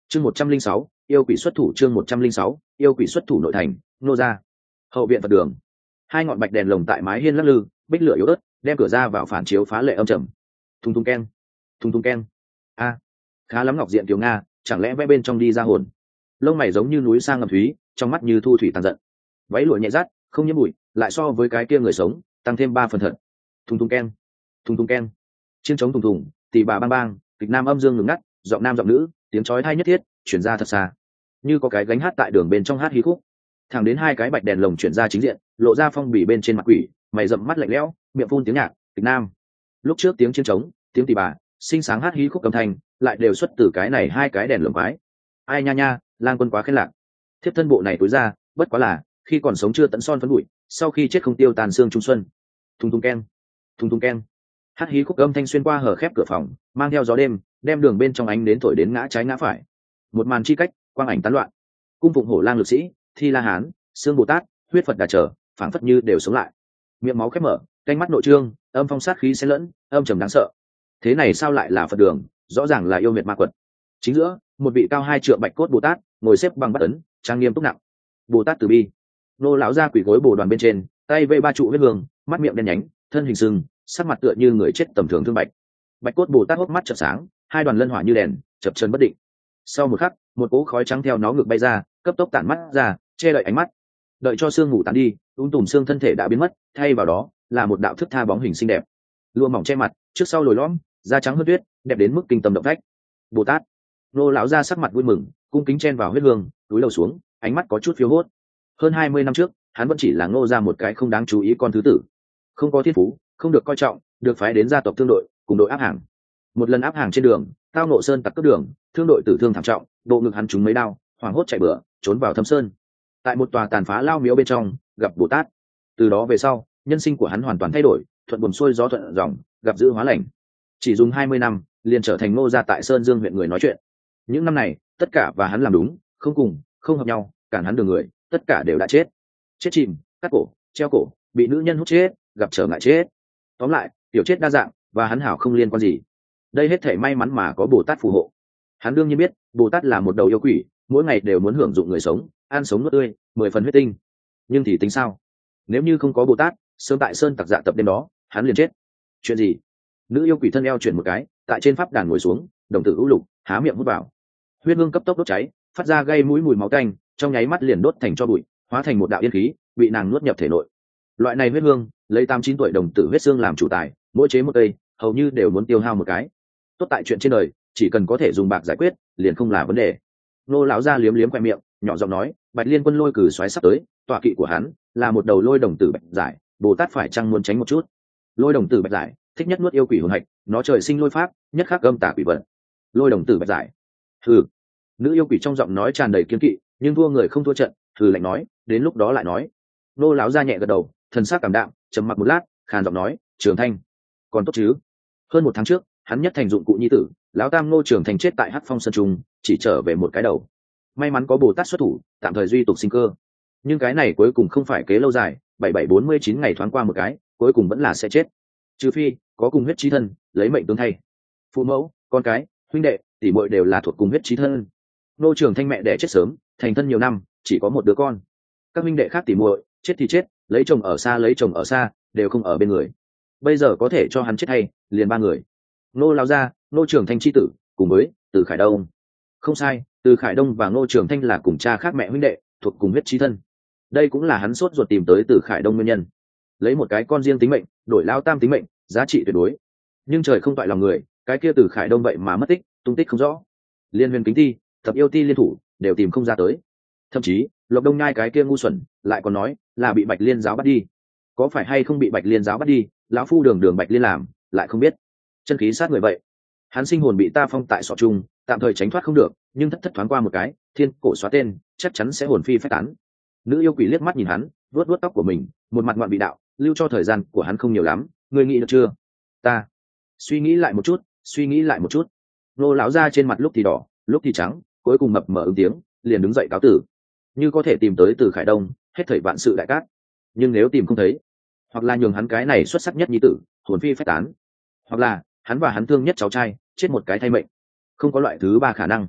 Chương 106, yêu quỷ xuất thủ. Chương 106, yêu quỷ xuất thủ. Nội thành, nô gia hậu viện Phật đường. Hai ngọn bạch đèn lồng tại mái hiên lắc lư, bích lửa yếu ớt đem cửa ra vào phản chiếu phá lệ âm trầm. Thùng thùng keng, thùng thùng keng. A, khá lắm ngọc diện tiểu nga, chẳng lẽ vẽ bên trong đi ra hồn? Lông mày giống như núi sang ngầm thúy, trong mắt như thu thủy tàn giận. Váy lụa nhẹ rát, không nhiễm bụi, lại so với cái kia người sống tăng thêm 3 phần thật. Thùng thùng keng, thùng thùng keng. Chiêng trống thùng thùng, tỳ bà bang bang, kịch nam âm dương ngừng ngắt, giọng nam giọng nữ, tiếng chói tai nhất thiết chuyển ra thật xa, như có cái gánh hát tại đường bên trong hát hí khúc. Thẳng đến hai cái bạch đèn lồng chuyển ra chính diện, lộ ra phong bì bên trên mặt quỷ, mày rậm mắt lạnh lẽo, miệng phun tiếng nhạc kịch nam. Lúc trước tiếng chiêng trống, tiếng tỳ bà sinh sáng hát hí khúc âm thanh lại đều xuất từ cái này hai cái đèn lồng quái. Ai nha nha, lang quân quá khen lạc. Thiếp thân bộ này tối ra, bất quá là khi còn sống chưa tận son phấn bụi, sau khi chết không tiêu tàn xương trung xuân. Thùng thùng keng, thùng thùng keng. Hát hí khúc âm thanh xuyên qua hở khép cửa phòng, mang theo gió đêm, đem đường bên trong ánh đến thổi đến ngã trái ngã phải. Một màn chi cách, quang ảnh tán loạn. Cung phụng hổ lang lực sĩ, thi la hán, xương bồ tát, huyết phật đà trở, phảng phất như đều sống lại. Miệng máu khép mở, cánh mắt nội trương, âm phong sát khí xen lẫn, âm trầm đáng sợ. Thế này sao lại là Phật đường? Rõ ràng là yêu miệt ma quật. Chính giữa, một vị cao 2 trượng bạch cốt bồ tát ngồi xếp bằng bát ấn, trang nghiêm túc nặng. Bồ tát từ bi. Nô lão ra quỳ gối bồ đoàn bên trên, tay vây 3 trụ huyết hương, mắt miệng đen nhánh, thân hình sưng, sắc mặt tựa như người chết tầm thường thương bạch. Bạch cốt bồ tát hốc mắt chợt sáng, hai đoàn lân hỏa như đèn, chập chờn bất định. Sau một khắc, một cỗ khói trắng theo nó ngược bay ra, cấp tốc tản mắt ra, che đậy ánh mắt. Đợi cho sương mù tán đi, tùm xương thân thể đã biến mất, thay vào đó là một đạo thức tha bóng hình xinh đẹp. Lụa mỏng che mặt, trước sau lồi lõm, da trắng hơn tuyết, đẹp đến mức kinh tâm động phách. Bồ Tát. Nô lão ra sắc mặt vui mừng, cung kính chen vào huyết hương, túi đầu xuống, ánh mắt có chút phiêu hốt. Hơn 20 năm trước, hắn vẫn chỉ là Ngô ra một cái không đáng chú ý con thứ tử, không có thiên phú, không được coi trọng, được phái đến gia tộc thương đội, cùng đội áp hàng. Một lần áp hàng trên đường, tao nộ sơn tặc cướp đường, thương đội tử thương thảm trọng, độ ngực hắn trúng mấy đao, hoảng hốt chạy bừa, trốn vào thâm sơn. Tại một tòa tàn phá lao miếu bên trong, gặp Bồ Tát. Từ đó về sau, nhân sinh của hắn hoàn toàn thay đổi, thuận buồm xuôi gió thuận dòng, gặp dữ hóa lành. Chỉ dùng 20 năm, liền trở thành Ngô gia tại Sơn Dương huyện người nói chuyện. Những năm này, tất cả và hắn làm đúng, không cùng, không hợp nhau, cản hắn đường người, tất cả đều đã chết. Chết chìm, cắt cổ, treo cổ, bị nữ nhân hút chết, gặp trở ngại chết. Tóm lại, tiểu chết đa dạng, và hắn hảo không liên quan gì. Đây hết thảy may mắn mà có Bồ Tát phù hộ. Hắn đương nhiên biết, Bồ Tát là một đầu yêu quỷ, mỗi ngày đều muốn hưởng dụng người sống, ăn sống nuốt tươi, 10 phần huyết tinh. Nhưng thì tính sao? Nếu như không có Bồ Tát, sớm tại sơn tặc dạ tập đêm đó, hắn liền chết. Chuyện gì? Nữ yêu quỷ thân eo chuyển một cái, tại trên pháp đàn ngồi xuống, đồng tử hữu lục, há miệng hút vào. Huyết hương cấp tốc đốt cháy, phát ra gây mũi mùi máu tanh, trong nháy mắt liền đốt thành tro bụi, hóa thành một đạo yên khí, bị nàng nuốt nhập thể nội. Loại này huyết hương, lấy 89 tuổi đồng tử huyết xương làm chủ tài, mỗi chế một cây, hầu như đều muốn tiêu hao một cái. Tốt tại chuyện trên đời, chỉ cần có thể dùng bạc giải quyết, liền không là vấn đề. Nô lão ra liếm liếm khoe miệng, nhỏ giọng nói, Bạch Liên Quân lôi cử xoáy sắp tới, tọa kỵ của hắn là một đầu lôi đồng tử bạch giải, Bồ Tát phải chăng muốn tránh một chút. Lôi đồng tử bạch giải thích nhất nuốt yêu quỷ hồn hạch, nó trời sinh lôi pháp, nhất khắc âm tà quỷ vật. Lôi đồng tử bạch giải. Hừ. Nữ yêu quỷ trong giọng nói tràn đầy kiên kỵ, nhưng thua người không thua trận, hừ lạnh nói, đến lúc đó lại nói. Nô lão ra nhẹ gật đầu, thần sắc cảm đạm, trầm mặc một lát, khàn giọng nói, Trường Thanh, còn tốt chứ? Hơn 1 tháng trước, hắn nhất thành dụng cụ nhi tử, lão tam Ngô Trường Thanh chết tại Hắc Phong Sơn Trung, chỉ trở về một cái đầu. May mắn có Bồ Tát xuất thủ, tạm thời duy tục sinh cơ. Nhưng cái này cuối cùng không phải kế lâu dài, 7749 ngày thoáng qua một cái, cuối cùng vẫn là sẽ chết. Trừ phi có cùng huyết chí thân, lấy mệnh tương thay. Phụ mẫu, con cái, huynh đệ, tỷ muội đều là thuộc cùng huyết chí thân. Ngô Trường Thanh mẹ đẻ chết sớm, thành thân nhiều năm, chỉ có một đứa con. Các huynh đệ khác tỷ muội, chết thì chết, lấy chồng ở xa, đều không ở bên người. Bây giờ có thể cho hắn chết hay, liền 3 người. Ngô lão gia, Ngô Trường Thanh chi tử, cùng với Từ Khải Đông. Không sai, Từ Khải Đông và Ngô Trường Thanh là cùng cha khác mẹ huynh đệ, thuộc cùng huyết chí thân. Đây cũng là hắn sốt ruột tìm tới Từ Khải Đông nguyên nhân. Lấy một cái con riêng tính mệnh, đổi lao tam tính mệnh, giá trị tuyệt đối. Nhưng trời không toại lòng người, cái kia Từ Khải Đông vậy mà mất tích, tung tích không rõ. Liên Huyền Kính Ti, Thập Yêu Ti liên thủ, đều tìm không ra tới. Thậm chí, Lộc Đông Nhai cái kia ngu xuẩn, lại còn nói là bị Bạch Liên giáo bắt đi. Có phải hay không bị Bạch Liên giáo bắt đi, lão phu đường Bạch Liên làm, lại không biết. Chân khí sát người vậy. Hắn sinh hồn bị ta phong tại sọ trung, tạm thời tránh thoát không được, nhưng thất thoáng qua một cái, thiên cổ xóa tên, chắc chắn sẽ hồn phi phách tán. Nữ yêu quỷ liếc mắt nhìn hắn, vuốt vuốt tóc của mình, một mặt ngoạn bị đạo, lưu cho thời gian của hắn không nhiều lắm, ngươi nghĩ được chưa? Ta suy nghĩ lại một chút. Nô lão ra trên mặt lúc thì đỏ, lúc thì trắng, cuối cùng mập mờ ứng tiếng, liền đứng dậy cáo tử. Như có thể tìm tới Từ Khải Đông, hết thảy vạn sự đại cát. Nhưng nếu tìm không thấy, hoặc là nhường hắn cái này xuất sắc nhất nhi tử, hồn phi phách tán, hoặc là hắn và hắn thương nhất cháu trai, chết một cái thay mệnh, không có loại thứ 3 khả năng.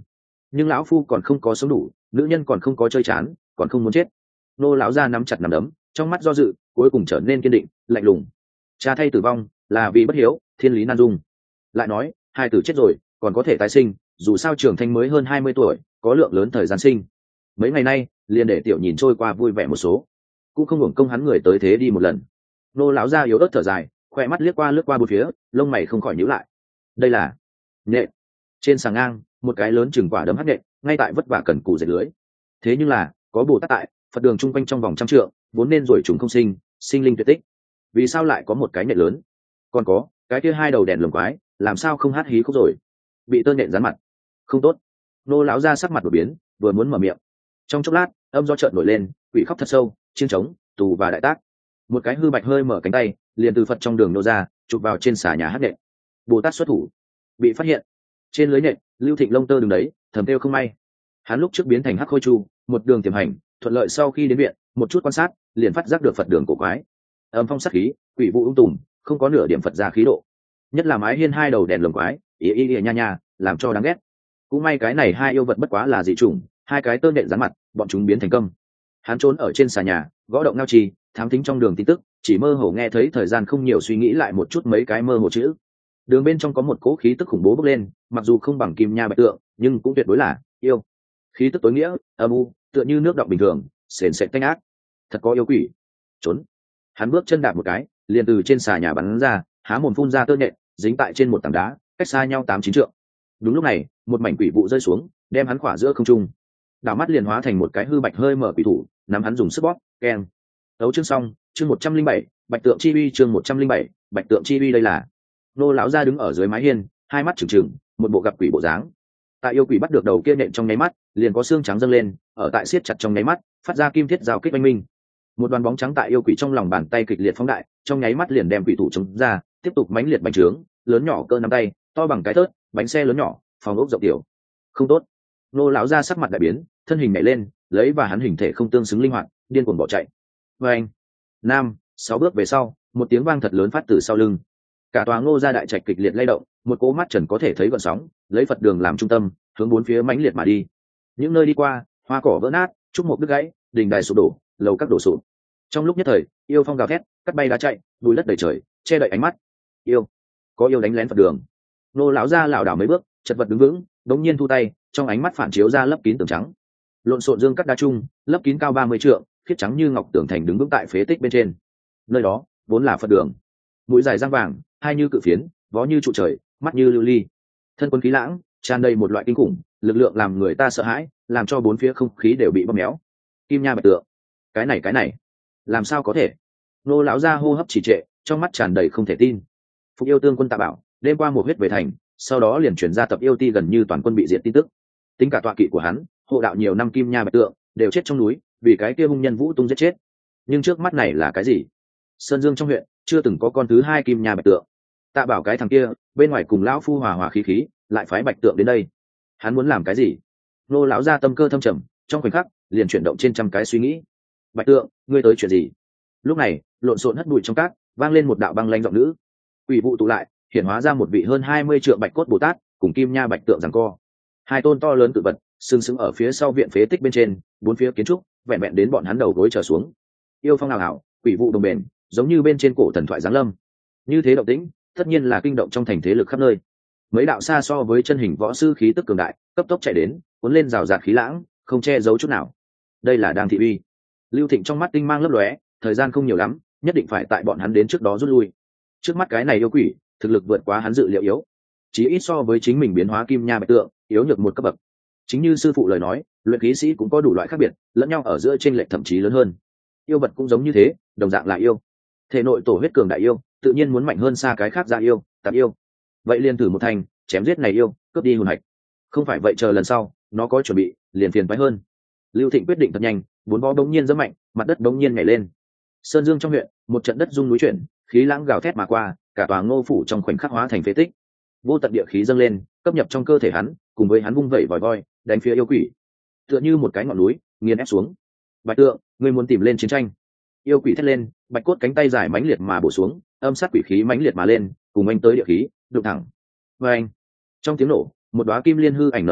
nhưng lão phu còn không có sống đủ, nữ nhân còn không có chơi chán, còn không muốn chết. Nô lão gia nắm chặt nắm đấm, trong mắt do dự cuối cùng trở nên kiên định lạnh lùng. Cha thay tử vong là vì bất hiếu, thiên lý nan dung. Lại nói hai tử chết rồi còn có thể tái sinh, dù sao Trường Thanh mới hơn 20 tuổi, có lượng lớn thời gian sinh. Mấy ngày nay liền để tiểu nhìn trôi qua vui vẻ một số, cũng không hưởng công hắn người tới thế đi một lần. Nô lão gia yếu ớt thở dài, khoe mắt lướt qua bốn phía, lông mày không khỏi nhíu lại. Đây là nhện. Trên sàng ngang một cái lớn chừng quả đấm hắc nhện ngay tại vất vả cần cù dệt lưới. Thế nhưng là có Bồ Tát tại, Phật đường chung quanh trong vòng trăm trượng vốn nên rồi trùng không sinh, sinh linh tuyệt tích, vì sao lại có một cái nhện lớn? Còn có cái kia hai đầu đèn lồng quái làm sao không hát hí khúc rồi? Bị tơ nhện dán mặt, không tốt. Nô lão ra sắc mặt đổi biến, vừa muốn mở miệng, trong chốc lát âm do chợt nổi lên, quỷ khóc thật sâu, chiêng trống tù và đại tác. Một cái hư bạch hơi mở cánh tay liền từ Phật trong đường nô ra, chụp vào trên xà nhà hát nhện. Bồ Tát xuất thủ, bị phát hiện. Trên lưới nhện Lưu Thịnh lông tơ đứng đấy, thầm kêu không may. Hắn lúc trước biến thành hắc khôi chu, một đường tiềm hành thuận lợi, sau khi đến viện một chút quan sát liền phát giác được Phật đường cổ quái, âm phong sát khí, quỷ vụ ung tùm, không có nửa điểm Phật gia khí độ. Nhất là mái hiên hai đầu đèn lồng quái ý nha nha, làm cho đáng ghét. Cũng may cái này hai yêu vật bất quá là dị chủng, hai cái tơ nện dán mặt, bọn chúng biến thành câm. Hắn trốn ở trên xà nhà, gõ động ngao trì, thám thính trong đường tin tức, chỉ mơ hồ nghe thấy thời gian không nhiều, suy nghĩ lại một chút mấy cái mơ hồ chữ. Đường bên trong có một cỗ khí tức khủng bố bốc lên, mặc dù không bằng kim nha bạch tượng, nhưng cũng tuyệt đối là yêu. Khí tức tối nghĩa, âm u, tựa như nước đọng bình thường, sền sệt tanh ác. Thật có yêu quỷ. Trốn. Hắn bước chân đạp một cái, liền từ trên xà nhà bắn ra, há mồm phun ra tơ nhện, dính tại trên một tảng đá, cách xa nhau 8-9 trượng. Đúng lúc này, một mảnh quỷ vụ rơi xuống, đem hắn khỏa giữa không trung. Đảo mắt liền hóa thành một cái hư bạch hơi mở quỷ thủ, nắm hắn dùng sức bóp, keng. Đấu chương xong, chương 107, Bạch Tượng Chi Uy, chương 107, Bạch Tượng Chi Uy. Đây là nô lão gia đứng ở dưới mái hiên, hai mắt trừng trừng, một bộ gặp quỷ bộ dáng. Tại yêu quỷ bắt được đầu kia nện trong nháy mắt, liền có xương trắng dâng lên, ở tại siết chặt trong nháy mắt, phát ra kim thiết giao kích oanh minh. Một đoàn bóng trắng tại yêu quỷ trong lòng bàn tay kịch liệt phóng đại, trong nháy mắt liền đem quỷ thủ chống ra, tiếp tục mãnh liệt bành trướng, lớn nhỏ cỡ nắm tay, to bằng cái thớt, bánh xe lớn nhỏ, phòng ốc rộng tiểu. Không tốt. Nô lão gia sắc mặt đại biến, thân hình nhảy lên, lấy và hắn hình thể không tương xứng linh hoạt, điên cuồng bỏ chạy. Oanh! Nam, 6 bước về sau, một tiếng vang thật lớn phát từ sau lưng. Cả tòa Ngô gia đại trạch kịch liệt lay động, một cỗ mắt trần có thể thấy gợn sóng, lấy Phật đường làm trung tâm, hướng bốn phía mãnh liệt mà đi. Những nơi đi qua, hoa cỏ vỡ nát, trúc mục đứt gãy, đình đài sụp đổ, lầu các đổ sụp. Trong lúc nhất thời, yêu phong gào thét, cắt bay đá chạy, bùi đất đầy trời, che đậy ánh mắt. Yêu, có yêu đánh lén Phật đường. Nô lão gia lảo đảo mấy bước, chật vật đứng vững, đống nhiên thu tay, trong ánh mắt phản chiếu ra lấp kín tường trắng. Lộn xộn dương cắt đá chung, lấp kín cao 30 trượng, khiết trắng như ngọc tường thành đứng vững tại phế tích bên trên. Nơi đó vốn là Phật đường, mũi dài răng vàng, hai như cự phiến, vó như trụ trời, mắt như lưu ly, thân quân khí lãng, tràn đầy một loại kinh khủng lực lượng, làm người ta sợ hãi, làm cho bốn phía không khí đều bị bóp méo. Kim nha bạch tượng, cái này làm sao có thể? Nô lão gia hô hấp trì trệ, trong mắt tràn đầy không thể tin. Phục yêu tương quân Tạ Bảo đêm qua một huyết về thành, sau đó liền chuyển ra tập yêu ti, gần như toàn quân bị diệt tin tức. Tính cả tọa kỵ của hắn, hộ đạo nhiều năm kim nha bạch tượng đều chết trong núi, vì cái kia hung nhân Vũ Tung giết chết. Nhưng trước mắt này là cái gì? Sơn Dương trong huyện chưa từng có con thứ hai kim nha bạch tượng. Tạ Bảo cái thằng kia bên ngoài cùng lão phu hòa hòa khí khí, lại phái bạch tượng đến đây, hắn muốn làm cái gì? Nô lão gia tâm cơ thâm trầm, trong khoảnh khắc liền chuyển động trên trăm cái suy nghĩ. Bạch tượng, ngươi tới chuyện gì? Lúc này lộn xộn hất bụi trong cát, vang lên một đạo băng lanh giọng nữ. Quỷ vụ tụ lại, hiển hóa ra một vị hơn 20 trượng bạch cốt Bồ Tát, cùng kim nha bạch tượng giằng co. Hai tôn to lớn tự vật sừng sững ở phía sau viện phế tích bên trên, bốn phía kiến trúc vẹn vẹn đến bọn hắn đầu gối trở xuống. Yêu phong ảo ảo, quỷ vụ đồng bền, giống như bên trên cổ thần thoại giáng lâm. Như thế động tĩnh, tất nhiên là kinh động trong thành thế lực khắp nơi. Mấy đạo xa so với chân hình võ sư khí tức cường đại, cấp tốc chạy đến, cuốn lên rào rạt khí lãng, không che giấu chút nào. Đây là đang thị uy. Lưu Thịnh trong mắt tinh mang lấp lóe, thời gian không nhiều lắm, nhất định phải tại bọn hắn đến trước đó rút lui. Trước mắt cái này yêu quỷ, thực lực vượt quá hắn dự liệu yếu, chỉ ít so với chính mình biến hóa kim nha bạch tượng yếu nhược một cấp bậc. Chính như sư phụ lời nói, luyện khí sĩ cũng có đủ loại khác biệt, lẫn nhau ở giữa chênh lệch thậm chí lớn hơn. Yêu vật cũng giống như thế, đồng dạng là yêu. Thể nội tổ huyết cường đại yêu, tự nhiên muốn mạnh hơn xa cái khác ra yêu, tạp yêu. Vậy liền thử một thành, chém giết này yêu, cướp đi hồn hạch. Không phải vậy chờ lần sau, nó có chuẩn bị, liền phiền phái hơn. Lưu Thịnh quyết định thật nhanh, bốn bó đống nhiên rất mạnh, mặt đất đống nhiên nhảy lên. Sơn Dương trong huyện, một trận đất rung núi chuyển, khí lãng gào thét mà qua, cả tòa Ngô phủ trong khoảnh khắc hóa thành phế tích. Vô tận địa khí dâng lên, cấp nhập trong cơ thể hắn, cùng với hắn vung vẩy vòi voi, đánh phía yêu quỷ, tựa như một cái ngọn núi nghiền ép xuống. Bạch tượng, ngươi muốn tìm lên chiến tranh? Yêu quỷ thét lên, bạch cốt cánh tay dài mãnh liệt mà bổ xuống, âm sát quỷ khí mãnh liệt mà lên, cùng anh tới địa khí, đụng thẳng. Và anh, trong tiếng nổ, một đóa kim liên hư ảnh nở rộ,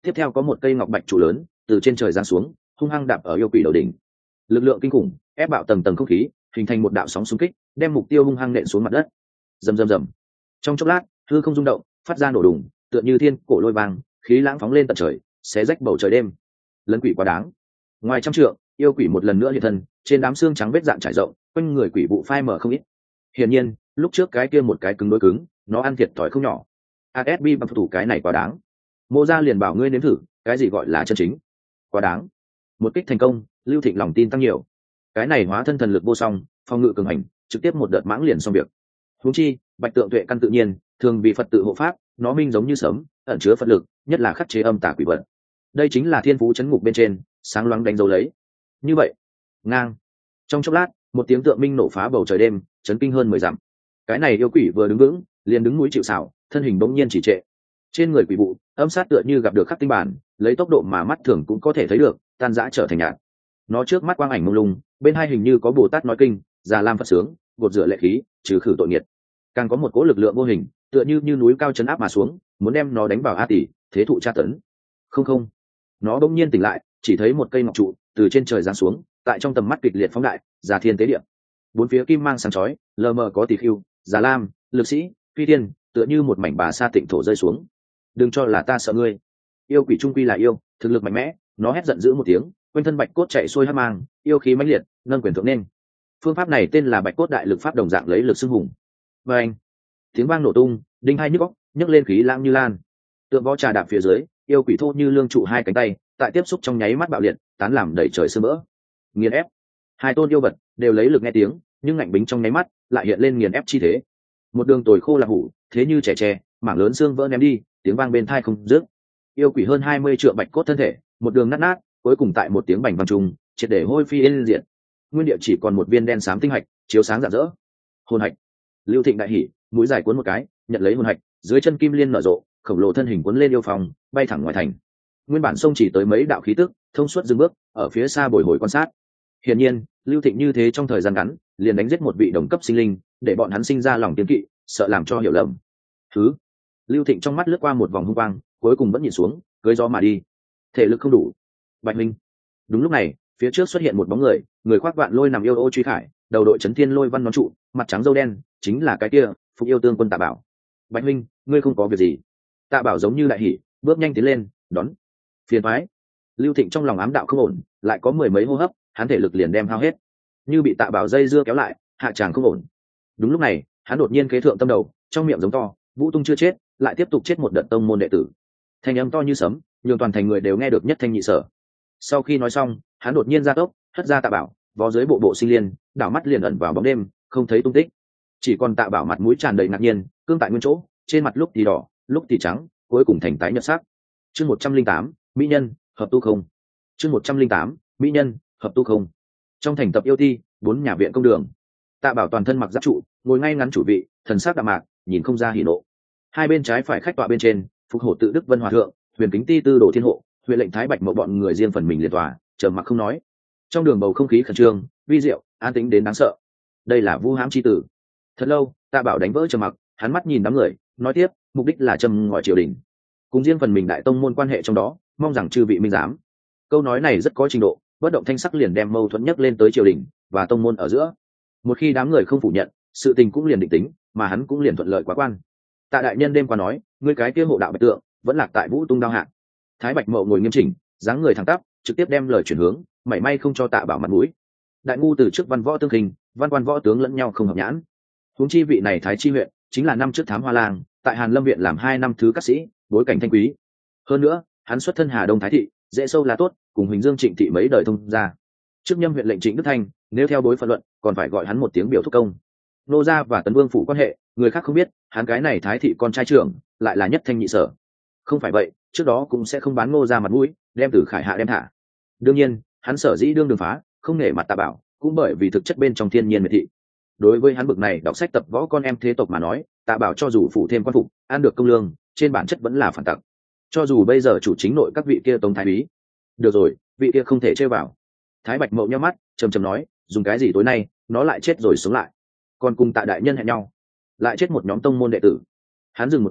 tiếp theo có một cây ngọc bạch trụ lớn từ trên trời giáng xuống, hung hăng đạp ở yêu quỷ đầu đỉnh. Lực lượng kinh khủng ép bạo tầng tầng không khí, hình thành một đạo sóng xung kích, đem mục tiêu hung hăng nện xuống mặt đất. Rầm rầm rầm. Trong chốc lát, hư không rung động, phát ra nổ đùng, tựa như thiên cổ lôi vang, khí lãng phóng lên tận trời, xé rách bầu trời đêm. Lấn quỷ quá đáng. Ngoài trăm trượng, yêu quỷ một lần nữa hiện thân, trên đám xương trắng vết dạn trải rộng, quanh người quỷ vụ phai mở không ít. Hiển nhiên, lúc trước cái kia một cái cứng đối cứng, nó ăn thiệt thòi không nhỏ. ASB bằng thủ cái này quá đáng. Mô gia liền bảo ngươi nếm thử, cái gì gọi là chân chính. Quá đáng. Một kích thành công, Lưu Thịnh lòng tin tăng nhiều. Cái này hóa thân thần lực vô song, phong ngự cường hành, trực tiếp một đợt mãng liền xong việc. Huống chi, Bạch Tượng Tuệ căn tự nhiên, thường vì Phật tự hộ pháp, nó minh giống như sớm, ẩn chứa Phật lực, nhất là khắc chế âm tà quỷ vật. Đây chính là thiên phú chấn ngục bên trên, sáng loáng đánh dấu lấy. Như vậy, ngang. Trong chốc lát, một tiếng tượng minh nổ phá bầu trời đêm, chấn kinh hơn 10 dặm. Cái này yêu quỷ vừa đứng vững, liền đứng núi chịu sào, thân hình bỗng nhiên chỉ trệ. Trên người quỷ vụ, âm sát tựa như gặp được khắc tinh bản, lấy tốc độ mà mắt thường cũng có thể thấy được, tan rã trở thành nhạt. Nó trước mắt quang ảnh mông lung, bên hai hình như có Bồ Tát nói kinh, già lam Phật sướng, gột rửa lệ khí, trừ khử tội nghiệt. Càng có một cỗ lực lượng vô hình, tựa như núi cao chấn áp mà xuống, muốn đem nó đánh vào a tỷ, thế thụ tra tấn. Không không, nó bỗng nhiên tỉnh lại, chỉ thấy một cây ngọc trụ từ trên trời giáng xuống, tại trong tầm mắt kịch liệt phóng đại, già thiên tế địa. Bốn phía kim mang sáng chói, lờ mờ có tỷ khưu, già lam, lực sĩ, phi tiên, tựa như một mảnh bà sa tịnh thổ rơi xuống. Đừng cho là ta sợ ngươi. Yêu quỷ trung quy là yêu, thực lực mạnh mẽ, nó hét giận dữ một tiếng, quanh thân bạch cốt chạy xuôi hắc mang, yêu khí mãnh liệt, nâng quyền thượng nên. Phương pháp này tên là bạch cốt đại lực pháp, đồng dạng lấy lực xưng hùng. Và anh, tiếng vang nổ tung, đinh hai nhức óc, nhấc lên khí lãng như lan. Tượng võ trà đạp phía dưới, yêu quỷ thô như lương trụ hai cánh tay, tại tiếp xúc trong nháy mắt bạo liệt, tán làm đầy trời sương mỡ. Nghiền ép. Hai tôn yêu vật đều lấy lực nghe tiếng, nhưng ngạnh bính trong nháy mắt lại hiện lên nghiền ép chi thế. Một đường tồi khô là hủ, thế như trẻ tre, mảng lớn xương vỡ ném đi, tiếng vang bên tai không dứt. Yêu quỷ hơn 20 trượng bạch cốt thân thể, một đường nát nát, cuối cùng tại một tiếng bành vang trùng, triệt để hôi phi yên diệt. Nguyên địa chỉ còn một viên đen xám tinh hạch, chiếu sáng rạng rỡ. Hồn hạch. Lưu Thịnh đại hỉ, mũi dài cuốn một cái, nhận lấy hồn hạch, dưới chân kim liên nở rộ, khổng lồ thân hình cuốn lên yêu phòng, bay thẳng ngoài thành. Nguyên bản sông chỉ tới mấy đạo khí tức, thông suốt dừng bước, ở phía xa bồi hồi quan sát. Hiển nhiên, Lưu Thịnh như thế trong thời gian ngắn, liền đánh giết một vị đồng cấp sinh linh, để bọn hắn sinh ra lòng kiêng kỵ, sợ làm cho hiểu lầm. Thứ. Lưu Thịnh trong mắt lướt qua một vòng hung quang, cuối cùng vẫn nhìn xuống, cưỡi gió mà đi. Thể lực không đủ. Bạch Minh. Đúng lúc này, phía trước xuất hiện một bóng người, người khoác vạn lôi nằm yêu ô truy khải, đầu đội chấn thiên lôi văn nón trụ, mặt trắng râu đen, chính là cái kia Phục Yêu Tương Quân Tạ Bảo. Bạch Minh, ngươi không có việc gì? Tạ Bảo giống như đại hỉ, bước nhanh tiến lên, đón. Phiền toái. Lưu Thịnh trong lòng ám đạo không ổn, lại có mười mấy hô hấp, hắn thể lực liền đem hao hết, như bị Tạ Bảo dây dưa kéo lại, hạ tràng không ổn. Đúng lúc này, hắn đột nhiên kế thượng tâm đầu, trong miệng giống to, Vũ Tung chưa chết, lại tiếp tục chết một đợt tông môn đệ tử. Thanh âm to như sấm, nhường toàn thành người đều nghe được nhất thanh nhị sở. Sau khi nói xong, hắn đột nhiên ra tốc, hất ra Tạ Bảo, vó dưới bộ sinh liên, đảo mắt liền ẩn vào bóng đêm, không thấy tung tích. Chỉ còn Tạ Bảo mặt mũi tràn đầy ngạc nhiên, cương tại nguyên chỗ, trên mặt lúc thì đỏ, lúc thì trắng, cuối cùng thành tái nhợt sắc. Chương 108, mỹ nhân, hợp tu không. Chương 108, mỹ nhân, hợp tu không. Trong thành tập yêu thi, 4 nhà viện công đường. Tạ Bảo toàn thân mặc giáp trụ, ngồi ngay ngắn chủ vị, thần sắc đạm mạc, nhìn không ra hỉ nộ. Hai bên trái phải khách tọa bên trên, Phục Hổ Tự Đức Vân Hòa thượng, Huyền Kính Ti Tư Đồ Thiên Hộ, Huyền Lệnh Thái Bạch Mậu bọn người riêng phần mình liệt tòa, trầm mặc không nói. Trong đường bầu không khí khẩn trương, vi diệu, an tĩnh đến đáng sợ. Đây là vu hãm chi tử. Thật lâu, Tạ Bảo đánh vỡ trầm mặc, hắn mắt nhìn đám người, nói tiếp, mục đích là châm ngòi triều đình, cùng riêng phần mình đại tông môn quan hệ trong đó, mong rằng chư vị minh giám. Câu nói này rất có trình độ, bất động thanh sắc liền đem mâu thuẫn nhất lên tới triều đình và tông môn ở giữa. Một khi đám người không phủ nhận, sự tình cũng liền định tính, mà hắn cũng liền thuận lợi quá quan. Tạ đại nhân đêm qua nói, ngươi cái kia hộ đạo bạch tượng vẫn lạc tại Vũ Tung đao hạ. Thái Bạch Mậu ngồi nghiêm chỉnh, dáng người thẳng tắp, trực tiếp đem lời chuyển hướng, mảy may không cho Tạ Bảo mặt mũi. Đại ngu từ trước văn võ tương khinh, văn quan võ tướng lẫn nhau không hợp nhãn. Huống chi vị này Thái Chi huyện chính là năm trước thám hoa lang, tại Hàn Lâm viện làm 2 năm thứ các sĩ, bối cảnh thanh quý. Hơn nữa, hắn xuất thân Hà Đông Thái thị, dễ sâu là tốt, cùng Huỳnh Dương Trịnh thị mấy đời thông gia. Trước nhâm huyện lệnh Trịnh Đức Thanh, nếu theo đối phận luận, còn phải gọi hắn một tiếng biểu thúc công. Nô gia và Tấn Vương phủ quan hệ, người khác không biết, hắn cái này Thái thị con trai trưởng, lại là nhất thanh nhị sở. Không phải vậy, trước đó cũng sẽ không bán Ngô gia mặt mũi, đem Tử Khải hạ đem thả. Đương nhiên, hắn sở dĩ đương đường phá, không nể mặt Tạ Bảo, cũng bởi vì thực chất bên trong thiên nhiên miệt thị. Đối với hắn bực này đọc sách tập võ con em thế tộc mà nói, Tạ Bảo cho dù phủ thêm quan phục, ăn được công lương, trên bản chất vẫn là phản tặc. Cho dù bây giờ chủ chính nội các vị kia tống thái úy, được rồi, vị kia không thể chơi vào. Thái Bạch Mậu nhíu mắt, trầm trầm nói, dùng cái gì tối nay, nó lại chết rồi sống lại, còn cùng Tạ đại nhân hẹn nhau, lại chết một nhóm tông môn đệ tử. Hắn dừng một chút,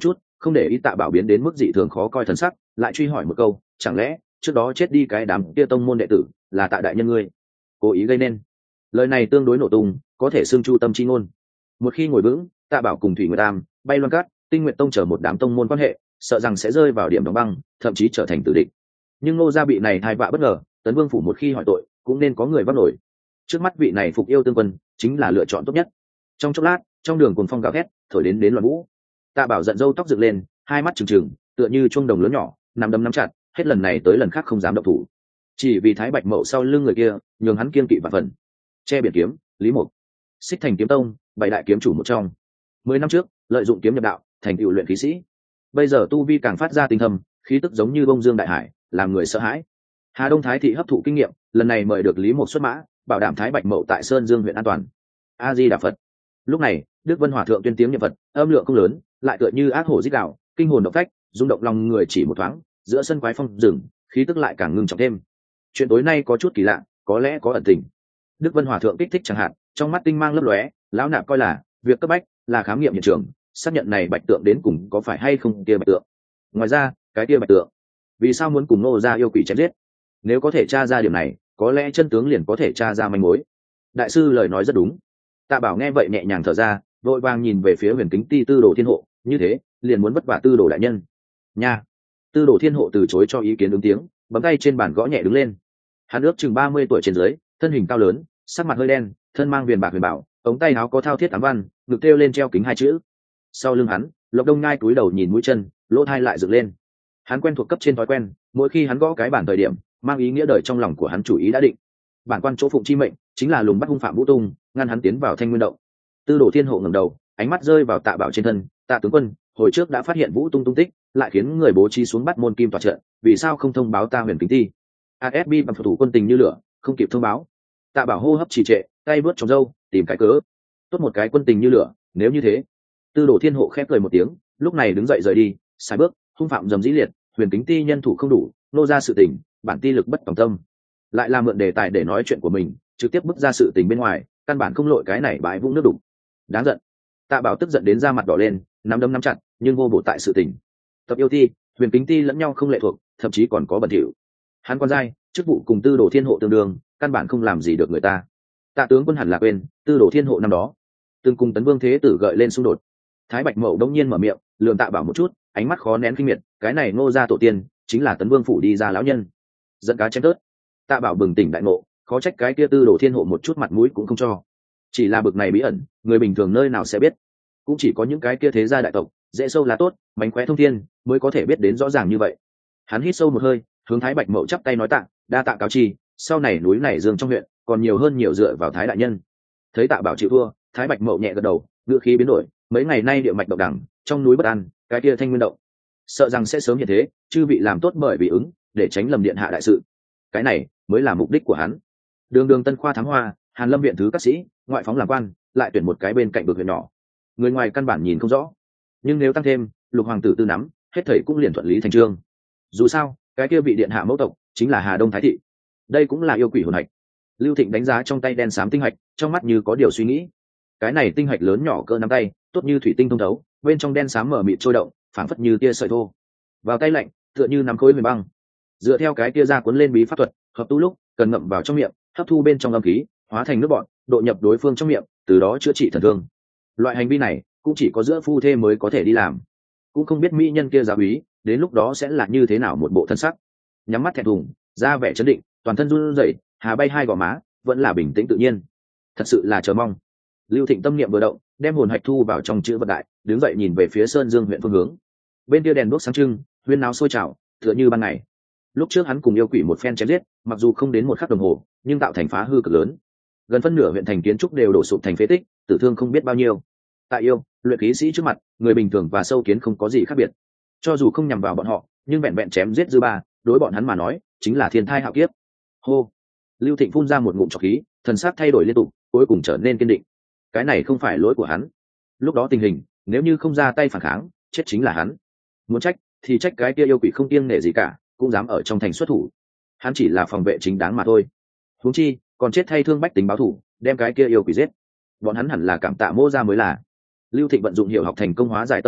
không để ý Tạ Bảo biến đến mức dị thường khó coi thần sắc, lại truy hỏi một câu, chẳng lẽ trước đó chết đi cái đám kia tông môn đệ tử là Tạ đại nhân ngươi cố ý gây nên? Lời này tương đối nổ tung, có thể xưng chu tâm chi ngôn. Một khi ngồi vững, Tạ Bảo cùng Thủy Nguyệt Tam, Bay Loan Cát, Tinh Nguyệt Tông chờ một đám tông môn quan hệ, sợ rằng sẽ rơi vào điểm đóng băng, thậm chí trở thành tử địch. Nhưng Ngô gia bị này thai vạ bất ngờ, Tấn Vương phủ một khi hỏi tội, cũng nên có người vác nổi. Trước mắt vị này Phục Yêu Tương Quân chính là lựa chọn tốt nhất. Trong chốc lát, trong đường cuồng phong gào thét, thổi đến loạn vũ. Tạ Bảo giận râu tóc dựng lên, hai mắt trừng trừng, tựa như chuông đồng lớn nhỏ, nắm đấm nắm chặt, hết lần này tới lần khác không dám động thủ. Chỉ vì Thái Bạch Mậu sau lưng người kia, nhường hắn kiên kỵ vạn phần. Che biển kiếm, Lý Mục, Xích Thành kiếm tông, bảy đại kiếm chủ một trong. 10 năm trước, lợi dụng kiếm nhập đạo, thành tựu luyện khí sĩ. Bây giờ tu vi càng phát ra tinh thâm, khí tức giống như bông dương đại hải, làm người sợ hãi. Hà Đông Thái thị hấp thụ kinh nghiệm, lần này mời được Lý Mục xuất mã, bảo đảm Thái Bạch Mậu tại Sơn Dương huyện an toàn. A Di Đà Phật. Lúc này, Đức Vân Hòa thượng tuyên tiếng niệm Phật, âm lượng không lớn, lại tựa như ác hổ rít gào, kinh hồn động phách, rung động lòng người chỉ một thoáng, giữa sân quái phong rừng, khí tức lại càng ngưng trọng thêm. Chuyện tối nay có chút kỳ lạ, có lẽ có ẩn tình. Đức Vân Hòa thượng kích thích chẳng hạn, trong mắt tinh mang lấp lóe, lão nạp coi là việc cấp bách là khám nghiệm hiện trường, xác nhận này bạch tượng đến cùng có phải hay không kia bạch tượng. Ngoài ra, cái kia bạch tượng, vì sao muốn cùng Ngô gia yêu quỷ chém giết? Nếu có thể tra ra điểm này, có lẽ chân tướng liền có thể tra ra manh mối. Đại sư lời nói rất đúng. Tạ Bảo nghe vậy nhẹ nhàng thở ra, vội vàng nhìn về phía Huyền Kính Ti Tư Đồ Thiên Hộ, như thế, liền muốn vất vả Tư Đồ đại nhân. Nha. Tư Đồ Thiên Hộ từ chối cho ý kiến ứng tiếng, bấm tay trên bàn gõ nhẹ đứng lên. Hắn ước chừng 30 tuổi trên dưới, thân hình cao lớn, sắc mặt hơi đen, thân mang viền bạc huyền bảo, ống tay áo có thao thiết ám văn, ngực treo lên treo kính hai chữ. Sau lưng hắn, Lộc Đông Ngai cúi đầu nhìn mũi chân, lỗ tai lại dựng lên. Hắn quen thuộc cấp trên thói quen, mỗi khi hắn gõ cái bản thời điểm, mang ý nghĩa đời trong lòng của hắn chủ ý đã định. Bản quan chỗ phụng chi mệnh, chính là lùng bắt hung phạm Vũ Tung, ngăn hắn tiến vào Thanh Nguyên động. Tư Đồ Thiên Hộ ngẩng đầu, ánh mắt rơi vào Tạ Bảo trên thân, Tạ tướng quân, hồi trước đã phát hiện Vũ Tung tung tích, lại khiến người bố trí xuống bắt môn kim tọa trận, vì sao không thông báo ta Huyền Kính Ti? ASB bằng thủ quân tình như lửa, không kịp thông báo. Tạ Bảo hô hấp trì trệ, tay vớt trong râu, tìm cái cớ. Tốt một cái quân tình như lửa, nếu như thế. Tư Đồ Thiên Hộ khép cười một tiếng, lúc này đứng dậy rời đi, sai bước, hung phạm dầm dĩ liệt, Huyền Kính Ti nhân thủ không đủ, nô ra sự tình, bản ti lực bất tòng tâm. Lại làm mượn đề tài để nói chuyện của mình, trực tiếp bước ra sự tình bên ngoài, căn bản không lội cái này bãi vũng nước đục. Đáng giận. Tạ Bảo tức giận đến da mặt đỏ lên, nắm đấm nắm chặt, nhưng vô bổ tại sự tình. Tập yêu ti, Huyền Kính Ti lẫn nhau không lệ thuộc, thậm chí còn có bẩn thỉu. Hắn quan giai, chức vụ cùng Tư Đồ Thiên Hộ tương đương, căn bản không làm gì được người ta. Tạ tướng quân hẳn là quên, Tư Đồ Thiên Hộ năm đó từng cùng Tấn Vương Thế Tử gợi lên xung đột. Thái Bạch Mậu đông nhiên mở miệng, lườm Tạ Bảo một chút, ánh mắt khó nén kinh miệt, cái này Ngô gia tổ tiên, chính là Tấn Vương phủ đi ra lão nhân. Dẫn cá chém tớt. Tạ Bảo bừng tỉnh đại ngộ, khó trách cái kia Tư Đồ Thiên Hộ một chút mặt mũi cũng không cho. Chỉ là bực này bí ẩn, người bình thường nơi nào sẽ biết? Cũng chỉ có những cái kia thế gia đại tộc, dễ sâu là tốt, mánh khóe thông thiên, mới có thể biết đến rõ ràng như vậy. Hắn hít sâu một hơi, hướng Thái Bạch Mậu chắp tay nói tạ, đa tạ cáo chi, sau này núi này dương trong huyện, còn nhiều hơn nhiều dựa vào Thái đại nhân. Thấy Tạ Bảo chịu thua, Thái Bạch Mậu nhẹ gật đầu, ngựa khí biến đổi, mấy ngày nay địa mạch động đẳng, trong núi bất an, cái kia Thanh Nguyên động, sợ rằng sẽ sớm hiện thế, chư vị làm tốt bởi vì ứng, để tránh lầm điện hạ đại sự. Cái này mới là mục đích của hắn. Đường Đường Tân Khoa thắng hoa, Hàn Lâm viện thứ các sĩ, ngoại phóng làm quan, lại tuyển một cái bên cạnh vực huyện nhỏ. Người ngoài căn bản nhìn không rõ, nhưng nếu tăng thêm Lục hoàng tử tư nắm, hết thảy cũng liền thuận lý thành chương. Dù sao, cái kia vị điện hạ mẫu tộc chính là Hà Đông Thái thị. Đây cũng là yêu quỷ hồn hạch. Lưu Thịnh đánh giá trong tay đen xám tinh hạch, trong mắt như có điều suy nghĩ. Cái này tinh hạch lớn nhỏ cỡ nắm tay, tốt như thủy tinh thông thấu, bên trong đen xám mở mịt trôi động, phảng phất như tia sợi thô. Vào tay lạnh, tựa như nắm khối huyền băng. Dựa theo cái tia ra cuốn lên bí pháp thuật, hợp tu lúc cần ngậm vào trong miệng, hấp thu bên trong âm khí, hóa thành nước bọt, độ nhập đối phương trong miệng, từ đó chữa trị thần thương. Loại hành vi này cũng chỉ có giữa phu thê mới có thể đi làm. Cũng không biết mỹ nhân kia giáo úy, đến lúc đó sẽ là như thế nào một bộ thân sắc. Nhắm mắt thẹn thùng, ra vẻ chấn định, toàn thân run rẩy, hà bay hai gò má, vẫn là bình tĩnh tự nhiên. Thật sự là chờ mong. Lưu Thịnh tâm niệm vừa động, đem hồn hạch thu vào trong chữ vật đại, đứng dậy nhìn về phía Sơn Dương huyện phương hướng. Bên kia đèn đuốc sáng trưng, huyên náo sôi trào, tựa như ban ngày. Lúc trước hắn cùng yêu quỷ một phen chém giết, mặc dù không đến một khắc đồng hồ, nhưng tạo thành phá hư cực lớn. Gần phân nửa huyện thành kiến trúc đều đổ sụp thành phế tích, tử thương không biết bao nhiêu. Tại yêu, luyện khí sĩ trước mặt, người bình thường và sâu kiến không có gì khác biệt. Cho dù không nhằm vào bọn họ, nhưng vẹn vẹn chém giết dư ba, đối bọn hắn mà nói, chính là thiên thai hạo kiếp. Hô. Lưu Thịnh phun ra một ngụm trọc khí, thần sắc thay đổi liên tục, cuối cùng trở nên kiên định. Cái này không phải lỗi của hắn. Lúc đó tình hình, nếu như không ra tay phản kháng, chết chính là hắn. Muốn trách thì trách cái kia yêu quỷ không kiêng nể gì cả, cũng dám ở trong thành xuất thủ. Hắn chỉ là phòng vệ chính đáng mà thôi. Huống chi, còn chết thay thương bách tính báo thủ, đem cái kia yêu quỷ giết. Bọn hắn hẳn là cảm tạ Mô gia mới là. Lưu Thịnh vận dụng hiểu học thành công hóa giải tâm ngại,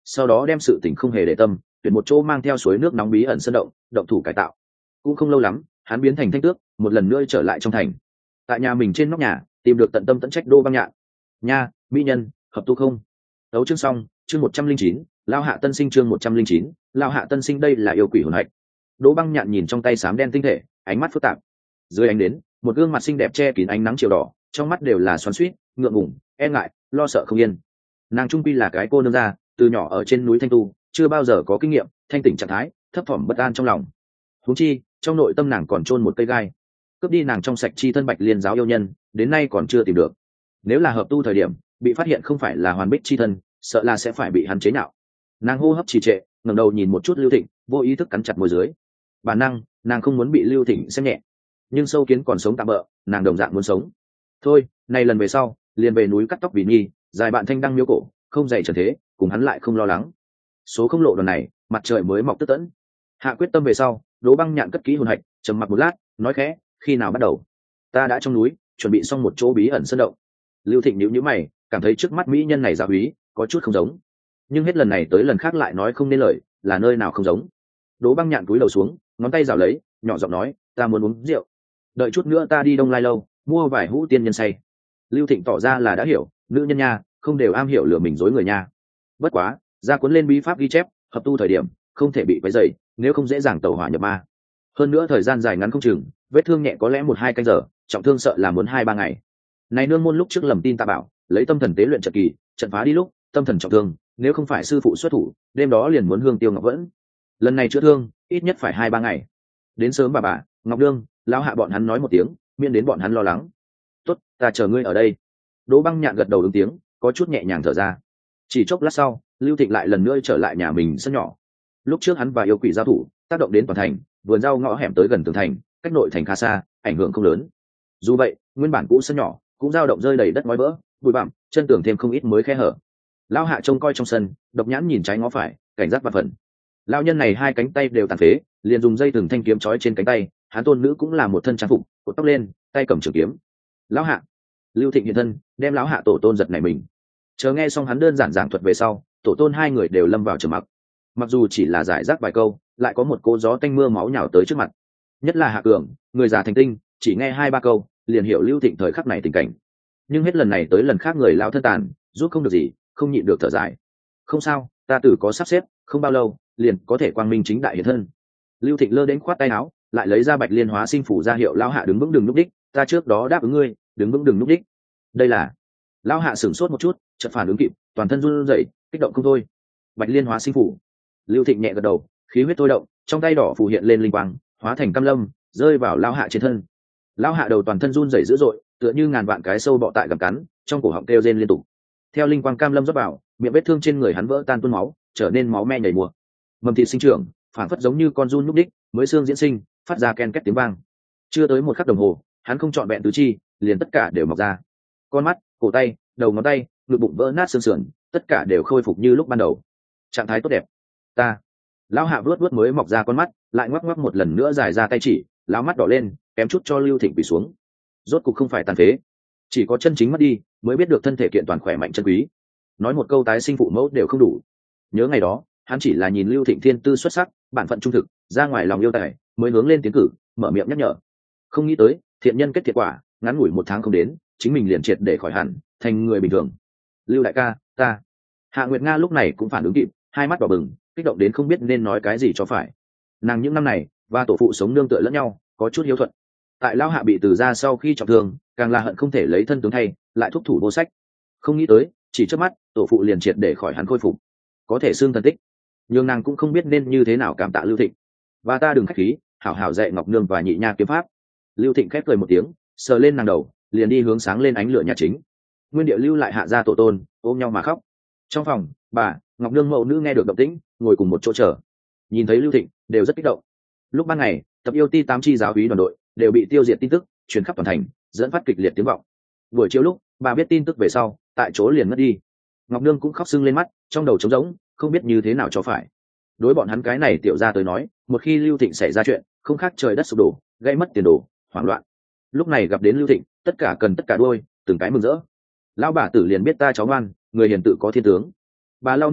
sau đó đem sự tình không hề để tâm, tuyển một chỗ mang theo suối nước nóng bí ẩn sơn động thủ cải tạo. Cũng không lâu lắm, hắn biến thành thanh tước, một lần nữa trở lại trong thành. Tại nhà mình trên nóc nhà tìm được tận tâm tận trách Đỗ Băng Nhạn. Nha, mỹ nhân, hợp tu không? Đấu chương xong, chương 109, Lao Hạ Tân Sinh chương 109, Lao Hạ Tân Sinh đây là yêu quỷ hồn hạch. Đỗ Băng Nhạn nhìn trong tay xám đen tinh thể, ánh mắt phức tạp. Dưới ánh đến, một gương mặt xinh đẹp che kín ánh nắng chiều đỏ, trong mắt đều là xoắn xuýt, ngượng ngùng, e ngại, lo sợ không yên. Nàng trung quy là cái cô nương gia, từ nhỏ ở trên núi Thanh Tu, chưa bao giờ có kinh nghiệm, thanh tỉnh trạng thái, thấp thỏm bất an trong lòng. Huống chi, trong nội tâm nàng còn chôn một cây gai, cướp đi nàng trong sạch chi thân Bạch Liên giáo yêu nhân, đến nay còn chưa tìm được. Nếu là hợp tu thời điểm bị phát hiện không phải là hoàn bích chi thân, sợ là sẽ phải bị hắn chế nhạo. Nàng hô hấp trì trệ, ngẩng đầu nhìn một chút Lưu Thịnh, vô ý thức cắn chặt môi dưới. Bản năng, nàng không muốn bị Lưu Thịnh xem nhẹ, nhưng sâu kiến còn sống tạm bỡ, nàng đồng dạng muốn sống. Thôi, này lần về sau, liền về núi cắt tóc vì nghi, dài bạn thanh đăng miếu cổ, không dày trần thế, cùng hắn lại không lo lắng. Số không lộ đoàn này, mặt trời mới mọc tức tẫn. Hạ quyết tâm về sau, Đỗ Băng Nhạn cất kỹ hồn hạch, trầm mặc một lát, nói khẽ, khi nào bắt đầu? Ta đã trong núi, chuẩn bị xong một chỗ bí ẩn sơn động. Lưu Thịnh nhíu nhíu mày, cảm thấy trước mắt mỹ nhân này giáo úy có chút không giống, nhưng hết lần này tới lần khác lại nói không nên lời, là nơi nào không giống. Đỗ Băng Nhạn cúi đầu xuống, ngón tay rảo lấy, nhỏ giọng nói, ta muốn uống rượu, đợi chút nữa ta đi Đông Lai lâu mua vài hũ tiên nhân say. Lưu Thịnh tỏ ra là đã hiểu, nữ nhân nha, không đều am hiểu lừa mình dối người nha. Bất quá, ra cuốn lên bí pháp ghi chép, hợp tu thời điểm không thể bị quấy rầy, nếu không dễ dàng tẩu hỏa nhập ma. Hơn nữa thời gian dài ngắn không chừng, vết thương nhẹ có lẽ 1-2 canh giờ, trọng thương sợ là muốn 2-3 ngày. Này nương môn lúc trước lầm tin ta bảo, lấy tâm thần tế luyện trận kỳ, trận phá đi lúc tâm thần trọng thương, nếu không phải sư phụ xuất thủ, đêm đó liền muốn hương tiêu ngọc vẫn. Lần này chữa thương, ít nhất phải 2-3 ngày. Đến sớm bà Ngọc Đương, lão hạ bọn hắn nói một tiếng, miễn đến bọn hắn lo lắng. Tốt, ta chờ ngươi ở đây. Đỗ Băng Nhạn gật đầu ứng tiếng, có chút nhẹ nhàng thở ra. Chỉ chốc lát sau, Lưu Thịnh lại lần nữa trở lại nhà mình sân nhỏ. Lúc trước hắn và yêu quỷ giao thủ, tác động đến toàn thành, vườn rau ngõ hẻm tới gần tường thành, cách nội thành khá xa, ảnh hưởng không lớn. Dù vậy, nguyên bản cũ sân nhỏ cũng dao động rơi đầy đất ngói vỡ, bụi bặm, chân tường thêm không ít mới khe hở. Lão hạ trông coi trong sân, độc nhãn nhìn trái ngó phải, cảnh giác vạn phần. Lão nhân này 2 cánh tay đều tàn phế, liền dùng dây thừng thanh kiếm trói trên cánh tay, hắn tôn nữ cũng là một thân trang phục, cột tóc lên, tay cầm trường kiếm. Lão hạ, Lưu Thịnh hiện thân, đem lão hạ tổ tôn giật nảy mình. Chờ nghe xong hắn đơn giản giảng thuật về sau, tổ tôn 2 người đều lâm vào trầm mặc. Mặc dù chỉ là giải rác vài câu, lại có một cỗ gió tanh mưa máu nhào tới trước mặt. Nhất là Hạ Cường, người già thành tinh, chỉ nghe 2-3 câu, liền hiểu Lưu Thịnh thời khắc này tình cảnh. Nhưng hết lần này tới lần khác người lão thân tàn, giúp không được gì, không nhịn được thở dài. Không sao, ta tử có sắp xếp, không bao lâu liền có thể quang minh chính đại hiện thân. Lưu Thịnh lơ đến khoát tay áo, lại lấy ra Bạch Liên hóa sinh phủ ra hiệu lão hạ đứng vững đừng núp đích, ta trước đó đáp ứng ngươi, đứng vững đừng núp đích. Đây là. Lão hạ sửng sốt một chút, chợt phản ứng kịp, toàn thân run rẩy, kích động không thôi. Bạch Liên hóa sinh phủ. Lưu Thịnh nhẹ gật đầu, khí huyết thôi động, trong tay đỏ phù hiện lên linh quang, hóa thành cam lâm, rơi vào lão hạ trên thân. Lão hạ đầu toàn thân run rẩy dữ dội, tựa như ngàn vạn cái sâu bọ tại gặm cắn, trong cổ họng kêu rên liên tục. Theo linh quang cam lâm rót vào, miệng vết thương trên người hắn vỡ tan tuôn máu, trở nên máu me nhảy mùa. Mầm thịt sinh trưởng, phản phất giống như con giun núp đích, mới xương diễn sinh, phát ra ken két tiếng vang. Chưa tới 1 khắc đồng hồ, hắn không chọn vẹn tứ chi, liền tất cả đều mọc ra. Con mắt, cổ tay, đầu ngón tay, ngực bụng vỡ nát xương sườn, tất cả đều khôi phục như lúc ban đầu. Trạng thái tốt đẹp. Ta. Lão hạ vuốt mới mọc ra con mắt, lại ngoắc ngoắc một lần nữa dài ra tay chỉ, lão mắt đỏ lên, kém chút cho Lưu Thịnh bị xuống. Rốt cục không phải tàn phế, chỉ có chân chính mất đi, mới biết được thân thể kiện toàn khỏe mạnh chân quý. Nói một câu tái sinh phụ mẫu đều không đủ. Nhớ ngày đó, hắn chỉ là nhìn Lưu Thịnh thiên tư xuất sắc, bản phận trung thực, ra ngoài lòng yêu tài, mới hướng lên tiến cử, mở miệng nhắc nhở. Không nghĩ tới, thiện nhân kết thiện quả, ngắn ngủi 1 tháng không đến, chính mình liền triệt để khỏi hẳn, thành người bình thường. Lưu đại ca, ta. Hạ Nguyệt Nga lúc này cũng phản ứng kịp, 2 mắt đỏ bừng, kích động đến không biết nên nói cái gì cho phải. Nàng những năm này và tổ phụ sống nương tựa lẫn nhau, có chút hiếu thuận. Tại lão hạ bị từ ra sau khi trọng thương, càng là hận không thể lấy thân tướng thay, lại thúc thủ vô sách. Không nghĩ tới, chỉ trước mắt, tổ phụ liền triệt để khỏi hắn khôi phục, có thể xương thần tích. Nhưng nàng cũng không biết nên như thế nào cảm tạ Lưu Thịnh. Và ta đừng khách khí, hảo hảo dạy Ngọc Nương và Nhị Nha kiếm pháp. Lưu Thịnh khép cười một tiếng, sờ lên nàng đầu, liền đi hướng sáng lên ánh lửa nhà chính. Nguyên địa lưu lại hạ gia tổ tôn, ôm nhau mà khóc. Trong phòng, bà Ngọc Nương mẫu nữ nghe được động tĩnh, ngồi cùng một chỗ chờ. Nhìn thấy Lưu Thịnh, đều rất kích động. Lúc ban ngày, tập yêu ti 8 chi giáo úy đoàn đội đều bị tiêu diệt tin tức truyền khắp toàn thành, dẫn phát kịch liệt tiếng vọng. Buổi chiều lúc bà biết tin tức về sau, tại chỗ liền mất đi. Ngọc Nương cũng khóc sưng lên mắt, trong đầu trống rỗng, không biết như thế nào cho phải. Đối bọn hắn cái này tiểu ra tới nói, một khi Lưu Thịnh xảy ra chuyện, không khác trời đất sụp đổ, gây mất tiền đồ, hoảng loạn. Lúc này gặp đến Lưu Thịnh, tất cả cần tất cả đuôi, từng cái mừng rỡ. Lão bà tử liền biết ta cháu ngoan, người hiền tự có thiên tướng. Bà lau nước mắt,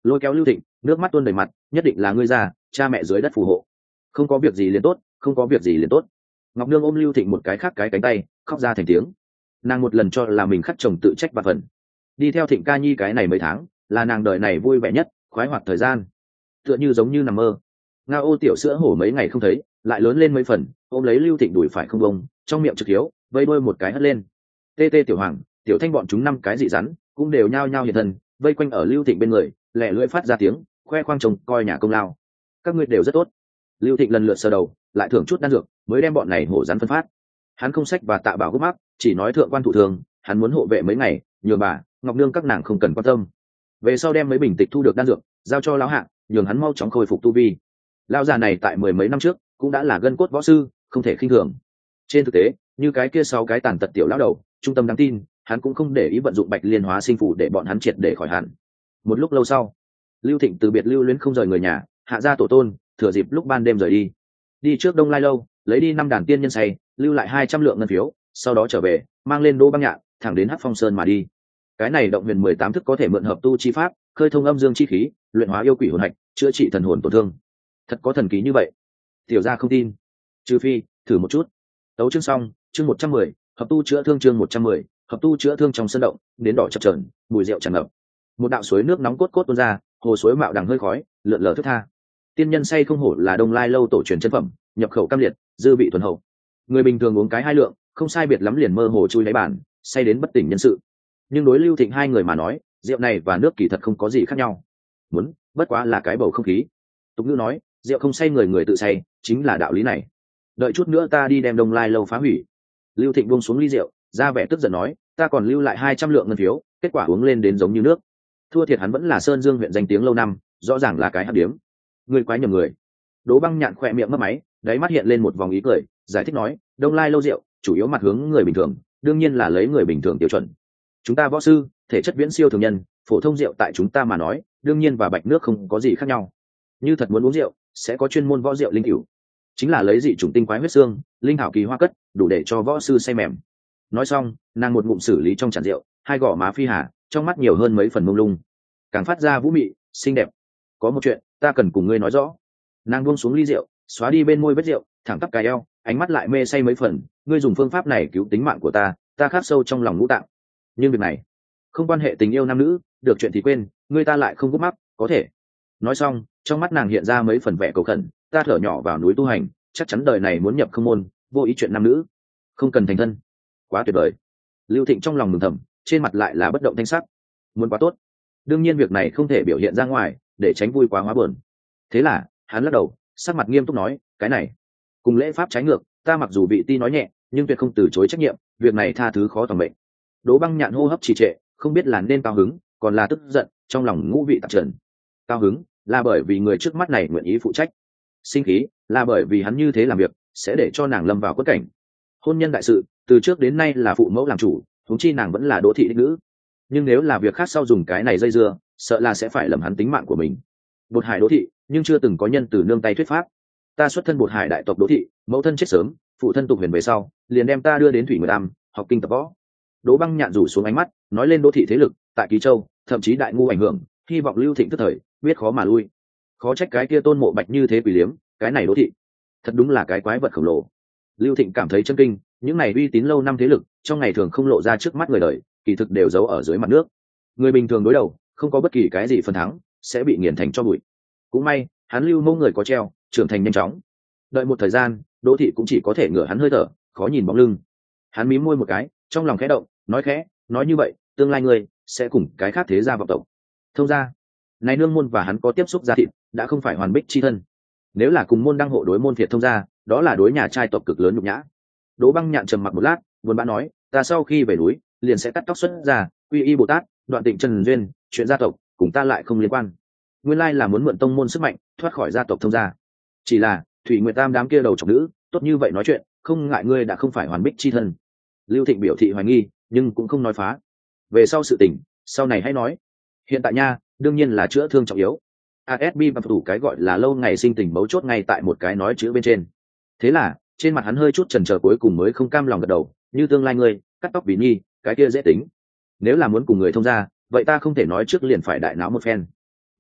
lôi kéo Lưu Thịnh, nước mắt tuôn đầy mặt, nhất định là ngươi già, cha mẹ dưới đất phù hộ. Không có việc gì liền tốt, không có việc gì liền tốt. Ngọc Nương ôm Lưu Thịnh một cái khác cái cánh tay, khóc ra thành tiếng. Nàng một lần cho là mình khắc chồng tự trách và phần. Đi theo Thịnh ca nhi cái này mấy tháng, là nàng đời này vui vẻ nhất, khoái hoạt thời gian. Tựa như giống như nằm mơ. Nga Ô tiểu sữa hổ mấy ngày không thấy, lại lớn lên mấy phần, ôm lấy Lưu Thịnh đuổi phải không bông, trong miệng trực hiếu, vây đuôi một cái hất lên. Tê tê tiểu hoàng, tiểu thanh bọn chúng năm cái dị rắn, cũng đều nhao nhao hiện thân, vây quanh ở Lưu Thịnh bên người, lẹ lưỡi phát ra tiếng, khoe khoang chồng coi nhà công lao. Các ngươi đều rất tốt. Lưu Thịnh lần lượt sờ đầu, lại thưởng chút đan dược, mới đem bọn này hổ rắn phân phát. Hắn không sách và tạ bảo gốc mắc, chỉ nói thượng quan thủ thường, hắn muốn hộ vệ mấy ngày, nhường bà Ngọc Nương các nàng không cần quan tâm. Về sau đem mấy bình tịch thu được đan dược, giao cho lão hạ, nhường hắn mau chóng khôi phục tu vi. Lão già này tại 10 mấy năm trước cũng đã là gân cốt võ sư, không thể khinh thường. Trên thực tế, như cái kia 6 cái tàn tật tiểu lão đầu, trung tâm đáng tin, hắn cũng không để ý vận dụng Bạch Liên Hóa Sinh Phủ để bọn hắn triệt để khỏi hẳn. Một lúc lâu sau, Lưu Thịnh từ biệt lưu luyến không rời người nhà, hạ gia tổ tôn, thừa dịp lúc ban đêm rời đi. Đi trước Đông Lai lâu, lấy đi 5 đàn tiên nhân say, lưu lại 200 lượng ngân phiếu, sau đó trở về, mang lên Đỗ Băng Nhạn, thẳng đến Hắc Phong Sơn mà đi. Cái này động huyền 18 thức có thể mượn hợp tu chi pháp, khơi thông âm dương chi khí, luyện hóa yêu quỷ hồn hạch, chữa trị thần hồn tổn thương. Thật có thần kỳ như vậy? Tiểu gia không tin. Trừ phi, thử một chút. Tấu chương xong, chương 110, hợp tu chữa thương chương 110, hợp tu chữa thương trong sân động, đến đỏ chập chờn, mùi rượu tràn ngập. Một đạo suối nước nóng cốt cốt tuôn ra, hồ suối mạo đằng hơi khói, lượn lờ thướt tha. Tiên nhân say không hổ là Đông Lai lâu tổ truyền chân phẩm, nhập khẩu cam liệt, dư vị thuần hậu. Người bình thường uống cái 2 lượng, không sai biệt lắm liền mơ hồ chui đáy bàn, say đến bất tỉnh nhân sự. Nhưng đối Lưu Thịnh hai người mà nói, rượu này và nước kỳ thật không có gì khác nhau. Muốn, bất quá là cái bầu không khí. Tục ngữ nói, rượu không say người người tự say, chính là đạo lý này. Đợi chút nữa ta đi đem Đông Lai lâu phá hủy. Lưu Thịnh buông xuống ly rượu, ra vẻ tức giận nói, ta còn lưu lại 200 lượng ngân phiếu, kết quả uống lên đến giống như nước. Thua thiệt hắn vẫn là Sơn Dương huyện danh tiếng lâu năm, rõ ràng là cái hấp điếm. Người quái nhầm người. Đỗ Băng Nhạn khỏe miệng mấp máy, đáy mắt hiện lên một vòng ý cười, giải thích nói, Đông Lai lâu rượu, chủ yếu mặt hướng người bình thường, đương nhiên là lấy người bình thường tiêu chuẩn. Chúng ta võ sư, thể chất viễn siêu thường nhân, phổ thông rượu tại chúng ta mà nói, đương nhiên và bạch nước không có gì khác nhau. Như thật muốn uống rượu, sẽ có chuyên môn võ rượu linh cửu, chính là lấy dị chủng tinh quái huyết xương, linh hảo kỳ hoa cất, đủ để cho võ sư say mềm. Nói xong, nàng một ngụm xử lý trong chản rượu, hai gò má phi hà, trong mắt nhiều hơn mấy phần mông lung, càng phát ra vũ mị, xinh đẹp. Có một chuyện, ta cần cùng ngươi nói rõ. Nàng buông xuống ly rượu, xóa đi bên môi vết rượu, thẳng tắp cái eo, ánh mắt lại mê say mấy phần. Ngươi dùng phương pháp này cứu tính mạng của ta, ta khắc sâu trong lòng ngũ tạng. Nhưng việc này không quan hệ tình yêu nam nữ, được chuyện thì quên, ngươi ta lại không gút mắc, có thể. Nói xong, trong mắt nàng hiện ra mấy phần vẻ cầu khẩn, ta thở nhỏ vào núi tu hành, chắc chắn đời này muốn nhập không môn, vô ý chuyện nam nữ, không cần thành thân. Quá tuyệt vời. Lưu Thịnh trong lòng mừng thầm, trên mặt lại là bất động thanh sắc. Muốn quá tốt. Đương nhiên việc này không thể biểu hiện ra ngoài, để tránh vui quá hóa buồn. Thế là, hắn lắc đầu, sắc mặt nghiêm túc nói, cái này cùng lễ pháp trái ngược, ta mặc dù bị ti nói nhẹ, nhưng tuyệt không từ chối trách nhiệm, việc này tha thứ khó tầm mệnh. Đỗ Băng Nhạn hô hấp trì trệ, không biết là nên cao hứng, còn là tức giận, trong lòng ngũ vị tạp trần. Cao hứng là bởi vì người trước mắt này nguyện ý phụ trách, sinh khí là bởi vì hắn như thế làm việc sẽ để cho nàng lâm vào quất cảnh. Hôn nhân đại sự từ trước đến nay là phụ mẫu làm chủ, huống chi nàng vẫn là Đỗ thị đích nữ. Nhưng nếu là việc khác sau dùng cái này dây dưa, sợ là sẽ phải lầm hắn tính mạng của mình. Bột Hải Đỗ thị, nhưng chưa từng có nhân từ nương tay thuyết pháp. Ta xuất thân Bột Hải đại tộc Đỗ thị, mẫu thân chết sớm, phụ thân tục huyền về sau, liền đem ta đưa đến Thủy Nguyệt Am học kinh tập võ. Đỗ Băng Nhạn rủ xuống ánh mắt, nói lên Đỗ thị thế lực tại Ký Châu, thậm chí đại ngu ảnh hưởng, hy vọng Lưu Thịnh tức thời biết khó mà lui. Khó trách cái kia Tôn Mộ Bạch như thế quỷ liếm, cái này Đỗ thị thật đúng là cái quái vật khổng lồ. Lưu Thịnh cảm thấy chân kinh, những này uy tín lâu năm thế lực trong ngày thường không lộ ra trước mắt người đời, kỳ thực đều giấu ở dưới mặt nước. Người bình thường đối đầu không có bất kỳ cái gì phần thắng, sẽ bị nghiền thành cho bụi. Cũng may hắn Lưu mẫu người có treo, trưởng thành nhanh chóng. Đợi một thời gian, Đỗ thị cũng chỉ có thể ngửa hắn hơi thở, khó nhìn bóng lưng. Hắn mím môi một cái, trong lòng khẽ động, nói khẽ, nói như vậy tương lai ngươi sẽ cùng cái khác thế gia vọng tộc thông gia. Này nương môn và hắn có tiếp xúc gia thịt, đã không phải hoàn bích chi thân. Nếu là cùng môn đăng hộ đối môn Việt thông gia, đó là đối nhà trai tộc cực lớn nhục nhã. Đỗ Băng Nhạn trầm mặc một lát, buồn bã nói, ta sau khi về núi liền sẽ cắt tóc xuất ra, quy y Bồ Tát, đoạn tịnh trần duyên, chuyện gia tộc cùng ta lại không liên quan. Nguyên lai là muốn mượn tông môn sức mạnh thoát khỏi gia tộc thông gia. Chỉ là Thủy Nguyệt Tam đám kia đầu trọc nữ tốt như vậy nói chuyện, không ngại ngươi đã không phải hoàn bích chi thân. Lưu Thịnh biểu thị hoài nghi, nhưng cũng không nói phá. Về sau sự tình, sau này hãy nói. Hiện tại nha, đương nhiên là chữa thương trọng yếu. ASB và thủ cái gọi là lâu ngày sinh tình mấu chốt ngay tại một cái nói chữ bên trên. Thế là trên mặt hắn hơi chút chần chờ, cuối cùng mới không cam lòng gật đầu, như tương lai ngươi cắt tóc vì nhi, cái kia dễ tính. Nếu là muốn cùng người thông gia, vậy ta không thể nói trước liền phải đại náo một phen.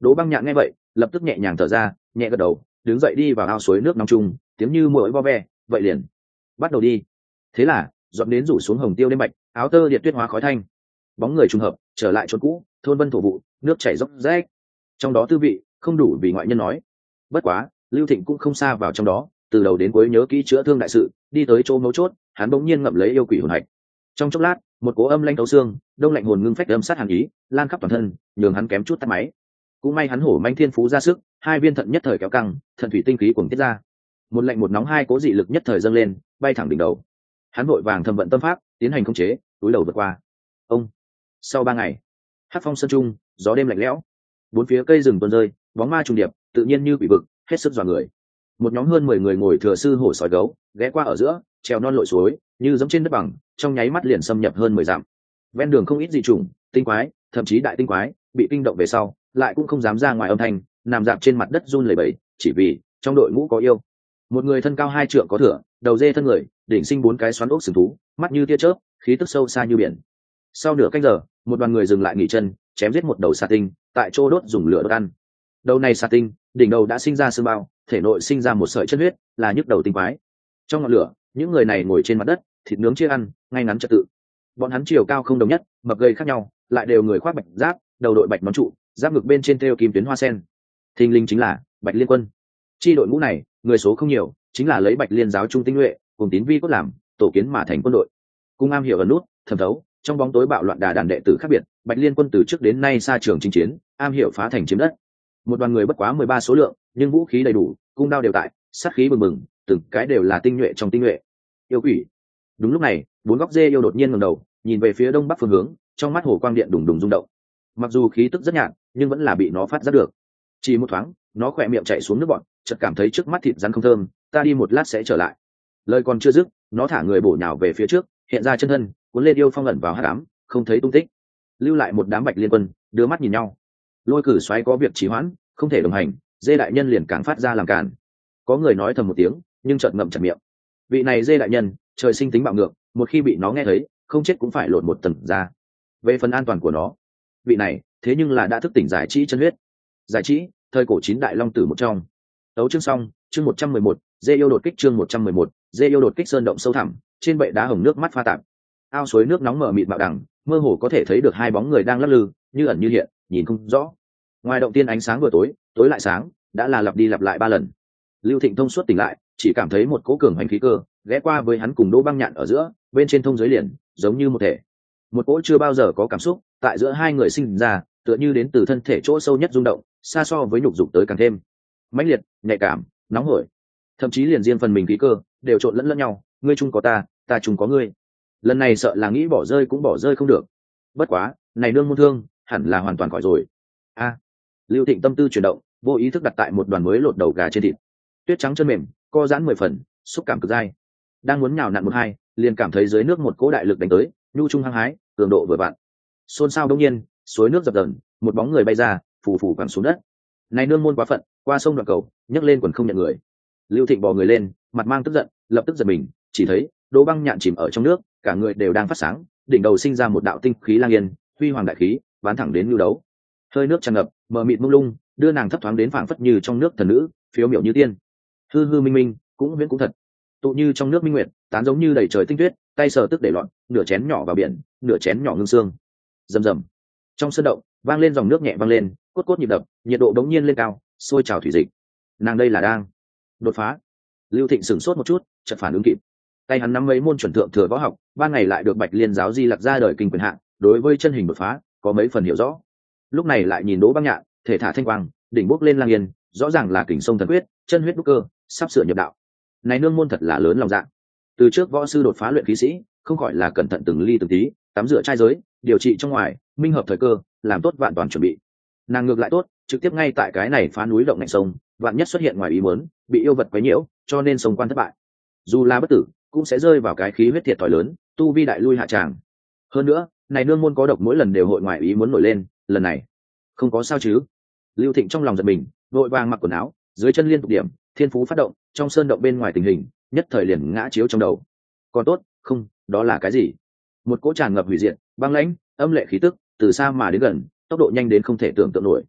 Đỗ Băng Nhạn nghe vậy lập tức nhẹ nhàng thở ra, nhẹ gật đầu, đứng dậy đi vào ao suối nước nóng chung, tiếng như muỗi vo ve. Vậy liền bắt đầu đi. Thế là dọn đến rủ xuống hồng tiêu đêm bạch, áo tơ điện tuyết hóa khói thanh, bóng người trùng hợp trở lại chốn cũ, thôn vân thổ vụ, nước chảy dốc rách, trong đó tư vị không đủ vì ngoại nhân nói. Bất quá Lưu Thịnh cũng không xa vào trong đó, từ đầu đến cuối nhớ kỹ chữa thương đại sự, đi tới chỗ mấu chốt, hắn bỗng nhiên ngậm lấy yêu quỷ hồn hạch. Trong chốc lát, một cỗ âm lanh thấu xương, đông lạnh hồn ngưng phách âm sát hàn ý, lan khắp toàn thân, nhường hắn kém chút tắt máy. Cũng may hắn hổ manh thiên phú ra sức, hai viên thận nhất thời kéo căng, thận thủy tinh khí cuồng tiết ra. Một lạnh một nóng hai cố dị lực nhất thời dâng lên, bay thẳng đỉnh đầu. Hắn vội vàng thâm vận tâm pháp, tiến hành khống chế, túi đầu vượt qua. Ông. Sau 3 ngày, Hắc Phong sơn trung, gió đêm lạnh lẽo, bốn phía cây rừng tuôn rơi, bóng ma trùng điệp, tự nhiên như quỷ vực, hết sức dọa người. Một nhóm hơn 10 người ngồi thừa sư hổ sói gấu, ghé qua ở giữa, trèo non lội suối, như giống trên đất bằng, trong nháy mắt liền xâm nhập hơn 10 dặm. Ven đường không ít dị trùng, tinh quái, thậm chí đại tinh quái, bị kinh động về sau, lại cũng không dám ra ngoài âm thanh, nằm dạp trên mặt đất run lẩy bẩy, chỉ vì trong đội ngũ có yêu. Một người thân cao 2 trượng có thửa, đầu dê thân người, đỉnh sinh 4 cái xoắn ốc sừng thú, mắt như tia chớp, khí tức sâu xa như biển. Sau nửa canh giờ, một đoàn người dừng lại nghỉ chân, chém giết một đầu xà tinh, tại chỗ đốt dùng lửa đốt ăn. Đầu này xà tinh, đỉnh đầu đã sinh ra xương bao, thể nội sinh ra một sợi chân huyết, là nhức đầu tinh quái. Trong ngọn lửa, những người này ngồi trên mặt đất, thịt nướng chia ăn, ngay ngắn trật tự. Bọn hắn chiều cao không đồng nhất, mập gầy khác nhau, lại đều người khoác bạch giáp, đầu đội bạch nón trụ, giáp ngực bên trên thêu kim tuyến hoa sen. Thình linh chính là Bạch Liên quân. Chi đội ngũ này, người số không nhiều, chính là lấy Bạch Liên giáo trung tinh nhuệ, cùng tín vi cốt làm, tổ kiến mà thành quân đội. Cung am hiểu ẩn nút, thẩm thấu, trong bóng tối bạo loạn đàn đệ tử khác biệt, Bạch Liên quân từ trước đến nay xa trường chinh chiến, am hiểu phá thành chiếm đất. Một đoàn người bất quá 13 số lượng, nhưng vũ khí đầy đủ, cung đao đều tại, sát khí bừng bừng, từng cái đều là tinh nhuệ trong tinh nhuệ. Yêu quỷ. Đúng lúc này, bốn góc dê yêu đột nhiên ngẩng đầu, nhìn về phía đông bắc phương hướng, trong mắt hồ quang điện đùng đùng rung động. Mặc dù khí tức rất nhạt, nhưng vẫn là bị nó phát giác được. Chỉ một thoáng, nó khỏe miệng chảy xuống nước bọt, chợt cảm thấy trước mắt thịt rắn không thơm, ta đi một lát sẽ trở lại. Lời còn chưa dứt, nó thả người bổ nhào về phía trước, hiện ra chân thân, cuốn lên yêu phong ẩn vào hắc ám, không thấy tung tích. Lưu lại một đám Bạch Liên quân, đưa mắt nhìn nhau. Lôi Cử xoáy có việc trì hoãn, không thể đồng hành, dê đại nhân liền càng phát ra làm cản. Có người nói thầm một tiếng, nhưng chợt ngậm chặt miệng. Vị này dê đại nhân, trời sinh tính bạo ngược, một khi bị nó nghe thấy, không chết cũng phải lột một tầng ra. Về phần an toàn của nó, vị này thế nhưng là đã thức tỉnh giải trí chân huyết. Giải trí, thời cổ 9 đại long tử một trong. Tấu chương xong, chương 111, dê yêu đột kích chương 111, dê yêu đột kích sơn động sâu thẳm, trên bệ đá hồng nước mắt pha tạp. Ao suối nước nóng mở mịt mạo đằng, mơ hồ có thể thấy được hai bóng người đang lắc lư, như ẩn như hiện, nhìn không rõ. Ngoài động tiên ánh sáng vừa tối, tối lại sáng, đã là lặp đi lặp lại 3 lần. Lưu Thịnh thông suốt tỉnh lại, chỉ cảm thấy một cỗ cường hành khí cơ, ghé qua với hắn cùng Đỗ Băng Nhạn ở giữa, bên trên thông dưới liền, giống như một thể. Một cỗ chưa bao giờ có cảm xúc, tại giữa hai người sinh ra, tựa như đến từ thân thể chỗ sâu nhất rung động, xa so với nhục dục tới càng thêm mãnh liệt, nhạy cảm, nóng hổi. Thậm chí liền riêng phần mình khí cơ, đều trộn lẫn lẫn nhau, ngươi chung có ta, ta chung có ngươi. Lần này sợ là nghĩ bỏ rơi cũng bỏ rơi không được. Bất quá, này nương môn thương, hẳn là hoàn toàn khỏi rồi. A. Lưu Thịnh tâm tư chuyển động, vô ý thức đặt tại một đoàn mới lột đầu gà trên thịt. Tuyết trắng chân mềm, co giãn 10 phần, xúc cảm cực dai. Đang muốn nhào nặn một hai, liền cảm thấy dưới nước một cỗ đại lực đánh tới, nhu trung hăng hái, cường độ vừa vặn. Xôn xao đông nhiên, suối nước dập dờn, một bóng người bay ra, phù phù quẳng xuống đất. Này nương môn quá phận, qua sông đoạn cầu, nhấc lên quần không nhận người. Lưu Thịnh bò người lên, mặt mang tức giận, lập tức giật mình, chỉ thấy Đỗ Băng Nhạn chìm ở trong nước, cả người đều đang phát sáng, đỉnh đầu sinh ra một đạo tinh khí lang yên, huy hoàng đại khí, bắn thẳng đến lưu đấu. Hơi nước tràn ngập, mờ mịt mông lung, đưa nàng thấp thoáng đến phảng phất như trong nước thần nữ, phiếu miểu như tiên. Hư hư minh minh, cũng huyễn cũng thật. Tụ như trong nước minh nguyệt, tán giống như đầy trời tinh tuyết, tay sờ tức để loạn, nửa chén nhỏ vào biển, nửa chén nhỏ ngưng xương. Rầm rầm. Trong sơn động, vang lên dòng nước nhẹ vang lên, cốt cốt nhịp đập, nhiệt độ đống nhiên lên cao, sôi trào thủy dịch. Nàng đây là đang đột phá. Lưu Thịnh sửng sốt một chút, chợt phản ứng kịp. Tay hắn nắm mấy môn chuẩn thượng thừa võ học, ban ngày lại được Bạch Liên giáo di lặc ra đời kinh quyền hạn, đối với chân hình đột phá có mấy phần hiểu rõ. Lúc này lại nhìn Đỗ Băng Nhạn, thể thả thanh quang, đỉnh bốc lên lang yên, rõ ràng là kình sông thần quyết, chân huyết đúc cơ, sắp sửa nhập đạo. Này nương môn thật là lớn lòng dạ. Từ trước võ sư đột phá luyện khí sĩ, không khỏi là cẩn thận từng ly từng tí, tắm rửa trai giới, điều trị trong ngoài, minh hợp thời cơ, làm tốt vạn toàn chuẩn bị. Nàng ngược lại tốt, trực tiếp ngay tại cái này phá núi động ngạnh sông, vạn nhất xuất hiện ngoài ý muốn, bị yêu vật quấy nhiễu, cho nên sông quan thất bại. Dù là bất tử, cũng sẽ rơi vào cái khí huyết thiệt thòi lớn, tu vi đại lui hạ tràng. Hơn nữa, này nương môn có độc mỗi lần đều hội ngoài ý muốn nổi lên, lần này không có sao chứ? Lưu Thịnh trong lòng giật mình, vội vàng mặc quần áo, dưới chân liên tục điểm, thiên phú phát động, trong sơn động bên ngoài tình hình, nhất thời liền ngã chiếu trong đầu. Còn tốt, không, đó là cái gì? Một cỗ tràn ngập hủy diệt, băng lãnh, âm lệ khí tức, từ xa mà đến gần, tốc độ nhanh đến không thể tưởng tượng nổi.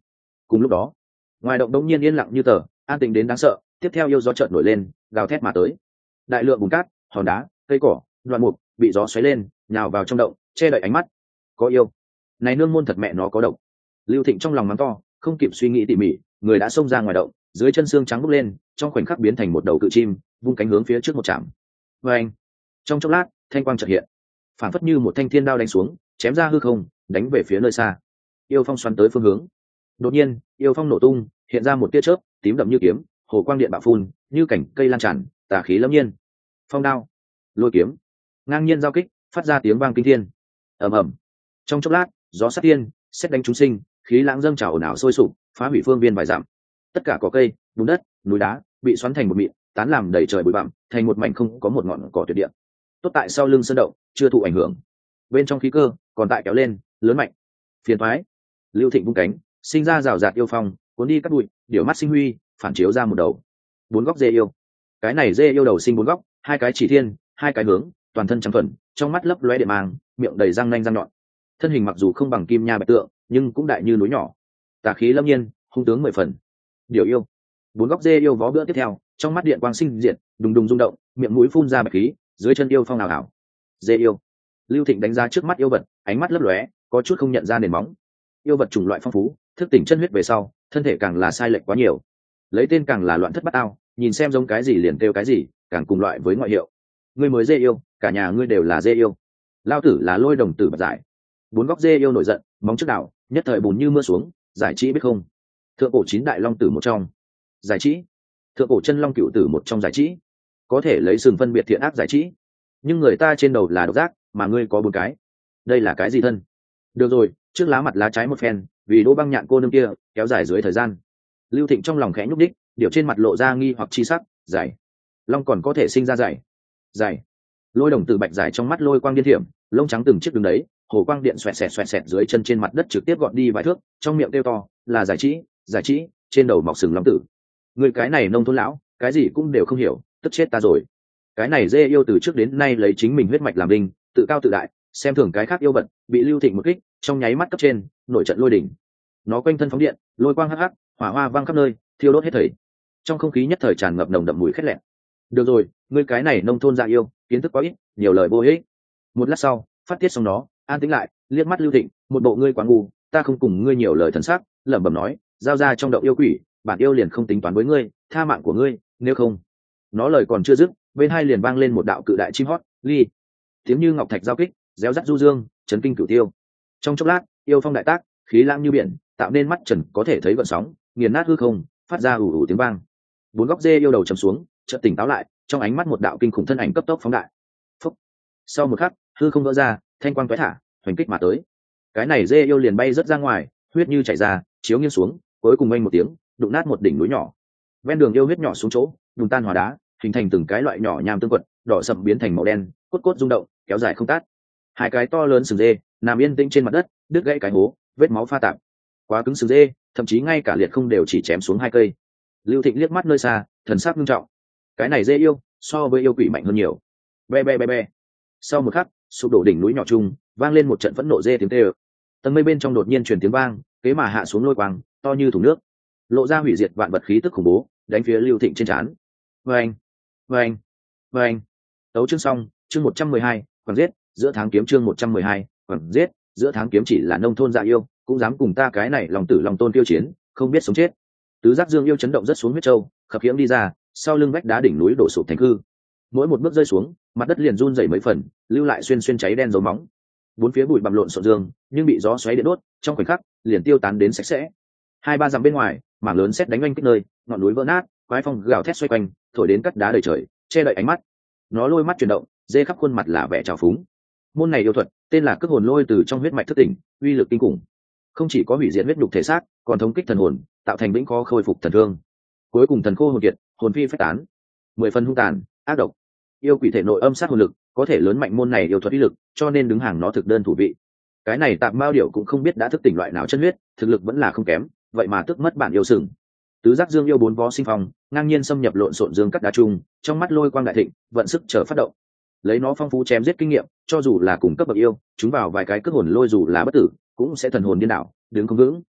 Cùng lúc đó, ngoài động đống nhiên yên lặng như tờ, an tĩnh đến đáng sợ. Tiếp theo yêu gió chợt nổi lên, gào thét mà tới. Đại lượng bùn cát, hòn đá, cây cỏ, đoạn mục bị gió xoáy lên, nhào vào trong động, che đậy ánh mắt. Có yêu, này nương môn thật mẹ nó có độc. Lưu Thịnh trong lòng mắng to, không kịp suy nghĩ tỉ mỉ, người đã xông ra ngoài động, dưới chân xương trắng bốc lên, trong khoảnh khắc biến thành một đầu cự chim, vung cánh hướng phía trước một chạm. Vâng! Trong chốc lát, thanh quang chợt hiện, phản phất như một thanh thiên đao đánh xuống, chém ra hư không, đánh về phía nơi xa. Yêu phong xoắn tới phương hướng. Đột nhiên, yêu phong nổ tung, hiện ra một tia chớp, tím đậm như kiếm, hồ quang điện bạo phun, như cảnh cây lan tràn, tà khí lâm nhiên. Phong đao, lôi kiếm, ngang nhiên giao kích, phát ra tiếng vang kinh thiên. Ầm ầm. Trong chốc lát, gió sát thiên, sét đánh chúng sinh, khí lãng dâng trào ồn ào sôi sục, phá hủy phương viên vài dặm. Tất cả cỏ cây, bùn đất, núi đá bị xoắn thành một mịn, tán làm đầy trời bụi bặm, thành một mảnh không có một ngọn cỏ tuyệt địa. Tốt tại sau lưng sơn động chưa thụ ảnh hưởng, bên trong khí cơ còn tại kéo lên, lớn mạnh. Phiền toái. Lưu Thịnh vung cánh, sinh ra rào rạt yêu phong, cuốn đi cắt bụi, điểu mắt sinh huy, phản chiếu ra một đầu. 4 góc dê yêu. Cái này dê yêu đầu sinh 4 góc, 2 cái chỉ thiên, 2 cái hướng, toàn thân trắng thuần, trong mắt lấp lóe điện mang, miệng đầy răng nanh răng nhọn. Thân hình mặc dù không bằng kim nha bạch tượng, nhưng cũng đại như núi nhỏ. Tà khí lâm nhiên, hung tướng 10 phần. Điểu yêu. 4 góc dê yêu vó bữa tiếp theo, trong mắt điện quang sinh diệt, đùng đùng rung động, miệng mũi phun ra bạch khí, dưới chân yêu phong ảo ảo. Dê yêu. Lưu Thịnh đánh giá trước mắt yêu vật, ánh mắt lấp lóe, có chút không nhận ra nền móng. Yêu vật chủng loại phong phú, thức tỉnh chân huyết về sau, thân thể càng là sai lệch quá nhiều. Lấy tên càng là loạn thất bát ao, nhìn xem giống cái gì liền kêu cái gì, càng cùng loại với ngoại hiệu. Ngươi mới dê yêu, cả nhà ngươi đều là dê yêu. Lao tử là Lôi Đồng Tử bật giải. 4 góc dê yêu nổi giận, móng trước đảo, nhất thời bùn như mưa xuống, giải trí biết không? Thượng cổ 9 đại long tử một trong. Giải trí. Thượng cổ chân long cựu tử một trong giải trí. Có thể lấy sừng phân biệt thiện ác giải trí. Nhưng người ta trên đầu là độc giác, mà ngươi có 4 cái. Đây là cái gì thân? Được rồi, trước lá mặt lá trái một phen, vì Đỗ Băng Nhạn cô nương kia kéo dài dưới thời gian. Lưu Thịnh trong lòng khẽ nhúc đích, điều trên mặt lộ ra nghi hoặc chi sắc. Giải. Long còn có thể sinh ra giải. Giải. Lôi Đồng Tử bạch giải trong mắt lôi quang điên thiểm, lông trắng từng chiếc đứng đấy, hồ quang điện xoẹt xẹt dưới chân trên mặt đất trực tiếp gọn đi vài thước, trong miệng kêu to, là giải trí, giải trí, trên đầu mọc sừng long tử. Người cái này nông thôn lão, cái gì cũng đều không hiểu, tức chết ta rồi. Cái này dê yêu từ trước đến nay lấy chính mình huyết mạch làm đinh, tự cao tự đại, xem thường cái khác yêu vật, bị Lưu Thịnh một kích, trong nháy mắt cấp trên, nổi trận lôi đỉnh. Nó quanh thân phóng điện, lôi quang hắc hắc, hỏa hoa vang khắp nơi, thiêu đốt hết thảy. Trong không khí nhất thời tràn ngập nồng đậm mùi khét lẹn. Được rồi, ngươi cái này nông thôn dạ yêu, kiến thức quá ít, nhiều lời vô ích. Một lát sau, phát tiết xong nó, an tĩnh lại, liếc mắt Lưu Thịnh, một bộ ngươi quá ngu, ta không cùng ngươi nhiều lời thần sắc, lẩm bẩm nói, giao ra trong động yêu quỷ, bản yêu liền không tính toán với ngươi, tha mạng của ngươi, nếu không. Nó lời còn chưa dứt, bên hai liền vang lên một đạo cự đại chim hót, ly. Tiếng như ngọc thạch giao kích, réo rắt du dương, chấn kinh cửu tiêu. Trong chốc lát, yêu phong đại tác, khí lãng như biển, tạo nên mắt trần có thể thấy gợn sóng, nghiền nát hư không, phát ra ù ù tiếng vang. 4 góc dê yêu đầu trầm xuống, chợt tỉnh táo lại, trong ánh mắt một đạo kinh khủng thân ảnh cấp tốc phóng đại. Phúc. Sau một khắc, hư không vỡ ra, thanh quang tóe thả, hoành kích mà tới. Cái này dê yêu liền bay rất ra ngoài, huyết như chảy ra, chiếu nghiêng xuống, cuối cùng anh một tiếng, đụng nát một đỉnh núi nhỏ. Ven đường yêu huyết nhỏ xuống chỗ, đùng tan hóa đá, hình thành từng cái loại nhỏ nham tương quật, đỏ sậm biến thành màu đen, cốt cốt rung động, kéo dài không tát. 2 cái to lớn sừng dê nằm yên tĩnh trên mặt đất, đứt gãy cái hố, vết máu pha tạp. Quá cứng sừng dê, thậm chí ngay cả liệt không đều chỉ chém xuống 2 cây. Lưu Thịnh liếc mắt nơi xa, thần sắc nghiêm trọng. Cái này dê yêu, so với yêu quỷ mạnh hơn nhiều. Be be be be. Sau một khắc, sụp đổ đỉnh núi nhỏ chung, vang lên một trận phẫn nộ dê tiếng kêu. Tầng mây bên trong đột nhiên truyền tiếng vang, kế mà hạ xuống lôi quang, to như thùng nước, lộ ra hủy diệt vạn vật khí tức khủng bố, đánh phía Lưu Thịnh trên trán. Vâng, vâng, vâng. Tấu chương xong, chương 112, quẳng giết, giữa tháng kiếm chương 112, quẳng giết, giữa tháng kiếm chỉ là nông thôn dạ yêu, cũng dám cùng ta cái này lòng tử lòng tôn tiêu chiến, không biết sống chết. Tứ giác dương yêu chấn động rất xuống huyết châu, khập khiễng đi ra, sau lưng vách đá đỉnh núi đổ sụp thành hư. Mỗi một bước rơi xuống, mặt đất liền run rẩy mấy phần, lưu lại xuyên xuyên cháy đen dấu móng. Bốn phía bụi bặm lộn xộn dương, nhưng bị gió xoáy điện đốt, trong khoảnh khắc liền tiêu tán đến sạch sẽ. 2-3 dặm bên ngoài, mảng lớn sét đánh oanh kích nơi, ngọn núi vỡ nát, quái phong gào thét xoay quanh, thổi đến cắt đá đầy trời, che đậy ánh mắt. Nó lôi mắt chuyển động, dê khắp khuôn mặt là vẻ trào phúng. Môn này yêu thuật, tên là cước hồn lôi từ trong huyết mạch thức tỉnh, uy lực kinh khủng. Không chỉ có hủy diệt huyết nhục thể xác, còn thống kích thần hồn, tạo thành vĩnh khó khôi phục thần thương. Cuối cùng thần khô hồn kiệt, hồn phi phách tán. 10 phần hung tàn, ác độc. Yêu quỷ thể nội âm sát hồn lực, có thể lớn mạnh môn này yêu thuật uy lực, cho nên đứng hàng nó thực đơn thủ vị. Cái này tạm mao điểu cũng không biết đã thức tỉnh loại nào chân huyết, thực lực vẫn là không kém, vậy mà tức mất bản yêu sừng. Tứ giác dương yêu 4 vó sinh phong, ngang nhiên xâm nhập lộn xộn dương cắt đá chung, trong mắt lôi quang đại thịnh, vận sức chờ phát động. Lấy nó phong phú chém giết kinh nghiệm, cho dù là cùng cấp bậc yêu, chúng vào vài cái cước hồn lôi dù là bất tử, cũng sẽ thần hồn điên đảo, đứng không vững.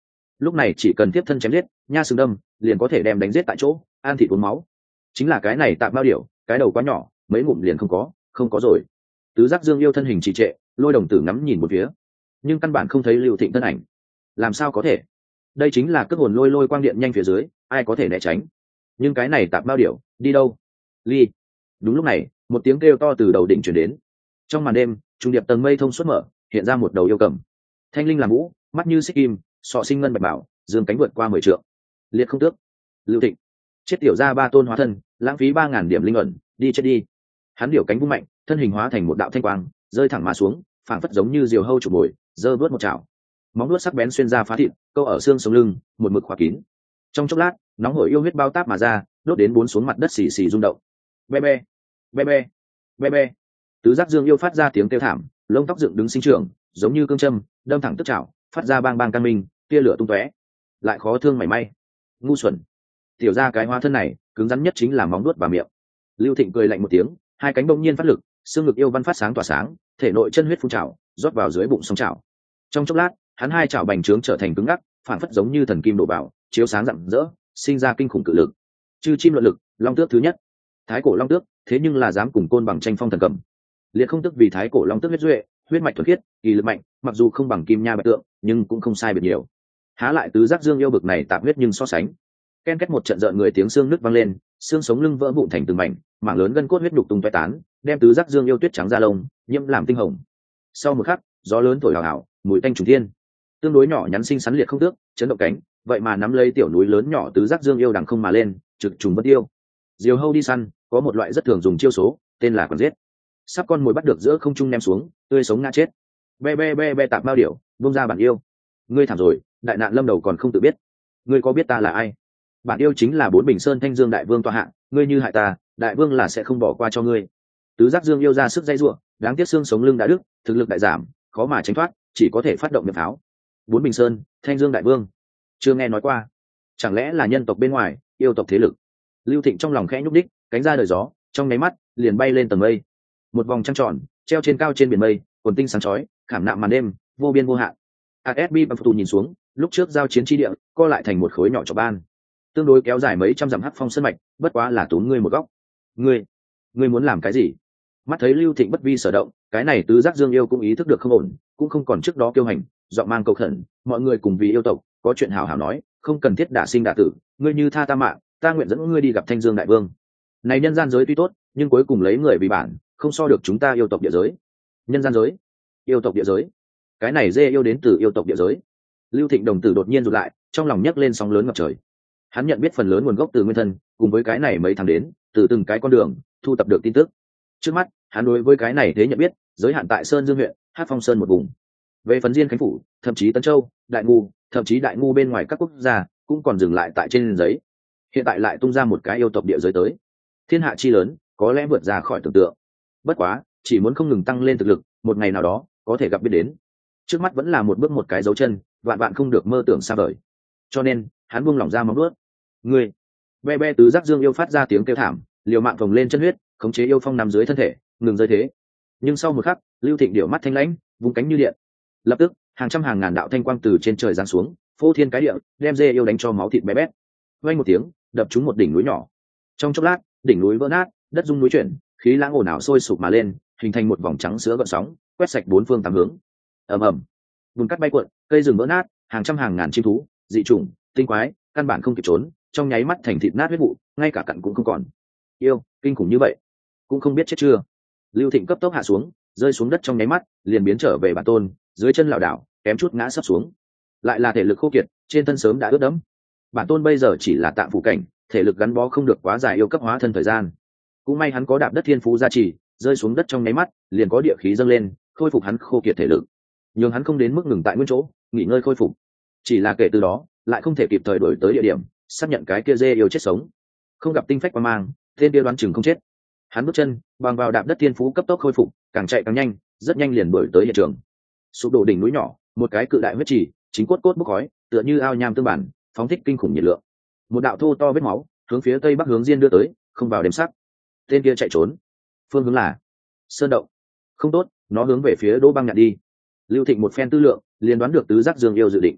lúc này chỉ cần tiếp thân chém giết nha xương đâm liền có thể đem đánh giết tại chỗ, an thịt uống máu. Chính là cái này tạm bao điều, cái đầu quá nhỏ, mấy ngụm liền không có rồi. Tứ giác dương yêu thân hình trì trệ, lôi đồng tử ngắm nhìn một phía, nhưng căn bản không thấy Lưu Thịnh thân ảnh. Làm sao có thể? Đây chính là cước hồn lôi quang điện nhanh phía dưới, ai có thể né tránh? Nhưng cái này tạm bao điều đi đâu? Ly. Đúng lúc này, một tiếng kêu to từ đầu đỉnh truyền đến. Trong màn đêm, trung điệp tầng mây thông suốt mở, hiện ra một đầu yêu cầm. Thanh linh làm mũ, mắt như xích kim, sọ sinh ngân bạch bảo, dương cánh vượt qua 10 trượng. Liệt không tước. Lưu Thịnh. Chết tiểu ra 3 tôn hóa thân, lãng phí 3000 điểm linh ẩn, đi chết đi. Hắn điều cánh vung mạnh, thân hình hóa thành một đạo thanh quang, rơi thẳng mà xuống, phảng phất giống như diều hâu chụp mồi, giơ vớt một chảo. Móng vuốt sắc bén xuyên ra phá thịt, câu ở xương sống lưng, một mực khóa kín. Trong chốc lát, nóng hổi yêu huyết bao táp mà ra, đốt đến bốn xuống mặt đất xì xì rung động. Be be, be be, be be. Tứ giác dương yêu phát ra tiếng kêu thảm, lông tóc dựng đứng sinh trưởng, giống như cương châm, đâm thẳng tức chảo, phát ra bang bang can minh, tia lửa tung tóe. Lại khó thương mảy may. Ngu xuẩn. Tiểu ra cái hóa thân này, cứng rắn nhất chính là móng vuốt và miệng. Lưu Thịnh cười lạnh một tiếng, hai cánh bỗng nhiên phát lực, xương ngực yêu văn phát sáng tỏa sáng, thể nội chân huyết phun trào, rót vào dưới bụng song trào. Trong chốc lát, hắn hai chảo bành trướng trở thành cứng ngắc, phản phất giống như thần kim đổ vào, chiếu sáng rạng rỡ, sinh ra kinh khủng cự lực. Chư chim luận lực, long tước thứ nhất. Thái cổ long tước, thế nhưng là dám cùng côn bằng tranh phong thần cầm. Liệt không tước vì thái cổ long tước huyết duệ, huyết mạch thuần khiết, kỳ lực mạnh, mặc dù không bằng kim nha bạch tượng, nhưng cũng không sai biệt nhiều. Há lại tứ giác dương yêu bực này tạm huyết nhưng so sánh. Ken két một trận rợn người tiếng xương nứt vang lên, xương sống lưng vỡ vụn thành từng mảnh, mảng lớn gân cốt huyết đục tung tóe tán, đem tứ giác dương yêu tuyết trắng da lông nhiễm làm tinh hồng. Sau một khắc, gió lớn thổi hào hào, mùi tanh trùng thiên. Tương đối nhỏ nhắn xinh xắn liệt không tước, chấn động cánh, vậy mà nắm lấy tiểu núi lớn nhỏ tứ giác dương yêu đằng không mà lên, trực trùng bất tiêu. Diều hâu đi săn, có một loại rất thường dùng chiêu số, tên là quần giết. Sắp con mồi bắt được giữa không trung ném xuống, tươi sống ngã chết. Be be be be tạp bao điểu, buông ra bản yêu. Ngươi thảm rồi, đại nạn lâm đầu còn không tự biết. Ngươi có biết ta là ai? Bản yêu chính là Bốn Bình Sơn Thanh Dương đại vương tọa hạng, ngươi như hại ta, đại vương là sẽ không bỏ qua cho ngươi. Tứ giác dương yêu ra sức dây rủa, đáng tiếc xương sống lưng đã đứt, thực lực đại giảm, khó mà tránh thoát, chỉ có thể phát động miệng pháo. Bốn Bình Sơn, Thanh Dương đại vương, chưa nghe nói qua. Chẳng lẽ là nhân tộc bên ngoài, yêu tộc thế lực? Lưu Thịnh trong lòng khẽ nhúc đích, cánh ra đời gió, trong nháy mắt liền bay lên tầng mây. Một vòng trăng tròn, treo trên cao trên biển mây, quần tinh sáng chói, khảm nạm màn đêm, vô biên vô hạn. ASB bằng phụ nhìn xuống, lúc trước giao chiến chi địa, co lại thành một khối nhỏ trọc ban. Tương đối kéo dài mấy trăm dặm hắc phong sơn mạch, bất quá là túm ngươi một góc. Ngươi muốn làm cái gì? Mắt thấy Lưu Thịnh bất vi sở động, cái này tứ giác dương yêu cũng ý thức được không ổn, cũng không còn trước đó kiêu hành, giọng mang cầu khẩn, mọi người cùng vì yêu tộc, có chuyện hảo hảo nói, không cần thiết đả sinh đả tử, ngươi như tha ta mạng, ta nguyện dẫn ngươi đi gặp Thanh Dương đại vương. Này nhân gian giới tuy tốt, nhưng cuối cùng lấy người vì bản, không so được chúng ta yêu tộc địa giới. Nhân gian giới, yêu tộc địa giới, cái này dê yêu đến từ yêu tộc địa giới. Lưu Thịnh đồng tử đột nhiên rụt lại, trong lòng nhấc lên sóng lớn ngập trời. Hắn nhận biết phần lớn nguồn gốc từ nguyên thân, cùng với cái này mấy tháng đến, từ từng cái con đường thu tập được tin tức. Trước mắt, hắn đối với cái này thế nhận biết, giới hạn tại Sơn Dương huyện, Hát Phong Sơn một vùng. Về phần Diên Khánh phủ, thậm chí Tân Châu, Đại Ngu, thậm chí Đại Ngu bên ngoài các quốc gia, cũng còn dừng lại tại trên giấy. Hiện tại lại tung ra một cái yêu tộc địa giới tới. Thiên hạ chi lớn, có lẽ vượt ra khỏi tưởng tượng. Bất quá, chỉ muốn không ngừng tăng lên thực lực, một ngày nào đó có thể gặp biết đến. Trước mắt vẫn là một bước một cái dấu chân, vạn vạn không được mơ tưởng xa vời. Cho nên, hắn buông lỏng ra móng vuốt. Ngươi, be be tứ giác dương yêu phát ra tiếng kêu thảm, liều mạng phồng lên chân huyết, khống chế yêu phong nằm dưới thân thể, ngừng rơi thế. Nhưng sau một khắc, Lưu Thịnh điệu mắt thanh lãnh, vung cánh như điện. Lập tức, hàng trăm hàng ngàn đạo thanh quang từ trên trời giáng xuống, phô thiên cái địa, đem dê yêu đánh cho máu thịt bé bét. Vang một tiếng, đập trúng một đỉnh núi nhỏ. Trong chốc lát, đỉnh núi vỡ nát, đất rung núi chuyển, khí lãng ồn ào sôi sục mà lên, hình thành một vòng trắng sữa gợn sóng, quét sạch bốn phương tám hướng. Ầm ầm, bùn cát bay cuộn, cây rừng vỡ nát, hàng trăm hàng ngàn chim thú, dị trùng, tinh quái, căn bản không kịp trốn, trong nháy mắt thành thịt nát huyết vụ, ngay cả cặn cũng không còn. Yêu, kinh khủng như vậy, cũng không biết chết chưa. Lưu Thịnh cấp tốc hạ xuống, rơi xuống đất trong nháy mắt, liền biến trở về bản tôn, dưới chân lảo đảo, kém chút ngã sấp xuống. Lại là thể lực khô kiệt, trên thân sớm đã ướt đẫm. Bản tôn bây giờ chỉ là tạm phụ cảnh, thể lực gắn bó không được quá dài yêu cấp hóa thân thời gian. Cũng may hắn có đạp đất thiên phú gia trì, rơi xuống đất trong nháy mắt, liền có địa khí dâng lên, khôi phục hắn khô kiệt thể lực. Nhưng hắn không đến mức ngừng tại nguyên chỗ, nghỉ ngơi khôi phục. Chỉ là kể từ đó, lại không thể kịp thời đổi tới địa điểm, xác nhận cái kia dê yêu chết sống. Không gặp tinh phách qua mang, tên kia đoán chừng không chết. Hắn bước chân bằng vào đạp đất thiên phú cấp tốc khôi phục, càng chạy càng nhanh, rất nhanh liền đuổi tới hiện trường. Sụp đổ đỉnh núi nhỏ, một cái cự đại huyết trì, chính cốt cốt bốc khói, tựa như ao nham tương bản, phóng thích kinh khủng nhiệt lượng. Một đạo thô to vết máu, hướng phía tây bắc hướng diên đưa tới, không vào đếm sắc. Tên kia chạy trốn, phương hướng là sơn động. Không tốt, nó hướng về phía Đỗ Băng Nhạn đi. Lưu Thịnh một phen tư lượng, liền đoán được tứ giác dương yêu dự định.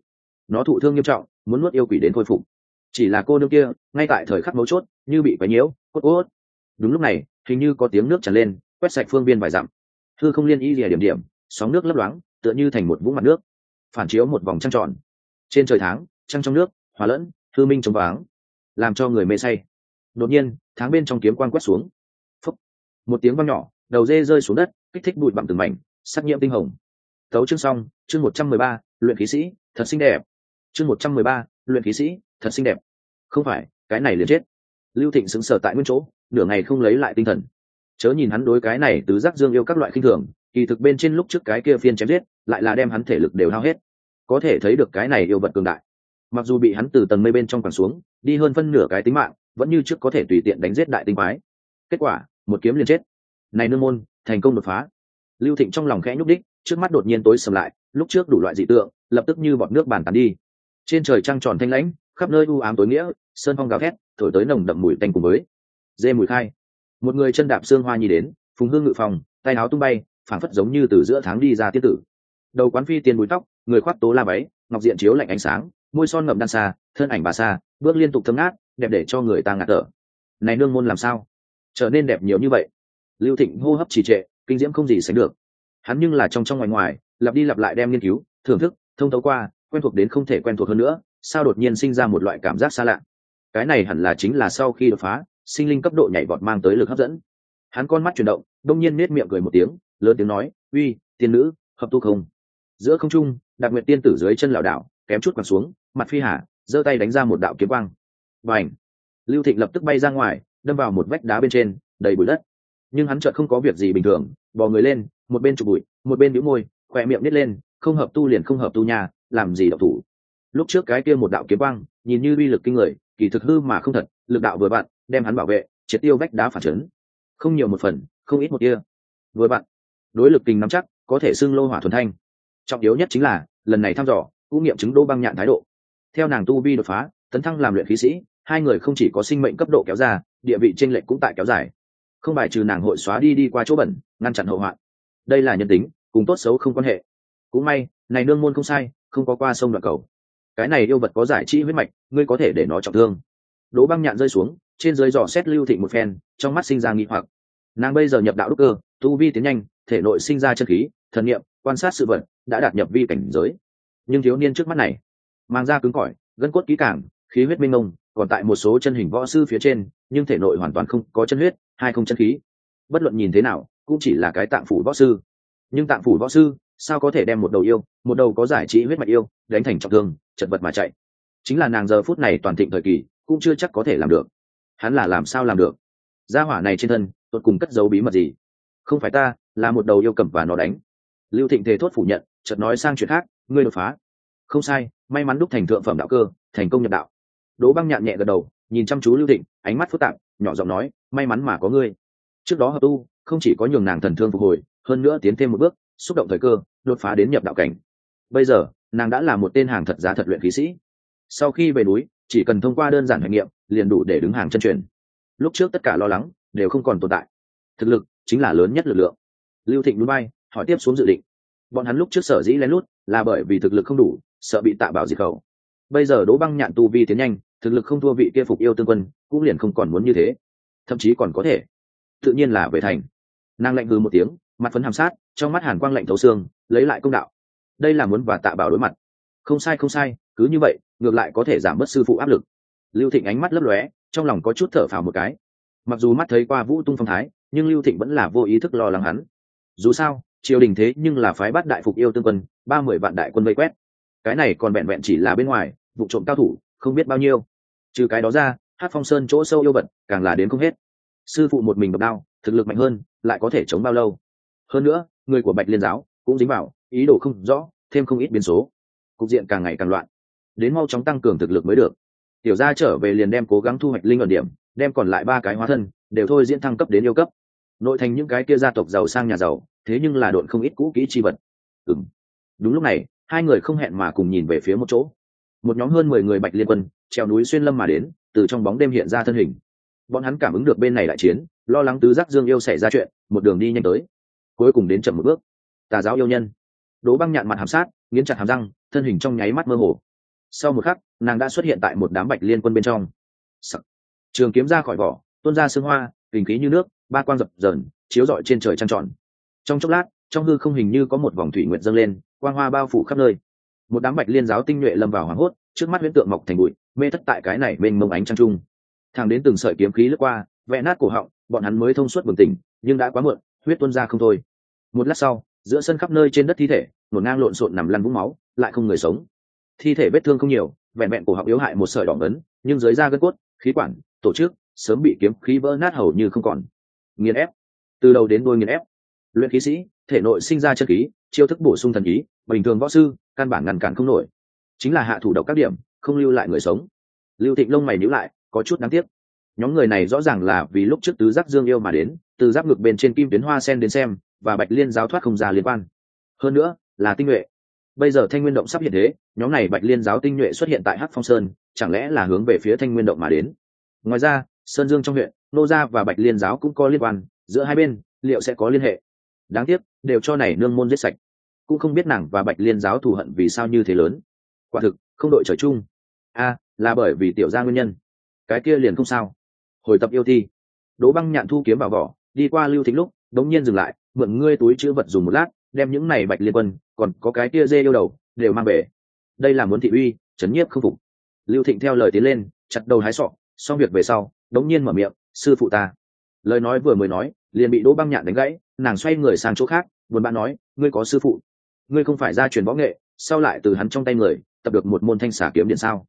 nó thụ thương nghiêm trọng, muốn nuốt yêu quỷ đến khôi phục. Chỉ là cô nương kia ngay tại thời khắc mấu chốt như bị quấy nhiễu, cốt cốt. Đúng lúc này hình như có tiếng nước tràn lên, quét sạch phương biên vài dặm. Hư không liên y lìa điểm điểm, sóng nước lấp loáng tựa như thành một vũng mặt nước, phản chiếu một vòng trăng tròn. Trên trời tháng, trăng trong nước hòa lẫn, hư minh trống váng, làm cho người mê say. Đột nhiên tháng bên trong kiếm quang quét xuống, phúc, một tiếng vang nhỏ, đầu dê rơi xuống đất, kích thích bụi bặm từng mảnh, sắc nhiễm tinh hồng. Tấu chương xong, chương 113, luyện khí sĩ thật xinh đẹp. Chương 113, luyện khí sĩ thật xinh đẹp. Không phải, cái này liền chết. Lưu Thịnh sững sờ tại nguyên chỗ, nửa ngày không lấy lại tinh thần. Chớ nhìn hắn đối cái này tứ giác dương yêu các loại khinh thường, kỳ thực bên trên lúc trước cái kia phiên chém giết lại là đem hắn thể lực đều hao hết. Có thể thấy được cái này yêu vật cường đại. Mặc dù bị hắn từ tầng mây bên trong quẳng xuống, đi hơn phân nửa cái tính mạng, vẫn như trước có thể tùy tiện đánh giết đại tinh quái. Kết quả, một kiếm liền chết. Này nương môn, thành công đột phá. Lưu Thịnh trong lòng khẽ nhúc đích, trước mắt đột nhiên tối sầm lại, lúc trước đủ loại dị tượng lập tức như bọt nước bàn tán đi. Trên trời trăng tròn thanh lãnh, khắp nơi u ám tối nghĩa, sơn phong gào thét, thổi tới nồng đậm mùi tanh cùng với dê mùi khai. Một người chân đạp xương hoa nhi đến, phùng hương ngự phòng, tay áo tung bay, phảng phất giống như từ giữa tháng đi ra tiên tử. Đầu quán phi tiền búi tóc, người khoác tố la váy, ngọc diện chiếu lạnh ánh sáng, môi son ngậm đan xa, thân ảnh bà xa, bước liên tục thơm ngát, đẹp để cho người ta ngạt thở. Này nương môn làm sao trở nên đẹp nhiều như vậy? Lưu Thịnh hô hấp trì trệ, kinh diễm không gì sánh được. Hắn nhưng là trong trong ngoài ngoài lặp đi lặp lại đem nghiên cứu, thưởng thức, thông thấu qua, quen thuộc đến không thể quen thuộc hơn nữa, sao đột nhiên sinh ra một loại cảm giác xa lạ? Cái này hẳn là chính là sau khi đột phá, sinh linh cấp độ nhảy vọt mang tới lực hấp dẫn. Hắn con mắt chuyển động, đông nhiên nết miệng cười một tiếng, lớn tiếng nói, uy, tiên nữ, hợp tu không? Giữa không trung, Đạp Nguyệt tiên tử dưới chân lảo đảo, kém chút quẳng xuống, mặt phi hà, giơ tay đánh ra một đạo kiếm quang. Bành! Lưu Thịnh lập tức bay ra ngoài, đâm vào một vách đá bên trên, đầy bụi đất. Nhưng hắn chợt không có việc gì bình thường, bò người lên, một bên chụp bụi, một bên bĩu môi, khỏe miệng nít lên, không hợp tu liền không hợp tu nhà, làm gì động thủ. Lúc trước cái kia một đạo kiếm quang, nhìn như uy lực kinh người, kỳ thực hư mà không thật, lực đạo vừa vặn, đem hắn bảo vệ, triệt tiêu vách đá phản chấn. Không nhiều một phần, không ít một tia. Vừa vặn, đối lực kinh nắm chắc, có thể xưng lô hỏa thuần thanh. Trọng yếu nhất chính là, lần này thăm dò, cũng nghiệm chứng Đỗ Băng Nhạn thái độ. Theo nàng tu vi đột phá, tấn thăng làm luyện khí sĩ, hai người không chỉ có sinh mệnh cấp độ kéo ra, địa vị chênh lệch cũng tại kéo dài. Không bài trừ nàng hội xóa đi qua chỗ bẩn, ngăn chặn hậu hoạn. Đây là nhân tính, cùng tốt xấu không quan hệ. Cũng may, này nương môn không sai, không có qua sông đoạn cầu. Cái này yêu vật có giải trí huyết mạch, ngươi có thể để nó trọng thương. Đỗ Băng Nhạn rơi xuống, trên dưới dò xét Lưu Thịnh một phen, trong mắt sinh ra nghi hoặc. Nàng bây giờ nhập đạo đúc cơ, tu vi tiến nhanh, thể nội sinh ra chân khí, thần niệm, quan sát sự vật, đã đạt nhập vi cảnh giới. Nhưng thiếu niên trước mắt này, mang da cứng cỏi, gân cốt kỹ càng, khí huyết minh mông, còn tại một số chân hình võ sư phía trên, nhưng thể nội hoàn toàn không có chân huyết, hay không chân khí. Bất luận nhìn thế nào, cũng chỉ là cái tạng phủ võ sư. Nhưng tạng phủ võ sư, sao có thể đem một đầu yêu, một đầu có giải trí huyết mạch yêu, đánh thành trọng thương, chật vật mà chạy? Chính là nàng giờ phút này toàn thịnh thời kỳ, cũng chưa chắc có thể làm được. Hắn là làm sao làm được? Gia hỏa này trên thân, tột cùng cất giấu bí mật gì? Không phải ta, là một đầu yêu cầm và nó đánh. Lưu Thịnh thề thốt phủ nhận, chợt nói sang chuyện khác, ngươi đột phá. Không sai, may mắn đúc thành thượng phẩm đạo cơ, thành công nhập đạo. Đỗ Băng Nhạn nhẹ gật đầu, nhìn chăm chú Lưu Thịnh, ánh mắt phức tạp, nhỏ giọng nói, may mắn mà có ngươi. Trước đó hợp tu, không chỉ có nhường nàng thần thương phục hồi, hơn nữa tiến thêm một bước, xúc động thời cơ, đột phá đến nhập đạo cảnh. Bây giờ, nàng đã là một tên hàng thật giá thật luyện khí sĩ. Sau khi về núi, chỉ cần thông qua đơn giản hành nghiệm, liền đủ để đứng hàng chân truyền. Lúc trước tất cả lo lắng đều không còn tồn tại. Thực lực chính là lớn nhất lực lượng. Lưu Thịnh núi bay, hỏi tiếp xuống dự định. Bọn hắn lúc trước sở dĩ lén lút, là bởi vì thực lực không đủ, sợ bị Tạ Bảo diệt khẩu. Bây giờ Đỗ Băng Nhạn tu vi tiến nhanh, thực lực không thua vị kia Phục Yêu Tương Quân, cũng liền không còn muốn như thế. Thậm chí còn có thể, tự nhiên là về thành. Nàng lạnh hừ một tiếng, mặt phấn hàm sát, trong mắt hàn quang lạnh thấu xương, lấy lại công đạo. Đây là muốn và Tạ Bảo đối mặt. Không sai không sai, cứ như vậy, ngược lại có thể giảm bớt sư phụ áp lực. Lưu Thịnh ánh mắt lấp lóe, trong lòng có chút thở phào một cái. Mặc dù mắt thấy qua Vũ Tung phong thái, nhưng Lưu Thịnh vẫn là vô ý thức lo lắng hắn. Dù sao, triều đình thế nhưng là phái Bát Đại Phục Yêu Tương Quân, 30 vạn đại quân vây quét. Cái này còn vẹn vẹn chỉ là bên ngoài, vụ trộm cao thủ, không biết bao nhiêu. Trừ cái đó ra, Hát Phong Sơn chỗ sâu yêu vật, càng là đến không hết. Sư phụ một mình độc đao, thực lực mạnh hơn, lại có thể chống bao lâu? Hơn nữa, người của Bạch Liên giáo cũng dính vào, ý đồ không rõ, thêm không ít biến số. Cục diện càng ngày càng loạn. Đến mau chóng tăng cường thực lực mới được. Tiểu gia trở về liền đem cố gắng thu hoạch linh ẩn điểm, đem còn lại 3 cái hóa thân đều thôi diễn thăng cấp đến yêu cấp. Nội thành những cái kia gia tộc giàu sang nhà giàu, thế nhưng là độn không ít cũ kỹ chi vật. Đúng lúc này, hai người không hẹn mà cùng nhìn về phía một chỗ. Một nhóm hơn 10 người Bạch Liên quân trèo núi xuyên lâm mà đến, từ trong bóng đêm hiện ra thân hình. Bọn hắn cảm ứng được bên này đại chiến, lo lắng tứ giác dương yêu xảy ra chuyện, một đường đi nhanh tới. Cuối cùng đến chậm một bước. Tà giáo yêu nhân. Đỗ Băng Nhạn mặt hàm sát, nghiến chặt hàm răng, thân hình trong nháy mắt mơ hồ. Sau một khắc nàng đã xuất hiện tại một đám bạch liên quân bên trong. Sắc. Trường kiếm ra khỏi vỏ, tuôn ra sương hoa, kình khí như nước, ba quang dập dờn chiếu rọi trên trời trăng tròn. Trong chốc lát trong hư không hình như có một vòng thủy nguyệt dâng lên, quang hoa bao phủ khắp nơi. Một đám bạch liên giáo tinh nhuệ lâm vào hoảng hốt, trước mắt huyễn tượng mọc thành bụi, mê thất tại cái này bên mông ánh trăng trung. Thẳng đến từng sợi kiếm khí lướt qua, vẽ nát cổ họng, bọn hắn mới thông suốt bừng tỉnh, nhưng đã quá muộn, huyết tuôn ra không thôi. Một lát sau, giữa sân khắp nơi trên đất thi thể nổn ngang lộn xộn nằm lăn vũng máu, lại không người sống. Thi thể vết thương không nhiều, vẹn vẹn cổ họng yếu hại một sợi đỏ ấn, nhưng dưới da gân cốt, khí quản, tổ chức sớm bị kiếm khí vỡ nát hầu như không còn. Nghiền ép, từ đầu đến đuôi nghiền ép. Luyện khí sĩ thể nội sinh ra chân khí, chiêu thức bổ sung thần ý, bình thường võ sư căn bản ngăn cản không nổi. Chính là hạ thủ độc các điểm, không lưu lại người sống. Lưu Thịnh lông mày nhíu lại, có chút đáng tiếc. Nhóm người này rõ ràng là vì lúc trước tứ giác dương yêu mà đến, từ giáp ngực bên trên kim tuyến hoa sen đến xem, và bạch liên giáo thoát không ra liên quan. Hơn nữa là tinh nhuệ. Bây giờ Thanh Nguyên động sắp hiện thế, nhóm này bạch liên giáo tinh nhuệ xuất hiện tại Hắc Phong Sơn, chẳng lẽ là hướng về phía Thanh Nguyên động mà đến? Ngoài ra, Sơn Dương trong huyện, nô gia và bạch liên giáo cũng có liên quan, giữa hai bên liệu sẽ có liên hệ? Đáng tiếc, đều cho này nương môn giết sạch. Cũng không biết nàng và bạch liên giáo thù hận vì sao như thế lớn. Quả thực không đội trời chung. Là bởi vì tiểu gia nguyên nhân. Cái kia liền không sao. Hồi tập yêu thi, Đỗ Băng Nhạn thu kiếm vào vỏ, đi qua Lưu Thịnh lúc đống nhiên dừng lại, mượn ngươi túi chứa vật dùng một lát, đem những này bạch liên quân còn có cái kia dê yêu đầu đều mang về. Đây là muốn thị uy chấn nhiếp không phục. Lưu Thịnh theo lời tiến lên, chặt đầu hái sọ, xong việc về sau đống nhiên mở miệng, sư phụ ta. Lời nói vừa mới nói liền bị Đỗ Băng Nhạn đánh gãy, nàng xoay người sang chỗ khác, buồn bã nói, ngươi có sư phụ, ngươi không phải gia truyền võ nghệ, sao lại từ hắn trong tay người tập được một môn thanh xà kiếm điện sao?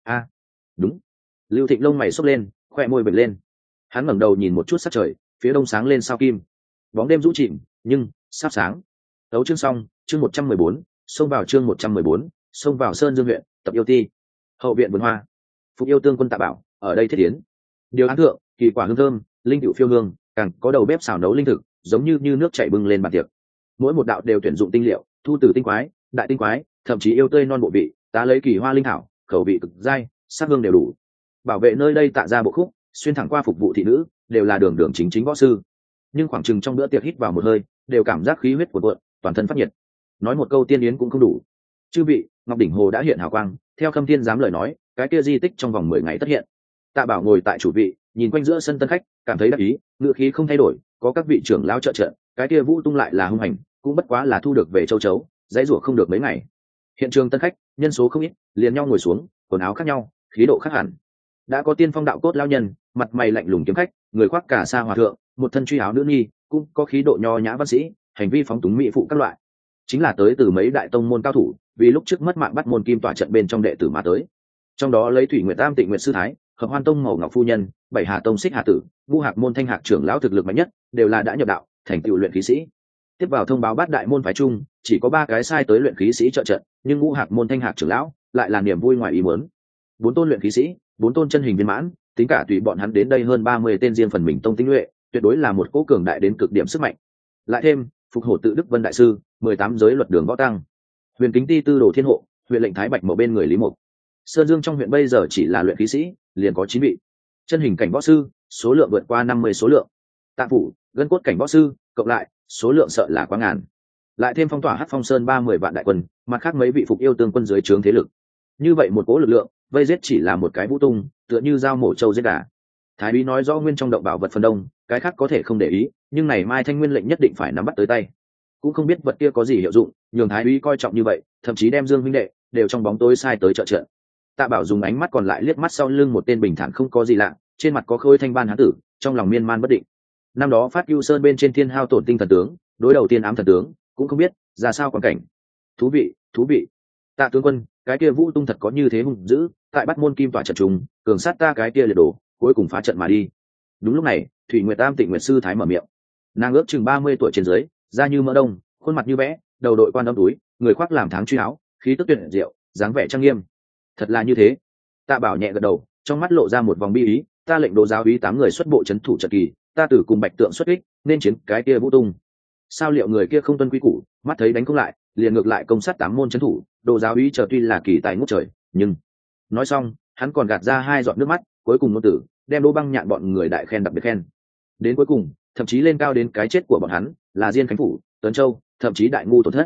Đúng. Lưu Thịnh lông mày xốc lên, khoe môi bật lên. Hắn ngẩng đầu nhìn một chút sắc trời, phía đông sáng lên sao kim, bóng đêm rũ chìm, nhưng sắp sáng. Tấu chương xong, chương 114, xông vào chương 114, xông vào Sơn Dương huyện, tập yêu ti. Hậu viện vườn hoa, Phục Yêu Tương quân Tạ Bảo ở đây thiết tiến. Điều án thượng, kỳ quả hương thơm, linh cựu phiêu hương, càng có đầu bếp xào nấu linh thực, giống như nước chảy bưng lên bàn tiệc. Mỗi một đạo đều tuyển dụng tinh liệu, thu từ tinh quái, đại tinh quái, thậm chí yêu tươi non bộ vị, tá lấy kỳ hoa linh thảo, khẩu vị cực dai, sắc hương đều đủ. Bảo vệ nơi đây Tạ ra bộ khúc, xuyên thẳng qua phục vụ thị nữ, đều là đường đường chính võ sư. Nhưng khoảng chừng trong bữa tiệc hít vào một hơi, đều cảm giác khí huyết cuồn cuộn, toàn thân phát nhiệt. Nói một câu tiên yến cũng không đủ. Chư vị, Ngọc đỉnh hồ đã hiện hào quang, theo Khâm Thiên giám lời nói, cái kia di tích trong vòng 10 ngày tất hiện. Tạ Bảo ngồi tại chủ vị, nhìn quanh giữa sân tân khách, cảm thấy đắc ý, ngựa khí không thay đổi, có các vị trưởng lão trợ trận, cái kia Vũ Tung lại là hung hành, cũng bất quá là thu được về châu chấu, dãy rủa không được mấy ngày. Hiện trường tân khách, nhân số không ít, liền nhau ngồi xuống, quần áo khác nhau, khí độ khác hẳn. Đã có tiên phong đạo cốt lao nhân, mặt mày lạnh lùng kiếm khách, người khoác cả sa hòa thượng, một thân truy áo nữ nhi, cũng có khí độ nho nhã văn sĩ, hành vi phóng túng mỹ phụ các loại. Chính là tới từ mấy đại tông môn cao thủ, vì lúc trước mất mạng bắt môn kim tỏa trận bên trong đệ tử mà tới. Trong đó lấy Thủy Nguyệt Tam Tịnh Nguyệt sư thái, Hợp Hoan Tông Mậu Ngọc phu nhân, Bảy Hà Tông Xích Hà tử, Ngũ Hạc môn Thanh Hạc trưởng lão thực lực mạnh nhất, đều là đã nhập đạo, thành tựu luyện khí sĩ. Tiếp vào thông báo bát đại môn phái chung, chỉ có 3 cái sai tới luyện khí sĩ trợ trận, nhưng Ngũ Hạc môn Thanh Hạc trưởng lão lại là niềm vui ngoài ý muốn. 4 tôn luyện khí sĩ, 4 tôn chân hình viên mãn, tính cả tùy bọn hắn đến đây hơn 30 tên riêng phần mình tông tinh nhuệ, tuyệt đối là một cỗ cường đại đến cực điểm sức mạnh. Lại thêm Phục Hổ tự Đức Vân đại sư, 18 giới luật đường võ tăng, Huyền Kính Ti tư đồ thiên hộ, huyện lệnh Thái Bạch Mậu bên người Lý Mục. Sơn Dương trong huyện bây giờ chỉ là luyện khí sĩ, liền có 9 vị. Chân hình cảnh võ sư, số lượng vượt qua 50 số lượng. Tạ phủ, gân cốt cảnh võ sư, cộng lại, số lượng sợ là quá ngàn. Lại thêm phong tỏa Hắc Phong Sơn 30 vạn đại quân, mặt khác mấy vị Phục Yêu Tương quân dưới trướng thế lực. Như vậy một cỗ lực lượng, vây giết chỉ là một cái Vũ Tung, tựa như dao mổ trâu giết gà. Thái úy nói rõ nguyên trong động bảo vật phần đông, cái khác có thể không để ý, nhưng này Mai Thanh Nguyên lệnh nhất định phải nắm bắt tới tay. Cũng không biết vật kia có gì hiệu dụng, nhường Thái úy coi trọng như vậy, thậm chí đem Dương huynh đệ đều trong bóng tối sai tới trợ trận. Tạ Bảo dùng ánh mắt còn lại liếc mắt sau lưng một tên bình thản không có gì lạ, trên mặt có khôi thanh ban hán tử, trong lòng miên man bất định. Năm đó Phát Cưu Sơn bên trên thiên hao tổn tinh thần tướng, đối đầu tiên ám thần tướng, cũng không biết ra sao quan cảnh. Thú vị. Tạ tướng quân, cái kia Vũ Tung thật có như thế hung dữ, tại bắt môn kim tỏa trận trùng, cường sát ta cái kia liệt đổ, cuối cùng phá trận mà đi. Đúng lúc này, Thủy Nguyệt Tam Tịnh Nguyệt sư thái mở miệng. Nàng ước chừng 30 tuổi trên dưới, da như mỡ đông, khuôn mặt như vẽ, đầu đội quan đâm túi, người khoác làm tháng truy áo, khí tức tuyệt diệu, dáng vẻ trang nghiêm. Thật là như thế. Tạ Bảo nhẹ gật đầu, trong mắt lộ ra một vòng bi ý, ta lệnh Đỗ giáo úy 8 người xuất bộ trấn thủ trận kỳ, ta tử cùng Bạch Tượng xuất kích, nên chiến cái kia Vũ Tung. Sao liệu người kia không tuân quy củ, mắt thấy đánh không lại, liền ngược lại công sát 8 môn trấn thủ, Đỗ giáo úy chờ tuy là kỳ tài ngút trời, nhưng nói xong, hắn còn gạt ra 2 giọt nước mắt, cuối cùng ngôn tử, đem Đỗ Băng Nhạn bọn người đại khen đặc biệt khen. Đến cuối cùng, thậm chí lên cao đến cái chết của bọn hắn, là Diên Khánh phủ, Tấn Châu, thậm chí Đại Ngu tổn thất.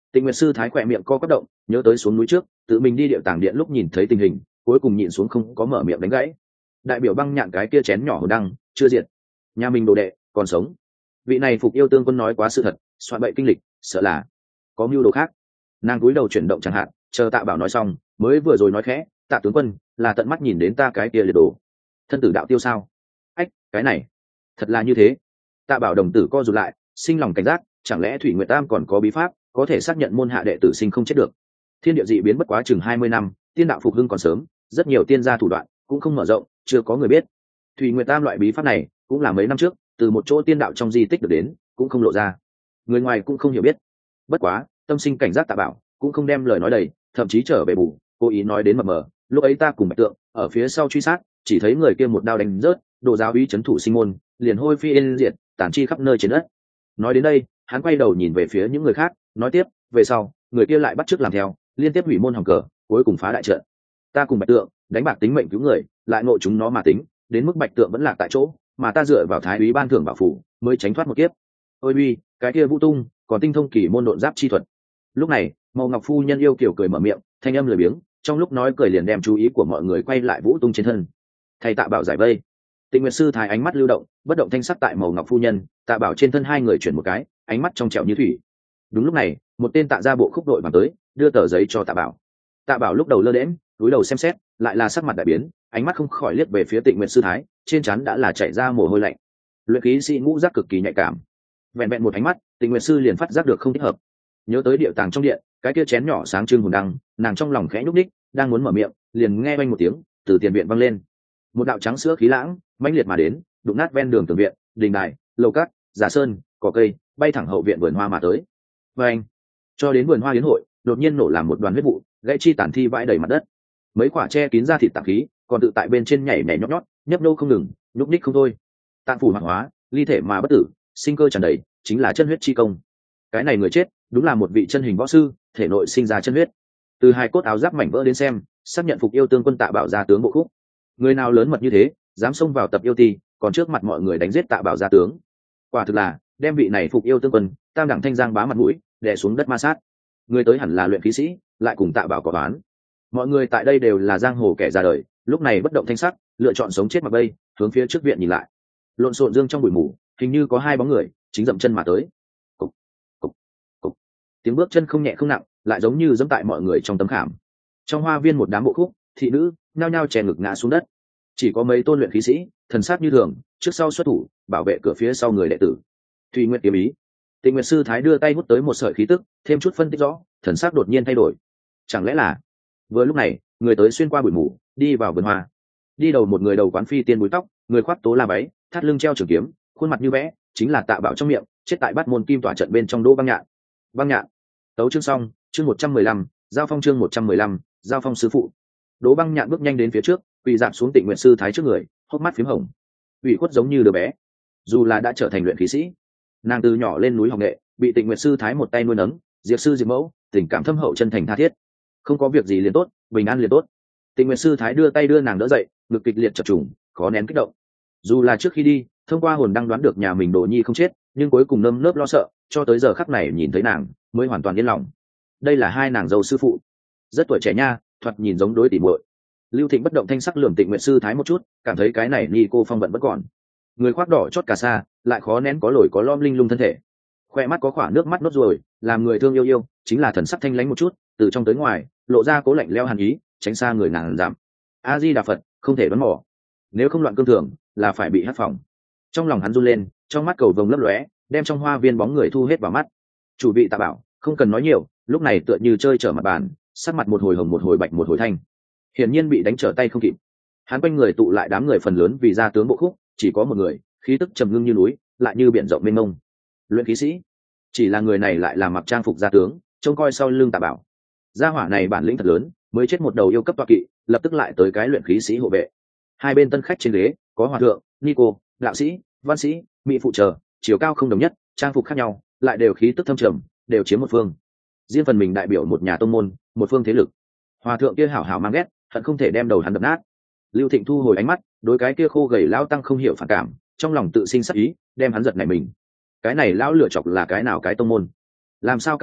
Tịnh Nguyệt sư thái khỏe miệng co quắp động, nhớ tới xuống núi trước tự mình đi điệu tàng điện lúc nhìn thấy tình hình, cuối cùng nhịn xuống không có mở miệng đánh gãy. Đại biểu băng nhạn cái kia chén nhỏ hồn đăng chưa diệt, nhà mình đồ đệ còn sống. Vị này Phục Yêu Tương Quân nói quá sự thật, soạn bậy kinh lịch, sợ là có mưu đồ khác. Nàng cúi đầu chuyển động chẳng hạn, chờ Tạ Bảo nói xong mới vừa rồi nói khẽ, Tạ tướng quân là tận mắt nhìn đến ta cái kia liệt đồ thân tử đạo tiêu sao? Ách, cái này thật là như thế. Tạ Bảo đồng tử co rụt lại, sinh lòng cảnh giác, chẳng lẽ Thủy Nguyệt Tam còn có bí pháp có thể xác nhận môn hạ đệ tử sinh không chết được? Thiên địa dị biến bất quá chừng 20 năm, tiên đạo phục hưng còn sớm, rất nhiều tiên gia thủ đoạn cũng không mở rộng, chưa có người biết. Thủy Nguyệt Tam loại bí pháp này cũng là mấy năm trước từ một chỗ tiên đạo trong di tích được đến, cũng không lộ ra, người ngoài cũng không hiểu biết. Bất quá tâm sinh cảnh giác Tạ Bảo cũng không đem lời nói đầy, thậm chí trở về bù cố ý nói đến mập mờ, lúc ấy ta cùng Bạch Tượng ở phía sau truy sát, chỉ thấy người kia một đao đánh rớt đồ giáo uy trấn thủ sinh môn, liền hôi phi yên diệt, tàn chi khắp nơi trên đất. Nói đến đây hắn quay đầu nhìn về phía những người khác, nói tiếp, về sau người kia lại bắt chước làm theo, liên tiếp hủy môn hỏng cờ, cuối cùng phá đại trận. Ta cùng Bạch Tượng đánh bạc tính mệnh cứu người, lại ngộ chúng nó mà tính, đến mức Bạch Tượng vẫn lạc tại chỗ, mà ta dựa vào thái úy ban thưởng bảo phủ mới tránh thoát một kiếp. Ôi uy, cái kia Vũ Tung còn tinh thông kỳ môn độn giáp chi thuật. Lúc này Mậu Ngọc phu nhân yêu kiều cười mở miệng, thanh âm lười biếng, trong lúc nói cười liền đem chú ý của mọi người quay lại Vũ Tung trên thân. Thầy Tạ Bảo giải vây. Tịnh Nguyệt sư thái ánh mắt lưu động, bất động thanh sắc tại Mậu Ngọc phu nhân, Tạ Bảo trên thân hai người chuyển một cái, ánh mắt trong trẻo như thủy. Đúng lúc này một tên tạ gia bộ khúc đội bằng tới, đưa tờ giấy cho Tạ Bảo. Tạ Bảo lúc đầu lơ đễnh, cúi đầu xem xét, lại là sắc mặt đại biến, ánh mắt không khỏi liếc về phía Tịnh Nguyệt sư thái, trên trán đã là chảy ra mồ hôi lạnh. Luyện khí sĩ ngũ giác cực kỳ nhạy cảm, vẹn vẹn một ánh mắt Tịnh Nguyệt sư liền phát giác được không thích hợp. Nhớ tới địa tàng trong điện cái kia chén nhỏ sáng trưng hồn đăng, nàng trong lòng khẽ nhúc ních, đang muốn mở miệng liền nghe oanh một tiếng từ tiền viện vang lên. Một đạo trắng sữa khí lãng mãnh liệt mà đến, đụng nát ven đường tường viện, đình đài, lầu cát, giả sơn, cỏ cây, bay thẳng hậu viện vườn hoa mà tới. Và anh cho đến vườn hoa yến hội đột nhiên nổ làm một đoàn huyết vụ, gãy chi tàn thi vãi đầy mặt đất. Mấy quả che kín ra thịt tạng khí còn tự tại bên trên nhảy nhảy nhót nhót, nhấp nô không ngừng, nhúc ních không thôi. Tạng phủ hoàng hóa, ly thể mà bất tử, sinh cơ tràn đầy, chính là chân huyết chi công. Cái này người chết đúng là một vị chân hình võ sư, thể nội sinh ra chân huyết. Từ hai cốt áo giáp mảnh vỡ đến xem, xác nhận Phục Yêu Tương Quân Tạ Bảo gia tướng bộ khúc. Người nào lớn mật như thế, dám xông vào tập yêu ti, còn trước mặt mọi người đánh giết Tạ Bảo gia tướng. Quả thực là đem vị này Phục Yêu Tương Quân tam đẳng thanh giang bá mặt mũi đè xuống đất ma sát. Người tới hẳn là luyện khí sĩ, lại cùng Tạ Bảo có toán. Mọi người tại đây đều là giang hồ kẻ già đời, lúc này bất động thanh sắc, lựa chọn sống chết mặc bay, hướng phía trước viện nhìn lại. Lộn xộn dương trong bụi mù, hình như có hai bóng người chính dậm chân mà tới. Cục, cục, cục. Tiếng bước chân không nhẹ không nặng, lại giống như dẫm tại mọi người trong tấm khảm. Trong hoa viên một đám bộ khúc thị nữ nhao nhao chè ngực ngã xuống đất, chỉ có mấy tôn luyện khí sĩ thần sát như thường, trước sau xuất thủ bảo vệ cửa phía sau người đệ tử. Thùy Nguyệt kiếm ý. Tịnh Nguyệt sư thái đưa tay hút tới một sợi khí tức, thêm chút phân tích rõ, thần sắc đột nhiên thay đổi. Chẳng lẽ là vừa lúc này người tới xuyên qua bụi mù đi vào vườn hoa. Đi đầu một người đầu quán phi tiên búi tóc, người khoác tố la váy, thắt lưng treo trường kiếm, khuôn mặt như vẽ, chính là Tạ Bảo trong miệng chết tại Bát Môn Kim Tỏa trận bên trong Đỗ Băng Nhạn. Băng Nhạn. Tấu chương xong, chương 115, giao phong chương 115, giao phong sư phụ. Đỗ Băng Nhạn bước nhanh đến phía trước, quỳ dạp xuống Tịnh Nguyệt sư thái trước người, hốc mắt phím hồng, ủy khuất giống như đứa bé. Dù là đã trở thành luyện khí sĩ, nàng từ nhỏ lên núi học nghệ, bị Tịnh Nguyệt sư thái một tay nuôi nấng, diệt sư diệt mẫu, tình cảm thâm hậu chân thành tha thiết. Không có việc gì liền tốt, bình an liền tốt. Tịnh Nguyệt sư thái đưa tay đưa nàng đỡ dậy, ngực kịch liệt chập trùng, khó nén kích động. Dù là trước khi đi thông qua hồn đăng đoán được nhà mình Đồ Nhi không chết, nhưng cuối cùng nơm nớp lo sợ, cho tới giờ khắc này nhìn thấy nàng mới hoàn toàn yên lòng. Đây là hai nàng dâu sư phụ, rất tuổi trẻ nha, thoạt nhìn giống đối tỉ muội. Lưu Thịnh bất động thanh sắc lườm Tịnh Nguyệt sư thái một chút, cảm thấy cái này Nhi cô phong vận vẫn còn. Người khoác đỏ chót cà sa, lại khó nén có lồi có lõm linh lung thân thể, khoe mắt có khỏa nước mắt nốt ruồi, làm người thương yêu yêu, chính là thần sắc thanh lãnh một chút, từ trong tới ngoài lộ ra cố lạnh leo hàn ý, tránh xa người ngàn dặm. A Di Đà Phật, không thể đoán mò, nếu không loạn cương thường là phải bị hất phòng. Trong lòng hắn run lên, trong mắt cầu vồng lấp lóe, đem trong hoa viên bóng người thu hết vào mắt. Chủ bị Tạ Bảo không cần nói nhiều, lúc này tựa như chơi trở mặt bàn, sắc mặt một hồi hồng một hồi bạch một hồi thanh, hiển nhiên bị đánh trở tay không kịp. Hắn quanh người tụ lại đám người phần lớn vì ra tướng bộ khúc, chỉ có một người khí tức trầm ngưng như núi, lại như biển rộng mênh mông. Luyện khí sĩ, chỉ là người này lại là mặc trang phục gia tướng, trông coi sau lưng Tạ Bảo. Gia hỏa này bản lĩnh thật lớn, mới chết một đầu yêu cấp toa kỵ, lập tức lại tới cái luyện khí sĩ hộ vệ. Hai bên tân khách trên ghế có hòa thượng, ni cô, đạo sĩ, văn sĩ, mỹ phụ trợ, chiều cao không đồng nhất, trang phục khác nhau, lại đều khí tức thâm trầm, đều chiếm một phương. Riêng phần mình đại biểu một nhà tông môn, một phương thế lực. Hòa thượng kia hảo hảo mang ghét, hận không thể đem đầu hắn đập nát. Lưu Thịnh thu hồi ánh mắt, đối cái kia khô gầy lão tăng không hiểu phản cảm, trong lòng tự sinh sắc ý, đem hắn giật nảy mình. Cái này lão lựa chọc là cái nào cái tông môn? Làm sao cảm giác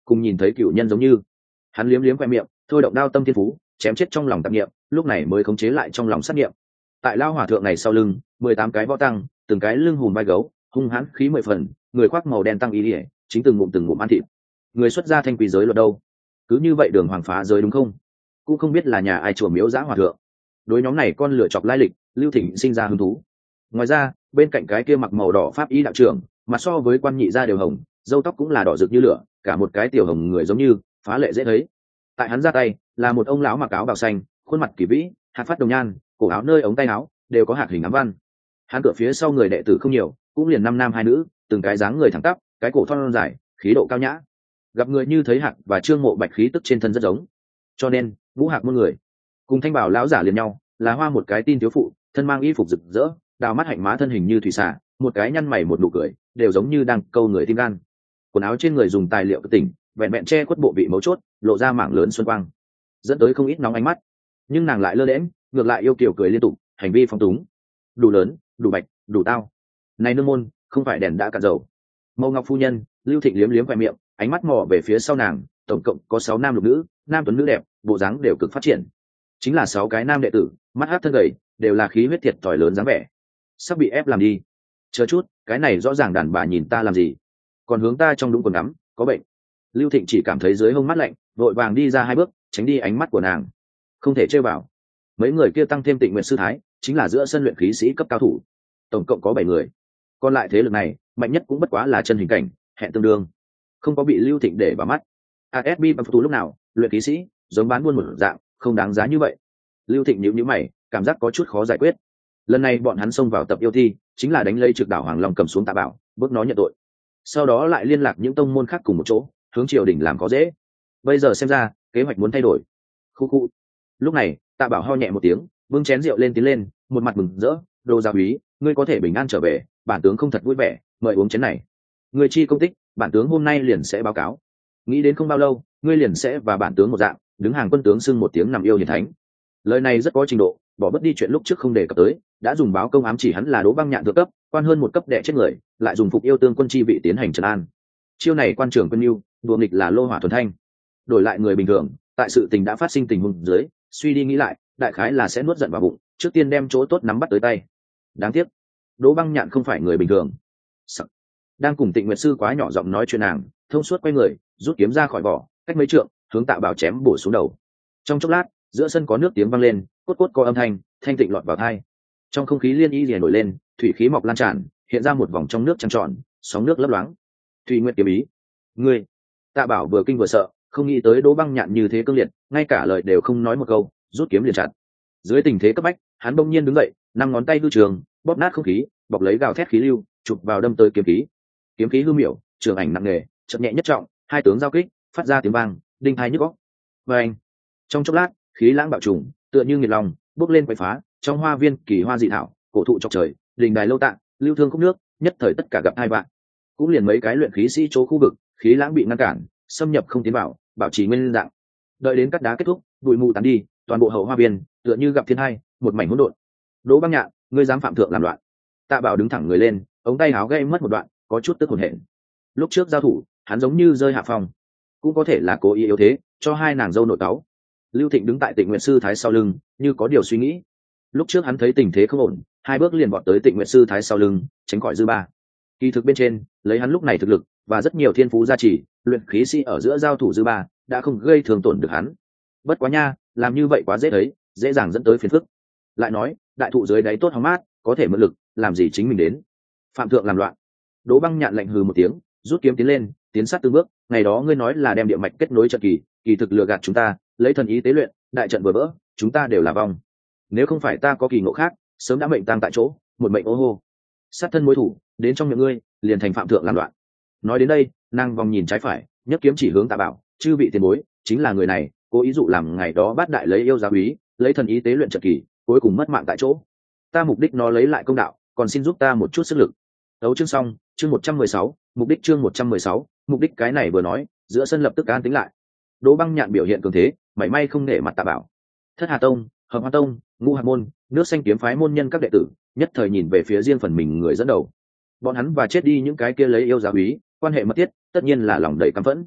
cùng nhìn thấy cựu nhân giống như. Hắn liếm liếm khoe miệng, thôi động đao tâm thiên phú, chém chết trong lòng tạp niệm, lúc này mới khống chế lại trong lòng sát niệm. Tại lao hòa thượng này sau lưng 18 cái võ tăng, từng cái lưng hùm vai gấu, hung hãn khí 10 phần, người khoác màu đen tăng ý ỉa, chính từng ngụm ăn thịt. Người xuất gia thanh quý giới luật đâu? Cứ như vậy đường hoàng phá giới đúng không? Cũng không biết là nhà ai chùa miếu giã hòa thượng. Đối nhóm này con lửa chọc lai lịch, Lưu Thịnh sinh ra hứng thú. Ngoài ra, bên cạnh cái kia mặc màu đỏ pháp y đạo trưởng, mặt so với quan nhị gia đều hồng, râu tóc cũng là đỏ rực như lửa, cả một cái tiểu hồng người giống như phá lệ dễ thấy. Tại hắn ra tay là một ông lão mặc áo bào xanh, khuôn mặt kỳ vĩ, hạt phát đồng nhan, cổ áo nơi ống tay áo đều có hạt hình ám văn. Hắn cửa phía sau người đệ tử không nhiều, cũng liền 5 nam 2 nữ, từng cái dáng người thẳng tắp, cái cổ thon dài, khí độ cao nhã. Gặp người như thấy Hạc và Trương Mộ Bạch khí tức trên thân rất giống, cho nên Vũ Hạc muôn người cùng Thanh Bảo lão giả liền nhau, là hoa một cái tin thiếu phụ, thân mang y phục rực rỡ, đào mắt hạnh má thân hình như thủy xà, một cái nhăn mày một nụ cười, đều giống như đang câu người tim gan. Quần áo trên người dùng tài liệu cực tỉnh, vẹn vẹn che khuất bộ vị mấu chốt, lộ ra mảng lớn xuân quang, dẫn tới không ít nóng ánh mắt. Nhưng nàng lại lơ đễnh, ngược lại yêu kiều cười liên tục, hành vi phong túng, đủ lớn, đủ bạch, đủ tao. Này nương môn, không phải đèn đã cạn dầu. Mâu Ngọc phu nhân, Lưu Thịnh liếm liếm khoe miệng, ánh mắt mò về phía sau nàng, tổng cộng có 6 nam lục nữ, nam tuấn nữ đẹp, bộ dáng đều cực phát triển. Chính là 6 cái nam đệ tử, mắt hắc thân gầy, đều là khí huyết thiệt thòi lớn dáng vẻ. Sắp bị ép làm đi. Chờ chút, cái này rõ ràng đàn bà nhìn ta làm gì? Còn hướng ta trong đúng quần ngắm, có bệnh. Lưu Thịnh chỉ cảm thấy dưới hông mắt lạnh, vội vàng đi ra 2 bước, tránh đi ánh mắt của nàng. Không thể chơi vào. Mấy người kia tăng thêm Tịnh Nguyệt sư thái, chính là giữa sân luyện khí sĩ cấp cao thủ. Tổng cộng có 7 người. Còn lại thế lực này, mạnh nhất cũng bất quá là chân hình cảnh, hẹn tương đương. Không có bị Lưu Thịnh để vào mắt. ASB bằng tu lúc nào, luyện khí sĩ, giống bán buôn một dạng, không đáng giá như vậy. Lưu Thịnh nhíu mày, cảm giác có chút khó giải quyết. Lần này bọn hắn xông vào tập yêu thi, chính là đánh lây Trực Đảo Hoàng Long cầm xuống Tạ Bảo, bước nó nhận tội. Sau đó lại liên lạc những tông môn khác cùng một chỗ, hướng triều đình làm có dễ. Bây giờ xem ra, kế hoạch muốn thay đổi. Khu khu. Lúc này, Tạ Bảo ho nhẹ một tiếng, bưng chén rượu lên tiến lên, một mặt mừng rỡ, "Đồ gia úy, ngươi có thể bình an trở về, bản tướng không thật vui vẻ, mời uống chén này. Ngươi chi công tích, bản tướng hôm nay liền sẽ báo cáo. Nghĩ đến không bao lâu, ngươi liền sẽ và bản tướng một dạng, đứng hàng quân tướng xưng một tiếng nằm yêu hiền thánh." Lời này rất có trình độ, bỏ bất đi chuyện lúc trước không đề cập tới, đã dùng báo công ám chỉ hắn là Đỗ Băng Nhạn thượng cấp, quan hơn một cấp đẻ chết người, lại dùng phục yêu tương quân chi vị tiến hành trấn an. Chiêu này quan trưởng quân yêu, đùa nghịch là lô hỏa thuần thanh. Đổi lại người bình thường, tại sự tình đã phát sinh tình huống dưới, suy đi nghĩ lại, đại khái là sẽ nuốt giận vào bụng, trước tiên đem chỗ tốt nắm bắt tới tay. Đáng tiếc, Đỗ Băng Nhạn không phải người bình thường. Sợ. Đang cùng Tịnh Nguyệt sư quá nhỏ giọng nói chuyện nàng, thông suốt quay người, rút kiếm ra khỏi vỏ, cách mấy trượng, hướng Tạ Bảo chém bổ xuống đầu. Trong chốc lát, giữa sân có nước tiếng vang lên, cốt cốt có âm thanh, thanh tịnh lọt vào tai. Trong không khí liên y liền nổi lên, thủy khí mọc lan tràn, hiện ra một vòng trong nước trăng tròn, sóng nước lấp loáng. Thủy Nguyệt kiếm ý, ngươi. Tạ Bảo vừa kinh vừa sợ, không nghĩ tới Đỗ Băng Nhạn như thế cương liệt, ngay cả lời đều không nói một câu, rút kiếm liền chặt. Dưới tình thế cấp bách, hắn bỗng nhiên đứng dậy, 5 ngón tay hư trường, bóp nát không khí, bọc lấy gào thét khí lưu, chụp vào đâm tới kiếm khí. Kiếm khí hư miểu, trường ảnh nặng nề, chậm nhẹ nhất trọng, hai tướng giao kích, phát ra tiếng vang, đinh tai nhức óc. Oeng! Trong chốc lát, khí lãng bạo trùng, tựa như nghiệt lòng, bốc lên quấy phá, trong hoa viên kỳ hoa dị thảo, cổ thụ chọc trời, đình đài lâu tạng, lưu thương khúc nước, nhất thời tất cả gặp hai vạn. Cũng liền mấy cái luyện khí sĩ chỗ khu vực, khí lãng bị ngăn cản, xâm nhập không tiến vào, bảo trì nguyên dạng. Đợi đến cắt đá kết thúc, bụi mù tán đi, toàn bộ hậu hoa viên tựa như gặp thiên hai, một mảnh hỗn độn. Đỗ Băng Nhạn, ngươi dám phạm thượng làm loạn? Tạ Bảo đứng thẳng người lên, ống tay áo gãy mất một đoạn, có chút tức hổn hển. Lúc trước giao thủ, hắn giống như rơi hạ phong, cũng có thể là cố ý yếu thế, cho hai nàng dâu nội cáu. Lưu Thịnh đứng tại Tịnh Nguyệt sư thái sau lưng, như có điều suy nghĩ. Lúc trước hắn thấy tình thế không ổn, 2 bước liền vọt tới Tịnh Nguyệt sư thái sau lưng, tránh khỏi dư ba. Kỳ thực bên trên, lấy hắn lúc này thực lực và rất nhiều thiên phú gia trì, luyện khí sĩ ở giữa giao thủ dư ba đã không gây thương tổn được hắn. Bất quá nha, làm như vậy quá dễ thấy, dễ dàng dẫn tới phiền phức. Lại nói, đại thụ dưới đáy tốt hóng mát, có thể mượn lực, làm gì chính mình đến. Phạm thượng làm loạn. Đỗ Băng Nhạn lạnh hừ một tiếng, rút kiếm tiến lên, tiến sát từng bước. Ngày đó ngươi nói là đem địa mạch kết nối trận kỳ, kỳ thực lừa gạt chúng ta, lấy thần ý tế luyện, đại trận vừa vỡ, chúng ta đều là vong. Nếu không phải ta có kỳ ngộ khác, sớm đã mệnh tang tại chỗ, một mệnh ô hô. Sát thân mối thủ, đến trong miệng ngươi, liền thành phạm thượng làm loạn. Nói đến đây, nàng vòng nhìn trái phải, nhấc kiếm chỉ hướng Tạ Bảo, chư vị tiền bối, chính là người này, cố ý dụ làm ngày đó bát đại lấy yêu giáo úy, lấy thần ý tế luyện trận kỳ, cuối cùng mất mạng tại chỗ. Ta mục đích nó lấy lại công đạo, còn xin giúp ta một chút sức lực. Đấu chương xong, chương 116, mục đích chương 116, mục đích cái này vừa nói, giữa sân lập tức an tĩnh lại. Đỗ Băng Nhạn biểu hiện cường thế, mảy may không nể mặt Tạ Bảo. Thất Hà Tông, Hợp Hoa Tông, Ngũ Hạt Môn, Nước Xanh Kiếm phái môn nhân các đệ tử, nhất thời nhìn về phía riêng phần mình người dẫn đầu. Bọn hắn và chết đi những cái kia lấy yêu giáo úy, quan hệ mật thiết, tất nhiên là lòng đầy căm phẫn.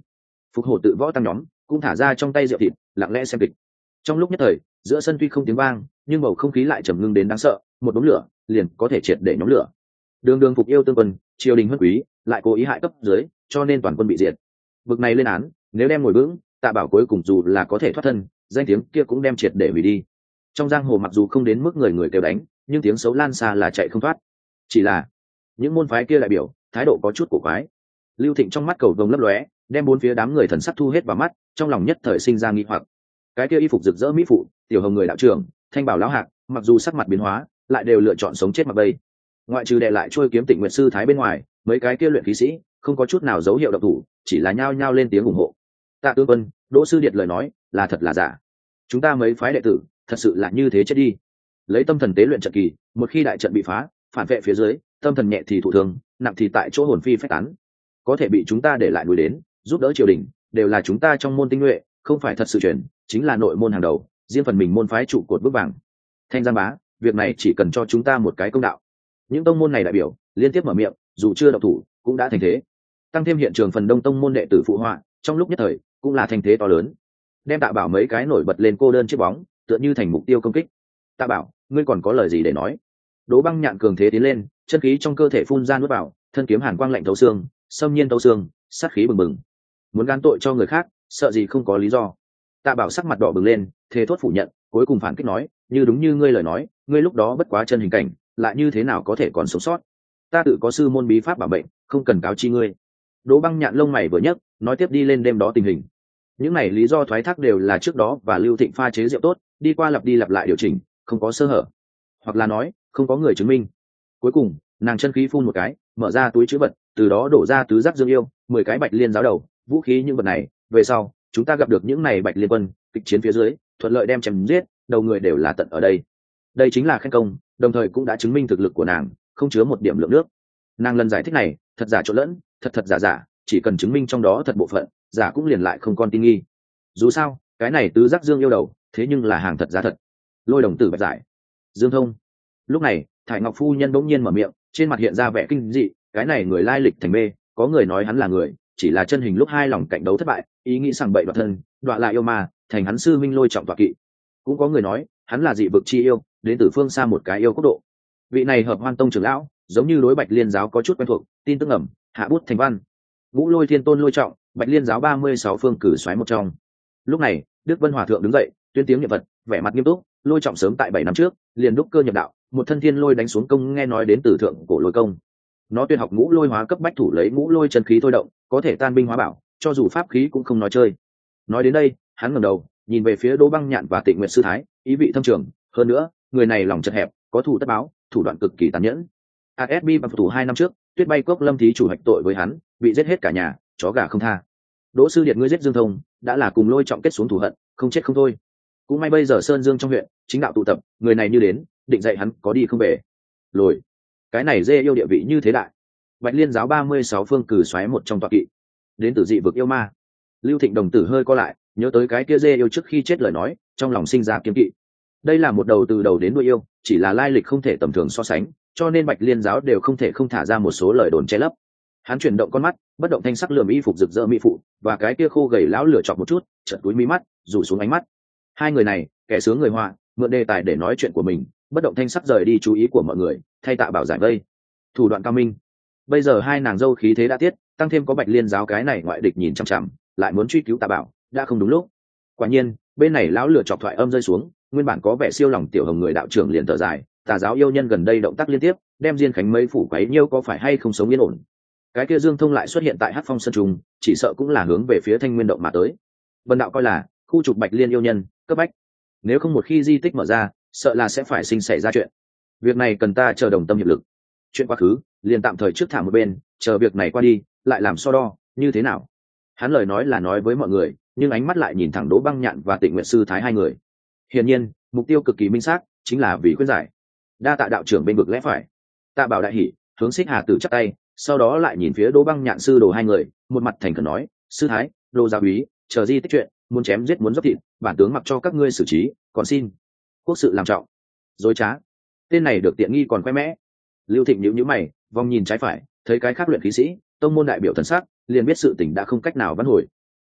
Phục hồ tự võ tăng nhóm cũng thả ra trong tay rượu thịt lặng lẽ xem kịch. Trong lúc nhất thời giữa sân tuy không tiếng vang nhưng bầu không khí lại trầm ngưng đến đáng sợ, một đống lửa liền có thể triệt để nhóm lửa. Đường đường phục yêu tương quân, triều đình huân quý lại cố ý hại cấp dưới, cho nên toàn quân bị diệt. Bực này lên án, nếu đem ngồi vững, Tạ Bảo cuối cùng dù là có thể thoát thân, danh tiếng kia cũng đem triệt để hủy đi. Trong giang hồ mặc dù không đến mức người người kêu đánh, nhưng tiếng xấu lan xa là chạy không thoát. Chỉ là những môn phái kia đại biểu thái độ có chút cổ quái. Lưu Thịnh trong mắt cầu vồng lấp lóe, đem bốn phía đám người thần sắc thu hết vào mắt, trong lòng nhất thời sinh ra nghi hoặc. Cái kia y phục rực rỡ mỹ phụ, tiểu hồng người đạo trưởng, thanh bảo lão hạc, mặc dù sắc mặt biến hóa, lại đều lựa chọn sống chết mặc bay. Ngoại trừ đệ lại trôi kiếm Tịnh Nguyệt sư thái bên ngoài, mấy cái kia luyện khí sĩ không có chút nào dấu hiệu động thủ, chỉ là nhao nhao lên tiếng ủng hộ. Tạ tướng quân, Đỗ sư điệt lời nói là thật là giả? Chúng ta mấy phái đệ tử thật sự là như thế chết đi? Lấy tâm thần tế luyện trận kỳ, một khi đại trận bị phá, phản vệ phía dưới, tâm thần nhẹ thì thụ thương, nặng thì tại chỗ hồn phi phách tán. Có thể bị chúng ta để lại núi đến giúp đỡ triều đình, đều là chúng ta trong môn tinh nhuệ, không phải thật sự chuyển, chính là nội môn hàng đầu, riêng phần mình môn phái trụ cột vững vàng. Thanh Giang bá, việc này chỉ cần cho chúng ta một cái công đạo. Những tông môn này đại biểu liên tiếp mở miệng, dù chưa độc thủ cũng đã thành thế. Tăng thêm hiện trường phần đông tông môn đệ tử phụ họa, trong lúc nhất thời cũng là thành thế to lớn, đem Tạ Bảo mấy cái nổi bật lên cô đơn chiếc bóng, tựa như thành mục tiêu công kích. Tạ Bảo, ngươi còn có lời gì để nói? Đỗ Băng Nhạn cường thế tiến lên, chân khí trong cơ thể phun ra nuốt vào, thân kiếm hàn quang lạnh thấu xương, xâm nhiên thấu xương, sát khí bừng bừng. Muốn gán tội cho người khác, sợ gì không có lý do. Tạ Bảo sắc mặt đỏ bừng lên, thề thốt phủ nhận, cuối cùng phản kích nói, như đúng như ngươi lời nói, ngươi lúc đó bất quá chân hình cảnh, lại như thế nào có thể còn sống sót? Ta tự có sư môn bí pháp bảo mệnh, không cần cáo chi ngươi. Đỗ Băng Nhạn lông mày vừa nhấc, nói tiếp đi lên đêm đó tình hình. Những này lý do thoái thác đều là trước đó và Lưu Thịnh pha chế rượu tốt, đi qua lặp đi lặp lại điều chỉnh, không có sơ hở, hoặc là nói không có người chứng minh. Cuối cùng nàng chân khí phun một cái, mở ra túi trữ vật, từ đó đổ ra tứ giác dương yêu, 10 cái bạch liên giáo đầu, vũ khí những vật này, về sau chúng ta gặp được những này bạch liên quân, kịch chiến phía dưới, thuận lợi đem chém giết, đầu người đều là tận ở đây. Đây chính là khen công, đồng thời cũng đã chứng minh thực lực của nàng, không chứa một điểm lượng nước. Nàng lần giải thích này, thật giả trộn lẫn, thật thật giả giả, chỉ cần chứng minh trong đó thật bộ phận, giả cũng liền lại không còn tin nghi. Dù sao, cái này tứ giác dương yêu đầu, thế nhưng là hàng thật giá thật. Lôi đồng tử bạch giải, Dương Thông. Lúc này, Thải Ngọc phu nhân bỗng nhiên mở miệng, trên mặt hiện ra vẻ kinh dị, cái này người lai lịch thành mê, có người nói hắn là người, chỉ là chân hình lúc hai lòng cạnh đấu thất bại, ý nghĩ sằng bậy đoạt thân, đoạ lại yêu ma, thành hắn sư minh Lôi trọng tọa kỵ. Cũng có người nói, hắn là dị vực chi yêu, đến từ phương xa một cái yêu quốc độ. Vị này Hợp Hoan tông trưởng lão, giống như đối Bạch Liên giáo có chút quen thuộc, tin tức ẩm, hạ bút thành văn. Ngũ Lôi Thiên Tôn Lôi trọng, Bạch Liên giáo 36 phương cử soái một trong. Lúc này, Đức Vân Hòa thượng đứng dậy, tuyên tiếng niệm vật, vẻ mặt nghiêm túc. Lôi trọng sớm tại 7 năm trước, liền đúc cơ nhập đạo, một thân thiên lôi đánh xuống công nghe nói đến từ thượng cổ lôi công. Nó tuyên học ngũ lôi hóa cấp bách thủ lấy ngũ lôi chân khí thôi động, có thể tan binh hóa bảo, cho dù pháp khí cũng không nói chơi. Nói đến đây, hắn ngẩng đầu, nhìn về phía Đỗ Băng Nhạn và Tịnh Nguyệt sư thái, ý vị thâm trường. Hơn nữa, người này lòng chật hẹp, có thù tất báo, thủ đoạn cực kỳ tàn nhẫn. ASB bằng thủ 2 năm trước, Tuyết Bay Cốc Lâm thí chủ hạch tội với hắn, bị giết hết cả nhà, chó gà không tha. Đỗ sư điệt ngươi giết Dương Thông, đã là cùng Lôi trọng kết xuống thù hận, không chết không thôi. Cũng may bây giờ Sơn Dương trong huyện, chính đạo tụ tập, người này như đến, định dạy hắn có đi không về. Lồi, cái này dê yêu địa vị như thế đại. Bạch Liên giáo 36 phương cử xoáy một trong tọa kỵ, đến từ dị vực yêu ma. Lưu Thịnh đồng tử hơi co lại, nhớ tới cái kia dê yêu trước khi chết lời nói, trong lòng sinh ra kiêng kỵ. Đây là một đầu từ đầu đến đuôi yêu, chỉ là lai lịch không thể tầm thường so sánh, cho nên Bạch Liên giáo đều không thể không thả ra một số lời đồn che lấp. Hắn chuyển động con mắt, bất động thanh sắc lườm y phục rực rỡ mỹ phụ và cái kia khô gầy lão lửa chọc một chút, chợt túi mí mắt, rủ xuống ánh mắt. Hai người này, kẻ sướng người họa, mượn đề tài để nói chuyện của mình, bất động thanh sắc rời đi chú ý của mọi người, thay Tạ Bảo giải vây. Thủ đoạn cao minh. Bây giờ hai nàng dâu khí thế đã tiết, tăng thêm có Bạch Liên giáo cái này ngoại địch nhìn chằm chằm, lại muốn truy cứu Tạ Bảo, đã không đúng lúc. Quả nhiên, bên này lão lửa chọc thoại âm rơi xuống, nguyên bản có vẻ siêu lòng tiểu hồng người đạo trưởng liền thở dài, Tà giáo yêu nhân gần đây động tác liên tiếp, đem Diên Khánh mấy phủ quấy nhiêu có phải hay không sống yên ổn. Cái kia Dương Thông lại xuất hiện tại Hắc Phong Sơn Trung, chỉ sợ cũng là hướng về phía Thanh Nguyên động mà tới. Vân đạo coi là khu trục Bạch Liên yêu nhân, cấp bách. Nếu không một khi di tích mở ra, sợ là sẽ phải xảy ra chuyện. Việc này cần ta chờ đồng tâm hiệp lực. Chuyện quá khứ, liền tạm thời trước thả một bên, chờ việc này qua đi, lại làm so đo, như thế nào? Hắn lời nói là nói với mọi người, nhưng ánh mắt lại nhìn thẳng Đỗ Băng Nhạn và Tịnh Nguyệt sư thái hai người. Hiển nhiên, mục tiêu cực kỳ minh xác, chính là vì khuyên giải. Đa tạ đạo trưởng bên vực lẽ phải. Tạ Bảo đại hỉ, hướng Xích Hà Tử chắp tay, sau đó lại nhìn phía Đỗ Băng Nhạn sư đồ hai người, một mặt thành khẩn nói, sư thái, Đỗ giáo úy, chờ di tích chuyện, muốn chém giết muốn dốc thịt, bản tướng mặc cho các ngươi xử trí, còn xin quốc sự làm trọng. Dối trá, tên này được tiện nghi còn khoe mẽ. Lưu Thịnh nhíu nhíu mày, vòng nhìn trái phải, thấy cái khác luyện khí sĩ, tông môn đại biểu thần sắc, liền biết sự tình đã không cách nào vãn hồi.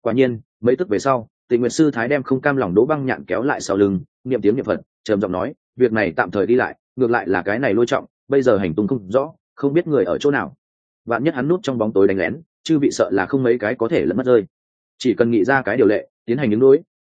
Quả nhiên mấy tức về sau, Tịnh Nguyệt sư thái đem không cam lòng Đỗ Băng Nhạn kéo lại sau lưng, niệm tiếng niệm Phật, trầm giọng nói, việc này tạm thời đi lại, ngược lại là cái này Lôi Trọng bây giờ hành tung không rõ, không biết người ở chỗ nào, vạn nhất hắn núp trong bóng tối đánh lén, chư vị sợ là không mấy cái có thể lẫn mất rơi, chỉ cần nghĩ ra cái điều lệ tiến hành ứng đối.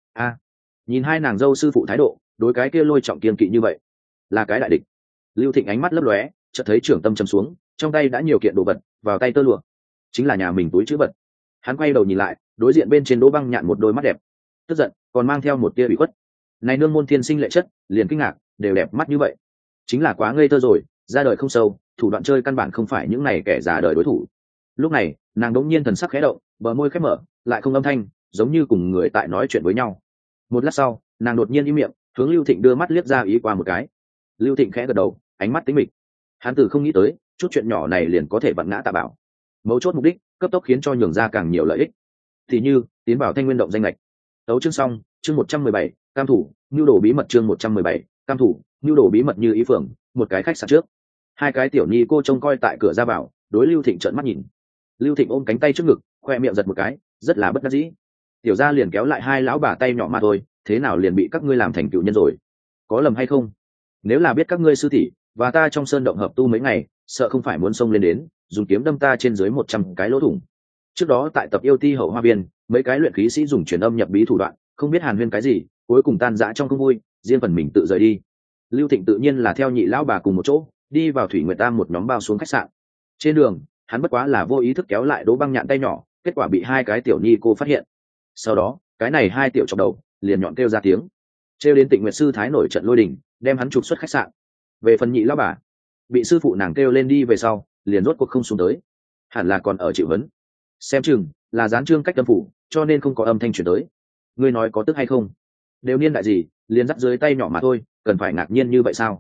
Nhìn hai nàng dâu sư phụ thái độ, đối cái kia Lôi Trọng kiên kỵ như vậy, là cái đại địch. Lưu Thịnh ánh mắt lấp lóe, chợt thấy trưởng tâm chầm xuống, trong tay đã nhiều kiện đồ vật, vào tay tơ lụa, chính là nhà mình túi chữ vật. Hắn quay đầu nhìn lại, đối diện bên trên Đỗ Băng Nhạn một đôi mắt đẹp, tức giận còn mang theo một tia ủy khuất. Này nương môn thiên sinh lệ chất, liền kinh ngạc, đều đẹp mắt như vậy, chính là quá ngây thơ rồi, ra đời không sâu, thủ đoạn chơi căn bản không phải những này kẻ già đời đối thủ. Lúc này nàng đống nhiên thần sắc khẽ động, bờ môi khép mở, lại không âm thanh, giống như cùng người tại nói chuyện với nhau. Một lát sau nàng đột nhiên im miệng, hướng Lưu Thịnh đưa mắt liếc ra ý qua một cái. Lưu Thịnh khẽ gật đầu, ánh mắt tính mịch. Hắn từ không nghĩ tới chút chuyện nhỏ này liền có thể vặn ngã Tạ Bảo, mấu chốt mục đích cấp tốc khiến cho nhường ra càng nhiều lợi ích, thì như tiến vào Thanh Nguyên động danh lệch. Tấu chương xong, chương 117, cam thủ nhu đồ bí mật, chương 117, cam thủ nhu đồ bí mật. Như ý phượng, một cái khách sạn trước, hai cái tiểu nhi cô trông coi tại cửa ra vào, đối Lưu Thịnh trợn mắt nhìn. Lưu Thịnh ôm cánh tay trước ngực, khoe miệng giật một cái, rất là bất đắc dĩ. Tiểu gia liền kéo lại hai lão bà tay nhỏ mà thôi, thế nào liền bị các ngươi làm thành cựu nhân rồi, có lầm hay không? Nếu là biết các ngươi sư tỷ và ta trong sơn động hợp tu mấy ngày, sợ không phải muốn xông lên đến dùng kiếm đâm ta trên dưới 100 cái lỗ thủng. Trước đó tại tập yêu ti hậu hoa viên, mấy cái luyện khí sĩ dùng truyền âm nhập bí thủ đoạn, không biết hàn huyên cái gì, cuối cùng tan rã trong không vui, riêng phần mình tự rời đi. Lưu Thịnh tự nhiên là theo nhị lão bà cùng một chỗ đi vào Thủy Nguyệt Tam một nhóm bao xuống khách sạn. Trên đường hắn bất quá là vô ý thức kéo lại Đỗ Băng Nhạn tay nhỏ, kết quả bị hai cái tiểu ni cô phát hiện. Sau đó cái này hai tiểu chọc đầu liền nhọn kêu ra tiếng, trêu đến Tịnh Nguyệt sư thái nổi trận lôi đình, đem hắn trục xuất khách sạn. Về phần nhị lão bà, bị sư phụ nàng kêu lên đi về sau, liền rốt cuộc không xuống tới, hẳn là còn ở chịu vấn, xem chừng là gián trương cách tâm phủ, cho nên không có âm thanh chuyển tới. Ngươi nói có tức hay không? Đều niên đại gì, liền dắt dưới tay nhỏ mà thôi, cần phải ngạc nhiên như vậy sao?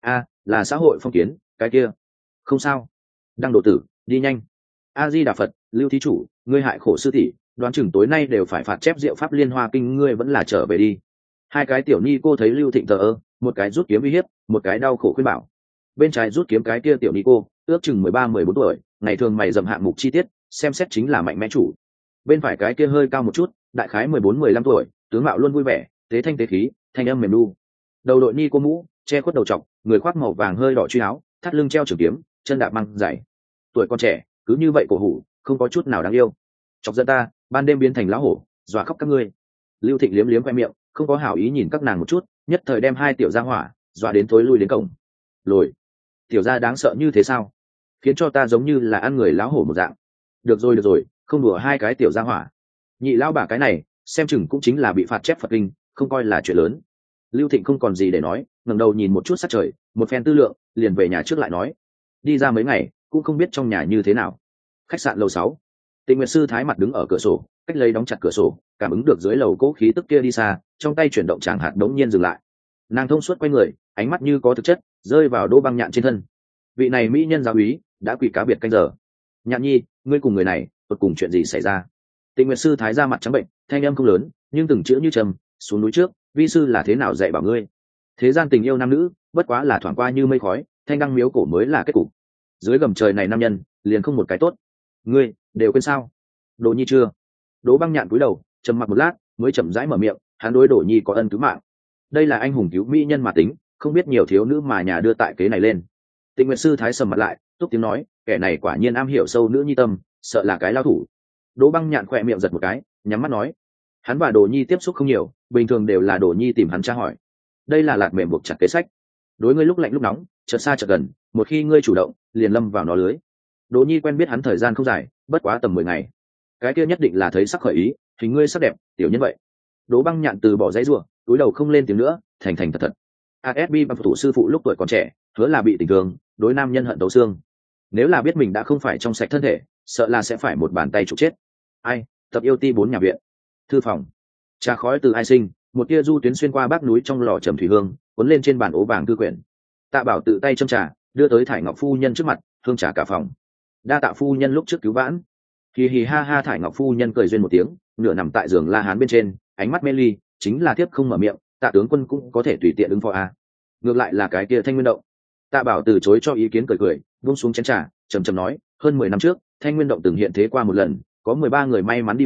Là xã hội phong kiến, cái kia không sao. Đăng độ tử, đi nhanh. A Di Đà Phật. Lưu thí chủ, ngươi hại khổ sư tỷ, đoán chừng tối nay đều phải phạt chép diệu pháp liên hoa kinh, ngươi vẫn là trở về đi. Hai cái tiểu ni cô thấy Lưu Thịnh thờ ơ, một cái rút kiếm uy hiếp, một cái đau khổ khuyên bảo. Bên trái rút kiếm cái kia tiểu ni cô ước chừng 13-14 tuổi, ngày thường mày dầm hạng mục chi tiết, xem xét chính là mạnh mẽ chủ. Bên phải cái kia hơi cao một chút, đại khái 14-15 tuổi, tướng mạo luôn vui vẻ, tế thanh tế khí, thanh âm mềm nu. Đầu đội ni cô mũ, che khuất đầu trọc, người khoác màu vàng hơi đỏ truy áo, thắt lưng treo trường kiếm, chân đạp măng dày. Tuổi còn trẻ cứ như vậy cổ hủ, không có chút nào đáng yêu, chọc giận ta, ban đêm biến thành lão hổ, dọa khóc các ngươi. Lưu Thịnh liếm liếm khoe miệng, không có hảo ý nhìn các nàng một chút, nhất thời đem hai tiểu gia hỏa dọa đến thối lui đến cổng. Lồi, tiểu gia đáng sợ như thế sao? Khiến cho ta giống như là ăn người lão hổ một dạng. Được rồi, không đùa hai cái tiểu gia hỏa. Nhị lão bà cái này xem chừng cũng chính là bị phạt chép Phật kinh, không coi là chuyện lớn. Lưu Thịnh không còn gì để nói, ngẩng đầu nhìn một chút sát trời, một phen tư lượng, liền về nhà trước lại nói. Đi ra mấy ngày cũng không biết trong nhà như thế nào. Khách sạn lầu 6, Tịnh Nguyệt sư thái mặt đứng ở cửa sổ, cách lấy đóng chặt cửa sổ, cảm ứng được dưới lầu cố khí tức kia đi xa, trong tay chuyển động tràng hạt đống nhiên dừng lại. Nàng thông suốt quay người, ánh mắt như có thực chất, rơi vào Đỗ Băng Nhạn trên thân. Vị này mỹ nhân giáo úy đã quỳ cá biệt canh giờ. Nhạn nhi, ngươi cùng người này tột cùng chuyện gì xảy ra? Tịnh Nguyệt sư thái ra mặt trắng bệnh, thanh âm không lớn, nhưng từng chữ như trầm. Xuống núi trước, vi sư là thế nào dạy bảo ngươi? Thế gian tình yêu nam nữ, bất quá là thoảng qua như mây khói, thanh đăng miếu cổ mới là kết cục. Dưới gầm trời này nam nhân, liền không một cái tốt. Ngươi đều quên sao? Đồ nhi chưa? Đỗ Băng Nhạn cúi đầu, trầm mặc một lát, mới chậm rãi mở miệng. Hắn đối Đồ nhi có ân cứu mạng, đây là anh hùng cứu mỹ nhân mà tính, không biết nhiều thiếu nữ mà nhà đưa tại kế này lên. Tịnh Nguyệt sư thái sầm mặt lại, túc tiếng nói, kẻ này quả nhiên am hiểu sâu nữ nhi tâm, sợ là cái lao thủ. Đỗ Băng Nhạn khỏe miệng giật một cái, nhắm mắt nói, hắn và Đồ nhi tiếp xúc không nhiều, bình thường đều là Đồ nhi tìm hắn tra hỏi. Đây là lạt mềm buộc chặt kế sách, đối ngươi lúc lạnh lúc nóng, chợt xa chợt gần, một khi ngươi chủ động, liền lâm vào nó lưới. Đồ nhi quen biết hắn thời gian không dài, bất quá tầm 10 ngày. Cái kia nhất định là thấy sắc khởi ý, hình ngươi sắc đẹp, tiểu nhân vậy. Đỗ Băng Nhạn từ bỏ dãy rủa, cúi đầu không lên tiếng nữa, thành thành thật thật. ASB bằng thủ sư phụ lúc tuổi còn trẻ, hứa là bị tình thương, đối nam nhân hận tấu xương. Nếu là biết mình đã không phải trong sạch thân thể, sợ là sẽ phải một bàn tay trục chết. Ai, tập yêu ti 4 nhà viện. Thư phòng. Trà khói từ ai sinh, một tia du tuyến xuyên qua bác núi trong lò trầm thủy hương, cuốn lên trên bàn ố vàng thư quyển. Tạ Bảo tự tay châm trà, đưa tới Thải Ngọc phu nhân trước mặt, hương trà cả phòng. Đa tạ phu nhân lúc trước cứu vãn. Hì hì ha ha. Thải Ngọc phu nhân cười duyên một tiếng, nửa nằm tại giường La Hán bên trên, ánh mắt mê ly, chính là tiếp không mở miệng. Tạ tướng quân cũng có thể tùy tiện ứng phó a. Ngược lại là cái kia Thanh Nguyên động. Tạ Bảo từ chối cho ý kiến, cười buông xuống chén trà, trầm trầm nói, hơn 10 năm trước Thanh Nguyên động từng hiện thế qua một lần, có 13 người may mắn đi vào,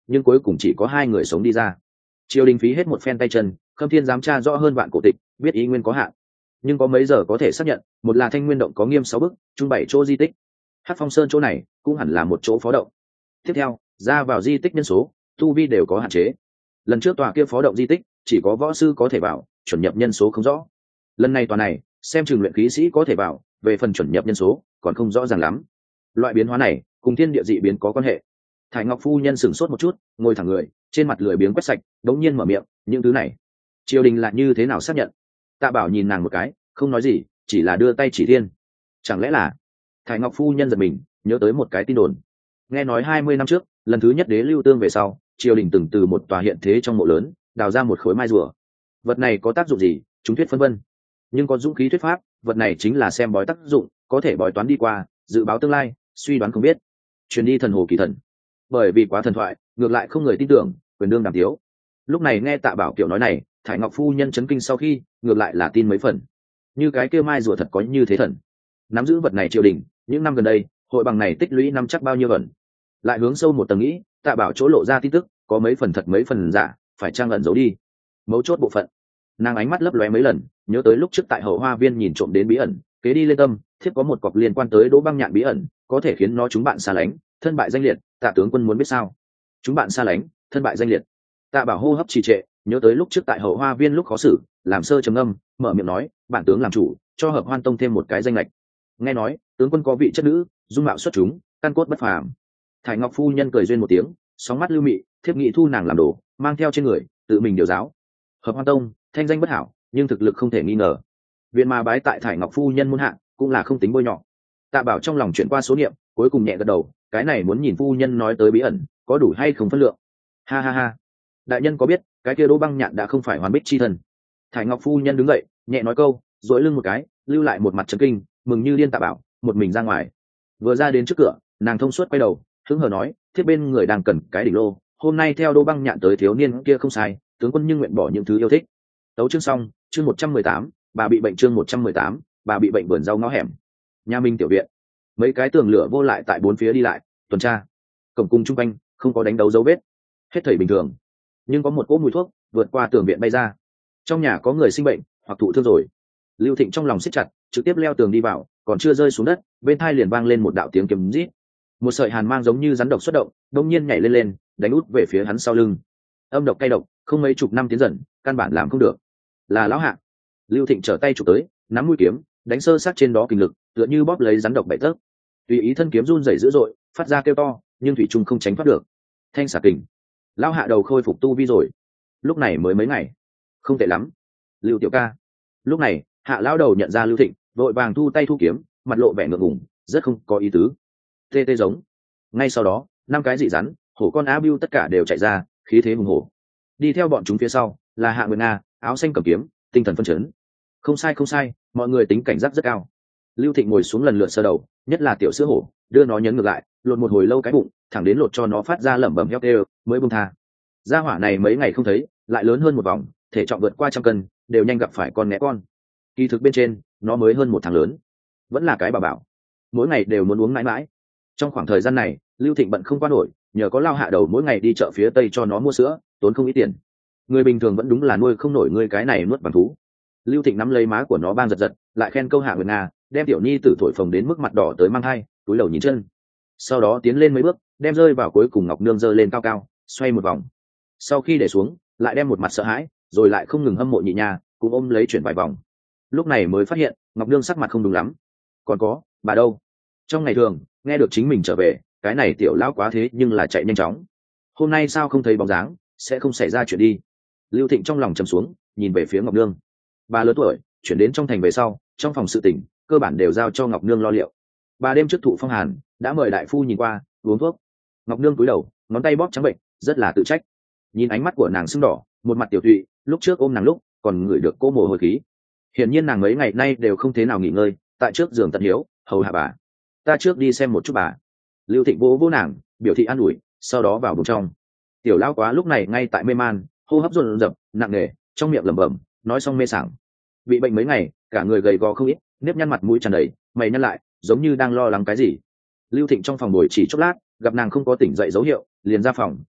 nhưng cuối cùng chỉ có 2 người sống đi ra. Triều đình phí hết một phen tay chân, Khâm Thiên giám tra rõ hơn vạn cổ tịch, biết ý nguyên có hạn, nhưng có mấy giờ có thể xác nhận, một là Thanh Nguyên động có nghiêm 6 bức, trung 7 chỗ di tích. Hắc Phong Sơn chỗ này cũng hẳn là một chỗ phó động. Tiếp theo, ra vào di tích nhân số, tu vi đều có hạn chế. Lần trước tòa kia phó động di tích chỉ có võ sư có thể vào, chuẩn nhập nhân số không rõ. Lần này tòa này, xem chừng luyện khí sĩ có thể vào, về phần chuẩn nhập nhân số còn không rõ ràng lắm. Loại biến hóa này cùng thiên địa dị biến có quan hệ. Thải Ngọc phu nhân sửng sốt một chút, ngồi thẳng người, trên mặt lười biếng quét sạch, đống nhiên mở miệng, những thứ này triều đình là như thế nào xác nhận? Tạ Bảo nhìn nàng một cái, không nói gì, chỉ là đưa tay chỉ thiên. Chẳng lẽ là? Thải Ngọc phu nhân giật mình, nhớ tới một cái tin đồn. Nghe nói 20 năm trước, lần thứ nhất đế lưu tương về sau, triều đình từng từ một tòa hiện thế trong mộ lớn đào ra một khối mai rùa. Vật này có tác dụng gì? Chúng thuyết phân vân. Nhưng có dũng khí thuyết pháp, vật này chính là xem bói tác dụng, có thể bói toán đi qua, dự báo tương lai, suy đoán không biết. Truyền đi thần hồ kỳ thần. Bởi vì quá thần thoại, ngược lại không người tin tưởng, quyền đương đàm tiếu. Lúc này nghe Tạ Bảo kiểu nói này, Thải Ngọc phu nhân chấn kinh sau khi, ngược lại là tin mấy phần. Như cái kia mai rùa thật có như thế thần. Nắm giữ vật này triều đình, những năm gần đây, hội bằng này tích lũy năm chắc bao nhiêu ẩn. Lại hướng sâu một tầng nghĩ, Tạ Bảo chỗ lộ ra tin tức, có mấy phần thật mấy phần giả, phải trang ẩn giấu đi. Mấu chốt bộ phận. Nàng ánh mắt lấp lóe mấy lần, nhớ tới lúc trước tại Hậu Hoa Viên nhìn trộm đến bí ẩn, kế đi lên tâm, thiếp có một cọc liên quan tới Đỗ Băng Nhạn bí ẩn, có thể khiến nó chúng bạn xa lánh, thân bại danh liệt. Tạ tướng quân muốn biết sao? Chúng bạn xa lánh, thân bại danh liệt. Tạ Bảo hô hấp trì trệ, nhớ tới lúc trước tại Hậu Hoa Viên lúc khó xử, làm sơ trầm ngâm, mở miệng nói, bản tướng làm chủ, cho Hợp Hoan Tông thêm một cái danh lệch. Nghe nói, tướng quân có vị chất nữ, dung mạo xuất chúng, căn cốt bất phàm. Thải Ngọc phu nhân cười duyên một tiếng, sóng mắt lưu mị, thiếp nghĩ thu nàng làm đồ, mang theo trên người, tự mình điều giáo. Hợp Hoan Tông, thanh danh bất hảo, nhưng thực lực không thể nghi ngờ. Viện mà bái tại Thải Ngọc phu nhân muôn hạng, cũng là không tính bôi nhọ. Tạ Bảo trong lòng chuyển qua số niệm, cuối cùng nhẹ gật đầu, cái này muốn nhìn phu nhân nói tới bí ẩn, có đủ hay không phân lượng. Ha ha ha, đại nhân có biết, cái kia Đỗ Băng Nhạn đã không phải Hoàn Bích chi thần. Thải Ngọc phu nhân đứng dậy, nhẹ nói câu, duỗi lưng một cái, lưu lại một mặt trấn kinh, mừng như điên. Tạ Bảo một mình ra ngoài, vừa ra đến trước cửa, nàng thông suốt quay đầu, hứng hờ nói, thiết bên người đang cần cái đỉnh lô, hôm nay theo Đỗ Băng Nhạn tới thiếu niên kia không sai, tướng quân nhưng nguyện bỏ những thứ yêu thích. Tấu chương xong, chương 118, bà bị bệnh, chương 118, bà bị bệnh vườn rau ngõ hẻm. Nhà Minh tiểu viện, mấy cái tường lửa vô lại tại bốn phía đi lại tuần tra, cổng cung chung quanh không có đánh đấu dấu vết, hết thảy bình thường. Nhưng có một cỗ mùi thuốc vượt qua tường viện bay ra, trong nhà có người sinh bệnh hoặc thụ thương rồi. Lưu Thịnh trong lòng siết chặt, trực tiếp leo tường đi vào, còn chưa rơi xuống đất, bên tai liền vang lên một đạo tiếng kiếm rít. Một sợi hàn mang giống như rắn độc xuất động, đột nhiên nhảy lên, đánh út về phía hắn sau lưng. Âm độc cay độc, không mấy chục năm tiến dần, căn bản làm không được. Là lão hạ. Lưu Thịnh trở tay chụp tới, nắm mũi kiếm, đánh sơ sát trên đó kình lực, tựa như bóp lấy rắn độc bậy tấc. Tùy ý thân kiếm run rẩy dữ dội, phát ra kêu to, nhưng thủy trung không tránh thoát được. Thanh xả kình. Lão hạ đầu khôi phục tu vi rồi. Lúc này mới mấy ngày, không tệ lắm. Lưu tiểu ca. Lúc này, hạ lão đầu nhận ra Lưu Thịnh, vội vàng thu tay thu kiếm, mặt lộ vẻ ngượng ngùng, rất không có ý tứ. Tê tê giống. Ngay sau đó, 5 cái dị rắn, hổ con á bưu tất cả đều chạy ra, khí thế hùng hổ. Đi theo bọn chúng phía sau là Hạ Nguyệt Nga, áo xanh cầm kiếm, tinh thần phân chấn. Không sai không sai, mọi người tính cảnh giác rất cao. Lưu Thịnh ngồi xuống lần lượt sơ đầu, nhất là tiểu sữa hổ, đưa nó nhấn ngược lại, lột một hồi lâu cái bụng, thẳng đến lột cho nó phát ra lẩm bẩm heo kêu, mới buông tha. Gia hỏa này mấy ngày không thấy, lại lớn hơn một vòng, thể trọng vượt qua 100 cân, đều nhanh gặp phải con né con. Kỳ thực bên trên, nó mới hơn 1 tháng lớn, vẫn là cái bà bảo, mỗi ngày đều muốn uống mãi mãi. Trong khoảng thời gian này, Lưu Thịnh bận không qua nổi, nhờ có lao hạ đầu mỗi ngày đi chợ phía tây cho nó mua sữa, tốn không ít tiền. Người bình thường vẫn đúng là nuôi không nổi ngươi cái này nuốt bằng thú. Lưu Thịnh nắm lấy má của nó bang giật giật, lại khen câu Hạ Nguyệt Nga, đem tiểu nhi tử thổi phồng đến mức mặt đỏ tới mang hai, túi đầu nhìn chân. Sau đó tiến lên mấy bước, đem rơi vào cuối cùng Ngọc Nương giơ lên cao cao, xoay một vòng. Sau khi để xuống, lại đem một mặt sợ hãi, rồi lại không ngừng hâm mộ nhị nha, cũng ôm lấy chuyển vài vòng. Lúc này mới phát hiện, Ngọc Nương sắc mặt không đúng lắm. Còn có, bà đâu? Trong ngày thường, nghe được chính mình trở về, cái này tiểu lão quá thế nhưng là chạy nhanh chóng. Hôm nay sao không thấy bóng dáng, sẽ không xảy ra chuyện đi. Lưu Thịnh trong lòng trầm xuống, nhìn về phía Ngọc Nương. Bà lớn tuổi, chuyển đến trong thành về sau, trong phòng sự tình cơ bản đều giao cho Ngọc Nương lo liệu. Bà đêm trước thụ phong hàn, đã mời đại phu nhìn qua, uống thuốc. Ngọc Nương cúi đầu, ngón tay bóp trắng bệnh, rất là tự trách. Nhìn ánh mắt của nàng sưng đỏ, một mặt tiểu thụy, lúc trước ôm nàng lúc còn ngửi được cô mồ hôi khí. Hiển nhiên nàng mấy ngày nay đều không thế nào nghỉ ngơi, tại trước giường tận hiếu hầu hạ bà. Ta trước đi xem một chút bà. Lưu Thịnh vỗ vỗ nàng, biểu thị an ủi, sau đó vào buồng trong. Tiểu lão quá lúc này ngay tại mê man, hô hấp dồn dập, nặng nề, trong miệng lẩm bẩm, nói xong mê sảng. Bị bệnh mấy ngày, cả người gầy gò không ít, nếp nhăn mặt mũi tràn đầy, mày nhăn lại, giống như đang lo lắng cái gì. Lưu Thịnh trong phòng ngồi chỉ chốc lát, gặp nàng không có tỉnh dậy dấu hiệu, liền ra phòng,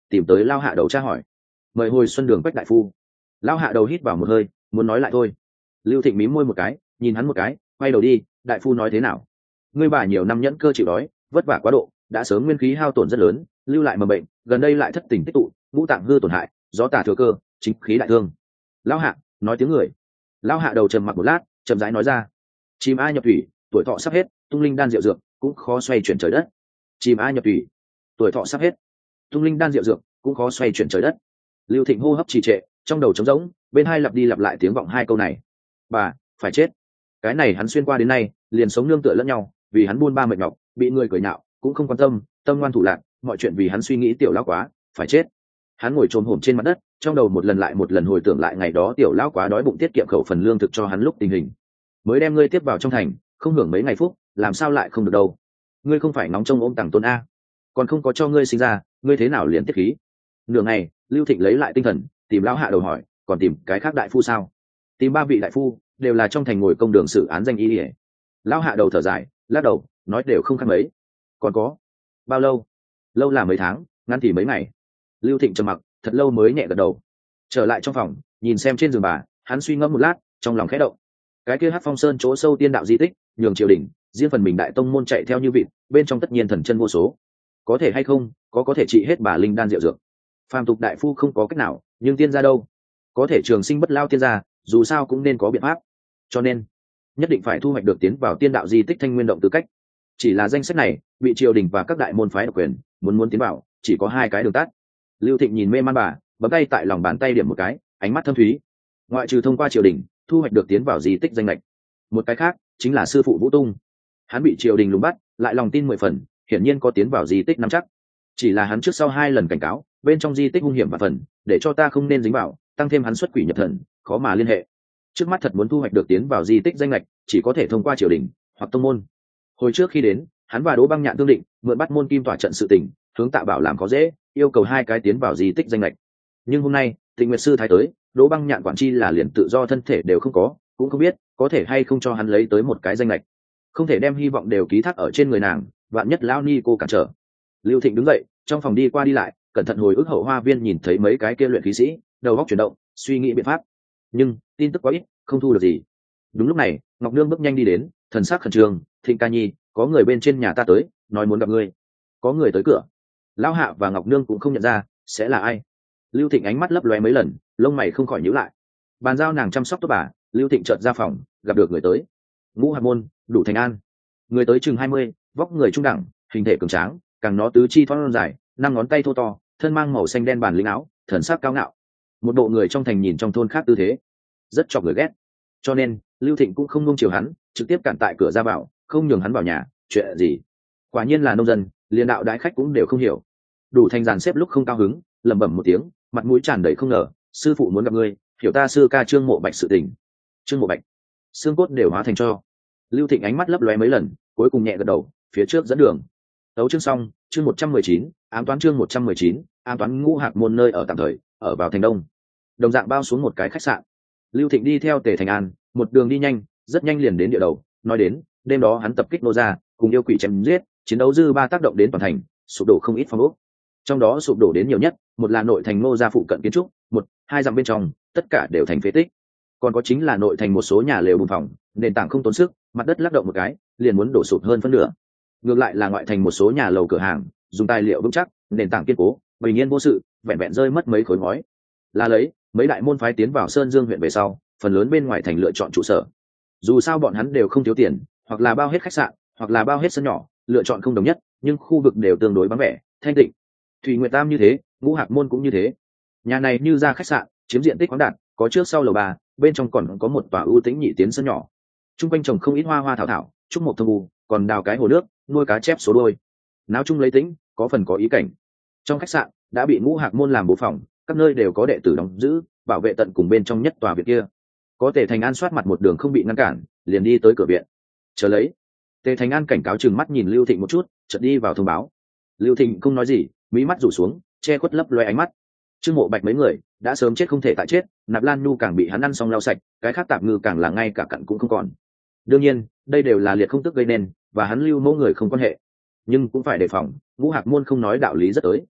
tìm tới lao hạ đầu tra hỏi. Mời hồi xuân đường Quách đại phu. Lao hạ đầu hít vào một hơi, muốn nói lại thôi. Lưu Thịnh mím môi một cái, nhìn hắn một cái, quay đầu đi. Đại phu nói thế nào? Ngươi bà nhiều năm nhẫn cơ chịu đói, vất vả quá độ, đã sớm nguyên khí hao tổn rất lớn, lưu lại mầm bệnh, gần đây lại thất tình tích tụ, ngũ tạng hư tổn hại, gió tả thừa cơ, chính khí đại thương. Lão hạ nói tiếng người. Lão hạ đầu trầm mặc một lát, chậm rãi nói ra: chim ai nhập thủy, tuổi thọ sắp hết, tung linh đan rượu dược cũng khó xoay chuyển trời đất. Chim ai nhập thủy, tuổi thọ sắp hết, tung linh đan rượu dược cũng khó xoay chuyển trời đất. Lưu Thịnh hô hấp trì trệ, trong đầu trống rỗng, bên hai lặp đi lặp lại tiếng vọng hai câu này. Bà phải chết. Cái này hắn xuyên qua đến nay liền sống nương tựa lẫn nhau, vì hắn buôn ba mệt nhọc, bị người cười nhạo cũng không quan tâm, tâm ngoan thủ lạc, mọi chuyện vì hắn suy nghĩ tiểu lão quá phải chết. Hắn ngồi trồm hổm trên mặt đất, trong đầu một lần lại một lần hồi tưởng lại ngày đó tiểu lão quá đói bụng tiết kiệm khẩu phần lương thực cho hắn lúc tình hình. Mới đem ngươi tiếp vào trong thành, không hưởng mấy ngày phúc, làm sao lại không được đâu? Ngươi không phải nóng trông ôm tàng tôn a, còn không có cho ngươi sinh ra, ngươi thế nào liền tiết khí? Nửa ngày, Lưu Thịnh lấy lại tinh thần, tìm lão hạ đầu hỏi, còn tìm cái khác đại phu sao? Tìm 3 vị đại phu, đều là trong thành ngồi công đường xử án danh y ỉa. Lão hạ đầu thở dài, lắc đầu, nói đều không khác mấy. Còn có bao lâu? Lâu là mấy tháng, ngắn thì mấy ngày. Lưu Thịnh trầm mặc thật lâu mới nhẹ gật đầu. Trở lại trong phòng, nhìn xem trên giường bà, hắn suy ngẫm một lát, trong lòng khẽ động. Cái kia Hắc Phong Sơn chỗ sâu tiên đạo di tích, nhường triều đình, riêng phần mình đại tông môn chạy theo như vịt, bên trong tất nhiên thần chân vô số. Có thể hay không, có thể trị hết bà linh đan rượu dược. Phàm tục đại phu không có cách nào, nhưng tiên gia đâu? Có thể trường sinh bất lao tiên gia, dù sao cũng nên có biện pháp. Cho nên, nhất định phải thu hoạch được tiến vào tiên đạo di tích Thanh Nguyên động tư cách. Chỉ là danh sách này, bị triều đình và các đại môn phái độc quyền, muốn tiến vào, chỉ có 2 cái đường tắt. Lưu Thịnh nhìn mê man bà, bấm tay tại lòng bàn tay điểm một cái, ánh mắt thâm thúy. Ngoại trừ thông qua triều đình, thu hoạch được tiến vào di tích danh lệch, một cái khác chính là sư phụ Vũ Tung. Hắn bị triều đình lùng bắt, lại lòng tin 10 phần, hiển nhiên có tiến vào di tích nắm chắc. Chỉ là hắn trước sau 2 lần cảnh cáo, bên trong di tích hung hiểm và phần, để cho ta không nên dính vào, tăng thêm hắn xuất quỷ nhập thần, khó mà liên hệ. Trước mắt thật muốn thu hoạch được tiến vào di tích danh lệch, chỉ có thể thông qua triều đình hoặc tông môn. Hồi trước khi đến, hắn và Đỗ Băng Nhạn tương định, mượn bắt môn kim tỏa trận sự tình, hướng Tạ Bảo làm có dễ, yêu cầu 2 cái tiến vào di tích danh lệch. Nhưng hôm nay, Tịnh Nguyệt sư thái tới, Đỗ Băng Nhạn quản chi là liền tự do thân thể đều không có, cũng không biết có thể hay không cho hắn lấy tới một cái danh lệch. Không thể đem hy vọng đều ký thác ở trên người nàng, vạn nhất lão ni cô cản trở. Lưu Thịnh đứng dậy, trong phòng đi qua đi lại, cẩn thận hồi ức hậu hoa viên nhìn thấy mấy cái kia luyện khí sĩ, đầu óc chuyển động, suy nghĩ biện pháp. Nhưng tin tức quá ít, không thu được gì. Đúng lúc này, Ngọc Nương bước nhanh đi đến, thần sắc khẩn trương, "Thịnh ca nhi, có người bên trên nhà ta tới, nói muốn gặp ngươi." Có người tới cửa. Lão Hạ và Ngọc Nương cũng không nhận ra, sẽ là ai. Lưu Thịnh ánh mắt lấp lóe mấy lần, lông mày không khỏi nhíu lại. Bàn giao nàng chăm sóc tốt bà, Lưu Thịnh chợt ra phòng, gặp được người tới. Ngũ Hạt Môn, Đủ Thành An. Người tới chừng 20, vóc người trung đẳng, hình thể cường tráng, càng nó tứ chi thon dài, 5 ngón tay thô to, thân mang màu xanh đen bản lĩnh áo, thần sắc cao ngạo. Một bộ người trong thành nhìn trong thôn khác tư thế, rất chọc người ghét. Cho nên, Lưu Thịnh cũng không nung chiều hắn, trực tiếp cản tại cửa ra vào, không nhường hắn vào nhà. Chuyện gì? Quả nhiên là nông dân, liền đạo đái khách cũng đều không hiểu. Đủ Thành dàn xếp lúc không cao hứng, lẩm bẩm một tiếng, mặt mũi tràn đầy không ngờ, "Sư phụ muốn gặp ngươi, hiểu ta sư ca Trương Mộ Bạch sự tình." Trương Mộ Bạch, xương cốt đều hóa thành tro. Lưu Thịnh ánh mắt lấp lóe mấy lần, cuối cùng nhẹ gật đầu, phía trước dẫn đường. Tấu chương xong, chương 119, ám toán chương 119, ám toán Ngũ Hạc Môn nơi ở tạm thời, ở vào thành đông. Đồng dạng bao xuống một cái khách sạn. Lưu Thịnh đi theo Tề Thành An, một đường đi nhanh, rất nhanh liền đến địa đầu. Nói đến, đêm đó hắn tập kích nô gia, cùng yêu quỷ chém giết, chiến đấu dư ba tác động đến toàn thành, sụp đổ không ít phong ốc. Trong đó sụp đổ đến nhiều nhất, một là nội thành nô gia phụ cận kiến trúc, 1, 2 dặm bên trong, tất cả đều thành phế tích. Còn có chính là nội thành một số nhà lều bùn phòng, nền tảng không tốn sức, mặt đất lắc động một cái, liền muốn đổ sụp hơn phân nửa. Ngược lại là ngoại thành một số nhà lầu cửa hàng, dùng tài liệu vững chắc, nền tảng kiên cố, bình yên vô sự, vẹn vẹn rơi mất mấy khối ngói. Là lấy, mấy đại môn phái tiến vào Sơn Dương huyện về sau, phần lớn bên ngoài thành lựa chọn trụ sở. Dù sao bọn hắn đều không thiếu tiền, hoặc là bao hết khách sạn, hoặc là bao hết sân nhỏ, lựa chọn không đồng nhất, nhưng khu vực đều tương đối vắng vẻ, thanh tịnh. Thủy Nguyệt Tam như thế, Ngũ Hạc Môn cũng như thế. Nhà này như ra khách sạn, chiếm diện tích khoáng đạt, có trước sau lầu 3, bên trong còn có một tòa ưu tĩnh nhị tiến sân nhỏ. Trung quanh trồng không ít hoa hoa thảo thảo, trúc mộc thông u, còn đào cái hồ nước, nuôi cá chép số đôi. Náo chung lấy tĩnh, có phần có ý cảnh. Trong khách sạn đã bị Ngũ Hạc Môn làm bố phòng, các nơi đều có đệ tử đóng giữ, bảo vệ tận cùng bên trong nhất tòa viện kia. Có Tề Thành An soát mặt một đường không bị ngăn cản, liền đi tới cửa viện. Chờ lấy. Tề Thành An cảnh cáo chừng mắt nhìn Lưu Thịnh một chút, chợt đi vào thông báo. Lưu Thịnh không nói gì, mí mắt rủ xuống, che khuất lấp loé ánh mắt. Trương Mộ Bạch mấy người đã sớm chết không thể tại chết, Nạp Lan Nhu càng bị hắn ăn xong lau sạch, cái khác tạp ngư càng là ngay cả cặn cũng không còn. Đương nhiên, đây đều là liệt không tức gây nên, và hắn Lưu mẫu người không quan hệ. Nhưng cũng phải đề phòng, Ngũ Hạc Môn không nói đạo lý rất tới.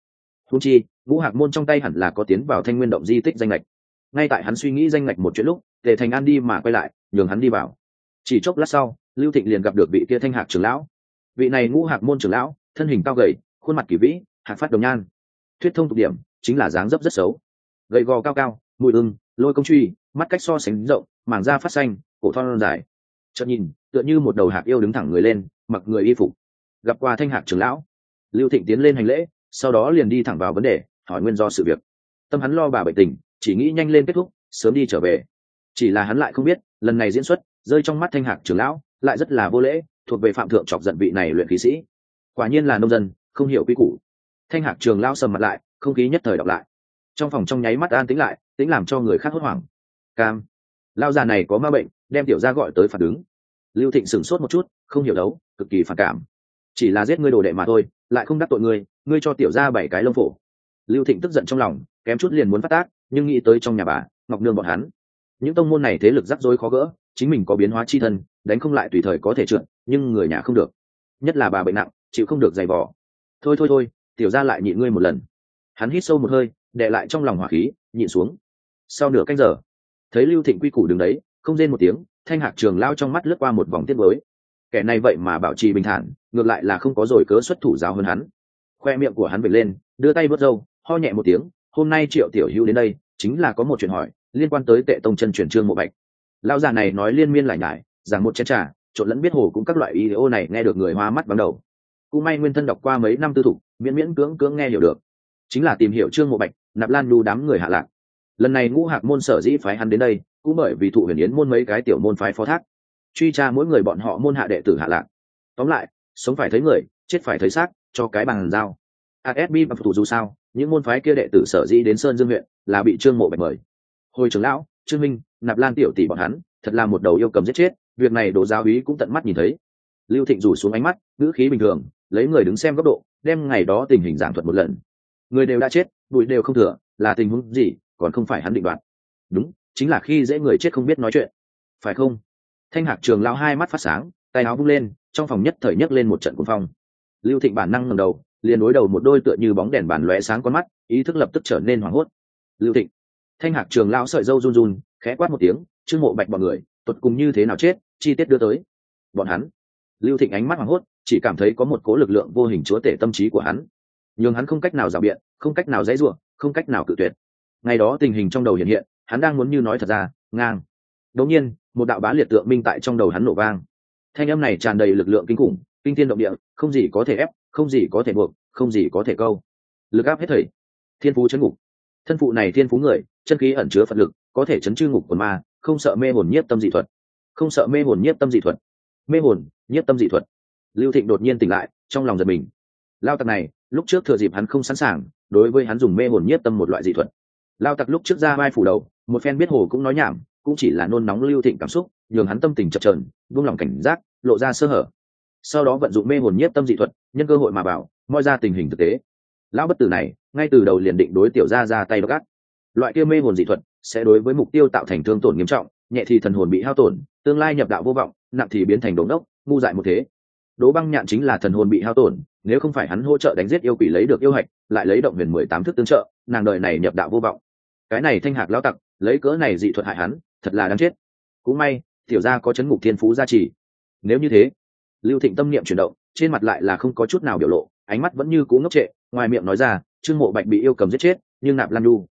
Huống chi Vũ Hạc Môn trong tay hẳn là có tiến vào Thanh Nguyên động di tích danh lệch. Ngay tại hắn suy nghĩ danh lệch một chuyện lúc, Tề Thành An đi mà quay lại, nhường hắn đi vào. Chỉ chốc lát sau, Lưu Thịnh liền gặp được vị kia Thanh Hạc trưởng lão. Vị này Ngũ Hạc Môn trưởng lão, thân hình cao gầy, khuôn mặt kỳ vĩ, hạc phát đồng nhan. Thuyết thông tục điểm, chính là dáng dấp rất xấu. Gầy gò cao cao, mũi ưng, lôi công truy, mắt cách so sánh rộng, màng da phát xanh, cổ thon dài. Chợt nhìn, tựa như một đầu hạc yêu đứng thẳng người lên, mặc người y phục. Gặp qua Thanh Hạc trưởng lão, Lưu Thịnh tiến lên hành lễ, sau đó liền đi thẳng vào vấn đề, hỏi nguyên do sự việc. Tâm hắn lo bà bệnh tình, chỉ nghĩ nhanh lên kết thúc, sớm đi trở về. Chỉ là hắn lại không biết, lần này diễn xuất rơi trong mắt Thanh Hạc trưởng lão lại rất là vô lễ, thuộc về phạm thượng chọc giận vị này luyện khí sĩ. Quả nhiên là nông dân, không hiểu quy củ. Thanh Hạc trưởng lão sầm mặt lại, không khí nhất thời đọc lại. Trong phòng trong nháy mắt an tĩnh lại, tĩnh làm cho người khác hốt hoảng. Cam, lão già này có ma bệnh, đem tiểu gia gọi tới phạt đứng. Lưu Thịnh sửng sốt một chút, không hiểu đấu, cực kỳ phản cảm. Chỉ là giết ngươi đồ đệ mà thôi, lại không đắc tội ngươi, ngươi cho tiểu gia 7 cái lông phổ. Lưu Thịnh tức giận trong lòng, kém chút liền muốn phát tác, nhưng nghĩ tới trong nhà bà Ngọc Nương bọn hắn, những tông môn này thế lực rắc rối khó gỡ, chính mình có biến hóa chi thân, đánh không lại tùy thời có thể trượt, nhưng người nhà không được, nhất là bà bệnh nặng, chịu không được dày vò. Thôi, tiểu gia lại nhịn ngươi một lần. Hắn hít sâu một hơi, đè lại trong lòng hỏa khí, nhịn xuống. Sau nửa canh giờ, thấy Lưu Thịnh quy củ đứng đấy, không rên một tiếng, Thanh Hạc trường lao trong mắt lướt qua một vòng tiếc nuối. Kẻ này vậy mà bảo trì bình thản, ngược lại là không có rồi cớ xuất thủ giáo hơn hắn. Khoe miệng của hắn vểnh lên, đưa tay vớt râu, ho nhẹ một tiếng. Hôm nay Triệu tiểu hữu đến đây, chính là có một chuyện hỏi, liên quan tới Tệ Tông chân truyền Trương Mộ Bạch. Lão già này nói liên miên lại nhải, rằng một chén trà, trộn lẫn biết hồ cũng các loại video này nghe được người hoa mắt vắng đầu. Cũng may nguyên thân đọc qua mấy năm tư thục, miễn miễn cưỡng nghe hiểu được. Chính là tìm hiểu Trương Mộ Bạch, Nạp Lan Nhu đám người hạ lạc. Lần này Ngũ Hạc môn sở dĩ phái hắn đến đây, cũng bởi vì thụ Huyền Yến môn mấy cái tiểu môn phái phó thác, truy tra mỗi người bọn họ môn hạ đệ tử hạ lạc. Tóm lại, sống phải thấy người, chết phải thấy xác, cho cái bằng dao. ASB và thủ dù sao, những môn phái kia đệ tử sở dĩ đến Sơn Dương huyện là bị Trương Mộ Bạch mời. Hồi trưởng lão, Trương Minh, Nạp Lan tiểu tỷ bọn hắn, thật là một đầu yêu cầm giết chết, việc này Đỗ giáo úy cũng tận mắt nhìn thấy. Lưu Thịnh rủ xuống ánh mắt, ngữ khí bình thường, lấy người đứng xem góc độ, đem ngày đó tình hình giảng thuật một lần. Người đều đã chết, bụi đều không thừa, là tình huống gì, còn không phải hắn định đoạt. Đúng, chính là khi dễ người chết không biết nói chuyện, phải không? Thanh Hạc trường lão hai mắt phát sáng, tay áo vung lên, trong phòng nhất thời nhấc lên một trận cuồng phong. Lưu Thịnh bản năng ngẩng đầu, liền đối đầu một đôi tựa như bóng đèn bàn lóe sáng con mắt, ý thức lập tức trở nên hoảng hốt. Lưu Thịnh. Thanh Hạc trường lão sợi râu run run, khẽ quát một tiếng, Trương Mộ Bạch bọn người, tuột cùng như thế nào chết, chi tiết đưa tới. Bọn hắn. Lưu Thịnh ánh mắt hoảng hốt, chỉ cảm thấy có một cỗ lực lượng vô hình chúa tể tâm trí của hắn, nhưng hắn không cách nào giảo biện, không cách nào giãy giụa, không cách nào cự tuyệt. Ngày đó tình hình trong đầu hiện hiện, hắn đang muốn như nói thật ra, ngang. Đột nhiên, một đạo bá liệt tượng minh tại trong đầu hắn nổ vang. Thanh âm này tràn đầy lực lượng kinh khủng, kinh thiên động địa, không gì có thể ép, không gì có thể buộc, không gì có thể câu. Lực áp hết thảy. Thiên phú chấn ngục. Thân phụ này thiên phú người, chân khí ẩn chứa Phật lực, có thể chấn chư ngục quần ma, không sợ mê hồn nhiếp tâm dị thuật. Không sợ mê hồn nhiếp tâm dị thuật. Mê hồn, nhiếp tâm dị thuật. Lưu Thịnh đột nhiên tỉnh lại, trong lòng giật mình. Lao tặc này, lúc trước thừa dịp hắn không sẵn sàng, đối với hắn dùng mê hồn nhiếp tâm một loại dị thuật. Lao tặc lúc trước ra vai phủ đầu, một phen biết hồ cũng nói nhảm, cũng chỉ là nôn nóng Lưu Thịnh cảm xúc, nhường hắn tâm tình chập chờn, buông lòng cảnh giác, lộ ra sơ hở. Sau đó vận dụng mê hồn nhiếp tâm dị thuật, nhân cơ hội mà bảo, moi ra tình hình thực tế. Lão bất tử này, ngay từ đầu liền định đối tiểu gia ra tay độc ác. Loại kia mê hồn dị thuật sẽ đối với mục tiêu tạo thành thương tổn nghiêm trọng, nhẹ thì thần hồn bị hao tổn, tương lai nhập đạo vô vọng, nặng thì biến thành đống đốc, ngu dại một thế. Đỗ Băng Nhạn chính là thần hồn bị hao tổn, nếu không phải hắn hỗ trợ đánh giết yêu quỷ lấy được yêu hạch, lại lấy động huyền 18 thức tương trợ, nàng đời này nhập đạo vô vọng. Cái này Thanh Hạc lão tặc, lấy cỡ này dị thuật hại hắn, thật là đáng chết. Cũng may, tiểu gia có chấn ngục thiên phú gia trì. Nếu như thế, Lưu Thịnh tâm niệm chuyển động, trên mặt lại là không có chút nào biểu lộ, ánh mắt vẫn như cũ ngốc trệ, ngoài miệng nói ra, Trương Mộ Bạch bị yêu cầm giết chết, nhưng Nạp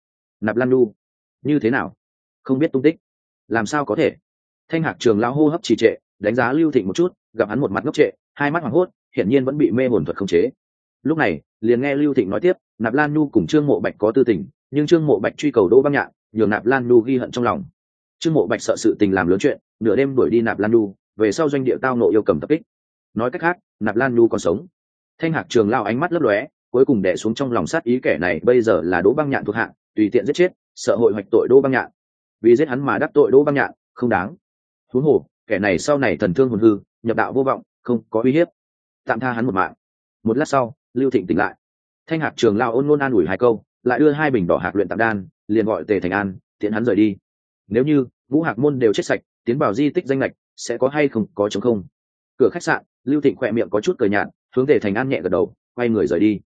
Lan Nhu, như thế nào? Không biết tung tích. Làm sao có thể? Thanh Hạc trường lão hô hấp trì trệ, đánh giá Lưu Thịnh một chút, gặp hắn một mặt ngốc trệ, hai mắt hoảng hốt, hiển nhiên vẫn bị mê hồn thuật khống chế. Lúc này, liền nghe Lưu Thịnh nói tiếp, Nạp Lan Nhu cùng Trương Mộ Bạch có tư tình, nhưng Trương Mộ Bạch truy cầu Đỗ Băng Nhạn, nhường Nạp Lan Nhu ghi hận trong lòng. Trương Mộ Bạch sợ sự tình làm lớn chuyện, nửa đêm đuổi đi Nạp Lan Nhu, về sau doanh địa tao nộ yêu cầm tập kích. Nói cách khác, Nạp Lan Nhu còn sống. Thanh Hạc trường lao ánh mắt lấp lóe, cuối cùng đè xuống trong lòng sát ý, kẻ này bây giờ là Đỗ Băng Nhạn thuộc hạ, tùy tiện giết chết, sợ hội hoạch tội Đỗ Băng Nhạn. Vì giết hắn mà đắc tội Đỗ Băng Nhạn, không đáng. Huống hồ, kẻ này sau này thần thương hồn hư, nhập đạo vô vọng, không có uy hiếp, tạm tha hắn một mạng. Một lát sau, Lưu Thịnh tỉnh lại. Thanh Hạc trường lao ôn ngôn an ủi hai câu, lại đưa 2 bình đỏ hạc luyện tạm đan, liền gọi Tề Thành An tiện hắn rời đi. Nếu như Ngũ Hạc môn đều chết sạch, tiến vào di tích danh lệch sẽ có hay không có trống không. Cửa khách sạn, Lưu Thịnh khỏe miệng có chút cười nhạt, hướng Tề Thành An nhẹ gật đầu, quay người rời đi.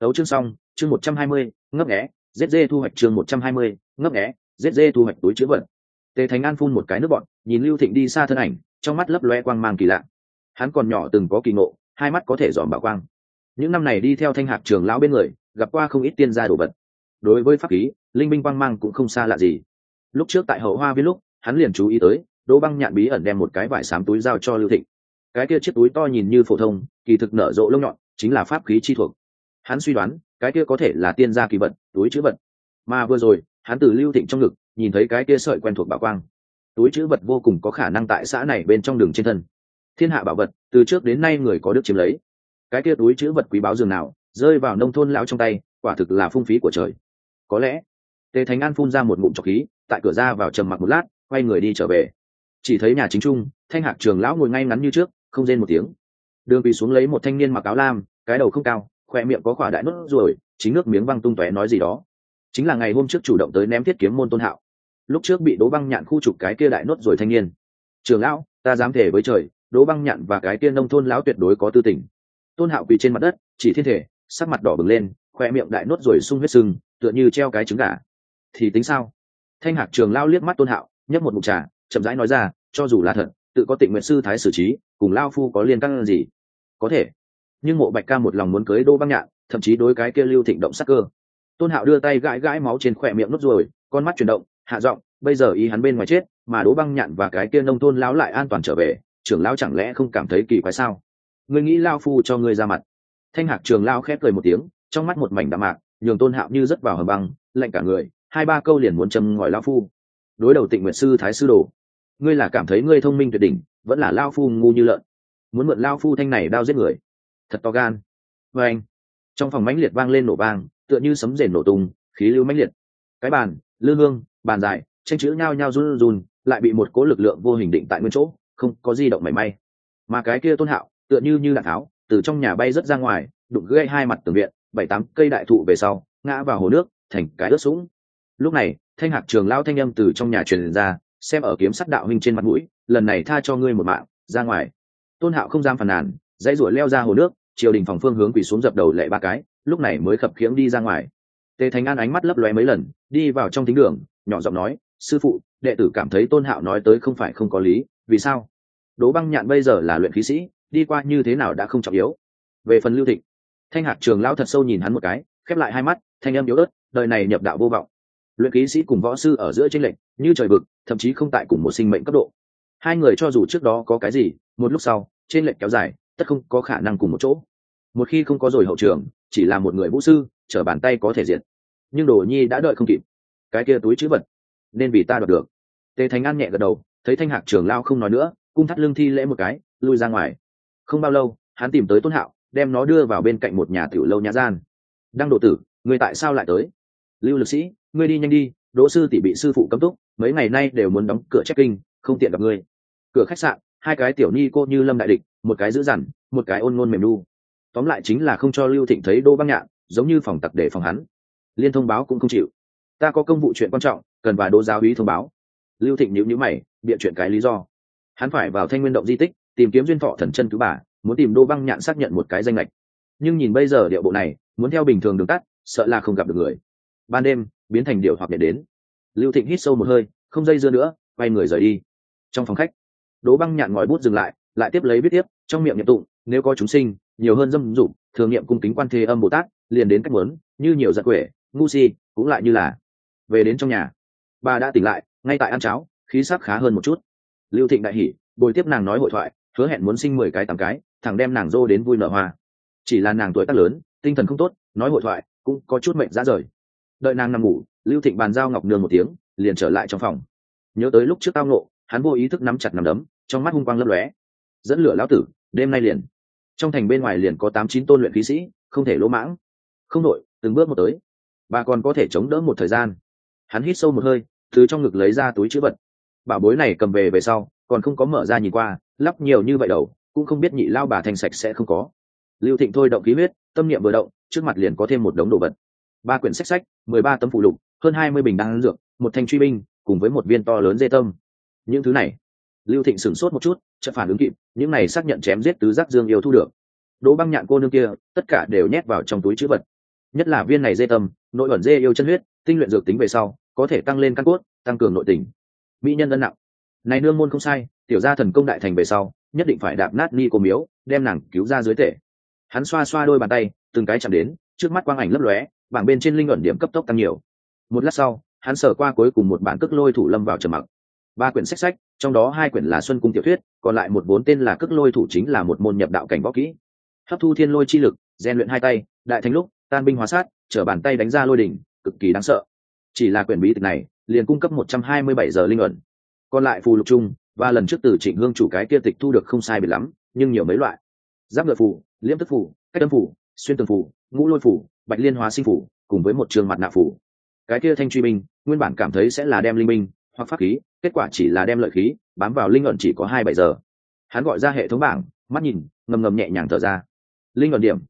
Tấu chương xong, chương 120, ngấp nghé, giết dê thu hoạch chương 120, ngấp nghé, giết dê thu hoạch túi chứa vật. Tề Thành An phun một cái nước bọt, nhìn Lưu Thịnh đi xa thân ảnh, trong mắt lấp loe quang mang kỳ lạ. Hắn còn nhỏ từng có kỳ ngộ, hai mắt có thể dòm bảo quang. Những năm này đi theo Thanh Hạc trưởng lão bên người, gặp qua không ít tiên gia đồ vật. Đối với pháp khí, linh binh quang mang cũng không xa lạ gì. Lúc trước tại Hậu Hoa Viên lúc, hắn liền chú ý tới, Đỗ Băng Nhạn bí ẩn đem một cái vải xám túi giao cho Lưu Thịnh. Cái kia chiếc túi to nhìn như phổ thông, kỳ thực nở rộ lông nhọn, chính là pháp khí chi thuộc. Hắn suy đoán, cái kia có thể là tiên gia kỳ vật, túi trữ vật. Mà vừa rồi, hắn từ Lưu Thịnh trong ngực nhìn thấy cái kia sợi quen thuộc bảo quang. Túi trữ vật vô cùng có khả năng tại xã này bên trong đường trên thân. Thiên hạ bảo vật, từ trước đến nay người có đức chiếm lấy. Cái kia túi trữ vật quý báu dường nào, rơi vào nông thôn lão trong tay, quả thực là phung phí của trời. Có lẽ, Tề Thành An phun ra một ngụm trọc khí, tại cửa ra vào trầm mặc một lát, quay người đi trở về. Chỉ thấy nhà chính trung, Thanh Hạc trưởng lão ngồi ngay ngắn như trước, không rên một tiếng. Đường quỳ xuống lấy một thanh niên mặc áo lam, cái đầu không cao, khoe miệng có khỏa đại nốt ruồi, chính nước miếng văng tung tóe nói gì đó. Chính là ngày hôm trước chủ động tới ném thiết kiếm môn Tôn Hạo. Lúc trước bị Đỗ Băng Nhạn khu trục cái kia đại nốt ruồi thanh niên. Trưởng lão, ta dám thề với trời, Đỗ Băng Nhạn và cái kia nông thôn lão tuyệt đối có tư tình. Tôn Hạo quỳ trên mặt đất, chỉ thiên thể, sắc mặt đỏ bừng lên, khoe miệng đại nốt ruồi sung huyết sưng, tựa như treo cái trứng gà. Thì tính sao? Thanh Hạc trưởng lão liếc mắt Tôn Hạo, nhấp một ngụm trà, chậm rãi nói ra, cho dù là thật, tự có Tịnh Nguyện sư thái xử trí, cùng lão phu có liên can gì? Có thể, nhưng Mộ Bạch Ca một lòng muốn cưới Đỗ Băng Nhạn, thậm chí đối cái kia Lưu Thịnh động sắc cơ. Tôn Hạo đưa tay gãi gãi máu trên khỏe miệng nốt ruồi, con mắt chuyển động, hạ giọng, bây giờ ý hắn bên ngoài chết, mà Đỗ Băng Nhạn và cái kia nông thôn lão lại an toàn trở về, trưởng lão chẳng lẽ không cảm thấy kỳ quái sao? Ngươi nghĩ lão phu cho ngươi ra mặt? Thanh Hạc trưởng lão khép cười một tiếng, trong mắt một mảnh đạm mạc, nhường Tôn Hạo như rất vào hầm băng, lạnh cả người, hai ba câu liền muốn châm ngòi lão phu. Đối đầu Tịnh Nguyệt sư thái sư đồ, ngươi là cảm thấy ngươi thông minh tuyệt đỉnh, vẫn là lão phu ngu như lợn, muốn mượn lão phu thanh này đao giết người, thật to gan. Và anh, trong phòng mãnh liệt vang lên nổ vang, tựa như sấm rền nổ tung, khí lưu mãnh liệt. Cái bàn, lư hương, bàn dài, tranh chữ nhao nhao run run, lại bị một cỗ lực lượng vô hình định tại nguyên chỗ, không có di động mảy may. Mà cái kia Tôn Hạo, tựa như đạn tháo, từ trong nhà bay rất ra ngoài, đụng gãy hai mặt tường viện, 7-8 cây đại thụ về sau, ngã vào hồ nước, thành cái ướt sũng. Lúc này, Thanh Hạc trường lão thanh âm từ trong nhà truyền ra, xem ở kiếm sắt đạo huynh trên mặt mũi, lần này tha cho ngươi một mạng, ra ngoài. Tôn Hạo không dám phàn nàn, dãy ruổi leo ra hồ nước, triều đình phòng phương hướng quỳ xuống dập đầu lệ ba cái, lúc này mới khập khiễng đi ra ngoài. Tề Thành An ánh mắt lấp lóe mấy lần, đi vào trong thính đường, nhỏ giọng nói, sư phụ, đệ tử cảm thấy Tôn Hạo nói tới không phải không có lý, vì sao? Đỗ Băng Nhạn bây giờ là luyện khí sĩ, đi qua như thế nào đã không trọng yếu. Về phần Lưu Thịnh, Thanh Hạc trường lão thật sâu nhìn hắn một cái, khép lại hai mắt, thanh âm yếu ớt, đời này nhập đạo vô vọng. Luyện khí sĩ cùng võ sư ở giữa chênh lệch như trời vực, thậm chí không tại cùng một sinh mệnh cấp độ. Hai người cho dù trước đó có cái gì, một lúc sau, chênh lệch kéo dài, tất không có khả năng cùng một chỗ. Một khi không có rồi hậu trường, chỉ là một người vũ sư, trở bàn tay có thể diệt. Nhưng Đồ Nhi đã đợi không kịp, cái kia túi trữ vật, nên vì ta đoạt được. Tề Thành An nhẹ gật đầu, thấy Thanh Hạc trưởng lão không nói nữa, cung thắt lưng thi lễ một cái, lui ra ngoài. Không bao lâu, hắn tìm tới Tôn Hạo, đem nó đưa vào bên cạnh một nhà tiểu lâu nhã gian. Đăng độ tử, ngươi tại sao lại tới? Lưu Lực Sĩ, ngươi đi nhanh đi, Đỗ sư tỷ bị sư phụ cấm túc, mấy ngày nay đều muốn đóng cửa check kinh, không tiện gặp ngươi. Cửa khách sạn, hai cái tiểu ni cô như lâm đại địch, một cái dữ dằn, một cái ôn ngôn mềm nu. Tóm lại chính là không cho Lưu Thịnh thấy Đỗ Băng Nhạn, giống như phòng tặc để phòng hắn. Liên thông báo cũng không chịu. Ta có công vụ chuyện quan trọng, cần và Đỗ giáo úy thông báo. Lưu Thịnh nhíu nhíu mày, biện chuyện cái lý do. Hắn phải vào Thanh Nguyên động di tích, tìm kiếm duyên thọ thần chân cứu bà, muốn tìm Đỗ Băng Nhạn xác nhận một cái danh lệch. Nhưng nhìn bây giờ điệu bộ này, muốn theo bình thường đường tắt, sợ là không gặp được người. Ban đêm, biến thành điều hoặc để đến. Lưu Thịnh hít sâu một hơi, không dây dưa nữa, quay người rời đi. Trong phòng khách, Đỗ Băng Nhạn ngòi bút dừng lại, lại tiếp lấy viết tiếp, trong miệng niệm tụng, nếu có chúng sinh, nhiều hơn dâm dục, thường niệm cung kính Quan Thế Âm Bồ Tát, liền đến cách muốn, như nhiều giật quể, ngu si, cũng lại như là. Về đến trong nhà, bà đã tỉnh lại, ngay tại ăn cháo, khí sắc khá hơn một chút. Lưu Thịnh đại hỉ, bồi tiếp nàng nói hội thoại, hứa hẹn muốn sinh 10 cái 8 cái, thằng đem nàng dô đến vui nở hoa. Chỉ là nàng tuổi tác lớn, tinh thần không tốt, nói hội thoại cũng có chút mệnh ra rời. Đợi nàng nằm ngủ, Lưu Thịnh bàn giao Ngọc Nương một tiếng, liền trở lại trong phòng. Nhớ tới lúc trước tao ngộ, hắn vô ý thức nắm chặt nắm đấm, trong mắt hung quang lấp lóe. Dẫn lửa lão tử, đêm nay liền. Trong thành bên ngoài liền có 8-9 tôn luyện khí sĩ, không thể lỗ mãng. Không đội, từng bước một tới. Bà còn có thể chống đỡ một thời gian. Hắn hít sâu một hơi, từ trong ngực lấy ra túi trữ vật. Bảo bối này cầm về sau, còn không có mở ra nhìn qua, lắp nhiều như vậy đầu, cũng không biết nhị lao bà thành sạch sẽ không có. Lưu Thịnh thôi động khí huyết, tâm niệm vừa động, trước mặt liền có thêm một đống đồ vật. 3 quyển sách, 13 tấm phụ lục, hơn 20 bình đan dược, một thanh truy binh, cùng với một viên to lớn dê tâm. Những thứ này, Lưu Thịnh sửng sốt một chút, chợt phản ứng kịp, những này xác nhận chém giết tứ giác dương yêu thu được. Đỗ Băng Nhạn cô nương kia, tất cả đều nhét vào trong túi trữ vật. nhất là viên này dê tâm, nội ẩn dê yêu chân huyết, tinh luyện dược tính về sau có thể tăng lên căn cốt, tăng cường nội tình. Mỹ nhân ân nặng, này nương môn không sai, tiểu gia thần công đại thành về sau nhất định phải đạp nát ni cô miếu, đem nàng cứu ra dưới tể. Hắn xoa xoa đôi bàn tay, từng cái chạm đến, trước mắt quang ảnh lấp lóe, bảng bên trên linh ẩn điểm cấp tốc tăng nhiều. Một lát sau, hắn sở qua cuối cùng một bản cước lôi thủ lâm vào trầm mặc. 3 quyển sách, trong đó 2 quyển là Xuân Cung tiểu thuyết, còn lại một vốn tên là cước lôi thủ chính là một môn nhập đạo cảnh võ kỹ. Hấp thu thiên lôi chi lực, rèn luyện hai tay, đại thành lúc, tan binh hóa sát, trở bàn tay đánh ra lôi đỉnh, cực kỳ đáng sợ. Chỉ là quyển bí tịch này, liền cung cấp 127 giờ linh ẩn. Còn lại phù lục chung, và lần trước từ Trịnh Hương chủ cái kia tịch thu được không sai biệt lắm, nhưng nhiều mấy loại. Giáp ngựa phù, liễm tức phù, cách âm phù, xuyên tường phù, ngũ lôi phù, bạch liên hóa sinh phù, cùng với một trường mặt nạ phù. Cái kia thanh truy binh, nguyên bản cảm thấy sẽ là đem linh binh hoặc pháp khí, kết quả chỉ là đem lợi khí bám vào linh ẩn, chỉ có 27 giờ. Hắn gọi ra hệ thống bảng, mắt nhìn, ngầm ngầm nhẹ nhàng thở ra. Linh ẩn điểm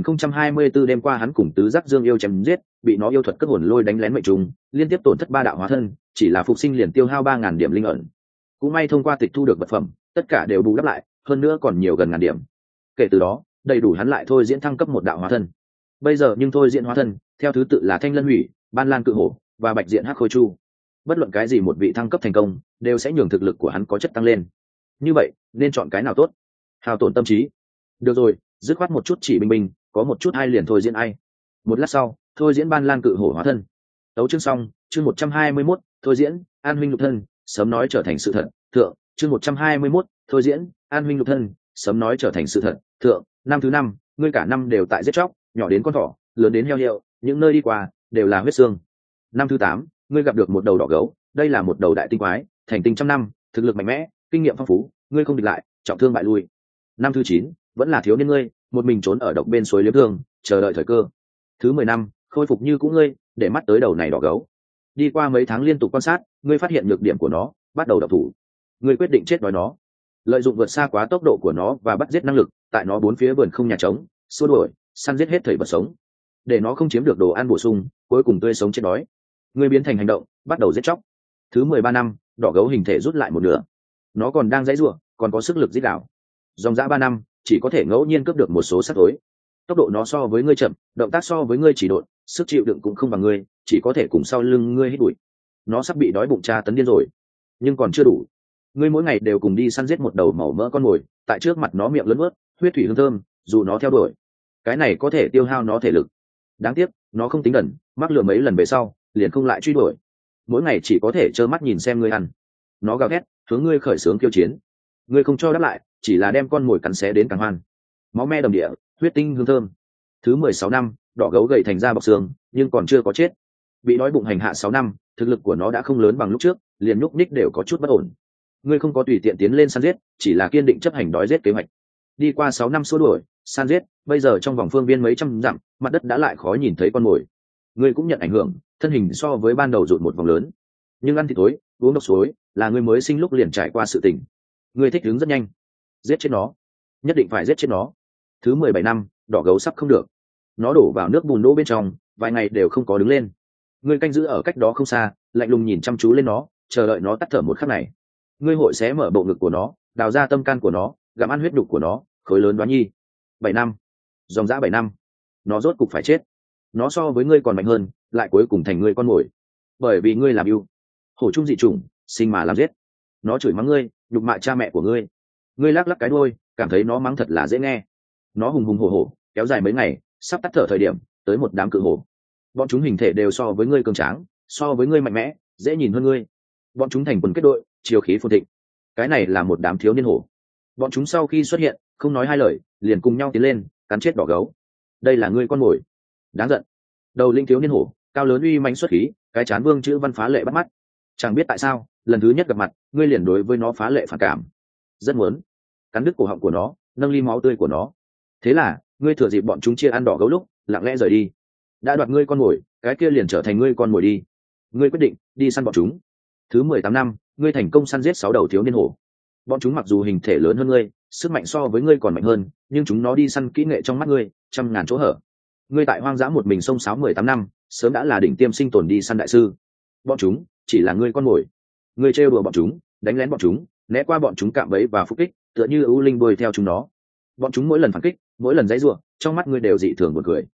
5024, đêm qua hắn cùng tứ giác dương yêu chém giết, bị nó yêu thuật cất hồn lôi đánh lén mệnh trùng, liên tiếp tổn thất 3 đạo hóa thân, chỉ là phục sinh liền tiêu hao 3000 điểm linh ẩn. Cũng may thông qua tịch thu được vật phẩm, tất cả đều bù đắp lại, hơn nữa còn nhiều gần ngàn điểm. Kể từ đó, đầy đủ hắn lại thôi diễn thăng cấp một đạo hóa thân. Bây giờ nhưng thôi diễn hóa thân, theo thứ tự là Thanh Lân Hủy, Ban Lan Cự Hổ và Bạch Diện Hắc Khôi Chu. Bất luận cái gì một vị thăng cấp thành công, đều sẽ nhường thực lực của hắn có chất tăng lên. Như vậy, nên chọn cái nào tốt? Hao tổn tâm trí. Được rồi, dứt khoát một chút chỉ bình, có một chút ai liền thôi diễn ai. Một lát sau, thôi diễn Ban Lan Cự Hổ hóa thân. Tấu chương xong, chương 121, thôi diễn An huynh lục thân, sớm nói trở thành sự thật. Thượng, chương 121, thôi diễn An huynh lục thân, sớm nói trở thành sự thật. Thượng, năm thứ 5, ngươi cả năm đều tại giết chóc, nhỏ đến con thỏ, lớn đến heo hiệu, những nơi đi qua đều là huyết xương. Năm thứ 8, ngươi gặp được một đầu đỏ gấu, đây là một đầu đại tinh quái, thành tinh trăm năm, thực lực mạnh mẽ, kinh nghiệm phong phú, ngươi không địch lại, trọng thương bại lui. Năm thứ 9, vẫn là thiếu niên ngươi, một mình trốn ở độc bên suối liếm thương, chờ đợi thời cơ. Thứ 10 năm, khôi phục như cũ ngươi, để mắt tới đầu này đỏ gấu. Đi qua mấy tháng liên tục quan sát, ngươi phát hiện nhược điểm của nó, bắt đầu độc thủ. Ngươi quyết định chết đói nó, lợi dụng vượt xa quá tốc độ của nó và bắt giết năng lực, tại nó bốn phía vườn không nhà trống, xua đuổi, săn giết hết thảy vật sống, để nó không chiếm được đồ ăn bổ sung, cuối cùng tươi sống chết đói. Ngươi biến thành hành động, bắt đầu giết chóc. Thứ 13 năm, đỏ gấu hình thể rút lại một nửa, nó còn đang dãy rủa, còn có sức lực giết đảo. Dòng dã 3 năm, chỉ có thể ngẫu nhiên cướp được một số xác tối. Tốc độ nó so với ngươi chậm, động tác so với ngươi chỉ độn, sức chịu đựng cũng không bằng ngươi, chỉ có thể cùng sau lưng ngươi hít bụi. Nó sắp bị đói bụng tra tấn điên rồi, nhưng còn chưa đủ. Ngươi mỗi ngày đều cùng đi săn giết một đầu màu mỡ con mồi, tại trước mặt nó miệng lớn ướt, huyết thủy hương thơm, dù nó theo đuổi, cái này có thể tiêu hao nó thể lực. Đáng tiếc, nó không tính đần, mắc lừa mấy lần về sau, liền không lại truy đuổi. Mỗi ngày chỉ có thể trơ mắt nhìn xem ngươi ăn. Nó gào thét, hướng ngươi khởi xướng kiêu chiến. Ngươi không cho đáp lại, chỉ là đem con mồi cắn xé đến càng hoan. Máu me đầm địa, huyết tinh hương thơm. Thứ 16 năm, đỏ gấu gầy thành ra bọc xương, nhưng còn chưa có chết. Bị đói bụng hành hạ 6 năm, thực lực của nó đã không lớn bằng lúc trước, liền nhúc nhích đều có chút bất ổn. Ngươi không có tùy tiện tiến lên săn giết, chỉ là kiên định chấp hành đói giết kế hoạch. Đi qua 6 năm xua đuổi, săn giết, bây giờ trong vòng phương viên mấy trăm dặm, mặt đất đã lại khó nhìn thấy con mồi. Ngươi cũng nhận ảnh hưởng, thân hình so với ban đầu rụt một vòng lớn. Nhưng ăn thịt tối, uống độc suối, là ngươi mới sinh lúc liền trải qua sự tình. Ngươi thích ứng rất nhanh. Giết chết nó, nhất định phải giết chết nó. Thứ 17 năm, đỏ gấu sắp không được. Nó đổ vào nước bùn đỗ bên trong, vài ngày đều không có đứng lên. Ngươi canh giữ ở cách đó không xa, lạnh lùng nhìn chăm chú lên nó, chờ đợi nó tắt thở một khắc này. Ngươi hội xé mở bộ ngực của nó, đào ra tâm can của nó, gặm ăn huyết đục của nó, khối lớn đoán nhi. 7 năm, dòng dã 7 năm, nó rốt cục phải chết. Nó so với ngươi còn mạnh hơn, lại cuối cùng thành ngươi con mồi. Bởi vì ngươi làm yêu, hổ chung dị chủng, sinh mà làm giết. Nó chửi mắng ngươi, nhục mạ cha mẹ của ngươi. Ngươi lắc lắc cái đuôi, cảm thấy nó mắng thật là dễ nghe. Nó hùng hùng hổ hổ, kéo dài mấy ngày, sắp tắt thở thời điểm, tới một đám cự hổ. Bọn chúng hình thể đều so với ngươi cường tráng, so với ngươi mạnh mẽ, dễ nhìn hơn ngươi. Bọn chúng thành quần kết đội, chiều khí phồn thịnh. Cái này là một đám thiếu niên hổ. Bọn chúng sau khi xuất hiện, không nói hai lời, liền cùng nhau tiến lên, cắn chết đỏ gấu. Đây là ngươi con mồi. Đáng giận. Đầu linh thiếu niên hổ, cao lớn uy mãnh xuất khí, cái chán vương chữ văn phá lệ bắt mắt. Chẳng biết tại sao, lần thứ nhất gặp mặt, ngươi liền đối với nó phá lệ phản cảm. Rất muốn cắn đứt cổ họng của nó, nâng ly máu tươi của nó. Thế là, ngươi thừa dịp bọn chúng chia ăn đỏ gấu lúc, lặng lẽ rời đi. Đã đoạt ngươi con mồi, cái kia liền trở thành ngươi con mồi đi. Ngươi quyết định đi săn bọn chúng. Thứ 18 năm, ngươi thành công săn giết 6 đầu thiếu niên hổ. Bọn chúng mặc dù hình thể lớn hơn ngươi, sức mạnh so với ngươi còn mạnh hơn, nhưng chúng nó đi săn kỹ nghệ trong mắt ngươi, trăm ngàn chỗ hở. Ngươi tại hoang dã một mình sông sáo 18 năm, sớm đã là đỉnh tiêm sinh tồn đi săn đại sư. Bọn chúng chỉ là ngươi con mồi. Ngươi trêu đùa bọn chúng, đánh lén bọn chúng, né qua bọn chúng cạm bẫy và phục kích, tựa như ưu linh đuổi theo chúng nó. Bọn chúng mỗi lần phản kích, mỗi lần giãy giụa, trong mắt ngươi đều dị thường buồn cười.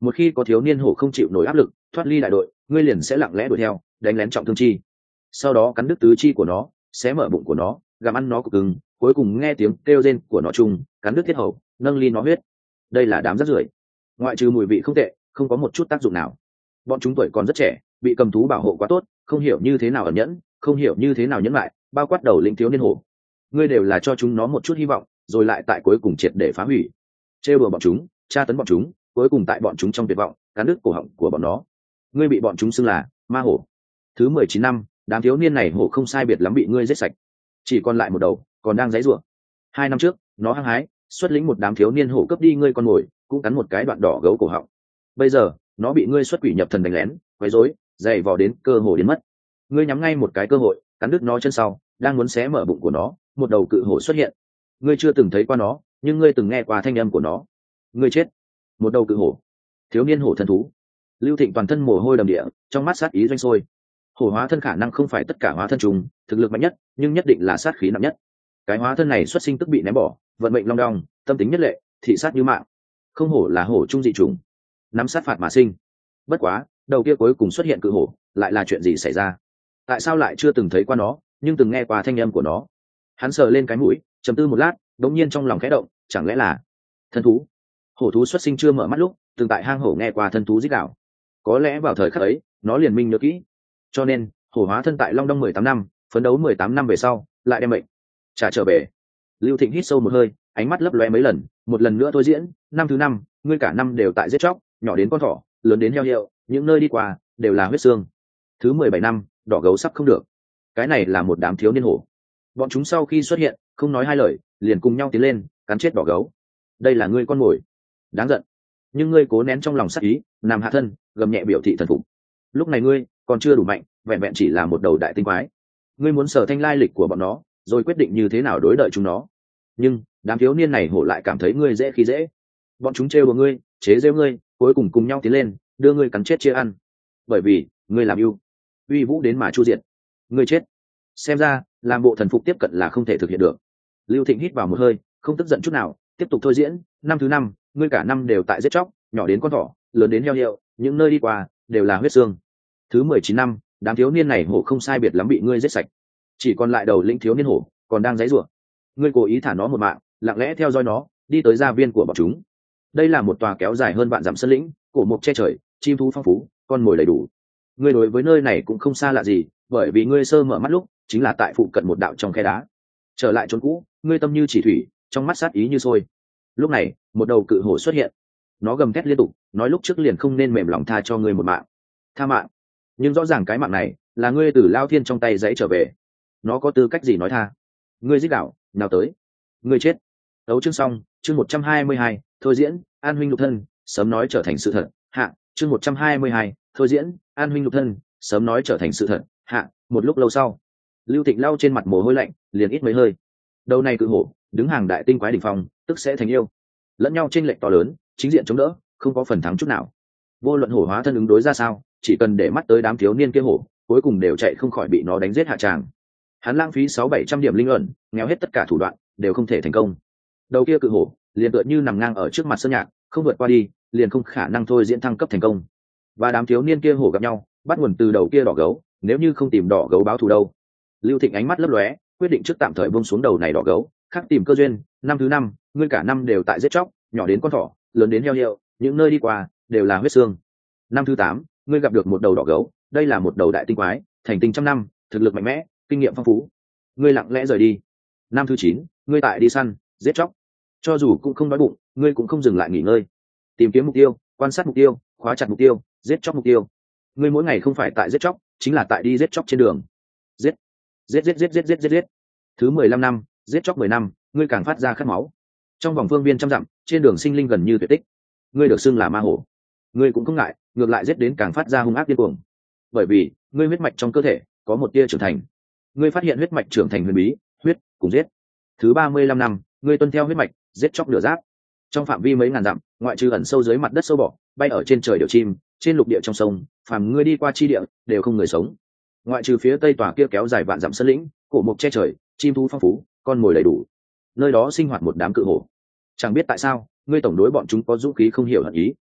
Một khi có thiếu niên hổ không chịu nổi áp lực thoát ly đại đội, ngươi liền sẽ lặng lẽ đuổi theo, đánh lén trọng thương chi, sau đó cắn đứt tứ chi của nó, xé mở bụng của nó, gặm ăn nó cục cứng, cuối cùng nghe tiếng kêu rên của nó chung, cắn đứt thiết hầu, nâng ly nó huyết. Đây là đám rác rưởi, ngoại trừ mùi vị không tệ, không có một chút tác dụng nào. Bọn chúng tuổi còn rất trẻ, bị cầm thú bảo hộ quá tốt, không hiểu như thế nào ẩn nhẫn, không hiểu như thế nào nhẫn lại, bao quát đầu lĩnh thiếu niên hổ. Ngươi đều là cho chúng nó một chút hy vọng, rồi lại tại cuối cùng triệt để phá hủy. Trêu đùa bọn chúng, tra tấn bọn chúng, cuối cùng tại bọn chúng trong tuyệt vọng, cắn đứt cổ họng của bọn nó. Ngươi bị bọn chúng xưng là ma hổ. Thứ 19 năm, đám thiếu niên này hổ không sai biệt lắm bị ngươi giết sạch, chỉ còn lại một đầu còn đang giãy giụa. 2 năm trước nó hăng hái xuất lĩnh một đám thiếu niên hổ cướp đi ngươi con mồi, cũng cắn một cái đoạn đỏ gấu cổ họng. Bây giờ nó bị ngươi xuất quỷ nhập thần đánh lén, quấy rối, dày vò đến cơ hồ đến mất. Ngươi nhắm ngay một cái cơ hội, cắn đứt nó chân sau, đang muốn xé mở bụng của nó, một đầu cự hổ xuất hiện. Ngươi chưa từng thấy qua nó, nhưng ngươi từng nghe qua thanh âm của nó. Ngươi chết. Một đầu cự hổ, thiếu niên hổ thần thú. Lưu Thịnh toàn thân mồ hôi đầm địa, trong mắt sát ý doanh sôi. Hổ hóa thân khả năng không phải tất cả hóa thân trùng thực lực mạnh nhất, nhưng nhất định là sát khí nặng nhất. Cái hóa thân này xuất sinh tức bị ném bỏ, vận mệnh long đong, tâm tính nhất lệ, thị sát như mạng. Không hổ là hổ trung dị trùng, nắm sát phạt mà sinh. Bất quá, đầu kia cuối cùng xuất hiện cự hổ, lại là chuyện gì xảy ra? Tại sao lại chưa từng thấy qua nó, nhưng từng nghe qua thanh âm của nó? Hắn sờ lên cái mũi, trầm tư một lát, đống nhiên trong lòng khẽ động, chẳng lẽ là thân thú? Hổ thú xuất sinh chưa mở mắt lúc, từng tại hang hổ nghe qua thân thú rít gào. Có lẽ vào thời khắc ấy, nó liền minh nhớ kỹ. Cho nên, hổ hóa thân tại Long Đong 18 năm, phấn đấu 18 năm về sau, lại đem mệnh trả trở về. Lưu Thịnh hít sâu một hơi, ánh mắt lấp lóe mấy lần, một lần nữa thôi diễn. Năm thứ 5, ngươi cả năm đều tại giết chóc, nhỏ đến con thỏ, lớn đến heo hiệu, những nơi đi qua đều là huyết xương. Thứ 17 năm, đỏ gấu sắp không được. Cái này là một đám thiếu niên hổ. Bọn chúng sau khi xuất hiện, không nói hai lời, liền cùng nhau tiến lên, cắn chết đỏ gấu. Đây là ngươi con mồi. Đáng giận. Nhưng ngươi cố nén trong lòng sát ý, nằm hạ thân, gầm nhẹ biểu thị thần phục. Lúc này ngươi còn chưa đủ mạnh, vẹn vẹn chỉ là một đầu đại tinh quái. Ngươi muốn sở thanh lai lịch của bọn nó, rồi quyết định như thế nào đối đợi chúng nó. Nhưng đám thiếu niên này hổ lại cảm thấy ngươi dễ khi dễ. Bọn chúng trêu đùa ngươi, chế giễu ngươi, cuối cùng cùng nhau tiến lên, đưa ngươi cắn chết chia ăn. Bởi vì ngươi làm ưu uy vũ đến mà chu diệt. Ngươi chết. Xem ra làm bộ thần phục tiếp cận là không thể thực hiện được. Lưu Thịnh hít vào một hơi, không tức giận chút nào, tiếp tục thôi diễn. Năm thứ 5, ngươi cả năm đều tại giết chóc, nhỏ đến con thỏ, lớn đến heo hiệu, những nơi đi qua đều là huyết xương. Thứ 19 năm, đám thiếu niên này hổ không sai biệt lắm bị ngươi giết sạch, chỉ còn lại đầu lĩnh thiếu niên hổ còn đang giãy giụa. Ngươi cố ý thả nó một mạng, lặng lẽ theo dõi nó, đi tới gia viên của bọn chúng. Đây là một tòa kéo dài hơn vạn dặm sơn lĩnh, cổ mục che trời, chim thú phong phú, con mồi đầy đủ. Ngươi đối với nơi này cũng không xa lạ gì, bởi vì ngươi sơ mở mắt lúc chính là tại phụ cận một đạo trong khe đá. Trở lại chốn cũ, ngươi tâm như chỉ thủy, trong mắt sát ý như sôi. Lúc này, một đầu cự hổ xuất hiện. Nó gầm thét liên tục, nói lúc trước liền không nên mềm lòng tha cho ngươi một mạng. Tha mạng? Nhưng rõ ràng cái mạng này là ngươi từ Lao Thiên trong tay dãy trở về. Nó có tư cách gì nói tha? Ngươi giết đạo, nào tới? Ngươi chết. Tấu chương xong, chương 122, thôi diễn, an huynh lục thân, sớm nói trở thành sự thật. Hạ, chương 122, thôi diễn, an huynh lục thân, sớm nói trở thành sự thật. Hạ, một lúc lâu sau, Lưu Thịnh lau trên mặt mồ hôi lạnh, liền ít mấy hơi. Đầu này cự hổ, đứng hàng đại tinh quái đỉnh phong, tức sẽ thành yêu. Lẫn nhau chênh lệch to lớn, chính diện chống đỡ, không có phần thắng chút nào. Vô luận hổ hóa thân ứng đối ra sao, chỉ cần để mắt tới đám thiếu niên kia hổ, cuối cùng đều chạy không khỏi bị nó đánh giết hạ tràng. Hắn lãng phí 600-700 điểm linh ẩn, nghèo hết tất cả thủ đoạn, đều không thể thành công. Đầu kia cự hổ, liền tựa như nằm ngang ở trước mặt sơn nhạc, không vượt qua đi, liền không khả năng thôi diễn thăng cấp thành công. Và đám thiếu niên kia hổ gặp nhau, bắt nguồn từ đầu kia đỏ gấu, nếu như không tìm đỏ gấu báo thù đâu. Lưu Thịnh ánh mắt lấp lóe, quyết định trước tạm thời buông xuống đầu này đỏ gấu, khác tìm cơ duyên. Năm thứ 5, ngươi cả năm đều tại giết chóc, nhỏ đến con thỏ, lớn đến heo hiệu, những nơi đi qua đều là huyết xương. Năm thứ 8, ngươi gặp được một đầu đỏ gấu, đây là một đầu đại tinh quái, thành tinh trăm năm, thực lực mạnh mẽ, kinh nghiệm phong phú. Ngươi lặng lẽ rời đi. Năm thứ 9, ngươi tại đi săn, giết chóc. Cho dù cũng không đói bụng, ngươi cũng không dừng lại nghỉ ngơi. Tìm kiếm mục tiêu, quan sát mục tiêu, khóa chặt mục tiêu, giết chóc mục tiêu. Ngươi mỗi ngày không phải tại giết chóc, chính là tại đi giết chóc trên đường. Giết, giết giết giết giết giết giết giết. Thứ 15 năm, giết chóc 10 năm, ngươi càng phát ra khát máu. Trong vòng phương viên trăm dặm, trên đường sinh linh gần như tuyệt tích. Ngươi được xưng là ma hổ. Ngươi cũng không ngại, ngược lại giết đến càng phát ra hung ác điên cuồng. Bởi vì, ngươi huyết mạch trong cơ thể có một tia trưởng thành. Ngươi phát hiện huyết mạch trưởng thành huyền bí, huyết cùng giết. Thứ 35 năm, ngươi tuân theo huyết mạch, giết chóc lửa giáp. Trong phạm vi mấy ngàn dặm, ngoại trừ ẩn sâu dưới mặt đất sâu bọ, bay ở trên trời điểu chim, trên lục địa trong sông, phàm ngươi đi qua chi địa, đều không người sống. Ngoại trừ phía tây tòa kia kéo dài vạn dặm sơn lĩnh, cổ mục che trời, chim thú phong phú, con mồi đầy đủ. Nơi đó sinh hoạt một đám cự hổ. Chẳng biết tại sao, ngươi tổng đối bọn chúng có dũng khí không hiểu hận ý.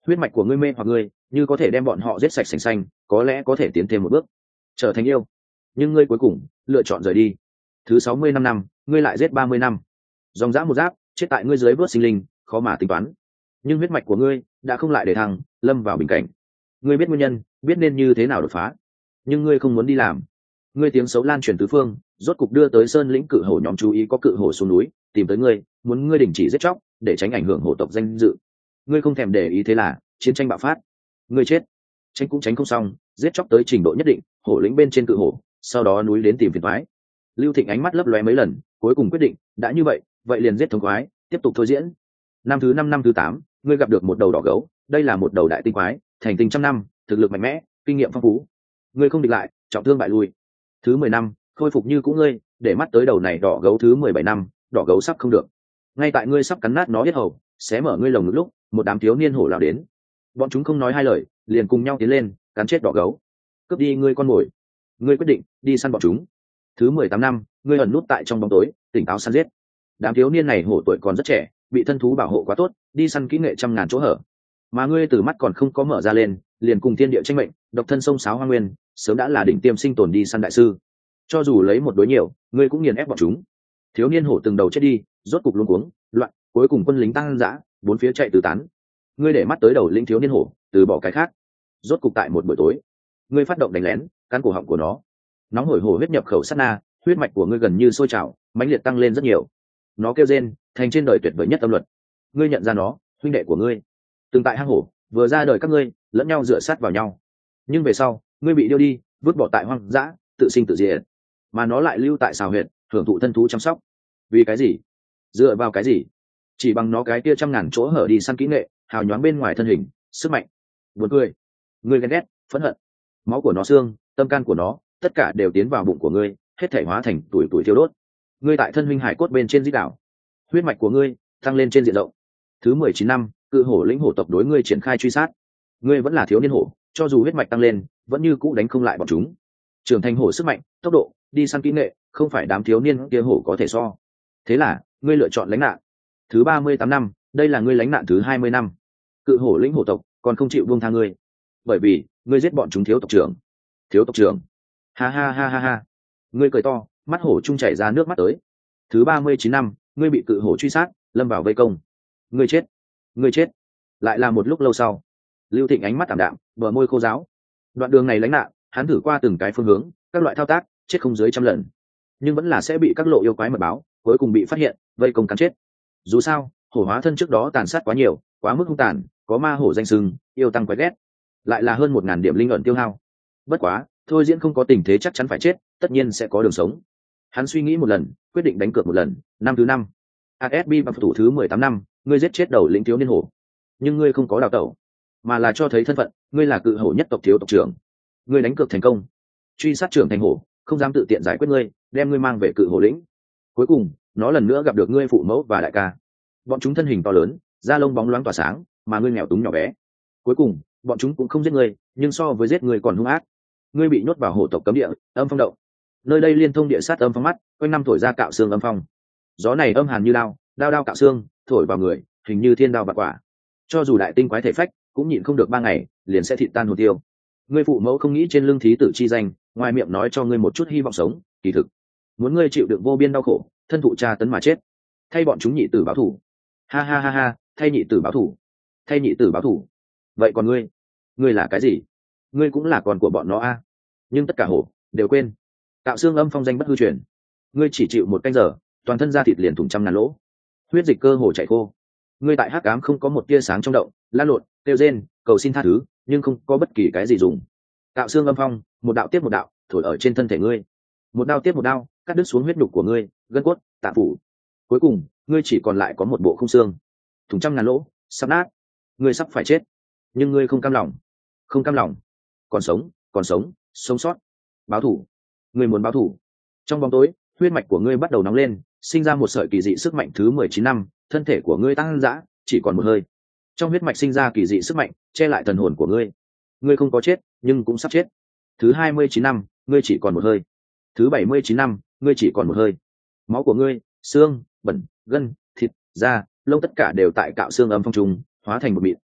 huyết mạch của ngươi mê hoặc ngươi, như có thể đem bọn họ giết sạch sành xanh, có lẽ có thể tiến thêm một bước trở thành yêu, nhưng ngươi cuối cùng lựa chọn rời đi. Thứ 65 năm ngươi lại giết 30 năm, dòng dã một giáp chết tại ngươi dưới vớt sinh linh, khó mà tính toán. Nhưng huyết mạch của ngươi đã không lại để thăng, lâm vào bình cảnh. Ngươi biết nguyên nhân, biết nên như thế nào đột phá, nhưng ngươi không muốn đi làm. Ngươi tiếng xấu lan truyền tứ phương, rốt cục đưa tới sơn lĩnh cự hổ nhóm chú ý có cự hổ xuống núi tìm tới ngươi, muốn ngươi đình chỉ giết chóc để tránh ảnh hưởng hổ tộc danh dự. Ngươi không thèm để ý, thế là chiến tranh bạo phát. Ngươi chết, tránh cũng tránh không xong, giết chóc tới trình độ nhất định, hổ lĩnh bên trên cự hổ, sau đó núi đến tìm phiền toái. Lưu Thịnh ánh mắt lấp lóe mấy lần, cuối cùng quyết định, đã như vậy, vậy liền giết thống khoái, tiếp tục thôi diễn. Năm thứ 5 năm thứ 8, ngươi gặp được một đầu đỏ gấu, đây là một đầu đại tinh quái, thành tinh trăm năm, thực lực mạnh mẽ, kinh nghiệm phong phú. Ngươi không địch lại, trọng thương bại lui. Thứ 10 năm, khôi phục như cũ ngươi, để mắt tới đầu này đỏ gấu. Thứ 17 năm, đỏ gấu sắp không được. Ngay tại ngươi sắp cắn nát nó yết hầu, xé mở ngươi lồng ngực lúc, một đám thiếu niên hổ lao đến. Bọn chúng không nói hai lời, liền cùng nhau tiến lên, cắn chết đỏ gấu, cướp đi ngươi con mồi. Ngươi quyết định đi săn bọn chúng. Thứ 18 năm, ngươi ẩn nút tại trong bóng tối, tỉnh táo săn giết. Đám thiếu niên này hổ tuổi còn rất trẻ, bị thân thú bảo hộ quá tốt, đi săn kỹ nghệ trăm ngàn chỗ hở. Mà ngươi từ mắt còn không có mở ra lên, liền cùng thiên địa tranh mệnh, độc thân sông sáo hoang nguyên, sớm đã là đỉnh tiêm sinh tồn đi săn đại sư. Cho dù lấy một đối nhiều, ngươi cũng nghiền ép bọn chúng. Thiếu niên hổ từng đầu chết đi, rốt cục luống cuống, loạn, cuối cùng quân lính tăng dã, bốn phía chạy tứ tán. Ngươi để mắt tới đầu lĩnh thiếu niên hổ, từ bỏ cái khác. Rốt cục tại một buổi tối, ngươi phát động đánh lén, cắn cổ họng của nó. Nóng hổi hổ huyết nhập khẩu sát na, huyết mạch của ngươi gần như sôi trào, mãnh liệt tăng lên rất nhiều. Nó kêu rên, thành trên đời tuyệt vời nhất âm luật. Ngươi nhận ra nó, huynh đệ của ngươi. Từng tại hang hổ, vừa ra đời các ngươi lẫn nhau dựa sát vào nhau. Nhưng về sau, ngươi bị điêu đi, vứt bỏ tại hoang dã, tự sinh tự diệt. Mà nó lại lưu tại xào huyệt, hưởng thụ thân thú chăm sóc. Vì cái gì? Dựa vào cái gì? Chỉ bằng nó cái kia trăm ngàn chỗ hở đi săn kỹ nghệ, hào nhoáng bên ngoài thân hình, sức mạnh. Buồn cười. Ngươi ghen ghét, phẫn hận. Máu của nó, xương, tâm can của nó, tất cả đều tiến vào bụng của ngươi, hết thể hóa thành tuổi tuổi thiêu đốt. Ngươi tại thân huynh hải cốt bên trên dít đảo, huyết mạch của ngươi tăng lên trên diện rộng. Thứ 19 năm, cự hổ lĩnh hổ tộc đối ngươi triển khai truy sát. Ngươi vẫn là thiếu niên hổ, cho dù huyết mạch tăng lên, vẫn như cũ đánh không lại bọn chúng. Trưởng thành hổ sức mạnh, tốc độ, đi săn kỹ nghệ, không phải đám thiếu niên kia hổ có thể so. Thế là, ngươi lựa chọn lánh nạn. Thứ 38 năm, đây là ngươi lánh nạn thứ 20 năm. Cự hổ lĩnh hổ tộc còn không chịu buông tha ngươi, bởi vì ngươi giết bọn chúng thiếu tộc trưởng. Thiếu tộc trưởng? Ha ha ha ha ha. Ngươi cười to, mắt hổ trung chảy ra nước mắt tới. Thứ 39 năm, ngươi bị cự hổ truy sát, lâm vào vây công. Ngươi chết. Ngươi chết. Lại là một lúc lâu sau. Lưu Thịnh ánh mắt ảm đạm, bờ môi khô ráo. Đoạn đường này lánh nạn, hắn thử qua từng cái phương hướng, các loại thao tác, chết không dưới trăm lần, nhưng vẫn là sẽ bị các lộ yêu quái mật báo, cuối cùng bị phát hiện, vây công cắn chết. Dù sao, hổ hóa thân trước đó tàn sát quá nhiều, quá mức hung tàn, có ma hổ danh sừng, yêu tăng quái ghét, lại là hơn 1000 điểm linh ẩn tiêu hao. Bất quá, thôi diễn không có tình thế chắc chắn phải chết, tất nhiên sẽ có đường sống. Hắn suy nghĩ một lần, quyết định đánh cược một lần. Năm thứ 5, ASB và thủ thứ 18 năm, ngươi giết chết đầu lĩnh thiếu niên hổ, nhưng ngươi không có đào tẩu, mà là cho thấy thân phận, ngươi là cự hổ nhất tộc thiếu tộc trưởng. Ngươi đánh cược thành công, truy sát trưởng thành hổ, không dám tự tiện giải quyết ngươi, đem ngươi mang về cự hổ lĩnh. Cuối cùng, nó lần nữa gặp được ngươi phụ mẫu và đại ca. Bọn chúng thân hình to lớn, da lông bóng loáng tỏa sáng, mà ngươi nghèo túng nhỏ bé. Cuối cùng, bọn chúng cũng không giết ngươi, nhưng so với giết ngươi còn hung ác. Ngươi bị nhốt vào hổ tộc cấm địa, âm phong động. Nơi đây liên thông địa sát âm phong mắt, quanh năm thổi ra cạo xương âm phong. Gió này âm hàn như đao, đao đao cạo xương, thổi vào người, hình như thiên đao bạc quả. Cho dù đại tinh quái thể phách, cũng nhịn không được 3 ngày, liền sẽ thịt tan hồn tiêu. Ngươi phụ mẫu không nghĩ trên lưng thí tử chi danh, ngoài miệng nói cho ngươi một chút hy vọng sống, kỳ thực muốn ngươi chịu đựng vô biên đau khổ, thân thụ tra tấn mà chết, thay bọn chúng nhị tử báo thù. Ha ha ha ha, thay nhị tử báo thù, thay nhị tử báo thù. Vậy còn ngươi là cái gì? Ngươi cũng là con của bọn nó a. Nhưng tất cả hổ đều quên, cạo xương âm phong danh bất hư truyền. Ngươi chỉ chịu 1 canh giờ, toàn thân da thịt liền thủng trăm ngàn lỗ, huyết dịch cơ hồ chảy khô. Ngươi tại hắc ám không có một tia sáng trong động, la lộn, kêu rên, cầu xin tha thứ, nhưng không có bất kỳ cái gì dùng. Cạo xương âm phong, một đạo tiếp một đạo, thổi ở trên thân thể ngươi, một đao tiếp một đao, cắt đứt xuống huyết nhục của ngươi, gân cốt, tạng phủ. Cuối cùng, ngươi chỉ còn lại có một bộ khung xương, thủng trăm ngàn lỗ, sắp nát. Ngươi sắp phải chết, nhưng ngươi không cam lòng, không cam lòng. Còn sống, sống sót, báo thù. Ngươi muốn báo thù. Trong bóng tối, huyết mạch của ngươi bắt đầu nóng lên, sinh ra một sợi kỳ dị sức mạnh. Thứ 19 năm, thân thể của ngươi tăng dã, chỉ còn một hơi. Trong huyết mạch sinh ra kỳ dị sức mạnh, che lại thần hồn của ngươi. Ngươi không có chết, nhưng cũng sắp chết. Thứ 29 năm, ngươi chỉ còn một hơi. Thứ 79 năm, ngươi chỉ còn một hơi. Máu của ngươi, xương, bẩn, gân, thịt, da, lông tất cả đều tại cạo xương âm phong trùng, hóa thành một mịn.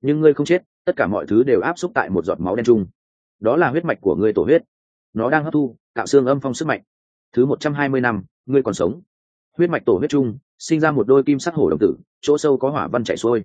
nhưng ngươi không chết, tất cả mọi thứ đều áp xúc tại một giọt máu đen chung. Đó là huyết mạch của ngươi tổ huyết, nó đang hấp thu cạo xương âm phong sức mạnh. Thứ 120 năm, ngươi còn sống. Huyết mạch tổ huyết chung sinh ra một đôi kim sắc hổ đồng tử, chỗ sâu có hỏa văn chảy xuôi.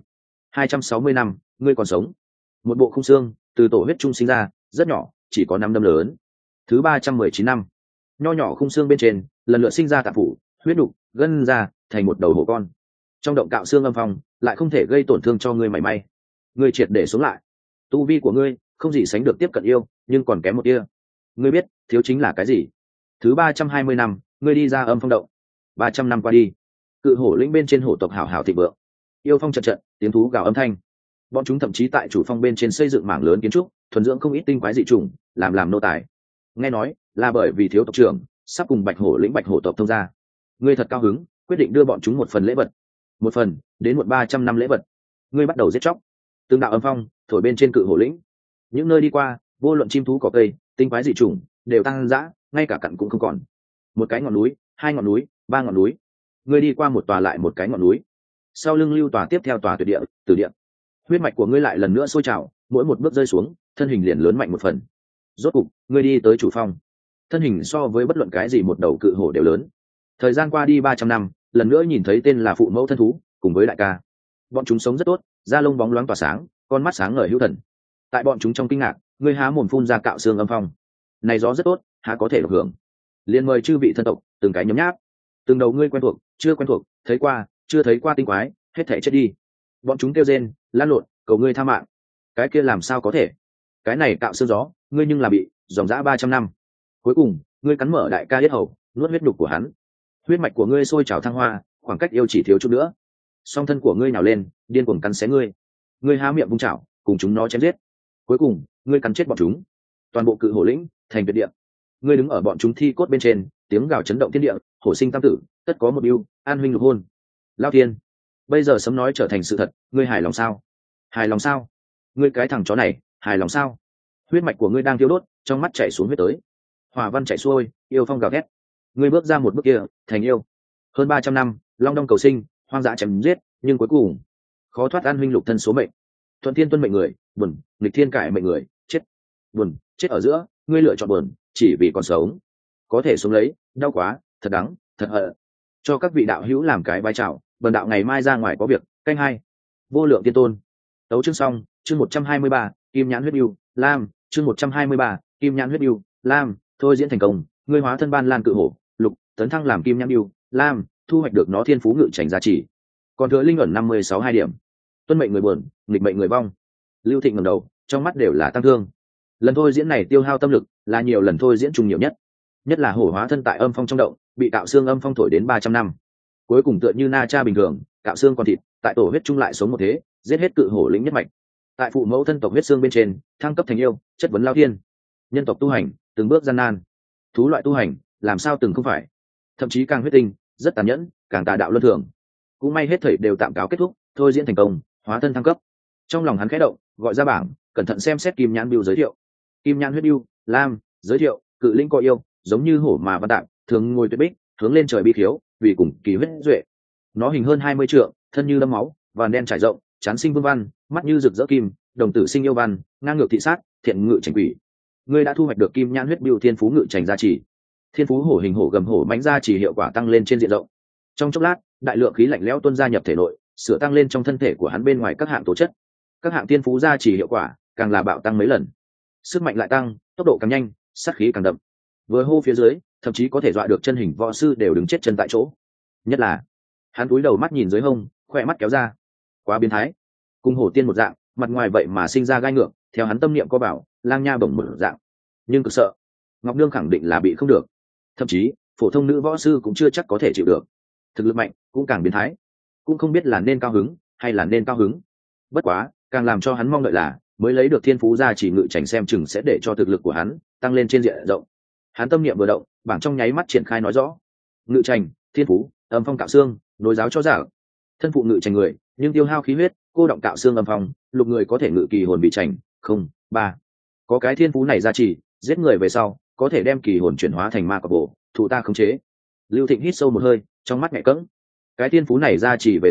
260 năm, ngươi còn sống. Một bộ khung xương từ tổ huyết chung sinh ra, rất nhỏ, chỉ có 5 đâm lớn. Thứ 319 năm, nho nhỏ khung xương bên trên lần lượt sinh ra tạp phủ, huyết đục, gân ra thành một đầu hổ con. Trong động cạo xương âm phong lại không thể gây tổn thương cho ngươi mảy may. Ngươi triệt để sống lại. Tu vi của ngươi không gì sánh được tiếp cận yêu, nhưng còn kém một tia. Ngươi biết thiếu chính là cái gì? Thứ 320 năm, ngươi đi ra âm phong động. 300 năm qua đi, cự hổ lĩnh bên trên hổ tộc hảo hảo thịnh vượng, yêu phong trận trận, tiếng thú gào âm thanh. Bọn chúng thậm chí tại chủ phong bên trên xây dựng mảng lớn kiến trúc, thuần dưỡng không ít tinh quái dị trùng, làm nô tài. Nghe nói là bởi vì thiếu tộc trưởng sắp cùng bạch hổ lĩnh bạch hổ tộc thông gia. Ngươi thật cao hứng, quyết định đưa bọn chúng một phần lễ vật, một phần đến một 300 năm lễ vật. Ngươi bắt đầu giết chóc. Tương đạo âm phong thổi bên trên cự hổ lĩnh, những nơi đi qua, vô luận chim thú cỏ cây, tinh quái dị trùng đều tăng dã, ngay cả cặn cũng không còn. Một cái ngọn núi, 2 ngọn núi, 3 ngọn núi. Ngươi đi qua một tòa lại một cái ngọn núi, sau lưng lưu tòa tiếp theo tòa tuyệt địa, tử địa. Huyết mạch của ngươi lại lần nữa sôi trào, mỗi một bước rơi xuống, thân hình liền lớn mạnh một phần. Rốt cục, ngươi đi tới chủ phong. Thân hình so với bất luận cái gì một đầu cự hổ đều lớn. Thời gian qua đi 300 năm, lần nữa nhìn thấy tên là phụ mẫu thân thú, cùng với đại ca. Bọn chúng sống rất tốt, da lông bóng loáng tỏa sáng, con mắt sáng ngời hữu thần. Tại bọn chúng trong kinh ngạc, ngươi há mồm phun ra cạo xương âm phong. Này gió rất tốt, há có thể được hưởng. Liên mời chư vị thân tộc, từng cái nhấm nháp. Từng đầu ngươi quen thuộc, chưa quen thuộc, thấy qua, chưa thấy qua tinh quái, hết thảy chết đi. Bọn chúng kêu rên, lan lộn, cầu ngươi tha mạng. Cái kia làm sao có thể? Cái này cạo xương gió, ngươi nhưng là bị dòng dã 300 năm. Cuối cùng, ngươi cắn mở đại ca yết hầu, nuốt huyết nhục của hắn. Huyết mạch của ngươi sôi trào thăng hoa, khoảng cách yêu chỉ thiếu chút nữa. Song thân của ngươi nhào lên, điên cuồng cắn xé ngươi. Ngươi há miệng vung chảo, cùng chúng nó chém giết. Cuối cùng, ngươi cắn chết bọn chúng. Toàn bộ cự hổ lĩnh thành tuyệt địa. Ngươi đứng ở bọn chúng thi cốt bên trên, tiếng gào chấn động thiên địa, hổ sinh tam tử, tất có một ưu, an huynh lục hôn. Lao thiên, bây giờ sấm nói trở thành sự thật, ngươi hài lòng sao? Hài lòng sao? Ngươi cái thằng chó này, hài lòng sao? Huyết mạch của ngươi đang thiêu đốt, trong mắt chảy xuống huyết tới. Hỏa văn chảy xuôi, yêu phong gào thét. Ngươi bước ra một bước kia, thành yêu. Hơn 300 năm, long đong cầu sinh, hoang dã chém giết, nhưng cuối cùng khó thoát an huynh lục thân số mệnh. Thuận thiên tuân mệnh người, buồn, nghịch thiên cải mệnh người, chết. Buồn, chết ở giữa, ngươi lựa chọn buồn, chỉ vì còn sống. Có thể sống lấy, đau quá, thật đắng, thật hận. Cho các vị đạo hữu làm cái vai chào, bần đạo ngày mai ra ngoài có việc, canh hai. Vô lượng tiên tôn. Tấu chương xong, chương 123, kim nhãn huyết yêu, lam, chương 123, kim nhãn huyết yêu, lam, thôi diễn thành công, ngươi hóa thân ban lan cự hổ, lục, tấn thăng làm kim nhãn yêu, lam, thu hoạch được nó thiên phú ngự trành giá trị. Còn thừa linh ẩn 56 2 điểm. Tuân mệnh người buồn, nghịch mệnh người vong. Lưu Thịnh ngẩng đầu, trong mắt đều là tăng thương. Lần thôi diễn này tiêu hao tâm lực, là nhiều lần thôi diễn trùng nhiều nhất là hổ hóa thân tại âm phong trong động, bị cạo xương âm phong thổi đến 300 năm. Cuối cùng tựa như na cha bình thường, cạo xương còn thịt, tại tổ huyết chung lại sống một thế, giết hết cự hổ lĩnh nhất mạch. Tại phụ mẫu thân tộc huyết xương bên trên, thăng cấp thành yêu, chất vấn lao thiên. Nhân tộc tu hành, từng bước gian nan. Thú loại tu hành, làm sao từng không phải. Thậm chí càng huyết tinh, rất tàn nhẫn, càng tà đạo luân thường. Cũng may hết thảy đều tạm cáo kết thúc, thôi diễn thành công, hóa thân thăng cấp. Trong lòng hắn khẽ động, gọi ra bảng, cẩn thận xem xét kim nhãn bưu giới thiệu. Kim nhãn huyết bưu, lam, giới thiệu, cự linh có yêu, giống như hổ mà văn tạng, thường ngồi tuyệt bích, hướng lên trời bi khiếu, vì cùng kỳ huyết duệ. Nó hình hơn 20 trượng, thân như đâm máu, và đen trải rộng, chán sinh vương văn, mắt như rực rỡ kim, đồng tử sinh yêu văn, ngang ngược thị sát, thiện ngự trành quỷ. Ngươi đã thu hoạch được kim nhãn huyết bưu thiên phú ngự trành gia trì. Thiên phú hổ hình hổ gầm hổ mãnh gia trì hiệu quả tăng lên trên diện rộng. Trong chốc lát, đại lượng khí lạnh lẽo tuôn ra nhập thể nội, sửa tăng lên trong thân thể của hắn bên ngoài các hạng tố chất. Các hạng thiên phú gia trì hiệu quả càng là bạo tăng mấy lần. Sức mạnh lại tăng, tốc độ càng nhanh, sát khí càng đậm. Vừa hô phía dưới, thậm chí có thể dọa được chân hình võ sư đều đứng chết chân tại chỗ. Nhất là, hắn cúi đầu mắt nhìn dưới hông, khỏe mắt kéo ra. Quá biến thái. Cùng hổ tiên một dạng, mặt ngoài vậy mà sinh ra gai ngược, theo hắn tâm niệm có bảo, lang nha bổng một dạng. Nhưng cực sợ, Ngọc Nương khẳng định là bị không được. Thậm chí, phổ thông nữ võ sư cũng chưa chắc có thể chịu được. Thực lực mạnh, cũng càng biến thái. Cũng không biết là nên cao hứng, hay là nên cao hứng. Bất quá, càng làm cho hắn mong đợi là, mới lấy được thiên phú gia chỉ ngự trành xem chừng sẽ để cho thực lực của hắn tăng lên trên diện rộng. Hắn tâm niệm vừa động, bảng trong nháy mắt triển khai nói rõ. Ngự trành, thiên phú, âm phong cạo xương, nối giáo cho giả. Thân phụ ngự trành người, nhưng tiêu hao khí huyết, cô động cạo xương âm phong, lục người có thể ngự kỳ hồn bị trành, không, 3. Có cái thiên phú này gia trì, giết người về sau, có thể đem kỳ hồn chuyển hóa thành ma cọp bổ, thụ ta khống chế. Lưu Thịnh hít sâu một hơi, trong mắt nhẹ cẫng. Cái thiên phú này gia trì về sau,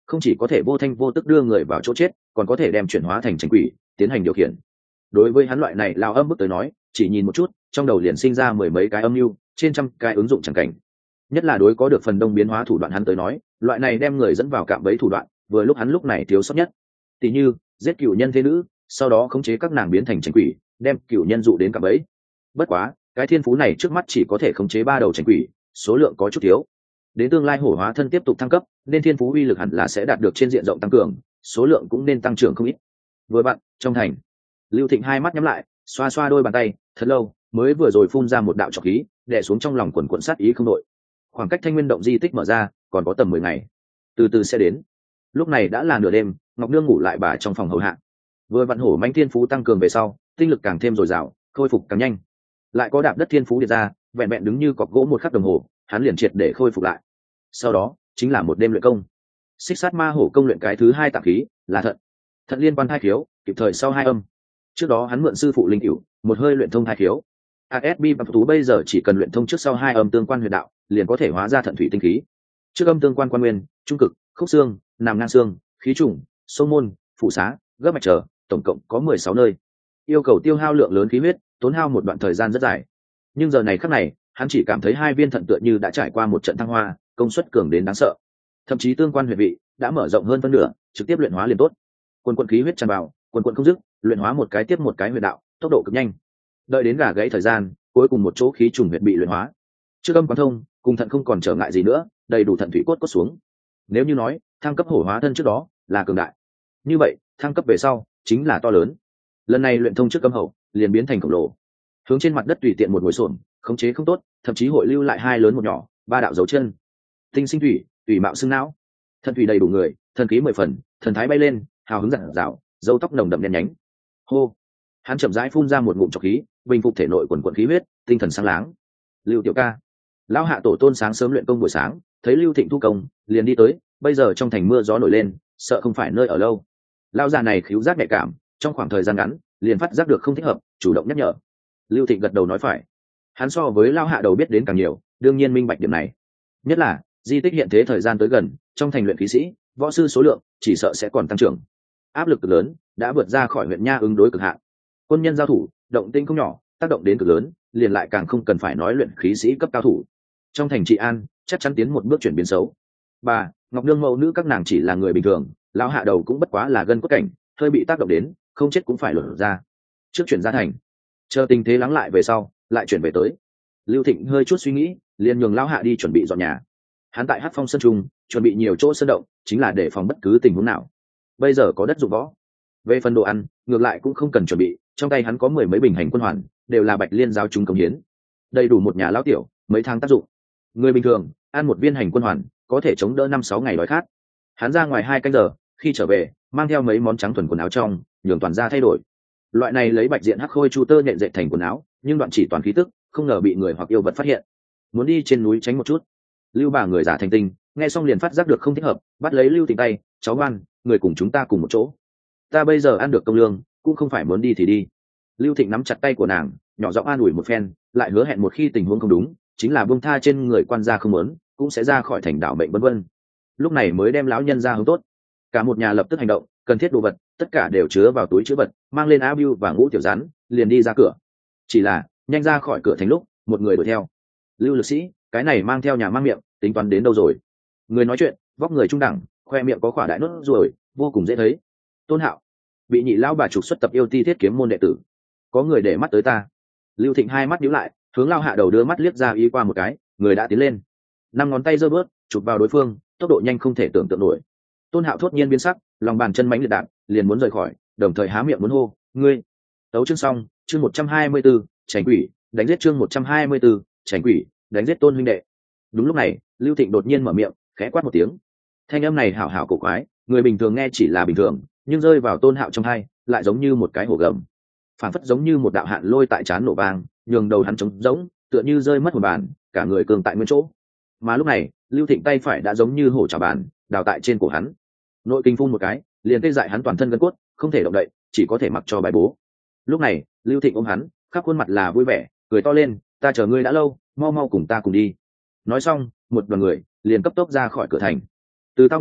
không chỉ có thể vô thanh vô tức đưa người vào chỗ chết, còn có thể đem chuyển hóa thành tránh quỷ tiến hành điều khiển. Đối với hắn loại này lao âm bức tới nói, chỉ nhìn một chút trong đầu liền sinh ra mười mấy cái âm mưu, trên trăm cái ứng dụng chẳng cảnh. Nhất là đối có được phần đông biến hóa thủ đoạn hắn tới nói, loại này đem người dẫn vào cạm bẫy thủ đoạn vừa lúc hắn lúc này thiếu sót nhất. Tỷ như giết cựu nhân thế nữ, sau đó khống chế các nàng biến thành tránh quỷ, đem cựu nhân dụ đến cạm bẫy. Bất quá cái thiên phú này trước mắt chỉ có thể khống chế 3 đầu tránh quỷ, số lượng có chút thiếu. Đến tương lai hổ hóa thân tiếp tục thăng cấp, nên thiên phú uy lực hẳn là sẽ đạt được trên diện rộng tăng cường, số lượng cũng nên tăng trưởng không ít. Vừa bạn trong thành, Lưu Thịnh hai mắt nhắm lại, xoa xoa đôi bàn tay, thật lâu mới vừa rồi phun ra một đạo trọc khí, đè xuống trong lòng quần quần sát ý không đội. Khoảng cách Thanh Nguyên động di tích mở ra còn có tầm 10 ngày, từ từ sẽ đến. Lúc này đã là nửa đêm, Ngọc Nương ngủ lại bà trong phòng hầu hạ. Vừa vặn hổ mãnh thiên phú tăng cường về sau, tinh lực càng thêm dồi dào, khôi phục càng nhanh. Lại có đạp đất thiên phú điệt ra, vẹn vẹn đứng như cọc gỗ một khắc đồng hồ, hắn liền triệt để khôi phục lại. Sau đó chính là một đêm luyện công. Xích sát ma hổ công luyện cái thứ 2 tạng khí là thận. Thận liên quan thai khiếu, kịp thời sau 2 âm. Trước đó hắn mượn sư phụ linh cửu một hơi luyện thông thai khiếu. ASB bằng tú bây giờ chỉ cần luyện thông trước sau 2 âm tương quan huyệt đạo, liền có thể hóa ra thận thủy tinh khí. Trước âm tương quan quan nguyên, trung cực, khúc xương, nằm ngang xương, khí trùng, sông môn, phụ xá, gấp mạch trở, tổng cộng có 16 nơi. Yêu cầu tiêu hao lượng lớn khí huyết, tốn hao một đoạn thời gian rất dài. Nhưng giờ này khắc này, hắn chỉ cảm thấy 2 viên thận tựa như đã trải qua một trận thăng hoa, công suất cường đến đáng sợ. Thậm chí tương quan huyệt vị đã mở rộng hơn phân nửa, trực tiếp luyện hóa liền tốt. Quần quần khí huyết tràn vào, quần quần không dứt, luyện hóa một cái tiếp một cái huyệt đạo, tốc độ cực nhanh. Đợi đến gà gãy thời gian, cuối cùng một chỗ khí trùng huyệt bị luyện hóa. Trước âm quán thông, cùng thận không còn trở ngại gì nữa, đầy đủ thận thủy cốt xuống. Nếu như nói thăng cấp hổ hóa thân trước đó là cường đại, như vậy thăng cấp về sau chính là to lớn. Lần này luyện thông trước âm hậu liền biến thành khổng lồ, hướng trên mặt đất tùy tiện một ngồi xổm, khống chế không tốt, thậm chí hội lưu lại 2 lớn một nhỏ, 3 đạo dấu chân. Tinh sinh thủy, tùy mạo xương não, thân thủy đầy đủ người, thần khí 10 phần, thần thái bay lên, hào hứng rạng rào, râu tóc nồng đậm đen nhánh. Hô, hắn chậm rãi phun ra một ngụm trọc khí, bình phục thể nội quần quần khí huyết, tinh thần sáng láng. Lưu tiểu ca, lão hạ tổ tôn sáng sớm luyện công buổi sáng, thấy Lưu Thịnh thu công liền đi tới. Bây giờ trong thành mưa gió nổi lên, sợ không phải nơi ở lâu. Lão già này khứu giác nhạy cảm, trong khoảng thời gian ngắn liền phát giác được không thích hợp, chủ động nhắc nhở. Lưu Thịnh gật đầu nói phải. Hắn so với lão hạ đầu biết đến càng nhiều, đương nhiên minh bạch điểm này. Nhất là di tích hiện thế thời gian tới gần, trong thành luyện khí sĩ võ sư số lượng chỉ sợ sẽ còn tăng trưởng. Áp lực cực lớn đã vượt ra khỏi huyện nha ứng đối cực hạn. Quân nhân giao thủ động tĩnh không nhỏ, tác động đến cực lớn, liền lại càng không cần phải nói luyện khí sĩ cấp cao thủ. Trong thành trị an chắc chắn tiến một bước chuyển biến xấu. Bà Ngọc Nương mẫu nữ các nàng chỉ là người bình thường, lão hạ đầu cũng bất quá là gân cốt cảnh, hơi bị tác động đến, không chết cũng phải lột ra. Trước chuyển ra thành, chờ tình thế lắng lại về sau lại chuyển về tới. Lưu Thịnh hơi chút suy nghĩ, liền nhường lão hạ đi chuẩn bị dọn nhà. Hắn tại Hắc Phong sân trung chuẩn bị nhiều chỗ sơn động, chính là để phòng bất cứ tình huống nào. Bây giờ có đất dụng võ. Về phần đồ ăn, ngược lại cũng không cần chuẩn bị, trong tay hắn có 10 mấy bình hành quân hoàn, đều là Bạch Liên giáo chúng cống hiến, đầy đủ một nhà lão tiểu mấy tháng tác dụng. Người bình thường ăn một viên hành quân hoàn có thể chống đỡ 5-6 ngày đói khát. Hắn ra ngoài 2 canh giờ, khi trở về mang theo mấy món trắng thuần quần áo trong, nhường toàn ra thay đổi. Loại này lấy bạch diện hắc khôi chu tơ nện dệt thành quần áo, nhưng đoạn chỉ toàn khí tức, không ngờ bị người hoặc yêu vật phát hiện. Muốn đi trên núi tránh một chút. Lưu bà người giả thành tinh, nghe xong liền phát giác được không thích hợp, bắt lấy Lưu Thịnh tay, cháu ngoan, người cùng chúng ta cùng một chỗ. Ta bây giờ ăn được công lương, cũng không phải muốn đi thì đi. Lưu Thịnh nắm chặt tay của nàng, nhỏ giọng an ủi một phen, lại hứa hẹn một khi tình huống không đúng, chính là buông tha trên người quan gia không muốn, cũng sẽ ra khỏi thành đảo bệnh vân vân. Lúc này mới đem lão nhân ra hướng tốt. Cả một nhà lập tức hành động, cần thiết đồ vật tất cả đều chứa vào túi chứa vật, mang lên áo bưu và ngũ tiểu rắn, liền đi ra cửa. Chỉ là nhanh ra khỏi cửa thành lúc, một người đuổi theo. Lưu lực sĩ, cái này mang theo nhà mang miệng, tính toán đến đâu rồi? Người nói chuyện vóc người trung đẳng, khoe miệng có khỏa đại nốt ruồi, vô cùng dễ thấy. Tôn Hạo, bị nhị lão bà trục xuất tập yêu ti thiết kiếm môn đệ tử. Có người để mắt tới ta. Lưu Thịnh hai mắt nhíu lại, hướng lao hạ đầu đưa mắt liếc ra ý qua một cái, người đã tiến lên, 5 ngón tay giơ bớt chụp vào đối phương, tốc độ nhanh không thể tưởng tượng nổi. Tôn Hạo thốt nhiên biến sắc, lòng bàn chân mánh liệt đạp, liền muốn rời khỏi, đồng thời há miệng muốn hô, ngươi. Tấu chương xong, chương 124, chảnh quỷ, đánh giết chương 124, chảnh quỷ, đánh giết Tôn huynh đệ. Đúng lúc này, Lưu Thịnh đột nhiên mở miệng, khẽ quát một tiếng. Thanh âm này hảo hảo cổ quái, người bình thường nghe chỉ là bình thường, nhưng rơi vào Tôn Hạo trong tai, lại giống như một cái hổ gầm. Phản phất giống như một đạo hạn lôi tại trán nổ vang, nhường đầu hắn trống rỗng, tựa như rơi mất hồn bàn, cả người cường tại nguyên chỗ. Mà lúc này, Lưu Thịnh tay phải đã giống như hổ chảo bàn, đào tại trên cổ hắn. Nội kinh phun một cái, liền tê dại hắn toàn thân gân cốt, không thể động đậy, chỉ có thể mặc cho bài bố. Lúc này, Lưu Thịnh ôm hắn, khắp khuôn mặt là vui vẻ, cười to lên, ta chờ ngươi đã lâu, mau mau cùng ta cùng đi. Nói xong, một đoàn người liền cấp tốc ra khỏi cửa thành. Từ tao nộ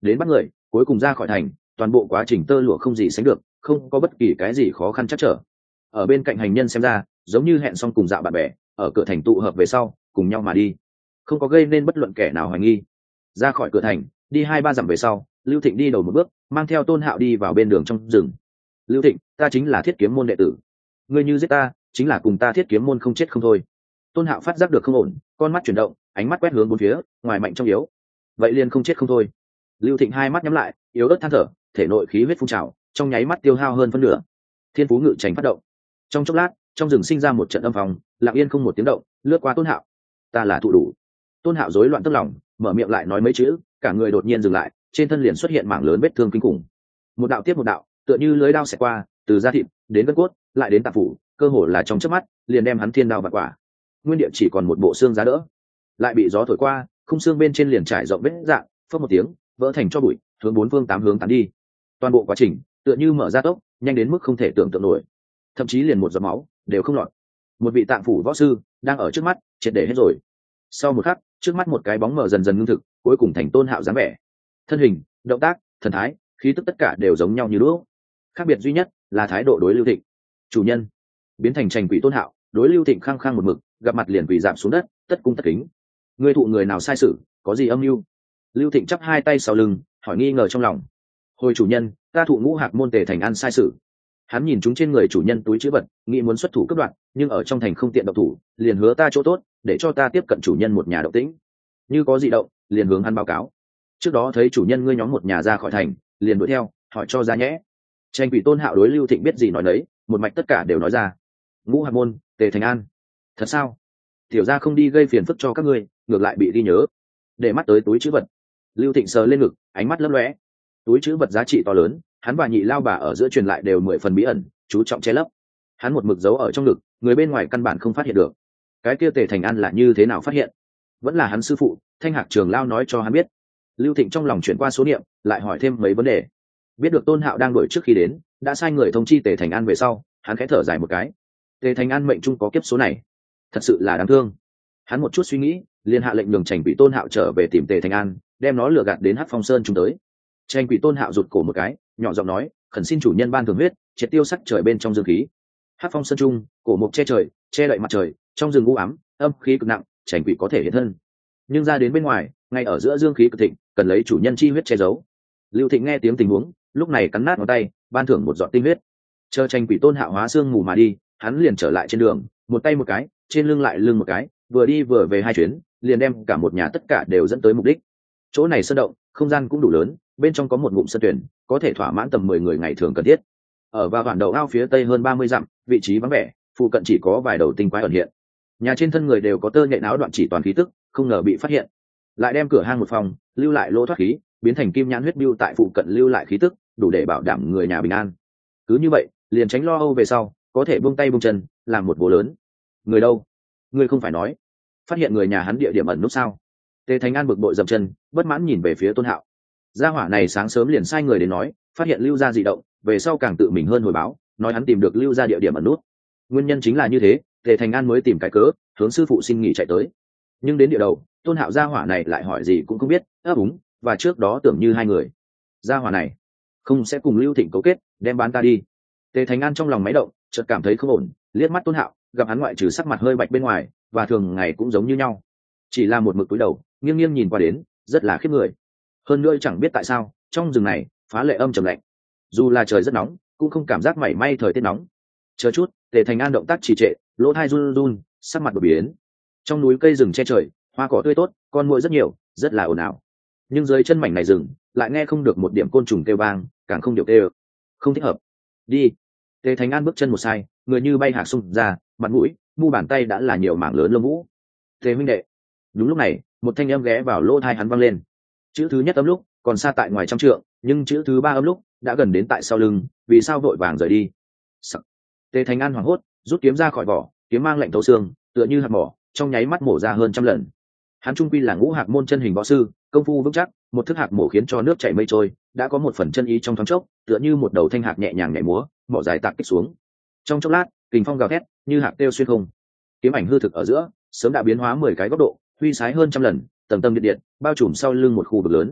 đến bắt người, cuối cùng ra khỏi thành, toàn bộ quá trình tơ lụa không gì sánh được, không có bất kỳ cái gì khó khăn chắc trở. Ở bên cạnh hành nhân xem ra giống như hẹn xong cùng dạo bạn bè, ở cửa thành tụ hợp về sau cùng nhau mà đi, không có gây nên bất luận kẻ nào hoài nghi. Ra khỏi cửa thành, đi 2-3 dặm về sau, Lưu Thịnh đi đầu một bước, mang theo Tôn Hạo đi vào bên đường trong rừng. Lưu Thịnh, ta chính là Thiết Kiếm môn đệ tử, ngươi như giết ta chính là cùng ta Thiết Kiếm môn không chết không thôi. Tôn Hạo phát giác được không ổn, con mắt chuyển động, ánh mắt quét hướng bốn phía, ngoài mạnh trong yếu. Vậy liền không chết không thôi. Lưu Thịnh hai mắt nhắm lại, yếu ớt than thở, thể nội khí huyết phun trào, trong nháy mắt tiêu hao hơn phân nửa. Thiên Phú Ngự Trành phát động. Trong chốc lát, trong rừng sinh ra một trận âm phong, lặng yên không một tiếng động, lướt qua Tôn Hạo. Ta là thụ đủ. Tôn Hạo rối loạn tức lòng, mở miệng lại nói mấy chữ, cả người đột nhiên dừng lại, trên thân liền xuất hiện mảng lớn vết thương kinh khủng. Một đạo tiếp một đạo, tựa như lưới đao xẹt qua, từ da thịt đến gân cốt, lại đến tạng phủ, cơ hồ là trong chớp mắt, liền đem hắn thiên đao bạt quả. Nguyên địa chỉ còn một bộ xương giá đỡ, lại bị gió thổi qua, khung xương bên trên liền trải rộng vết dạng, phất một tiếng, vỡ thành tro bụi, hướng bốn phương tám hướng tán đi. Toàn bộ quá trình tựa như mở ra tốc, nhanh đến mức không thể tưởng tượng nổi, thậm chí liền một giọt máu đều không lọt. Một vị tạng phủ võ sư đang ở trước mắt, triệt để hết rồi. Sau một khắc, trước mắt một cái bóng mờ dần dần ngưng thực, cuối cùng thành Tôn Hạo dáng vẻ. Thân hình, động tác, thần thái, khí tức tất cả đều giống nhau như lúc. Khác biệt duy nhất là thái độ đối Lưu Thịnh. Chủ nhân biến thành Trành Quỷ Tôn Hạo, đối Lưu Thịnh khăng khăng một mực, gặp mặt liền quỳ rạp xuống đất, tất cung tất kính. Ngươi thụ người nào sai sự, có gì âm mưu? Lưu Thịnh chắp hai tay sau lưng, hỏi nghi ngờ trong lòng. Hồi chủ nhân, ta thụ Ngũ Hạc môn Tề Thành An sai sự. Hắn nhìn chúng trên người chủ nhân túi trữ vật, nghĩ muốn xuất thủ cướp đoạt, nhưng ở trong thành không tiện động thủ, liền hứa ta chỗ tốt, để cho ta tiếp cận chủ nhân một nhà động tĩnh. Như có dị động, liền hướng hắn báo cáo. Trước đó thấy chủ nhân ngươi nhóm một nhà ra khỏi thành, liền đuổi theo, hỏi cho ra nhẽ. Trành Quỷ Tôn Hạo đối Lưu Thịnh biết gì nói nấy, một mạch tất cả đều nói ra. Ngũ Hạc môn, Tề Thành An. Thật sao? Tiểu gia không đi gây phiền phức cho các ngươi, ngược lại bị ghi nhớ. Để mắt tới túi trữ vật. Lưu Thịnh sờ lên ngực, ánh mắt lấp lóe. Túi trữ vật giá trị to lớn, hắn và Nhị Lao bà ở giữa truyền lại đều 10 phần bí ẩn, chú trọng che lấp. Hắn một mực giấu ở trong ngực, người bên ngoài căn bản không phát hiện được. Cái kia Tề Thành An là như thế nào phát hiện? Vẫn là hắn sư phụ Thanh Hạc Trường Lao nói cho hắn biết. Lưu Thịnh trong lòng chuyển qua số niệm, lại hỏi thêm mấy vấn đề. Biết được Tôn Hạo đang đuổi trước khi đến, đã sai người thông chi Tề Thành An về sau, hắn khẽ thở dài một cái. Tề Thành An mệnh trung có kiếp số này, thật sự là đáng thương. Hắn một chút suy nghĩ, liền hạ lệnh nhường Trành Quỷ Tôn Hạo trở về tìm Tề Thành An, đem nó lừa gạt đến Hắc Phong Sơn chúng tới. Trành Quỷ Tôn Hạo rụt cổ một cái, nhỏ giọng nói, khẩn xin chủ nhân ban thường huyết, triệt tiêu sắc trời bên trong dương khí. Hắc Phong Sơn trung, cổ mục che trời, che đậy mặt trời, trong rừng u ám, âm khí cực nặng, Trành Quỷ có thể hiện thân. Nhưng ra đến bên ngoài, ngay ở giữa dương khí cực thịnh, cần lấy chủ nhân chi huyết che giấu. Lưu Thịnh nghe tiếng tình huống, lúc này cắn nát ngón tay, ban thưởng một giọt tinh huyết. Chờ Trành Quỷ Tôn Hạo hóa xương mù mà đi, hắn liền trở lại trên đường, một tay một cái, trên lưng lại lưng một cái, vừa đi vừa về hai chuyến, liền đem cả một nhà tất cả đều dẫn tới mục đích. Chỗ này sơn động, không gian cũng đủ lớn, bên trong có một ngụm sơn tuyển, có thể thỏa mãn tầm 10 người ngày thường cần thiết. Ở vào bản đầu ao phía tây hơn 30 dặm, vị trí vắng vẻ, phụ cận chỉ có vài đầu tinh quái ẩn hiện. Nhà trên thân người đều có tơ nhện áo đoạn chỉ toàn khí tức, không ngờ bị phát hiện. Lại đem cửa hang một phòng, lưu lại lỗ thoát khí, biến thành kim nhãn huyết bưu tại phụ cận lưu lại khí tức, đủ để bảo đảm người nhà bình an. Cứ như vậy, liền tránh lo âu về sau, có thể buông tay buông chân, làm một bố lớn. Người đâu? Người không phải nói phát hiện người nhà hắn địa điểm ẩn núp sao? Tề Thành An bực bội dậm chân, bất mãn nhìn về phía Tôn Hạo. Gia hỏa này sáng sớm liền sai người đến nói, phát hiện Lưu gia dị động, về sau càng tự mình hơn hồi báo, nói hắn tìm được Lưu gia địa điểm ẩn núp. Nguyên nhân chính là như thế, Tề Thành An mới tìm cái cớ, hướng sư phụ xin nghỉ chạy tới. Nhưng đến địa đầu, Tôn Hạo gia hỏa này lại hỏi gì cũng không biết, ấp úng, và trước đó tưởng như hai người. Gia hỏa này không sẽ cùng Lưu Thịnh cấu kết, đem bán ta đi. Tề Thành An trong lòng máy động, chợt cảm thấy không ổn, liếc mắt Tôn Hạo, gặp hắn ngoại trừ sắc mặt hơi bạch bên ngoài, và thường ngày cũng giống như nhau, chỉ là một mực cúi đầu, nghiêng nghiêng nhìn qua đến, rất là khiếp người. Hơn nữa chẳng biết tại sao, trong rừng này phá lệ âm trầm lạnh, dù là trời rất nóng, cũng không cảm giác mảy may thời tiết nóng. Chờ chút, Tề Thành An động tác trì trệ, lỗ tai run run, sắc mặt đột biến. Trong núi cây rừng che trời, hoa cỏ tươi tốt, con muỗi rất nhiều, rất là ồn ào. Nhưng dưới chân mảnh này rừng, lại nghe không được một điểm côn trùng kêu vang, càng không điều kêu. Không thích hợp. Đi. Tề Thành An bước chân một sai, người như bay hạc xung ra, mặt mũi, mu bàn tay đã là nhiều mảng lớn lông vũ. Tề huynh đệ. Đúng lúc này, một thanh âm ghé vào lỗ tai hắn vang lên. Chữ thứ nhất âm lúc còn xa tại ngoài trăm trượng, nhưng chữ thứ ba âm lúc đã gần đến tại sau lưng, vì sao vội vàng rời đi? Sắc. Tề Thành An hoảng hốt, rút kiếm ra khỏi vỏ, kiếm mang lạnh thấu xương, tựa như hạt mỏ, trong nháy mắt mổ ra hơn trăm lần. Hắn trung quy là Ngũ Hạc môn chân hình võ sư, công phu vững chắc, một thức hạc mổ khiến cho nước chảy mây trôi, đã có một phần chân ý trong thoáng chốc, tựa như một đầu thanh hạc nhẹ nhàng nhảy múa, mỏ dài tạc kích xuống. Trong chốc lát, kình phong gào thét, như hạc tiêu xuyên không. Kiếm ảnh hư thực ở giữa, sớm đã biến hóa 10 cái góc độ, huy sái hơn trăm lần, tầng tầng điện điện, bao trùm sau lưng một khu vực lớn.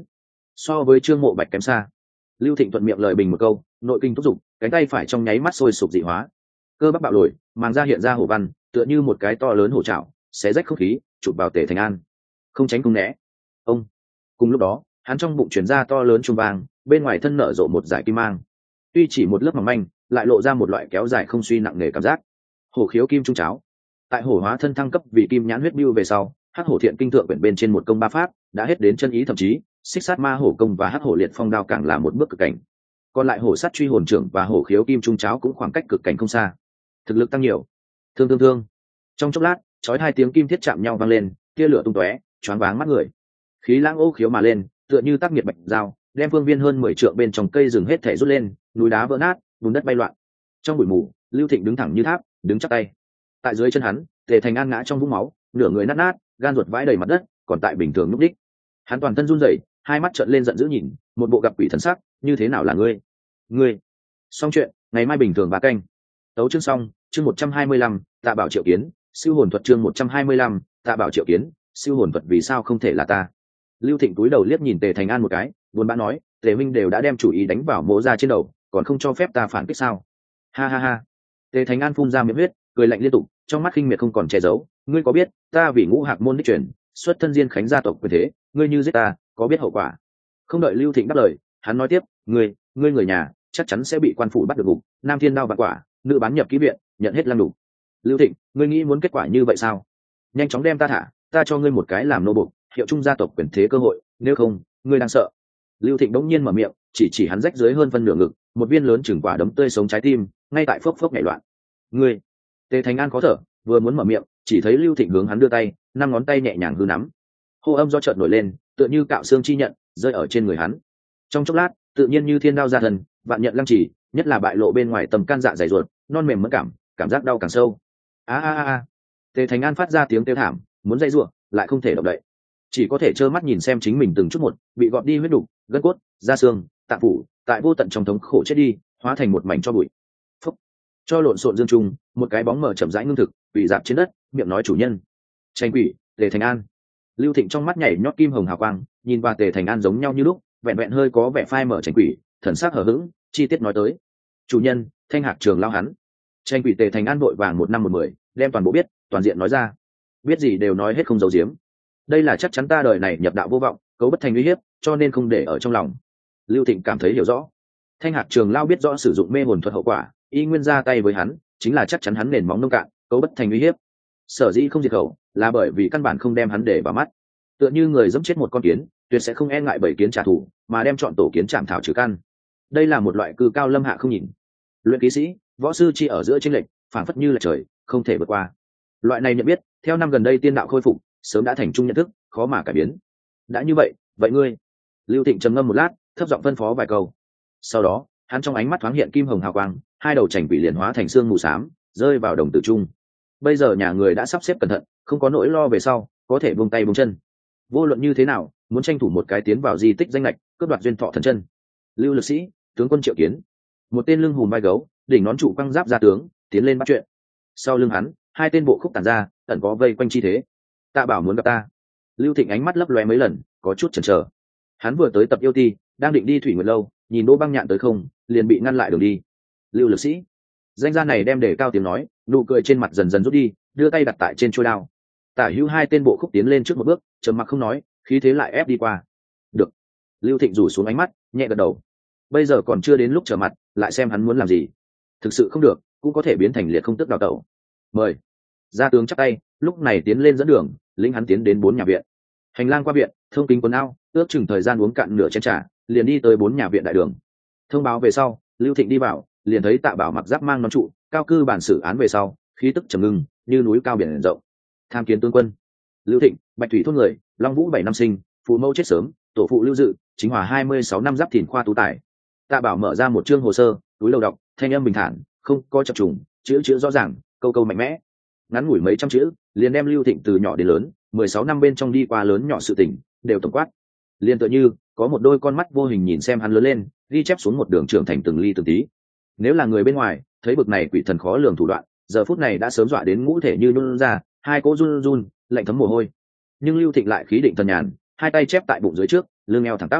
so với Trương Mộ Bạch kém xa. Lưu Thịnh thuận miệng lời bình một câu, nội kinh thúc giục, cánh tay phải trong nháy mắt sôi sục dị hóa, cơ bắp bạo lồi, màng da hiện ra hổ văn, tựa như một cái to lớn hổ trảo, xé rách không khí, chụp vào Tề Thành An. Không tránh không né. Ông. Cùng lúc đó, hắn trong bụng truyền ra to lớn trung vang, bên ngoài thân nở rộ một dải kim mang. Tuy chỉ một lớp mỏng manh, lại lộ ra một loại kéo dài không suy nặng nề cảm giác. Hổ khiếu kim trung cháo. Tại hổ hóa thân thăng cấp vì kim nhãn huyết bưu về sau, hắc hổ thiện kinh thượng quyển bên trên một công ba pháp đã hết đến chân ý, thậm chí xích sát ma hổ công và hắc hổ liệt phong đao càng là một bước cực cảnh. Còn lại hổ sát truy hồn trưởng và hổ khiếu kim trung cháo cũng khoảng cách cực cảnh không xa, thực lực tăng nhiều. Thương thương thương. Trong chốc lát, chói hai tiếng kim thiết chạm nhau vang lên, tia lửa tung tóe, choáng váng mắt người. Khí lãng ô khiếu mà lên, tựa như tác nghiệt bạch dao, đem phương viên hơn 10 trượng bên trong cây rừng hết thể rút lên, núi đá vỡ nát, bùn đất bay loạn. Trong bụi mù, Lưu Thịnh đứng thẳng như tháp, đứng chắp tay. Tại dưới chân hắn, Tề Thành An ngã trong vũng máu, nửa người nát nát, gan ruột vãi đầy mặt đất, còn tại bình thường lúc đích. Hắn toàn thân run rẩy, hai mắt trợn lên giận dữ nhìn, một bộ gặp quỷ thần sắc, như thế nào là ngươi? Ngươi. Xong chuyện, ngày mai bình thường 3 canh. Tấu chương xong, chương 125, Tạ Bảo Triệu Kiến, siêu hồn thuật chương 125, Tạ Bảo Triệu Kiến, siêu hồn thuật vì sao không thể là ta? Lưu Thịnh cúi đầu liếc nhìn Tề Thành An một cái, buồn bã nói, Tề minh đều đã đem chủ ý đánh vào Mỗ Gia trên đầu, còn không cho phép ta phản kích sao? Ha ha ha. Tề Thành An phun ra miệng huyết, cười lạnh liên tục, trong mắt khinh miệt không còn che giấu, ngươi có biết, ta vì Ngũ Hạc môn đích truyền, xuất thân Diên Khánh gia tộc quyền thế, ngươi như giết ta, có biết hậu quả? Không đợi Lưu Thịnh đáp lời, hắn nói tiếp, ngươi người nhà chắc chắn sẽ bị quan phủ bắt được gục, nam thiên đao vạn quả, nữ bán nhập ký viện, nhận hết lăng đủ. Lưu Thịnh, ngươi nghĩ muốn kết quả như vậy sao? Nhanh chóng đem ta thả, ta cho ngươi một cái làm nô bộc, hiệu trung gia tộc quyền thế cơ hội, nếu không, ngươi đang sợ. Lưu Thịnh bỗng nhiên mở miệng, chỉ hắn rách dưới hơn phân nửa ngực, một viên lớn chừng quả đấm tươi sống trái tim, ngay tại phốc phốc nhảy loạn. Ngươi. Tề Thành An khó thở, vừa muốn mở miệng, chỉ thấy Lưu Thịnh hướng hắn đưa tay, 5 ngón tay nhẹ nhàng hư nắm. Hô âm do chợt nổi lên, tựa như cạo xương chi nhận, rơi ở trên người hắn. Trong chốc lát, tự nhiên như thiên đao ra thần, vạn nhận lăng chỉ, nhất là bại lộ bên ngoài tầm can dạ dày ruột, non mềm mẫn cảm giác đau càng sâu. A a a. Tề Thành An phát ra tiếng kêu thảm, muốn dây rủa, lại không thể động đậy, chỉ có thể trơ mắt nhìn xem chính mình từng chút một bị gọt đi huyết đục, gân cốt, da xương, tạng phủ, tại vô tận trong thống khổ chết đi, hóa thành một mảnh cho bụi. Phúc. Cho lộn xộn dương trung, một cái bóng mờ chậm rãi ngưng thực, bị dạp trên đất, miệng nói chủ nhân. Tranh quỷ, Tề Thành An. Lưu Thịnh trong mắt nhảy nhót kim hồng hào quang, nhìn qua Tề Thành An giống nhau như lúc, vẹn vẹn hơi có vẻ phai mở tranh quỷ, thần sắc hờ hững, chi tiết nói tới. Chủ nhân, Thanh Hạc Trường lao hắn. Tranh quỷ Tề Thành An vội vàng 1 năm 1 mười, đem toàn bộ biết, toàn diện nói ra. Biết gì đều nói hết không giấu giếm. Đây là chắc chắn ta đời này nhập đạo vô vọng, cấu bất thành uy hiếp, cho nên không để ở trong lòng. Lưu Thịnh cảm thấy hiểu rõ. Thanh Hạc Trường lao biết rõ sử dụng mê hồn thuật hậu quả, y nguyên ra tay với hắn, chính là chắc chắn hắn nền móng nông cạn, cấu bất thành uy hiếp. Sở dĩ không diệt khẩu, là bởi vì căn bản không đem hắn để vào mắt. Tựa như người giẫm chết một con kiến, tuyệt sẽ không e ngại bảy kiến trả thù, mà đem chọn tổ kiến chạm thảo trừ căn. Đây là một loại cư cao lâm hạ không nhìn. Luyện ký sĩ, võ sư chi ở giữa chênh lệch, phảng phất như là trời, không thể vượt qua. Loại này nhận biết, theo năm gần đây tiên đạo khôi phục, sớm đã thành chung nhận thức, khó mà cải biến. Đã như vậy, vậy ngươi? Lưu Thịnh trầm ngâm một lát, thấp giọng phân phó vài câu. Sau đó, hắn trong ánh mắt thoáng hiện kim hồng hào quang, hai đầu chảnh quỷ liền hóa thành xương mù xám, rơi vào đồng tử trung. Bây giờ nhà người đã sắp xếp cẩn thận, không có nỗi lo về sau, có thể buông tay buông chân. Vô luận như thế nào, muốn tranh thủ một cái tiến vào di tích danh lệch, cướp đoạt duyên thọ thần chân. Lưu Lực Sĩ, tướng quân Triệu Kiến. Một tên lưng hùm vai gấu, đỉnh nón trụ quăng giáp ra tướng, tiến lên bắt chuyện. Sau lưng hắn, hai tên bộ khúc tản ra, ẩn có vây quanh chi thế. Tạ Bảo muốn gặp ta. Lưu Thịnh ánh mắt lấp lóe mấy lần, có chút chần chờ. Hắn vừa tới tập yêu ti, đang định đi Thủy Nguyệt lâu, nhìn Đỗ Băng Nhạn tới không, liền bị ngăn lại đường đi. Lưu Lực Sĩ, danh gia này đem đề cao tiếng nói, nụ cười trên mặt dần dần rút đi, đưa tay đặt tại trên chuôi đao. Tả hữu hai tên bộ khúc tiến lên trước một bước, trầm mặc không nói, khí thế lại ép đi qua. Được. Lưu Thịnh rủ xuống ánh mắt, nhẹ gật đầu. Bây giờ còn chưa đến lúc trở mặt, lại xem hắn muốn làm gì. Thực sự không được, cũng có thể biến thành liệt không tức đào tẩu. Mời. Gia tướng chắp tay, lúc này tiến lên dẫn đường, lĩnh hắn tiến đến 4 nhà viện. Hành lang qua viện, thông kính quần ao, ước chừng thời gian uống cạn nửa chén trà, liền đi tới 4 nhà viện đại đường. Thông báo về sau, Lưu Thịnh đi vào, liền thấy Tạ Bảo mặc giáp mang nón trụ, cao cư bản xử án về sau, khí tức trầm ngưng, như núi cao biển rộng. Tham kiến tướng quân. Lưu Thịnh, Bạch Thủy thôn người, Long Vũ 7 năm sinh, phụ mẫu chết sớm, tổ phụ Lưu Dự, chính hòa 26 năm giáp thìn khoa tú tài. Tạ Bảo mở ra một chương hồ sơ, túi đầu đọc, thanh âm bình thản, không có chập trùng, chữ rõ ràng, câu câu mạnh mẽ. Ngắn ngủi mấy trăm chữ, liền đem Lưu Thịnh từ nhỏ đến lớn, 16 năm bên trong đi qua lớn nhỏ sự tình, đều tổng quát. Liên tựa như có một đôi con mắt vô hình nhìn xem hắn lớn lên, ghi chép xuống một đường trưởng thành từng ly từng tí. Nếu là người bên ngoài, thấy bực này quỷ thần khó lường thủ đoạn, giờ phút này đã sớm dọa đến ngũ thể như nhún ra, hai cỗ run run, lạnh thấm mồ hôi. Nhưng Lưu Thịnh lại khí định thần nhàn, hai tay chép tại bụng dưới trước, lưng eo thẳng tắp.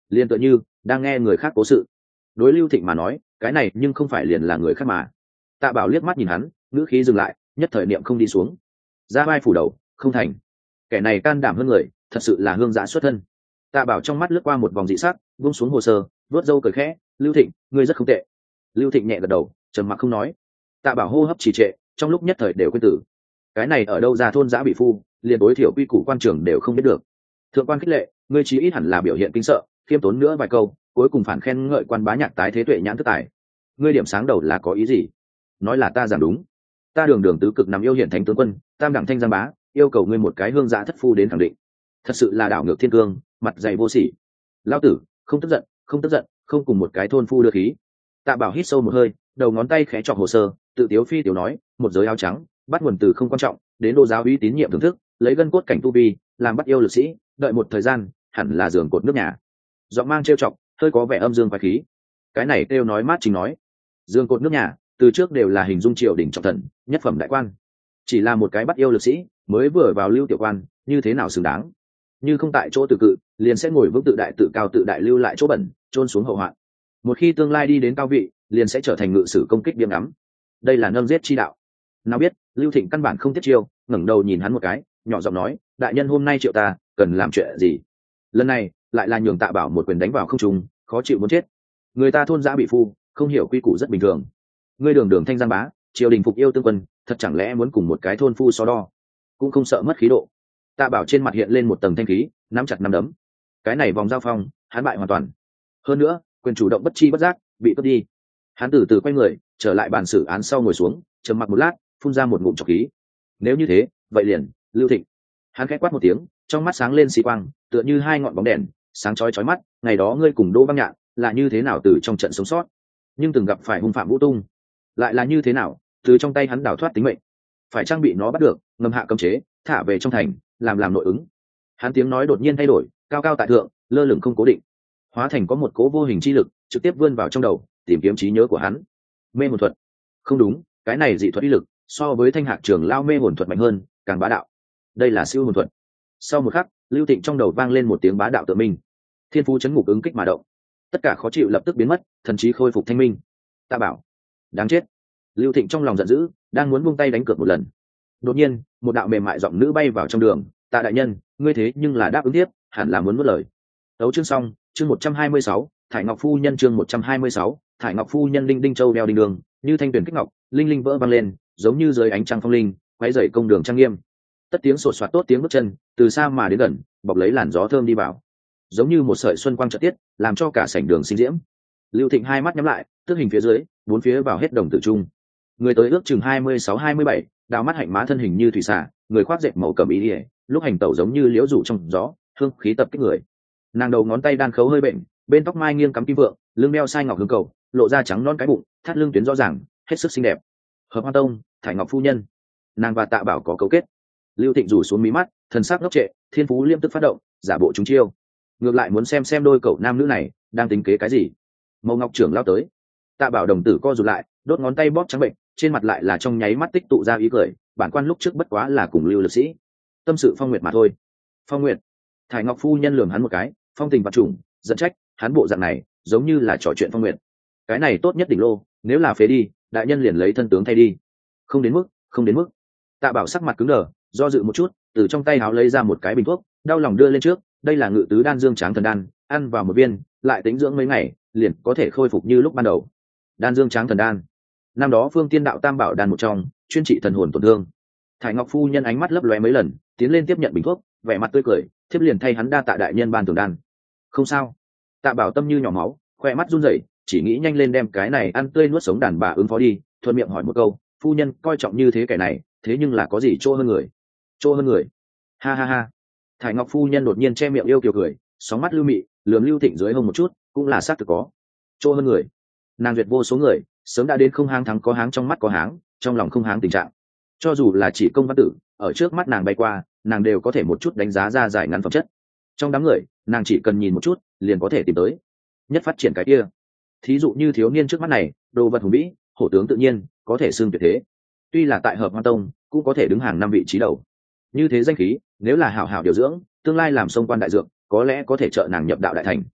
liền tựa như đang nghe người khác cố sự. Đối Lưu Thịnh mà nói, cái này nhưng không phải liền là người khác mà. Tạ Bảo liếc mắt nhìn hắn, ngữ khí dừng lại, nhất thời niệm không đi xuống. Ra vai phủ đầu, không thành. Kẻ này can đảm hơn người, thật sự là hương giã xuất thân. Tạ Bảo trong mắt lướt qua một vòng dị sắc, buông xuống hồ sơ, vớt râu cười khẽ, Lưu Thịnh, ngươi rất không tệ. Lưu Thịnh nhẹ gật đầu, trầm mặc không nói. Tạ Bảo hô hấp trì trệ, trong lúc nhất thời đều quên tử. Cái này ở đâu ra thôn giã bị phu, liền tối thiểu quy củ quan trường đều không biết được. Thượng quan khích lệ, ngươi chí ít hẳn là biểu hiện kinh sợ, khiêm tốn nữa vài câu, cuối cùng phản khen ngợi quan bá nhạc tái thế tuệ nhãn thức tài. Ngươi điểm sáng đầu là có ý gì? Nói là ta giảng đúng. Ta đường đường tứ cực nằm yêu hiện thánh tướng quân, tam đẳng thanh giang bá, yêu cầu ngươi một cái hương giã thất phu đến khẳng định. Thật sự là đảo ngược thiên cương, mặt dày vô sỉ. Lão tử, không tức giận, không tức giận, không cùng một cái thôn phu đưa khí. Tạ Bảo hít sâu một hơi, đầu ngón tay khẽ chọc hồ sơ, tự tiếu phi tiểu nói, một giới áo trắng, bắt nguồn từ không quan trọng, đến đô giáo uy tín nhiệm thưởng thức, lấy gân cốt cảnh tu vi, làm bắt yêu lực sĩ, đợi một thời gian, hẳn là giường cột nước nhà. Giọng mang trêu chọc, hơi có vẻ âm dương quái khí. Cái này kêu nói mát chính nói. Giường cột nước nhà, từ trước đều là hình dung triều đình trọng thần, nhất phẩm đại quan. Chỉ là một cái bắt yêu lực sĩ, mới vừa vào lưu tiểu quan, như thế nào xứng đáng? Như không tại chỗ tự cự, liền sẽ ngồi vững tự đại tự cao tự đại lưu lại chỗ bẩn, trôn xuống hậu hoạn. Một khi tương lai đi đến cao vị, liền sẽ trở thành ngự sử công kích điểm ngắm. Đây là nâng giết chi đạo. Nào biết, Lưu Thịnh căn bản không tiết chiêu, ngẩng đầu nhìn hắn một cái, nhỏ giọng nói, đại nhân hôm nay triệu ta, cần làm chuyện gì? Lần này, lại là nhường Tạ Bảo một quyền đánh vào không trung, khó chịu muốn chết. Người ta thôn giã bị phu, không hiểu quy củ rất bình thường. Ngươi đường đường thanh giang bá, triều đình phục yêu tương quân, thật chẳng lẽ muốn cùng một cái thôn phu so đo? Cũng không sợ mất khí độ. Tạ Bảo trên mặt hiện lên một tầng thanh khí, nắm chặt nắm đấm. Cái này vòng giao phong, hắn bại hoàn toàn. Hơn nữa, quyền chủ động bất chi bất giác bị cướp đi. Hắn từ từ quay người, trở lại bàn xử án sau ngồi xuống, trầm mặc một lát, phun ra một ngụm trọc khí. Nếu như thế, vậy liền, Lưu Thịnh. Hắn khẽ quát một tiếng, trong mắt sáng lên xì quang, tựa như hai ngọn bóng đèn, sáng chói chói mắt. Ngày đó ngươi cùng Đỗ Băng Nhạn là như thế nào từ trong trận sống sót, nhưng từng gặp phải hung phạm Vũ Tung, lại là như thế nào từ trong tay hắn đào thoát tính mệnh, phải trang bị nó bắt được, ngầm hạ cấm chế, thả về trong thành, làm nội ứng. Hắn tiếng nói đột nhiên thay đổi, cao cao tại thượng, lơ lửng không cố định, hóa thành có một cố vô hình chi lực trực tiếp vươn vào trong đầu, tìm kiếm trí nhớ của hắn. Mê hồn thuật? Không đúng, cái này dị thuật uy lực so với Thanh Hạc Trường lao mê hồn thuật mạnh hơn, càng bá đạo. Đây là siêu hồn thuật. Sau một khắc, Lưu Thịnh trong đầu vang lên một tiếng bá đạo tự minh, thiên phú chấn ngục ứng kích mà động, tất cả khó chịu lập tức biến mất, thần trí khôi phục thanh minh. Tạ Bảo, đáng chết! Lưu Thịnh trong lòng giận dữ, đang muốn buông tay đánh cược một lần. Đột nhiên, một đạo mềm mại giọng nữ bay vào trong đường. Tạ đại nhân, ngươi thế nhưng là đáp ứng tiếp, hẳn là muốn nuốt lời. Đấu chương xong, chương 126, Thải Ngọc phu nhân chương 126, Thải Ngọc phu nhân. Linh Đinh Châu đeo đinh đường, như thanh tuyển kích ngọc, linh linh vỡ vang lên, giống như dưới ánh trăng phong linh, quấy rầy công đường trang nghiêm. Tất tiếng sột soạt tốt tiếng bước chân, từ xa mà đến gần, bọc lấy làn gió thơm đi vào, giống như một sợi xuân quang chợt tiết, làm cho cả sảnh đường sinh diễm. Lưu Thịnh hai mắt nhắm lại, tức hình phía dưới, bốn phía vào hết đồng tử trung. Người tới ước chừng 26-27, đào mắt hạnh má thân hình như thủy xà, người khoác dệt màu cẩm y, lúc hành tẩu giống như liễu rủ trong gió, hương khí tập kích người. Nàng đầu ngón tay đan khấu hơi bệnh, bên tóc mai nghiêng cắm kim vượng, lưng đeo sai ngọc hương cầu, lộ ra trắng non cái bụng, thắt lưng tuyến rõ ràng, hết sức xinh đẹp. Hợp Hoa Tông, Thải Ngọc phu nhân. Nàng và Tạ Bảo có cấu kết. Lưu Thịnh rủ xuống mí mắt, thần sắc ngốc trệ, thiên phú liêm tức phát động, giả bộ trúng chiêu. Ngược lại muốn xem đôi cậu nam nữ này đang tính kế cái gì. Mâu Ngọc trưởng lao tới. Tạ Bảo đồng tử co rụt lại, đốt ngón tay bóp trắng bệnh, trên mặt lại là trong nháy mắt tích tụ ra ý cười. Bản quan lúc trước bất quá là cùng Lưu lực sĩ, tâm sự Phong Nguyệt mà thôi. Phong Nguyệt? Thải Ngọc phu nhân lườm hắn một cái, phong tình vật trùng, giận trách, hắn bộ dạng này giống như là trò chuyện Phong Nguyệt. Cái này tốt nhất đỉnh lô, nếu là phế đi, đại nhân liền lấy thân tướng thay đi. Không đến mức, không đến mức. Tạ Bảo sắc mặt cứng đờ, do dự một chút, từ trong tay áo lấy ra một cái bình thuốc, đau lòng đưa lên trước. Đây là Ngự Tứ Đan Dương Tráng Thần Đan, ăn vào một viên, lại tính dưỡng mấy ngày, liền có thể khôi phục như lúc ban đầu. Đan Dương Tráng Thần Đan, năm đó Phương Tiên Đạo Tam Bảo đan một trong, chuyên trị thần hồn tổn thương. Thải Ngọc phu nhân ánh mắt lấp lóe mấy lần, tiến lên tiếp nhận bình thuốc, vẻ mặt tươi cười, thiếp liền thay hắn đa tạ đại nhân ban tường đan. Không sao. Tạ Bảo tâm như nhỏ máu, khoe mắt run rẩy, chỉ nghĩ nhanh lên đem cái này ăn tươi nuốt sống đàn bà ứng phó đi, thuận miệng hỏi một câu, phu nhân coi trọng như thế kẻ này, thế nhưng là có gì chỗ hơn người? Chỗ hơn người? Ha ha ha. Thải Ngọc phu nhân đột nhiên che miệng yêu kiều cười, sóng mắt lưu mị, lườm Lưu Thịnh dưới hông một chút, cũng là xác thực có. Chỗ hơn người. Nàng duyệt vô số người, sớm đã đến không háng thắng có háng, trong mắt có háng, trong lòng không háng tình trạng. Cho dù là chỉ công văn tử, ở trước mắt nàng bay qua, nàng đều có thể một chút đánh giá ra giải ngắn phẩm chất. Trong đám người, nàng chỉ cần nhìn một chút, liền có thể tìm tới nhất phát triển cái kia. Thí dụ như thiếu niên trước mắt này, đồ vật hùng vĩ, hổ tướng tự nhiên, có thể xưng tuyệt thế. Tuy là tại Hợp Hoa Tông, cũng có thể đứng hàng 5 vị trí đầu. Như thế danh khí, nếu là hảo hảo điều dưỡng, tương lai làm sông quan đại dược, có lẽ có thể trợ nàng nhập đạo đại thành.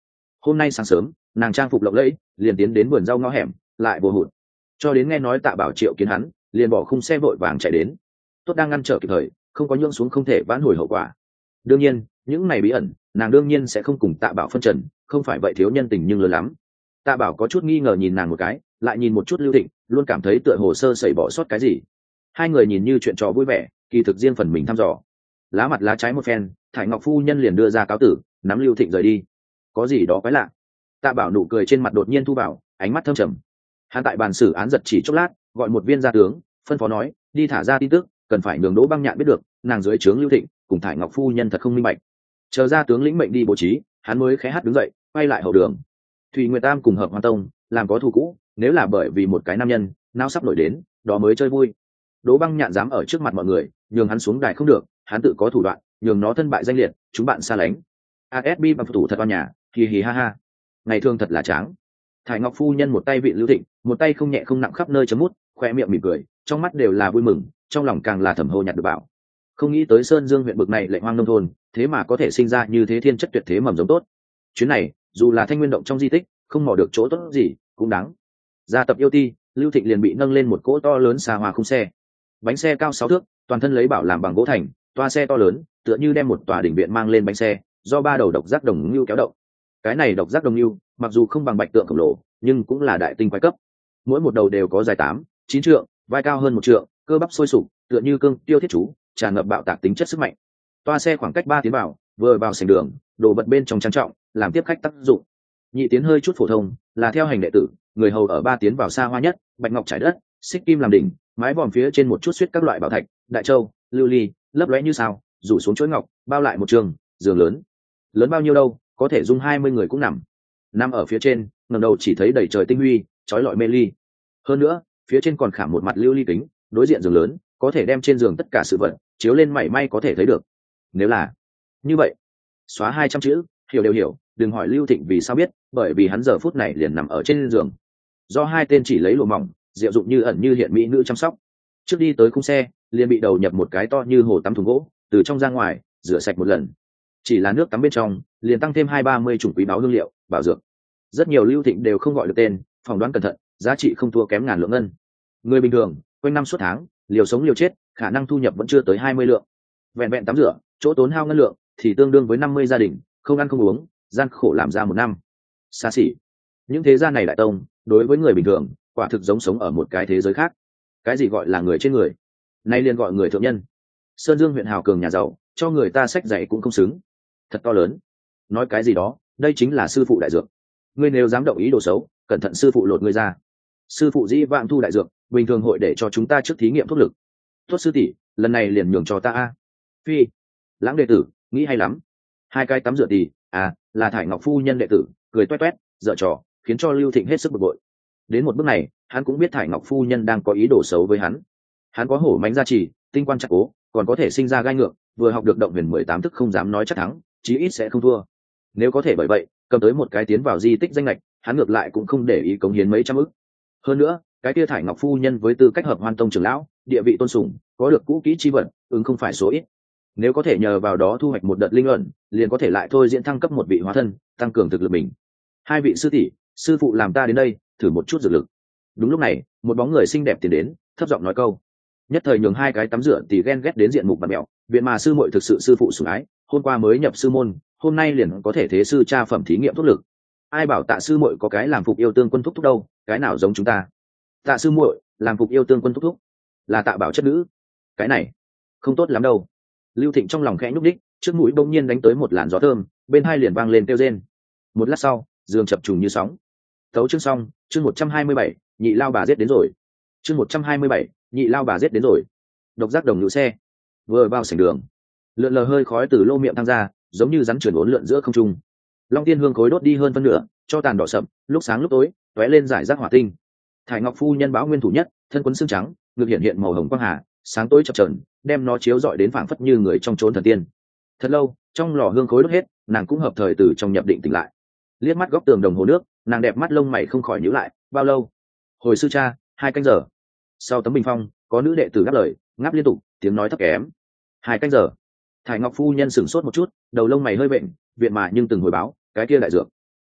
Hôm nay sáng sớm nàng trang phục lộng lẫy liền tiến đến vườn rau ngõ hẻm lại vô hụt, cho đến nghe nói Tạ Bảo triệu kiến hắn liền bỏ khung xe vội vàng chạy đến. Tốt đang ngăn trở kịp thời, không có nhượng xuống không thể vãn hồi hậu quả. Đương nhiên những này bí ẩn nàng đương nhiên sẽ không cùng Tạ Bảo phân trần, không phải vậy thiếu nhân tình nhưng lớn lắm. Tạ Bảo có chút nghi ngờ nhìn nàng một cái, lại nhìn một chút Lưu Thịnh, luôn cảm thấy tựa hồ sơ sẩy bỏ sót cái gì. Hai người nhìn như chuyện trò vui vẻ, kỳ thực riêng phần mình thăm dò. Lá mặt lá trái một phen, Thải Ngọc phu nhân liền đưa ra cáo tử, nắm Lưu Thịnh rời đi. Có gì đó quái lạ. Tạ Bảo nụ cười trên mặt đột nhiên thu vào, ánh mắt thâm trầm. Hắn tại bàn xử án giật chỉ chốc lát, gọi một viên gia tướng, phân phó nói, đi thả ra tin tức, cần phải nhường Đỗ Băng Nhạn biết được, nàng dưới trướng Lưu Thịnh cùng Thải Ngọc phu nhân thật không minh bạch. Chờ ra tướng lĩnh mệnh đi bố trí, hắn mới khẽ hát đứng dậy, quay lại hậu đường. Thủy Nguyệt Tam cùng Hợp Hoan Tông làm có thù cũ, nếu là bởi vì một cái nam nhân não sắp nổi đến, đó mới chơi vui. Đỗ Băng Nhạn dám ở trước mặt mọi người nhường hắn xuống đài không được, hắn tự có thủ đoạn nhường nó thân bại danh liệt, chúng bạn xa lánh. ASB bằng thủ thật oan nhà, hì hì ha ha. Ngày thường thật là tráng. Thải Ngọc phu nhân một tay vị Lưu Thịnh, một tay không nhẹ không nặng khắp nơi chấm mút, khoe miệng mỉm cười, trong mắt đều là vui mừng, trong lòng càng là thầm hô nhặt được bảo. Không nghĩ tới Sơn Dương huyện bực này lệ hoang nông thôn, thế mà có thể sinh ra như thế thiên chất tuyệt thế mầm giống tốt. Chuyến này dù là Thanh Nguyên động trong di tích không mò được chỗ tốt gì cũng đáng. Gia tập yêu ti, Lưu Thịnh liền bị nâng lên một cỗ to lớn xa hoa khung xe. Bánh xe cao 6 thước, toàn thân lấy bảo làm bằng gỗ thành, toa xe to lớn tựa như đem một tòa đỉnh viện mang lên bánh xe, do 3 đầu độc giác đồng ngưu kéo động. Cái này độc giác đồng ngưu mặc dù không bằng bạch tượng khổng lồ, nhưng cũng là đại tinh quái cấp. Mỗi một đầu đều có dài 8-9 trượng, vai cao hơn 1 trượng, cơ bắp sôi sục, tựa như cương tiêu thiết chú, tràn ngập bạo tạc tính chất sức mạnh. Toa xe khoảng cách 3 tiến vào, vừa vào sảnh đường, đồ vật bên trong trang trọng, làm tiếp khách tác dụng. Nhị tiến hơi chút phổ thông, là theo hành đệ tử, người hầu ở 3 tiến vào xa hoa nhất, bạch ngọc trải đất, xích kim làm đỉnh, mái vòm phía trên một chút suýt các loại bảo thạch, đại châu, lưu ly, lấp lóe như sao, rủ xuống chuỗi ngọc, bao lại một trường, giường lớn. Lớn bao nhiêu đâu, có thể dung 20 người cũng nằm ở phía trên, ngẩng đầu chỉ thấy đầy trời tinh huy, chói lọi mê ly. Hơn nữa, phía trên còn khảm một mặt lưu ly kính, đối diện giường lớn, có thể đem trên giường tất cả sự vật chiếu lên mảy may có thể thấy được. Nếu là như vậy, xóa 200 chữ, hiểu đều hiểu, đừng hỏi Lưu Thịnh vì sao biết, bởi vì hắn giờ phút này liền nằm ở trên giường. Do hai tên chỉ lấy lụa mỏng, diệu dụng như ẩn như hiện mỹ nữ chăm sóc. Trước đi tới khung xe, liền bị đầu nhập một cái to như hồ tắm thùng gỗ, từ trong ra ngoài, rửa sạch một lần. Chỉ là nước tắm bên trong, liền tăng thêm 20-30 chủng quý báu hương liệu, bảo dược. Rất nhiều Lưu Thịnh đều không gọi được tên, phỏng đoán cẩn thận, giá trị không thua kém ngàn lượng ngân. Người bình thường, quanh năm suốt tháng, liều sống liều chết, khả năng thu nhập vẫn chưa tới 20 lượng. Vẹn vẹn tắm rửa, chỗ tốn hao ngân lượng thì tương đương với 50 gia đình, không ăn không uống, gian khổ làm ra 1 năm. Xa xỉ. Những thế gia này đại tông, đối với người bình thường, quả thực giống sống ở một cái thế giới khác. Cái gì gọi là người trên người, nay liền gọi người thượng nhân. Sơn Dương huyện hào cường nhà giàu, cho người ta sách dạy cũng không xứng. Thật to lớn. Nói cái gì đó, đây chính là sư phụ đại dược. Ngươi nếu dám động ý đồ xấu, cẩn thận sư phụ lột ngươi ra. Sư phụ dĩ vãng thu đại dược, bình thường hội để cho chúng ta trước thí nghiệm thuốc lực. Tốt sư tỷ, lần này liền nhường cho ta a. Phi, lãng đệ tử, nghĩ hay lắm. 2 cái tắm rửa tỳ, là Thải Ngọc phu nhân đệ tử, cười toét toét, dở trò, khiến cho Lưu Thịnh hết sức bực bội. Đến một bước này, hắn cũng biết Thải Ngọc phu nhân đang có ý đồ xấu với hắn. Hắn có hổ mánh gia trì, tinh quan chắc cố, còn có thể sinh ra gai ngược, vừa học được động huyền 18 thức không dám nói chắc thắng, chí ít sẽ không thua. Nếu có thể bởi vậy, cầm tới một cái tiến vào di tích danh lệch, hắn ngược lại cũng không để ý cống hiến mấy trăm ức. Hơn nữa, cái kia Thải Ngọc phu nhân với tư cách Hợp Hoan Tông trưởng lão, địa vị tôn sùng, có được cũ kỹ chi vật, ứng không phải số ít. Nếu có thể nhờ vào đó thu hoạch một đợt linh ẩn, liền có thể lại thôi diễn thăng cấp một vị hóa thân, tăng cường thực lực mình. 2 vị sư tỷ, sư phụ làm ta đến đây, thử một chút dược lực. Đúng lúc này, một bóng người xinh đẹp tiến đến, thấp giọng nói câu. Nhất thời nhường 2 cái tắm rửa thì ghen ghét đến diện mục bặm mẹo, viện mà sư muội thực sự sư phụ sủng ái, hôm qua mới nhập sư môn, hôm nay liền có thể thế sư tra phẩm thí nghiệm thuốc lực. Ai bảo Tạ sư muội có cái làm phục yêu tương quân thúc thúc đâu, cái nào giống chúng ta. Tạ sư muội làm phục yêu tương quân thúc thúc, là Tạ bảo chất nữ. Cái này không tốt lắm đâu. Lưu Thịnh trong lòng khẽ nhúc đích, trước mũi bỗng nhiên đánh tới một làn gió thơm, bên hai liền vang lên kêu rên. Một lát sau, giường chập trùng như sóng. Tấu chương xong, chương 127, nhị lao bà giết đến rồi. Chương 127, nhị lao bà giết đến rồi. Độc giác đồng nhũ xe vừa vào sảnh đường, lượn lờ hơi khói từ lô miệng tăng ra, giống như rắn chuyển uốn lượn giữa không trung. Long tiên hương khối đốt đi hơn phân nửa, cho tàn đỏ sậm, lúc sáng lúc tối, tóe lên giải rác hỏa tinh. Thải Ngọc phu nhân báo nguyên thủ nhất, thân quấn xương trắng, ngực hiện hiện màu hồng quang hà, sáng tối chập chờn, đem nó chiếu rọi đến phảng phất như người trong chốn thần tiên. Thật lâu, trong lò hương khối đốt hết, nàng cũng hợp thời từ trong nhập định tỉnh lại. Liếc mắt góc tường đồng hồ nước, nàng đẹp mắt lông mày không khỏi nhíu lại, bao lâu? Hồi sư cha, 2 canh giờ. Sau tấm bình phong, có nữ đệ tử đáp lời, ngáp liên tục, tiếng nói thấp kém. 2 canh giờ. Thải Ngọc phu nhân sửng sốt một chút, đầu lông mày hơi bệnh, viện mà nhưng từng hồi báo, cái kia đại dược.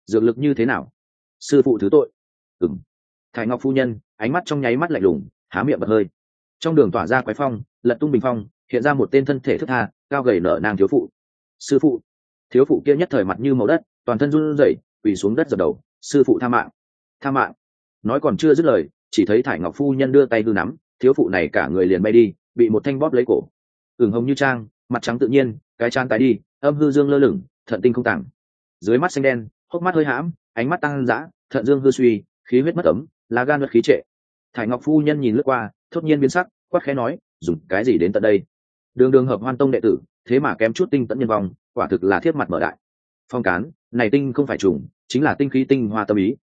dược lực như thế nào? Sư phụ thứ tội. Ừng. Thải Ngọc phu nhân ánh mắt trong nháy mắt lạnh lùng, há miệng bật hơi. Trong đường tỏa ra quái phong, lật tung bình phong, hiện ra một tên thân thể thướt tha, cao gầy nở nang thiếu phụ. Sư phụ. Thiếu phụ kia nhất thời mặt như màu đất, toàn thân run rẩy, quỳ xuống đất dập đầu. Sư phụ tha mạng, tha mạng. Nói còn chưa dứt lời, chỉ thấy Thải Ngọc phu nhân đưa tay hư nắm, thiếu phụ này cả người liền bay đi, bị một thanh bóp lấy cổ. Ửng hồng như trang, mặt trắng tự nhiên, cái trán tái đi, âm hư dương lơ lửng, thận tinh không tàng. Dưới mắt xanh đen, hốc mắt hơi hãm, ánh mắt tăng dã, thận dương hư suy, khí huyết mất ấm, lá gan mất khí trệ. Thải Ngọc phu nhân nhìn lướt qua, thốt nhiên biến sắc, quát khẽ nói, dùng cái gì đến tận đây? Đường đường hợp Hoan tông đệ tử, thế mà kém chút tinh tận nhân vong, quả thực là thiết mặt mở đại. Phong cán, này tinh không phải trùng, chính là tinh khí tinh hoa tâm ý.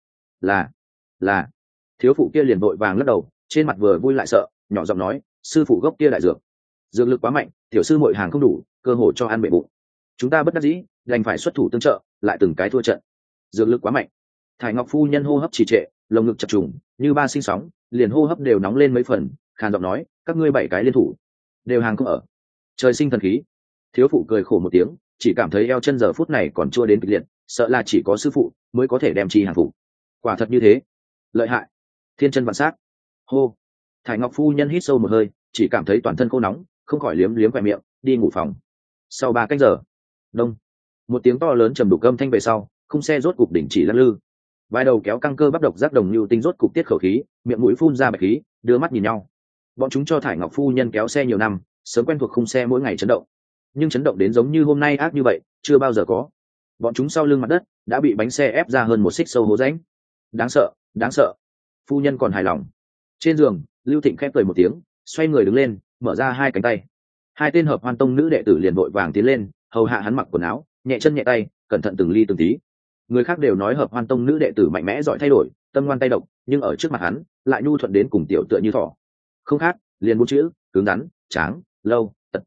Là. Thiếu phụ kia liền vội vàng lắc đầu, trên mặt vừa vui lại sợ, nhỏ giọng nói, sư phụ gốc kia đại dược, dược lực quá mạnh, tiểu sư muội hàng không đủ, cơ hội cho ăn bệ bụng. Chúng ta bất đắc dĩ, đành phải xuất thủ tương trợ, lại từng cái thua trận. Dược lực quá mạnh. Thải Ngọc phu nhân hô hấp trì trệ, lồng ngực chập trùng, như ba sinh sóng, liền hô hấp đều nóng lên mấy phần, khàn giọng nói, các ngươi 7 cái liên thủ, đều hàng không ở. Trời sinh thần khí. Thiếu phụ cười khổ một tiếng, chỉ cảm thấy eo chân giờ phút này còn chua đến kịch liệt, sợ là chỉ có sư phụ mới có thể đem chi hàng phục. Quả thật như thế, lợi hại. Thiên chân vạn sát. Hô. Thải Ngọc phu nhân hít sâu một hơi, chỉ cảm thấy toàn thân khô nóng, không khỏi liếm liếm khóe miệng, đi ngủ phòng. Sau 3 canh giờ, đông, một tiếng to lớn trầm đục âm thanh về sau, khung xe rốt cục đỉnh chỉ lăn lư. Vài đầu kéo căng cơ bắp độc giác đồng lưu tinh rốt cục tiết khẩu khí, miệng mũi phun ra bạch khí, đưa mắt nhìn nhau. Bọn chúng cho Thải Ngọc phu nhân kéo xe nhiều năm, sớm quen thuộc khung xe mỗi ngày chấn động, nhưng chấn động đến giống như hôm nay ác như vậy chưa bao giờ có. Bọn chúng sau lưng mặt đất đã bị bánh xe ép ra hơn 1 xích sâu hố rãnh. Đáng sợ, đáng sợ. Phu nhân còn hài lòng. Trên giường, Lưu Thịnh khép cười một tiếng, xoay người đứng lên, mở ra 2 cánh tay. 2 tên hợp Hoan tông nữ đệ tử liền vội vàng tiến lên, hầu hạ hắn mặc quần áo, nhẹ chân nhẹ tay, cẩn thận từng ly từng tí. Người khác đều nói hợp Hoan tông nữ đệ tử mạnh mẽ giỏi thay đổi, tâm ngoan tay độc, nhưng ở trước mặt hắn lại nhu thuận đến cùng tiểu tựa như thỏ. Không khác, liền 4 chữ, cứng rắn, tráng, lâu, tật.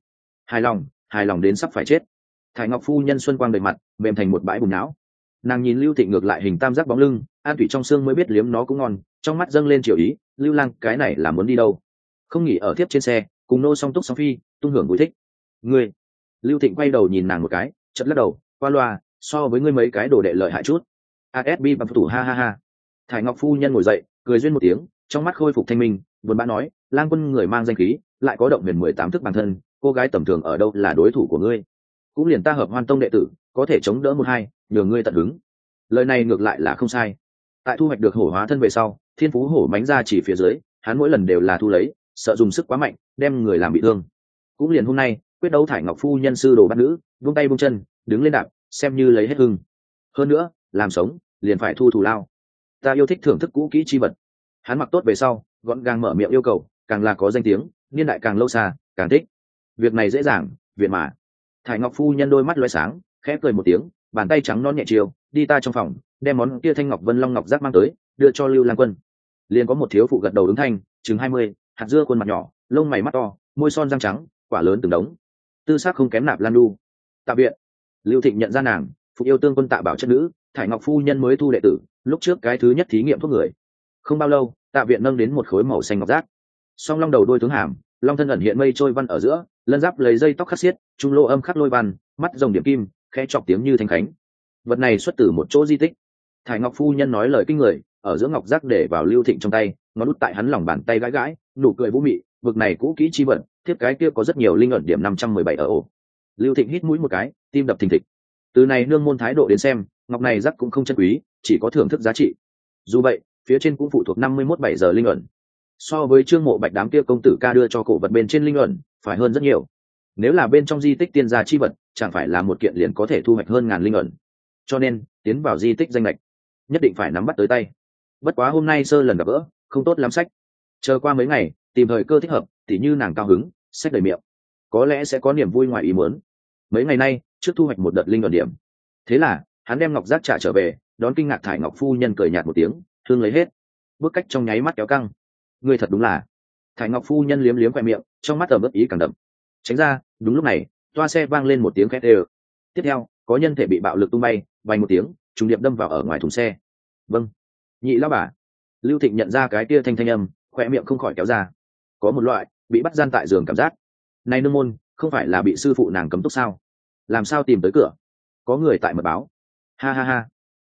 Hài lòng đến sắp phải chết. Thải Ngọc phu nhân xuân quang đầy mặt, mềm thành một bãi bùn não. Nàng nhìn Lưu Thịnh ngược lại hình tam giác bóng lưng, an thủy trong xương mới biết liếm nó cũng ngon, trong mắt dâng lên chiều ý, Lưu Lang cái này là muốn đi đâu? Không nghỉ ở tiếp trên xe, cùng nô song túc song phi, tung hưởng vui thích. Ngươi. Lưu Thịnh quay đầu nhìn nàng một cái, chợt lắc đầu, qua loa, so với ngươi mấy cái đồ đệ lợi hại chút. ASB bằng thủ ha ha ha. Thải Ngọc phu nhân ngồi dậy, cười duyên một tiếng, trong mắt khôi phục thanh minh, buồn bã nói, Lang quân người mang danh khí, lại có động huyền 18 thức bản thân, cô gái tầm thường ở đâu là đối thủ của ngươi? Cũng liền ta hợp Hoan tông đệ tử, có thể chống đỡ 1-2, nhường ngươi tận hứng. Lời này ngược lại là không sai. Tại thu hoạch được hổ hóa thân về sau, thiên phú hổ mánh ra chỉ phía dưới, hắn mỗi lần đều là thu lấy, sợ dùng sức quá mạnh, đem người làm bị thương. Cũng liền hôm nay, quyết đấu Thải Ngọc phu nhân sư đồ bắt nữ, buông tay buông chân, đứng lên đạp, xem như lấy hết hưng. Hơn nữa, làm sống, liền phải thu thù lao. Ta yêu thích thưởng thức cũ kỹ chi vật. Hắn mặc tốt về sau, gọn gàng mở miệng yêu cầu, càng là có danh tiếng, niên đại càng lâu xa, càng thích. Việc này dễ dàng, viện mà. Thải Ngọc phu nhân đôi mắt lóe sáng, khẽ cười một tiếng, bàn tay trắng non nhẹ chiều, đi ta trong phòng, đem món kia thanh ngọc vân long ngọc giác mang tới, đưa cho Lưu Lang quân. Liền có một thiếu phụ gật đầu ứng thanh, chừng 20, hạt dưa khuôn mặt nhỏ, lông mày mắt to, môi son răng trắng, quả lớn từng đống, tư sắc không kém Nạp Lan Đu. Tạ viện. Lưu Thịnh nhận ra nàng, phụ yêu tương quân Tạ Bảo chất nữ, Thải Ngọc phu nhân mới thu đệ tử, lúc trước cái thứ nhất thí nghiệm thuốc người. Không bao lâu, Tạ viện nâng đến một khối màu xanh ngọc giác. Song long đầu đôi tướng hàm, long thân ẩn hiện mây trôi văn ở giữa, lân giáp lấy dây tóc khắc xiết, trung lô âm khắc lôi văn, mắt rồng điểm kim, khẽ chọc tiếng như thanh khánh. Vật này xuất từ một chỗ di tích. Thải Ngọc phu nhân nói lời kinh người, ở giữa ngọc giác để vào Lưu Thịnh trong tay, ngón út tại hắn lòng bàn tay gãi gãi, nụ cười vũ mị, vực này cũ kỹ chi vật, tiếp cái kia có rất nhiều linh ẩn điểm 517 ở ổ. Lưu Thịnh hít mũi một cái, tim đập thình thịch. Từ này nương môn thái độ đến xem, ngọc này giác cũng không chân quý, chỉ có thưởng thức giá trị. Dù vậy, phía trên cũng phụ thuộc 51/7 giờ linh ẩn. So với Trương Mộ Bạch đám kia công tử ca đưa cho cổ vật bên trên linh ẩn, phải hơn rất nhiều. Nếu là bên trong di tích tiên gia chi vật, chẳng phải là một kiện liền có thể thu hoạch hơn ngàn linh ẩn. Cho nên, tiến vào di tích danh lệch, nhất định phải nắm bắt tới tay. Bất quá hôm nay sơ lần gặp gỡ, không tốt lắm sách. Chờ qua mấy ngày, tìm thời cơ thích hợp, tỉ như nàng cao hứng, sách đầy miệng, có lẽ sẽ có niềm vui ngoài ý muốn. Mấy ngày nay, trước thu hoạch một đợt linh ẩn điểm. Thế là, hắn đem ngọc giác trả trở về, đón kinh ngạc Thải Ngọc phu nhân cười nhạt một tiếng, thương lấy hết. Bước cách trong nháy mắt kéo căng. Ngươi thật đúng là. Thải Ngọc phu nhân liếm liếm khoe miệng, trong mắt ẩm ướt ý càng đậm. Tránh ra, đúng lúc này, toa xe vang lên một tiếng khét ê. Tiếp theo, có nhân thể bị bạo lực tung bay, vang một tiếng, trùng điệp đâm vào ở ngoài thùng xe. Vâng. Nhị lão bà. Lưu Thịnh nhận ra cái kia thanh âm, khoe miệng không khỏi kéo ra. Có một loại bị bắt gian tại giường cảm giác. Này nương môn, không phải là bị sư phụ nàng cấm túc sao? Làm sao tìm tới cửa? Có người tại mật báo. Ha ha ha.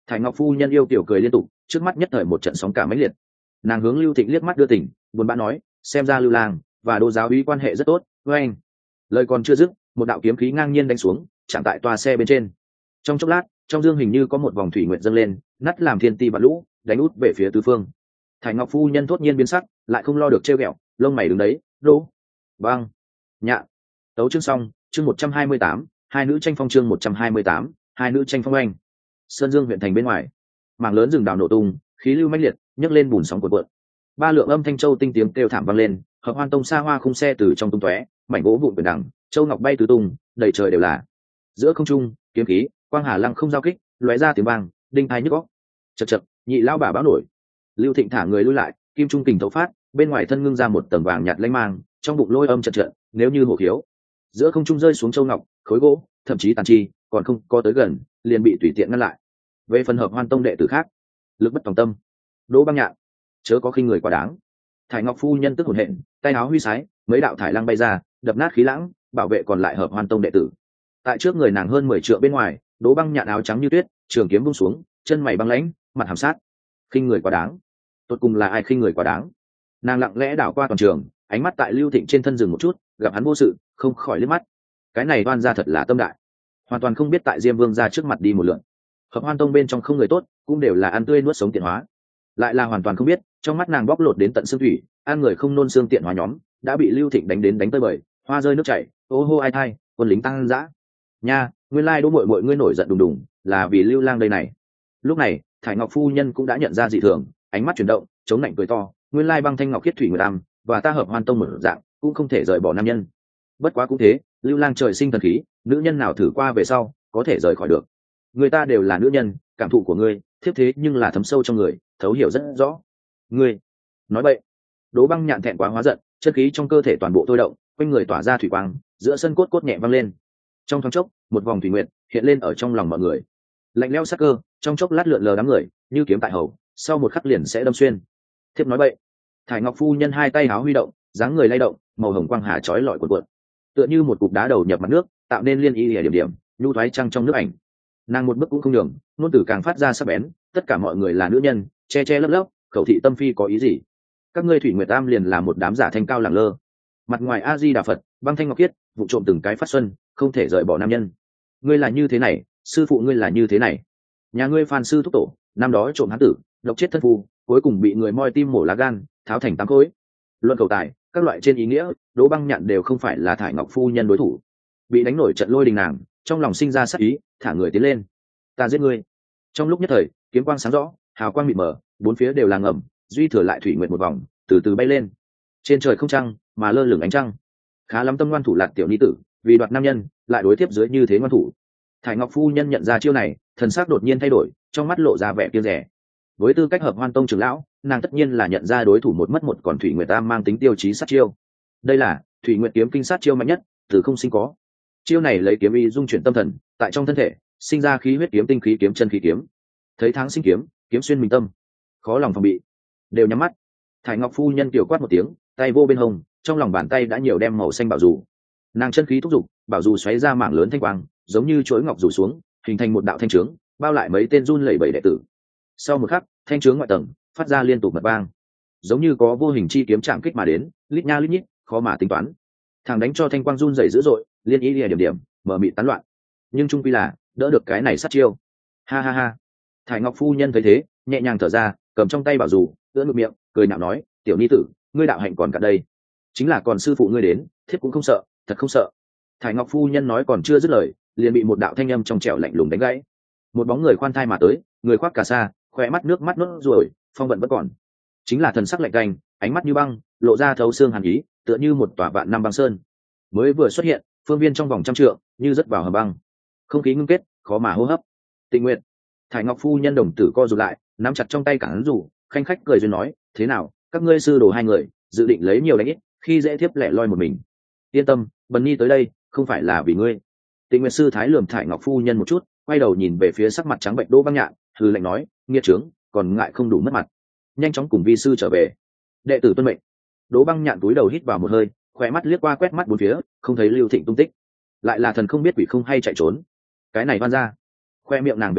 Thải Ngọc phu nhân yêu kiểu cười liên tục, trước mắt nhất thời một trận sóng cả mãnh liệt. Nàng hướng Lưu Thịnh liếc mắt đưa tỉnh, buồn bã nói, xem ra Lưu Lang và Đỗ giáo úy quan hệ rất tốt với anh. Lời còn chưa dứt, một đạo kiếm khí ngang nhiên đánh xuống, chạm tại toa xe bên trên. Trong chốc lát, trong dương hình như có một vòng thủy nguyện dâng lên, nát làm thiên ti và lũ, đánh út về phía tứ phương. Thải Ngọc phu nhân thốt nhiên biến sắc, lại không lo được trêu ghẹo, lông mày đứng đấy, Đỗ, băng, nhạ. Tấu chương xong, chương 128, hai nữ tranh phong chương 128, hai nữ tranh phong anh. Sơn Dương huyện thành bên ngoài, mảng lớn rừng đào nổ tung, khí lưu mãnh liệt, nhấc lên bùn sóng cuộn cuộn. Ba lượng âm thanh châu tinh tiếng kêu thảm vang lên, Hợp Hoan Tông xa hoa khung xe từ trong tung tóe, mảnh gỗ vụn quyền đằng, châu ngọc bay tứ tung, đầy trời đều là. Giữa không trung, kiếm khí, quang hà lăng không giao kích, lóe ra tiếng vang, đinh tai nhức óc. Chậc chậc, nhị lao bà báo nổi. Lưu Thịnh thả người lui lại, kim trung kình thấu phát, bên ngoài thân ngưng ra một tầng vàng nhạt lanh mang, trong bụng lôi âm chợt chợt, nếu như hổ khiếu. Giữa không trung rơi xuống châu ngọc, khối gỗ, thậm chí tàn chi, còn không có tới gần, liền bị tùy tiện ngăn lại. Về phần Hợp Hoan Tông đệ tử khác, lực bất tòng tâm. Đỗ Băng Nhạn, chớ có khinh người quá đáng. Thải Ngọc phu nhân tức hổn hển, tay áo huy sái, mấy đạo thải lăng bay ra, đập nát khí lãng, bảo vệ còn lại Hợp Hoan Tông đệ tử. Tại trước người nàng hơn 10 trượng bên ngoài, Đỗ Băng Nhạn áo trắng như tuyết, trường kiếm vung xuống, chân mày băng lãnh, mặt hàm sát. Khinh người quá đáng. Tốt cùng là ai khinh người quá đáng? Nàng lặng lẽ đảo qua toàn trường, ánh mắt tại Lưu Thịnh trên thân dừng một chút, gặp hắn vô sự, không khỏi liếc mắt. Cái này đoan ra thật là tâm đại, hoàn toàn không biết tại Diêm Vương ra trước mặt đi một lượt. Hợp Hoan Tông bên trong không người tốt, cũng đều là ăn tươi nuốt sống tiện hóa, lại là hoàn toàn không biết trong mắt nàng bóc lột đến tận xương thủy, ăn người không nôn xương tiện hóa nhóm đã bị Lưu Thịnh đánh đến đánh tơi bời, hoa rơi nước chảy, ô hô ai thai, quân lính tăng dã. Nha, nguyên lai Đỗ muội muội ngươi nổi giận đùng đùng, là vì Lưu Lang đây này. Lúc này, Thải Ngọc phu nhân cũng đã nhận ra dị thường, ánh mắt chuyển động, chống lạnh cười to, nguyên lai băng thanh ngọc khiết thủy người tam, và ta Hợp Hoan Tông một dạng, cũng không thể rời bỏ nam nhân. Bất quá cũng thế, Lưu Lang trời sinh thần khí, nữ nhân nào thử qua về sau, có thể rời khỏi được. Người ta đều là nữ nhân, cảm thụ của ngươi, thiếp thế nhưng là thấm sâu trong người, thấu hiểu rất rõ. Ngươi nói vậy. Đỗ Băng Nhạn thẹn quá hóa giận, chân khí trong cơ thể toàn bộ thôi động, quanh người tỏa ra thủy quang, giữa sân cốt cốt nhẹ văng lên. Trong thoáng chốc, một vòng thủy nguyệt hiện lên ở trong lòng mọi người. Lạnh lẽo sắc cơ, trong chốc lát lượn lờ đám người, như kiếm tại hầu, sau một khắc liền sẽ đâm xuyên. Thiếp nói vậy. Thải Ngọc phu nhân hai tay háo huy động, dáng người lay động, màu hồng quang hà chói lọi cuộn cuộn, tựa như một cục đá đầu nhập mặt nước, tạo nên liên y điểm điểm, nhu thoái trăng trong nước ảnh. Nàng một bước cũng không nhường, ngôn từ càng phát ra sắc bén, tất cả mọi người là nữ nhân, che che lấp lấp, khẩu thị tâm phi có ý gì? Các ngươi Thủy Nguyệt Tam liền là một đám giả thanh cao lẳng lơ. Mặt ngoài A Di Đà Phật, băng thanh ngọc khiết, vụ trộm từng cái phát xuân, không thể rời bỏ nam nhân. Ngươi là như thế này, sư phụ ngươi là như thế này. Nhà ngươi Phan sư thúc tổ, năm đó trộm hán tử, độc chết thân phu, cuối cùng bị người moi tim mổ lá gan, tháo thành tám khối. Luận cầu tài, các loại trên ý nghĩa, Đỗ Băng Nhạn đều không phải là Thải Ngọc phu nhân đối thủ. Bị đánh nổi trận lôi đình nàng, trong lòng sinh ra sát ý, thả người tiến lên. Ta giết ngươi. Trong lúc nhất thời, kiếm quang sáng rõ, hào quang mịt mờ, bốn phía đều là ngầm, duy thừa lại thủy nguyệt một vòng, từ từ bay lên. Trên trời không trăng, mà lơ lửng ánh trăng. Khá lắm tâm ngoan thủ lạt tiểu ni tử, vì đoạt nam nhân, lại đối tiếp dưới như thế ngoan thủ. Thải Ngọc phu nhân nhận ra chiêu này, thần sắc đột nhiên thay đổi, trong mắt lộ ra vẻ kiêng dè. Với tư cách Hợp Hoan Tông trưởng lão, nàng tất nhiên là nhận ra đối thủ một mất một, còn Thủy Nguyệt Tam mang tính tiêu chí sát chiêu. Đây là Thủy Nguyệt kiếm kinh sát chiêu mạnh nhất, từ không sinh có. Chiêu này lấy kiếm ý dung chuyển tâm thần, tại trong thân thể sinh ra khí huyết kiếm tinh khí kiếm chân khí kiếm. Thấy tháng sinh kiếm, kiếm xuyên mình tâm, khó lòng phòng bị, đều nhắm mắt. Thải Ngọc phu nhân tiểu quát một tiếng, tay vô bên hông, trong lòng bàn tay đã nhiều đem màu xanh bảo dù. Nàng chân khí thúc giục, bảo dù xoáy ra mảng lớn thanh quang, giống như chuỗi ngọc rủ xuống, hình thành một đạo thanh trướng, bao lại mấy tên run lẩy bẩy đệ tử. Sau một khắc, thanh trướng ngoại tầng phát ra liên tục mật vang, giống như có vô hình chi kiếm chạm kích mà đến, lít nha lít nhít, khó mà tính toán. Thằng đánh cho thanh quang run rẩy dữ dội, liên ý điểm điểm, mở mịt tán loạn. Nhưng trung quy là đỡ được cái này sát chiêu. Ha ha ha. Thải Ngọc phu nhân thấy thế, nhẹ nhàng thở ra, cầm trong tay bảo dù, ưỡn ngực miệng, cười nhạo nói, tiểu ni tử, ngươi đạo hạnh còn cả đây, chính là còn sư phụ ngươi đến, thiếp cũng không sợ, thật không sợ. Thải Ngọc phu nhân nói còn chưa dứt lời, liền bị một đạo thanh âm trong trẻo lạnh lùng đánh gãy. Một bóng người khoan thai mà tới, người khoác cà sa, khỏe mắt nước mắt nốt ruồi, phong vận vẫn còn, chính là thần sắc lạnh canh, ánh mắt như băng, lộ ra thấu xương hàn ý, tựa như một tòa vạn năm băng sơn. Mới vừa xuất hiện, phương viên trong vòng trăm trượng, như rất vào hầm băng, không khí ngưng kết, khó mà hô hấp. Tịnh Nguyệt. Thải Ngọc phu nhân đồng tử co rụt lại, nắm chặt trong tay cả ấn rủ, khanh khách cười duyên nói, thế nào, các ngươi sư đồ hai người dự định lấy nhiều đánh ít, khi dễ thiếp lẻ loi một mình. Yên tâm, Bần Nhi tới đây không phải là vì ngươi. Tịnh Nguyệt sư thái lườm Thải Ngọc phu nhân một chút, quay đầu nhìn về phía sắc mặt trắng bệnh Đỗ Băng Nhạn, hừ lạnh nói, nghiệt trướng, còn ngại không đủ mất mặt, nhanh chóng cùng vi sư trở về. Đệ tử tuân mệnh. Đỗ Băng Nhạn cúi đầu hít vào một hơi, khỏe mắt liếc qua quét mắt bốn phía, không thấy Lưu Thịnh tung tích, lại là thần không biết quỷ không hay chạy trốn. Cái này van ra, khoe miệng nàng bể lên,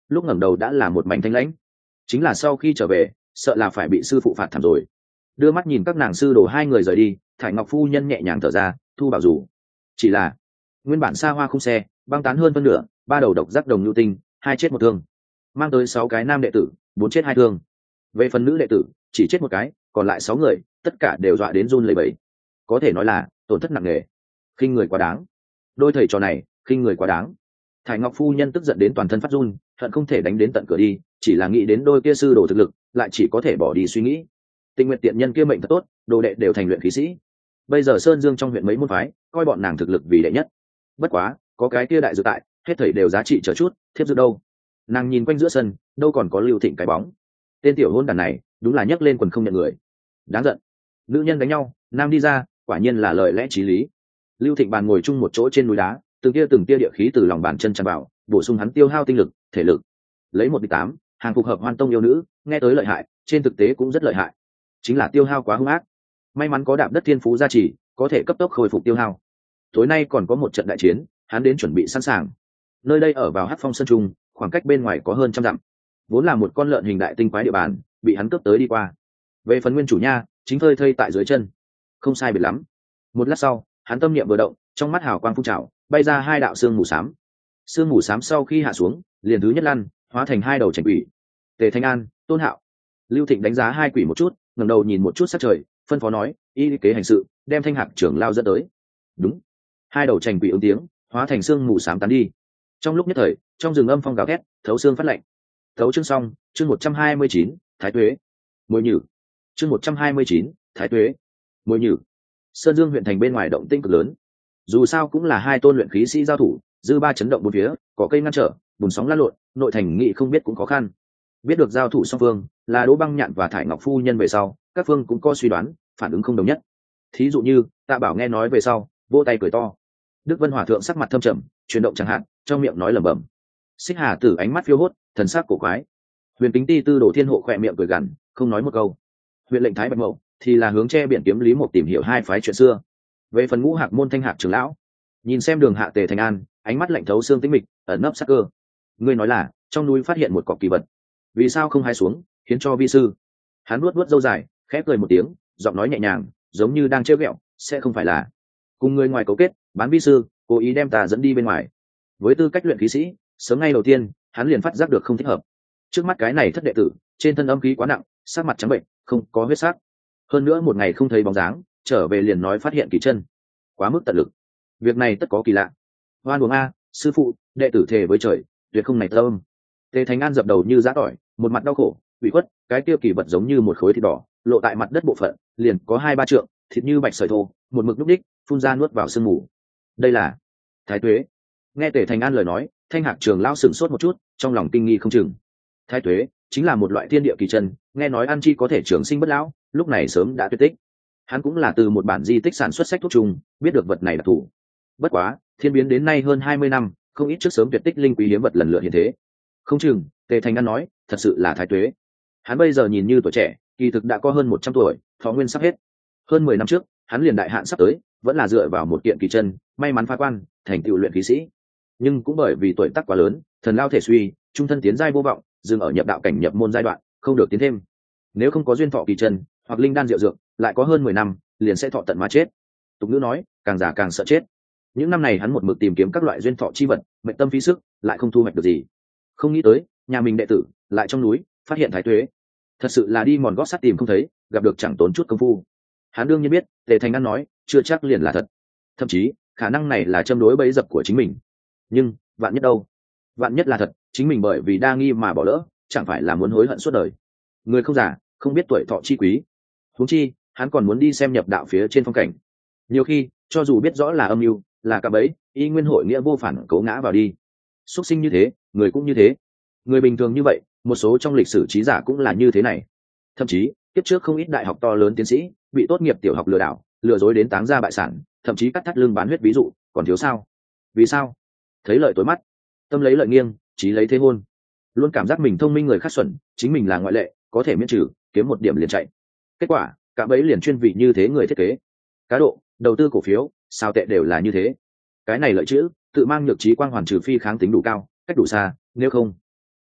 lúc ngẩng đầu đã là một mảnh thanh lãnh. Chính là sau khi trở về sợ là phải bị sư phụ phạt thảm rồi. Đưa mắt nhìn các nàng sư đồ hai người rời đi, Thải Ngọc phu nhân nhẹ nhàng thở ra, thu bảo dù. Chỉ là nguyên bản xa hoa khung xe băng tán hơn phân nửa, ba đầu độc giác đồng nhu tinh, hai chết một thương, mang tới 6 cái nam đệ tử, 4 chết 2 thương. Về phần nữ đệ tử chỉ chết một cái, còn lại 6 người tất cả đều dọa đến run lẩy bẩy. Có thể nói là tổn thất nặng nề, khinh người quá đáng. Đôi thầy trò này khinh người quá đáng. Thải Ngọc phu nhân tức giận đến toàn thân phát run, hận không thể đánh đến tận cửa đi, chỉ là nghĩ đến đôi kia sư đồ thực lực, lại chỉ có thể bỏ đi suy nghĩ. Tình nguyện tiện nhân kia mệnh thật tốt, đồ đệ đều thành luyện khí sĩ. Bây giờ Sơn Dương trong huyện mấy môn phái, coi bọn nàng thực lực vì đệ nhất. Bất quá, có cái kia đại dự tại, hết thảy đều giá trị chờ chút, thiếp dự đâu? Nàng nhìn quanh giữa sân, đâu còn có Lưu Thịnh cái bóng. Tên tiểu hôn đàn này, đúng là nhấc lên quần không nhận người. Đáng giận. Nữ nhân đánh nhau, nam đi ra, quả nhiên là lời lẽ chí lý. Lưu Thịnh bàn ngồi chung một chỗ trên núi đá, từng tia địa khí từ lòng bàn chân tràn vào, bổ sung hắn tiêu hao tinh lực, thể lực. Lấy 1-8, hàng phục hợp Hoan Tông yêu nữ, nghe tới lợi hại, trên thực tế cũng rất lợi hại. Chính là tiêu hao quá hung ác. May mắn có đạp đất thiên phú gia trì, có thể cấp tốc khôi phục tiêu hao. Tối nay còn có một trận đại chiến, hắn đến chuẩn bị sẵn sàng. Nơi đây ở vào Hắc Phong sơn trung, khoảng cách bên ngoài có hơn 100 dặm, vốn là một con lợn hình đại tinh quái địa bàn, bị hắn cướp tới đi qua. Về phần nguyên chủ nha, chính phơi thây tại dưới chân, không sai biệt lắm. Một lát sau, hắn tâm niệm vừa động, trong mắt hào quang phun trào, bay ra 2 đạo xương mù xám. Xương mù xám sau khi hạ xuống, liền thứ nhất lăn, hóa thành 2 đầu chảnh quỷ. Tề Thanh An, Tôn Hạo. Lưu Thịnh đánh giá 2 quỷ một chút, ngẩng đầu nhìn một chút sát trời, phân phó nói, y kế hành sự, đem Thanh Hạc trưởng lao dẫn tới. Đúng. 2 đầu chảnh quỷ ứng tiếng, hóa thành xương mù xám tán đi. Trong lúc nhất thời, trong rừng âm phong gào thét, thấu xương phát lạnh. Thấu chương xong, chương 129, Thái Tuế. Mồi nhử. Chương 129, Thái Tuế. Mồi nhử. Sơn Dương huyện thành bên ngoài động tĩnh cực lớn. Dù sao cũng là 2 tôn luyện khí sĩ giao thủ, dư ba chấn động bốn phía, có cây ngăn trở, bùn sóng lăn lộn, nội thành nghị không biết cũng khó khăn. Biết được giao thủ song phương là Đỗ Băng Nhạn và Thải Ngọc phu nhân về sau, các phương cũng có suy đoán, phản ứng không đồng nhất. Thí dụ như, Tạ Bảo nghe nói về sau, vỗ tay cười to. Đức Vân Hòa thượng sắc mặt thâm trầm, chuyển động chẳng hạn, trong miệng nói lẩm bẩm. Xích Hà Tử ánh mắt phiêu hốt, thần sắc cổ quái. Huyền Kính Ti Tư Đồ Thiên Hộ khỏe miệng cười gằn, không nói một câu. Huyện lệnh Thái Bạch Mậu thì là hướng che biển kiếm Lý Mộc tìm hiểu 2 phái chuyện xưa. Về phần Ngũ Hạc môn Thanh Hạc trưởng lão, nhìn xem Đường Hạ Tề Thành An, ánh mắt lạnh thấu xương tĩnh mịch, ẩn nấp sắc cơ. Ngươi nói là trong núi phát hiện một cọc kỳ vật, vì sao không hái xuống, khiến cho vi sư? Hắn nuốt nuốt râu dài, khẽ cười một tiếng, giọng nói nhẹ nhàng, giống như đang trêu ghẹo, sẽ không phải là cùng người ngoài cấu kết, bán vi sư, cố ý đem ta dẫn đi bên ngoài. Với tư cách luyện khí sĩ, sớm ngay đầu tiên, hắn liền phát giác được không thích hợp. Trước mắt cái này thất đệ tử, trên thân âm khí quá nặng, sắc mặt trắng bệnh, không có huyết sắc. Hơn nữa một ngày không thấy bóng dáng, trở về liền nói phát hiện kỳ chân, quá mức tận lực. Việc này tất có kỳ lạ. Hoan uống a, sư phụ, đệ tử thề với trời, tuyệt không này tâm. Tề Thành An dập đầu như giã tỏi, một mặt đau khổ, ủy khuất, cái kia kỳ vật giống như một khối thịt đỏ, lộ tại mặt đất bộ phận, liền có 2-3 trượng, thịt như bạch sợi thô, một mực núc đích, phun ra nuốt vào sương mù. Đây là Thái Tuế. Nghe Tề Thành An lời nói, Thanh Hạc trường lão sửng sốt một chút, trong lòng kinh nghi không chừng. Thái Tuế chính là một loại thiên địa kỳ chân, nghe nói ăn chi có thể trường sinh bất lão, lúc này sớm đã tuyệt tích. Hắn cũng là từ một bản di tích sản xuất sách thuốc trùng, biết được vật này là thủ. Bất quá, thiên biến đến nay hơn 20 năm, không ít trước sớm tuyệt tích linh quý hiếm vật lần lượt hiện thế. Không chừng, Tề Thành An nói, thật sự là Thái Tuế. Hắn bây giờ nhìn như tuổi trẻ, kỳ thực đã có hơn 100 tuổi, thọ nguyên sắp hết. Hơn 10 năm trước, hắn liền đại hạn sắp tới, vẫn là dựa vào một kiện kỳ chân, may mắn phá quan, thành tựu luyện khí sĩ. Nhưng cũng bởi vì tuổi tác quá lớn, thần lao thể suy, trung thân tiến giai vô vọng, dừng ở nhập đạo cảnh nhập môn giai đoạn, không được tiến thêm. Nếu không có duyên thọ kỳ chân, hoặc linh đan diệu dược, lại có hơn 10 năm, liền sẽ thọ tận mà chết. Tục ngữ nói, càng già càng sợ chết. Những năm này hắn một mực tìm kiếm các loại duyên thọ chi vật, mệnh tâm phí sức, lại không thu hoạch được gì. Không nghĩ tới, nhà mình đệ tử lại trong núi phát hiện Thái Tuế. Thật sự là đi mòn gót sắt tìm không thấy, gặp được chẳng tốn chút công phu. Hắn đương nhiên biết, Tề Thành An nói, chưa chắc liền là thật. Thậm chí, khả năng này là châm đối bẫy dập của chính mình. Nhưng, vạn nhất đâu? Vạn nhất là thật, chính mình bởi vì đa nghi mà bỏ lỡ, chẳng phải là muốn hối hận suốt đời. Người không già, không biết tuổi thọ chi quý. Huống chi, hắn còn muốn đi xem nhập đạo phía trên phong cảnh. Nhiều khi, cho dù biết rõ là âm mưu, là cạm bẫy, y nguyên hội nghĩa vô phản cố ngã vào đi. Xuất sinh như thế, người cũng như thế. Người bình thường như vậy, một số trong lịch sử trí giả cũng là như thế này. Thậm chí, kiếp trước không ít đại học to lớn tiến sĩ bị tốt nghiệp tiểu học lừa đảo, lừa dối đến táng ra bại sản, thậm chí cắt thắt lưng bán huyết ví dụ, còn thiếu sao? Vì sao? Thấy lợi tối mắt, tâm lấy lợi nghiêng, trí lấy thế hôn. Luôn cảm giác mình thông minh người khác xuẩn, chính mình là ngoại lệ, có thể miễn trừ, kiếm một điểm liền chạy. Kết quả, cả bấy liền chuyên vị như thế người thiết kế. Cá độ, đầu tư cổ phiếu, sao tệ đều là như thế. Cái này lợi chữ, tự mang nhược trí quang hoàn trừ phi kháng tính đủ cao, cách đủ xa, nếu không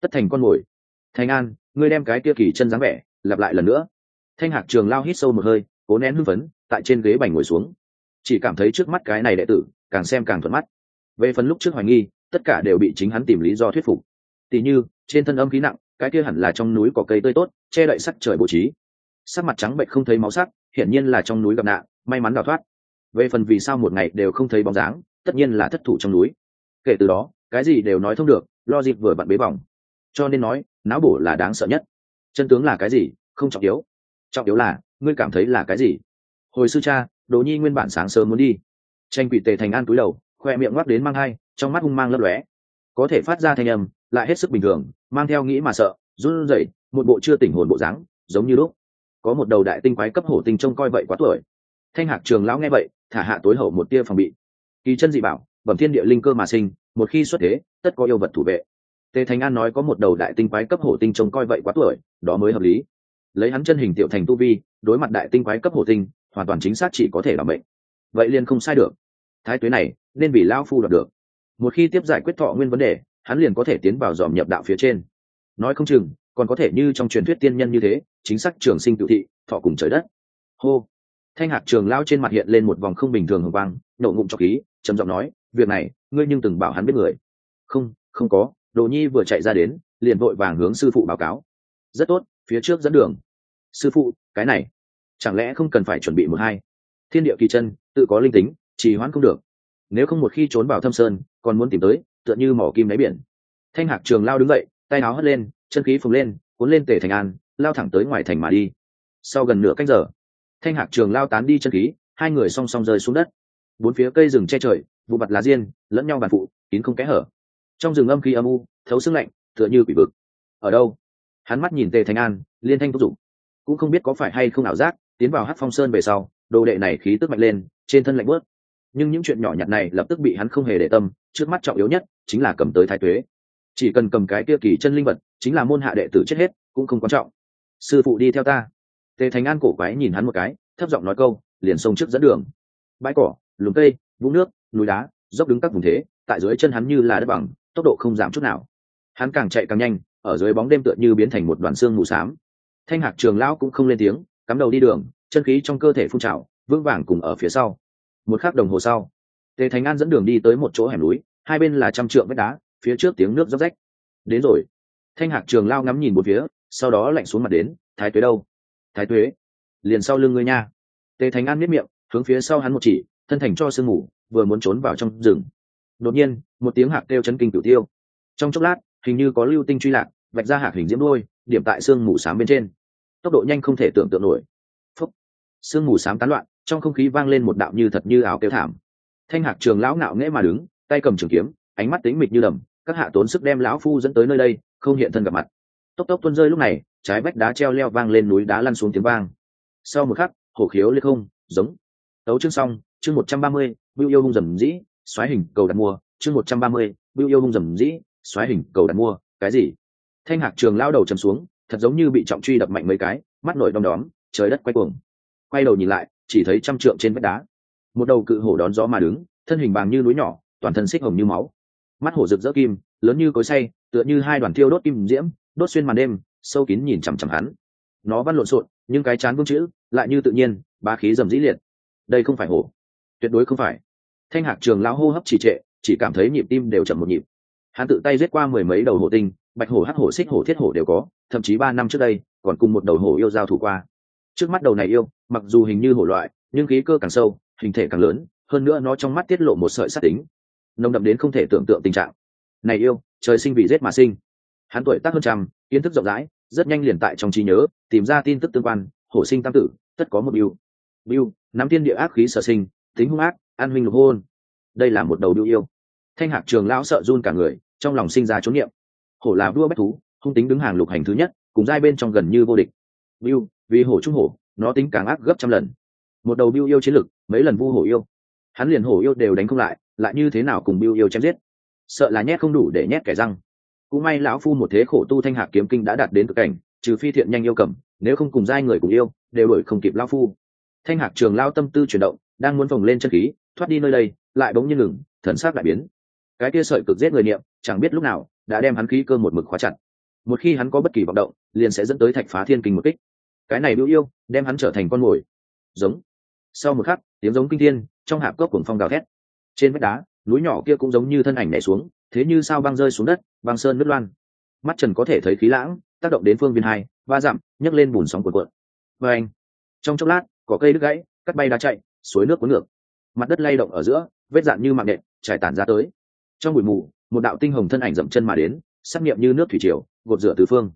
tất thành con mồi. Thành An, ngươi đem cái kia kỳ chân dáng vẻ lặp lại lần nữa. Thanh Hạc Trường Lao hít sâu một hơi, cố nén hưng phấn, tại trên ghế bành ngồi xuống. Chỉ cảm thấy trước mắt cái này đệ tử càng xem càng thuận mắt. Về phần lúc trước hoài nghi, tất cả đều bị chính hắn tìm lý do thuyết phục. Tỷ như trên thân âm khí nặng, cái kia hẳn là trong núi có cây tươi tốt, che đậy sắc trời bố trí. Sắc mặt trắng bệnh không thấy máu sắc, hiển nhiên là trong núi gặp nạn, may mắn đào thoát. Về phần vì sao một ngày đều không thấy bóng dáng, tất nhiên là thất thủ trong núi. Kể từ đó, cái gì đều nói thông được, lo dịp vừa vặn bế vòng. Cho nên nói, não bổ là đáng sợ nhất. Chân tướng là cái gì, không trọng yếu. Trọng yếu là, ngươi cảm thấy là cái gì? Hồi sư cha, Đỗ Nhi nguyên bản sáng sớm muốn đi. Tranh Quỷ Tề Thành An cúi đầu, khoe miệng ngoắc đến mang hai, trong mắt hung mang lấp lóe. Có thể phát ra thanh âm, lại hết sức bình thường, mang theo nghĩ mà sợ, run rẩy, một bộ chưa tỉnh hồn bộ dáng, giống như lúc có một đầu đại tinh quái cấp hổ tinh trông coi vậy quá tuổi. Thanh Hạc Trường lão nghe vậy, thả hạ tối hậu một tia phòng bị. Kỳ chân dị bảo, bẩm thiên địa linh cơ mà sinh, một khi xuất thế, tất có yêu vật thủ vệ. Tề Thành An nói có một đầu đại tinh quái cấp hổ tinh trông coi vậy quá tuổi, đó mới hợp lý. Lấy hắn chân hình tiểu thành tu vi, đối mặt đại tinh quái cấp hổ tinh, hoàn toàn chính xác chỉ có thể làm mệnh. Vậy liền không sai được. Thái tuế này nên vì lão phu đoạt được. Một khi tiếp giải quyết thọ nguyên vấn đề, hắn liền có thể tiến vào dòm nhập đạo phía trên. Nói không chừng còn có thể như trong truyền thuyết tiên nhân như thế, chính xác trường sinh tự thị, thọ cùng trời đất. Hô. Thanh Hạc Trường lão trên mặt hiện lên một vòng không bình thường hồng quang, nộ ngụm cho khí, trầm giọng nói, việc này ngươi nhưng từng bảo hắn biết người. Không có. Đồ Nhi vừa chạy ra đến, liền vội vàng hướng sư phụ báo cáo. Rất tốt, phía trước dẫn đường. Sư phụ, cái này chẳng lẽ không cần phải chuẩn bị một hai? Thiên địa kỳ chân tự có linh tính, trì hoãn không được. Nếu không một khi trốn vào thâm sơn, còn muốn tìm tới, tựa như mỏ kim đáy biển. Thanh Hạc Trường lao đứng dậy, tay áo hất lên, chân khí phồng lên, cuốn lên Tề Thành An, lao thẳng tới ngoài thành mà đi. Sau gần nửa canh giờ, Thanh Hạc Trường lao tán đi chân khí, hai người song song rơi xuống đất. Bốn phía cây rừng che trời, vụ mặt lá diên, lẫn nhau bàn phụ, kín không kẽ hở. Trong rừng âm khí âm u, thấu xương lạnh, tựa như quỷ vực. Ở đâu? Hắn mắt nhìn Tề Thành An, liên thanh thúc giục. Cũng không biết có phải hay không ảo giác, tiến vào Hắc Phong Sơn về sau, đồ đệ này khí tức mạnh lên, trên thân lạnh bớt. Nhưng những chuyện nhỏ nhặt này lập tức bị hắn không hề để tâm, trước mắt trọng yếu nhất chính là cầm tới Thái Tuế. Chỉ cần cầm cái kia kỳ chân linh vật, chính là môn hạ đệ tử chết hết, cũng không quan trọng. Sư phụ đi theo ta. Tề Thành An cổ quái nhìn hắn một cái, thấp giọng nói câu, liền xông trước dẫn đường. Bãi cỏ, lùm cây, vũng nước, núi đá, dốc đứng các vùng thế, tại dưới chân hắn như là đất bằng, tốc độ không giảm chút nào. Hắn càng chạy càng nhanh, ở dưới bóng đêm tựa như biến thành một đoàn xương mù xám. Thanh Hạc Trường lão cũng không lên tiếng, cắm đầu đi đường, chân khí trong cơ thể phun trào, vững vàng cùng ở phía sau. Một khắc đồng hồ sau, Tề Thành An dẫn đường đi tới một chỗ hẻm núi, hai bên là trăm trượng vách đá, phía trước tiếng nước róc rách. Đến rồi. Thanh Hạc Trường lao ngắm nhìn một phía, sau đó lạnh xuống mặt đến, Thái Tuế đâu? Thái Tuế, liền sau lưng ngươi nha. Tề Thành An miết miệng, hướng phía sau hắn một chỉ, thân thành cho sương mù, vừa muốn trốn vào trong rừng. Đột nhiên, một tiếng hạc kêu chấn kinh cửu tiêu. Trong chốc lát, hình như có lưu tinh truy lạc, vạch ra hạc hình diễm đuôi, điểm tại sương mù xám bên trên. Tốc độ nhanh không thể tưởng tượng nổi. Phúc. Sương mù xám tán loạn, trong không khí vang lên một đạo như thật như ảo kêu thảm. Thanh Hạc Trường lão ngạo nghễ mà đứng, tay cầm trường kiếm, ánh mắt tĩnh mịch như đầm, các hạ tốn sức đem lão phu dẫn tới nơi đây, không hiện thân gặp mặt. Tốc tốc tuôn rơi lúc này, trái vách đá treo leo vang lên, núi đá lăn xuống tiếng vang. Sau một khắc, hổ khiếu liệt không, giống. Tấu chương xong, chương 130, Bưu Yêu hung dầm dĩ, xoáy hình cầu đặt mua, chương 130, Bưu Yêu hung dầm dĩ, xoáy hình cầu đặt mua, cái gì? Thanh Hạc Trường lao đầu trầm xuống, thật giống như bị trọng truy đập mạnh mấy cái, mắt nổi đom đóm, trời đất quay cuồng. Quay đầu nhìn lại, chỉ thấy trăm trượng trên vách đá, một đầu cự hổ đón gió mà đứng, thân hình bàng như núi nhỏ, toàn thân xích hồng như máu, mắt hổ rực rỡ kim, lớn như cối xay, tựa như hai đoàn thiêu đốt kim diễm, đốt xuyên màn đêm, sâu kín nhìn chằm chằm hắn. Nó văn lộn xộn, nhưng cái chán vương chữ lại như tự nhiên, bá khí rầm rĩ liệt. Đây không phải hổ, tuyệt đối không phải. Thanh Hạc Trường lão hô hấp trì trệ, chỉ cảm thấy nhịp tim đều chậm một nhịp. Hắn tự tay giết qua mười mấy đầu hổ tinh, bạch hổ, hắc hổ, xích hổ, thiết hổ đều có, thậm chí 3 năm trước đây còn cùng một đầu hổ yêu giao thủ qua. Trước mắt đầu này yêu, mặc dù hình như hổ loại, nhưng khí cơ càng sâu, hình thể càng lớn, hơn nữa nó trong mắt tiết lộ một sợi sát tính, nồng đậm đến không thể tưởng tượng tình trạng. Này yêu, trời sinh vì giết mà sinh. Hắn tuổi tác hơn trăm, kiến thức rộng rãi, rất nhanh liền tại trong trí nhớ tìm ra tin tức tương quan, hổ sinh tam tử, tất có một Bưu. Bưu, nắm thiên địa ác khí sở sinh, tính hung ác, an huynh lục hôn. Đây là một đầu Bưu yêu. Thanh Hạc Trường lão sợ run cả người, trong lòng sinh ra chốn niệm. Hổ là vua bách thú, hung tính đứng hàng lục hành thứ nhất, cùng giai bên trong gần như vô địch. Bưu, vì hổ trung hổ, nó tính càng ác gấp trăm lần. Một đầu Bưu yêu chiến lực, mấy lần vu hổ yêu. Hắn liền hổ yêu đều đánh không lại, lại như thế nào cùng Bưu yêu chém giết? Sợ là nhét không đủ để nhét kẻ răng. Cũng may lão phu một thế khổ tu Thanh Hạc kiếm kinh đã đạt đến cực cảnh, trừ phi thiện nhanh yêu cầm, nếu không cùng giai người cùng yêu, đều đuổi không kịp lão phu. Thanh Hạc Trường lao tâm tư chuyển động, đang muốn phồng lên chân khí, thoát đi nơi đây, lại bỗng nhiên ngừng, thần sắc đại biến. Cái kia sợi cực giết người niệm, chẳng biết lúc nào đã đem hắn khí cơ một mực khóa chặt. một khi hắn có bất kỳ vọng động liền sẽ dẫn tới thạch phá thiên kinh một kích. Cái này Bưu Yêu đem hắn trở thành con mồi. Giống. Sau một khắc, tiếng giống kinh thiên trong hạp cốc cuồng phong gào thét. Trên vách đá, núi nhỏ kia cũng giống như thân ảnh nhảy xuống, thế như sao băng rơi xuống đất, băng sơn nứt loan. Mắt Trần có thể thấy khí lãng tác động đến phương viên 2-3 dặm, nhấc lên bùn sóng cuộn cuộn. Và anh, trong chốc lát, cỏ cây đứt gãy, cắt bay đá chạy, suối nước cuốn ngược. Mặt đất lay động ở giữa, vết dạn như mạng nhện trải tản ra tới. Trong bụi mù, một đạo tinh hồng thân ảnh dậm chân mà đến, sắc nghiệm như nước thủy triều, gột rửa tứ phương.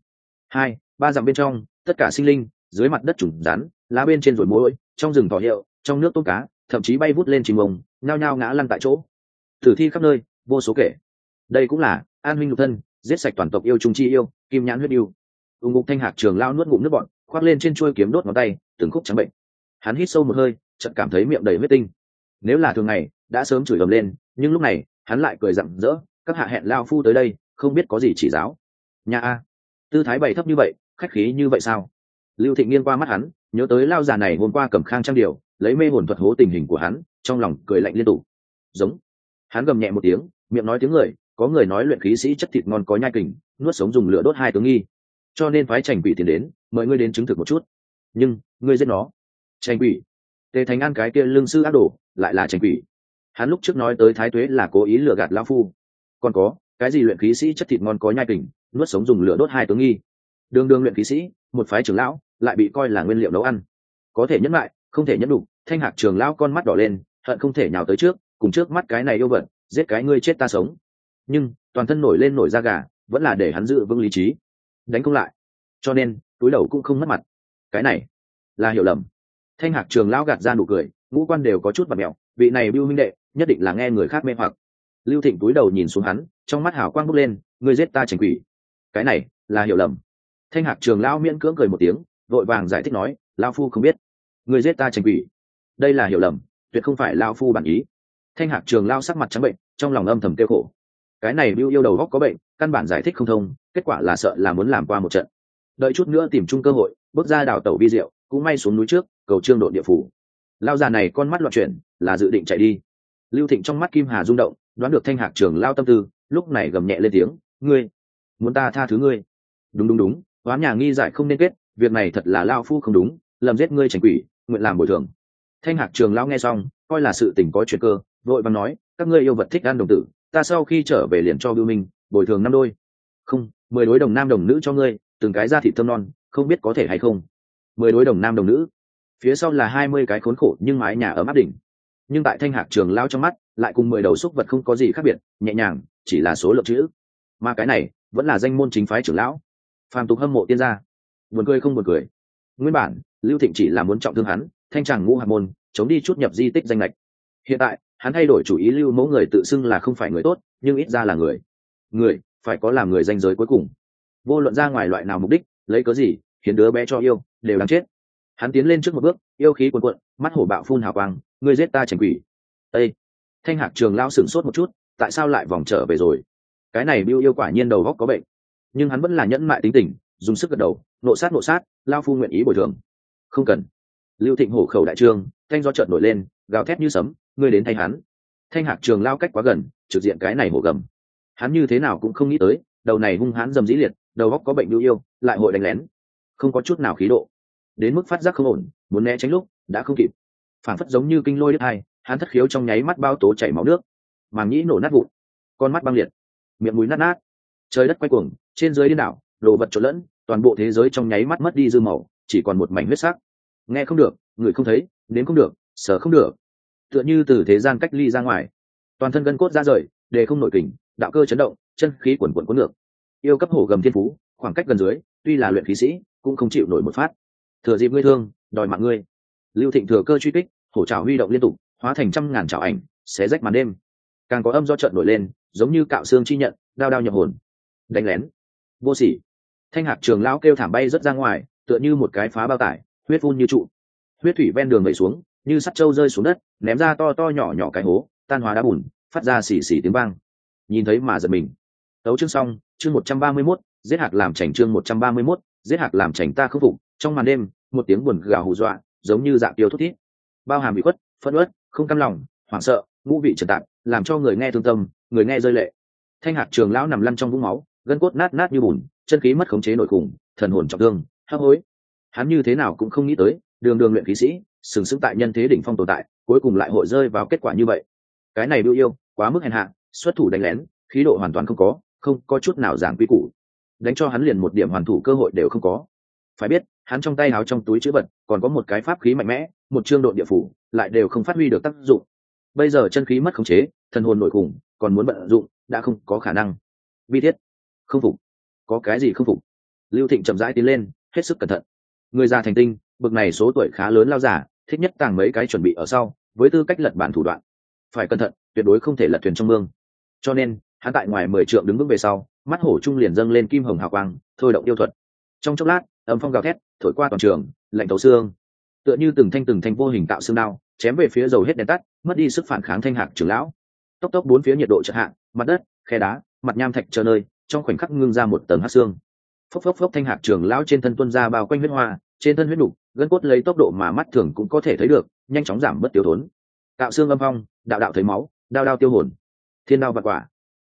2-3 dặm bên trong, tất cả sinh linh, dưới mặt đất trùng rắn, lá bên trên rồi mối, trong rừng thỏ hiệu, trong nước tôm cá, thậm chí bay vút lên chim ông, nhao nhao ngã lăn tại chỗ. Tử thi khắp nơi, vô số kể. Đây cũng là an huynh lục thân, giết sạch toàn tộc yêu trung chi yêu, kim nhãn huyết yêu. Ngục Thanh Hạc Trường Lao nuốt ngụm nước bọt, khoác lên trên chuôi kiếm đốt ngón tay, từng khúc trắng bệnh. Hắn hít sâu một hơi, chợt cảm thấy miệng đầy huyết tinh. Nếu là thường ngày, đã sớm chửi ầm lên, nhưng lúc này, hắn lại cười rạng rỡ, các hạ hẹn lao phu tới đây, không biết có gì chỉ giáo. Nhà a, tư thái bày thấp như vậy, khách khí như vậy sao? Lưu Thịnh nghiêng qua mắt hắn, nhớ tới lao già này hôm qua cầm khang trang điều, lấy mê hồn thuật hố tình hình của hắn, trong lòng cười lạnh liên tục. Giống. Hắn gầm nhẹ một tiếng, miệng nói tiếng người, có người nói luyện khí sĩ chất thịt ngon có nhai kình, nuốt sống dùng lửa đốt 2 tướng nghi, cho nên phái Trành Quỷ tiền đến, mời ngươi đến chứng thực một chút. Nhưng ngươi giết nó. Trành Quỷ? Tề Thành An cái kia lương sư ác đồ, lại là Trành Quỷ? Hắn lúc trước nói tới Thái Tuế là cố ý lừa gạt lão phu. Còn có cái gì luyện khí sĩ chất thịt ngon có nhai kình, nuốt sống dùng lửa đốt 2 tướng nghi? Đường đường luyện khí sĩ, một phái trưởng lão, lại bị coi là nguyên liệu nấu ăn. Có thể nhẫn lại, không thể nhẫn đủ. Thanh Hạc Trường lão con mắt đỏ lên, hận không thể nhào tới trước, cùng trước mắt cái này yêu vật, giết cái ngươi chết ta sống. Nhưng toàn thân nổi lên nổi da gà, vẫn là để hắn giữ vững lý trí, đánh không lại, cho nên túi đầu cũng không mất mặt. Cái này là hiểu lầm. Thanh Hạc Trường lão gạt ra nụ cười, ngũ quan đều có chút bặm mèo, vị này Bưu huynh đệ nhất định là nghe người khác mê hoặc. Lưu Thịnh túi đầu nhìn xuống hắn, trong mắt hào quang bốc lên, ngươi giết ta Trành Quỷ. Cái này là hiểu lầm. Thanh Hạc Trường lão miễn cưỡng cười một tiếng, vội vàng giải thích nói, lão phu không biết, ngươi giết ta Trành Quỷ, đây là hiểu lầm, tuyệt không phải lão phu bản ý. Thanh Hạc Trường lão sắc mặt trắng bệnh, trong lòng âm thầm tiêu khổ. Cái này Bưu yêu đầu góc có bệnh, căn bản giải thích không thông, kết quả là sợ là muốn làm qua một trận. Đợi chút nữa tìm chung cơ hội, bước ra đảo tẩu vi diệu, cũng may xuống núi trước, cầu trương độ địa phủ. Lao già này con mắt loạn chuyển, là dự định chạy đi. Lưu Thịnh trong mắt kim hà rung động, đoán được Thanh Hạc Trường lao tâm tư, lúc này gầm nhẹ lên tiếng, ngươi muốn ta tha thứ ngươi? Đúng, oán nhà nghi giải không nên kết, việc này thật là lao phu không đúng, lầm giết ngươi Trành Quỷ, nguyện làm bồi thường. Thanh Hạc Trường lao nghe xong, coi là sự tình có chuyện cơ, vội vàng nói, các ngươi yêu vật thích ăn đồng tử, ta sau khi trở về liền cho Bưu Minh bồi thường 5 đôi, không, 10 đối đồng nam đồng nữ cho ngươi, từng cái da thịt thơm non, không biết có thể hay không. 10 đối đồng nam đồng nữ, phía sau là 20 cái khốn khổ nhưng mái nhà ấm áp đỉnh. Nhưng tại Thanh Hạc Trường lao trong mắt, lại cùng 10 đầu xúc vật không có gì khác biệt, nhẹ nhàng, chỉ là số lượng chữ. Mà cái này vẫn là danh môn chính phái trưởng lão, phàm tục hâm mộ tiên gia. Buồn cười không buồn cười. Nguyên bản Lưu Thịnh chỉ là muốn trọng thương hắn, thanh tràng ngũ hạt môn, chống đi chút nhập di tích danh lệch. Hiện tại hắn thay đổi chủ ý, Lưu mẫu người tự xưng là không phải người tốt, nhưng ít ra là người phải có làm người danh giới cuối cùng. Vô luận ra ngoài loại nào mục đích, lấy cớ gì hiến đứa bé cho yêu, đều đáng chết. Hắn tiến lên trước một bước, yêu khí cuồn cuộn, mắt hổ bạo phun hào quang, ngươi giết ta Trành Quỷ. Ê! Thanh Hạc Trường lao sửng sốt một chút, tại sao lại vòng trở về rồi? Cái này Bưu yêu quả nhiên đầu óc có bệnh. Nhưng hắn vẫn là nhẫn mại tính tình, dùng sức gật đầu, nộ sát, lao phu nguyện ý bồi thường. Không cần. Lưu Thịnh hổ khẩu đại trương, thanh gió chợt nổi lên, gào thét như sấm, ngươi đến thay hắn. Thanh Hạc Trường lao cách quá gần, trực diện cái này hổ gầm. Hắn như thế nào cũng không nghĩ tới, đầu này hung hãn dầm dĩ liệt, đầu óc có bệnh Bưu yêu, lại hội đánh lén, không có chút nào khí độ, đến mức phát giác không ổn, muốn né tránh lúc đã không kịp. Phản phất giống như kinh lôi đứt hai, hắn thất khiếu trong nháy mắt bao tố chảy máu nước, màng nhĩ nổ nát vụn, con mắt băng liệt, miệng mũi nát, trời đất quay cuồng, trên dưới điên đảo, đồ vật trộn lẫn, toàn bộ thế giới trong nháy mắt mất đi dư màu, chỉ còn một mảnh huyết sắc. Nghe không được, ngửi không thấy, nếm không được, sờ không được, tựa như từ thế gian cách ly ra ngoài, toàn thân gân cốt ra rời, đề không nội kình, đạo cơ chấn động, chân khí quần quần cuốn ngược. Yêu cấp hổ gầm thiên phú, khoảng cách gần dưới, tuy là luyện khí sĩ, cũng không chịu nổi một phát. Thừa dịp ngươi thương, đòi mạng ngươi. Lưu Thịnh thừa cơ truy kích, hổ trảo huy động liên tục, hóa thành trăm ngàn trảo ảnh, xé rách màn đêm. Càng có âm do trận nổi lên, giống như cạo xương chi nhận, đao đao nhập hồn. Đánh lén, vô sỉ. Thanh Hạc Trường lão kêu thảm bay rất ra ngoài, tựa như một cái phá bao tải, huyết phun như trụ. Huyết thủy ven đường vẩy xuống, như sắt trâu rơi xuống đất, ném ra to to nhỏ nhỏ cái hố, tan hóa đá bùn, phát ra xì xì tiếng vang. Nhìn thấy mà giật mình. Tấu chương xong, chương 131, giết hạc làm chảnh, chương 131, giết hạc làm chảnh. Ta không phục. Trong màn đêm, một tiếng buồn gào hù dọa, giống như dạ tiêu thút thít, bao hàm bị khuất, phẫn uất, không cam lòng, hoảng sợ, ngũ vị trần tạp, làm cho người nghe thương tâm, người nghe rơi lệ. Thanh Hạc Trường lão nằm lăn trong vũng máu, gân cốt nát nát như bùn, chân khí mất khống chế nội khủng, thần hồn trọng thương, hấp hối. Hắn như thế nào cũng không nghĩ tới, đường đường luyện khí sĩ, sừng sững tại nhân thế đỉnh phong tồn tại, cuối cùng lại hội rơi vào kết quả như vậy. Cái này Bưu Yêu, quá mức hèn hạ, xuất thủ đánh lén, khí độ hoàn toàn không có chút nào giảng quy củ. Đánh cho hắn liền một điểm hoàn thủ cơ hội đều không có. Phải biết, hắn trong tay áo trong túi trữ vật, còn có một cái pháp khí mạnh mẽ, một chương độn địa phủ, lại đều không phát huy được tác dụng. Bây giờ chân khí mất khống chế, thần hồn nội khủng, còn muốn vận dụng, đã không có khả năng. Vi Thiết, không phục. Có cái gì không phục? Lưu Thịnh chậm rãi tiến lên, hết sức cẩn thận. Người già thành tinh, bực này số tuổi khá lớn lao giả, thích nhất tàng mấy cái chuẩn bị ở sau, với tư cách lật bản thủ đoạn. Phải cẩn thận, tuyệt đối không thể lật thuyền trong mương. Cho nên, hắn tại ngoài 10 trượng đứng vững về sau, mắt hổ trung liền dâng lên kim hồng hào quang, thôi động yêu thuật. Trong chốc lát, âm phong gào thét, thổi qua toàn trường, lạnh thấu xương. Tựa như từng thanh vô hình tạo xương đao, chém về phía dầu hết đèn tắt, mất đi sức phản kháng Thanh Hạc trưởng lão. Tốc tốc bốn phía nhiệt độ chợt hạ, mặt đất, khe đá, mặt nham thạch chờ nơi, trong khoảnh khắc ngưng ra một tầng hắc xương. Phốc phốc phốc, Thanh Hạc trưởng lão trên thân tuôn ra bao quanh huyết hoa, trên thân huyết nục, gân cốt lấy tốc độ mà mắt thường cũng có thể thấy được, nhanh chóng giảm bớt tiêu thốn. Tạo xương âm phong, đạo đạo thấy máu, đao đao tiêu hồn. Thiên đao vạn quả.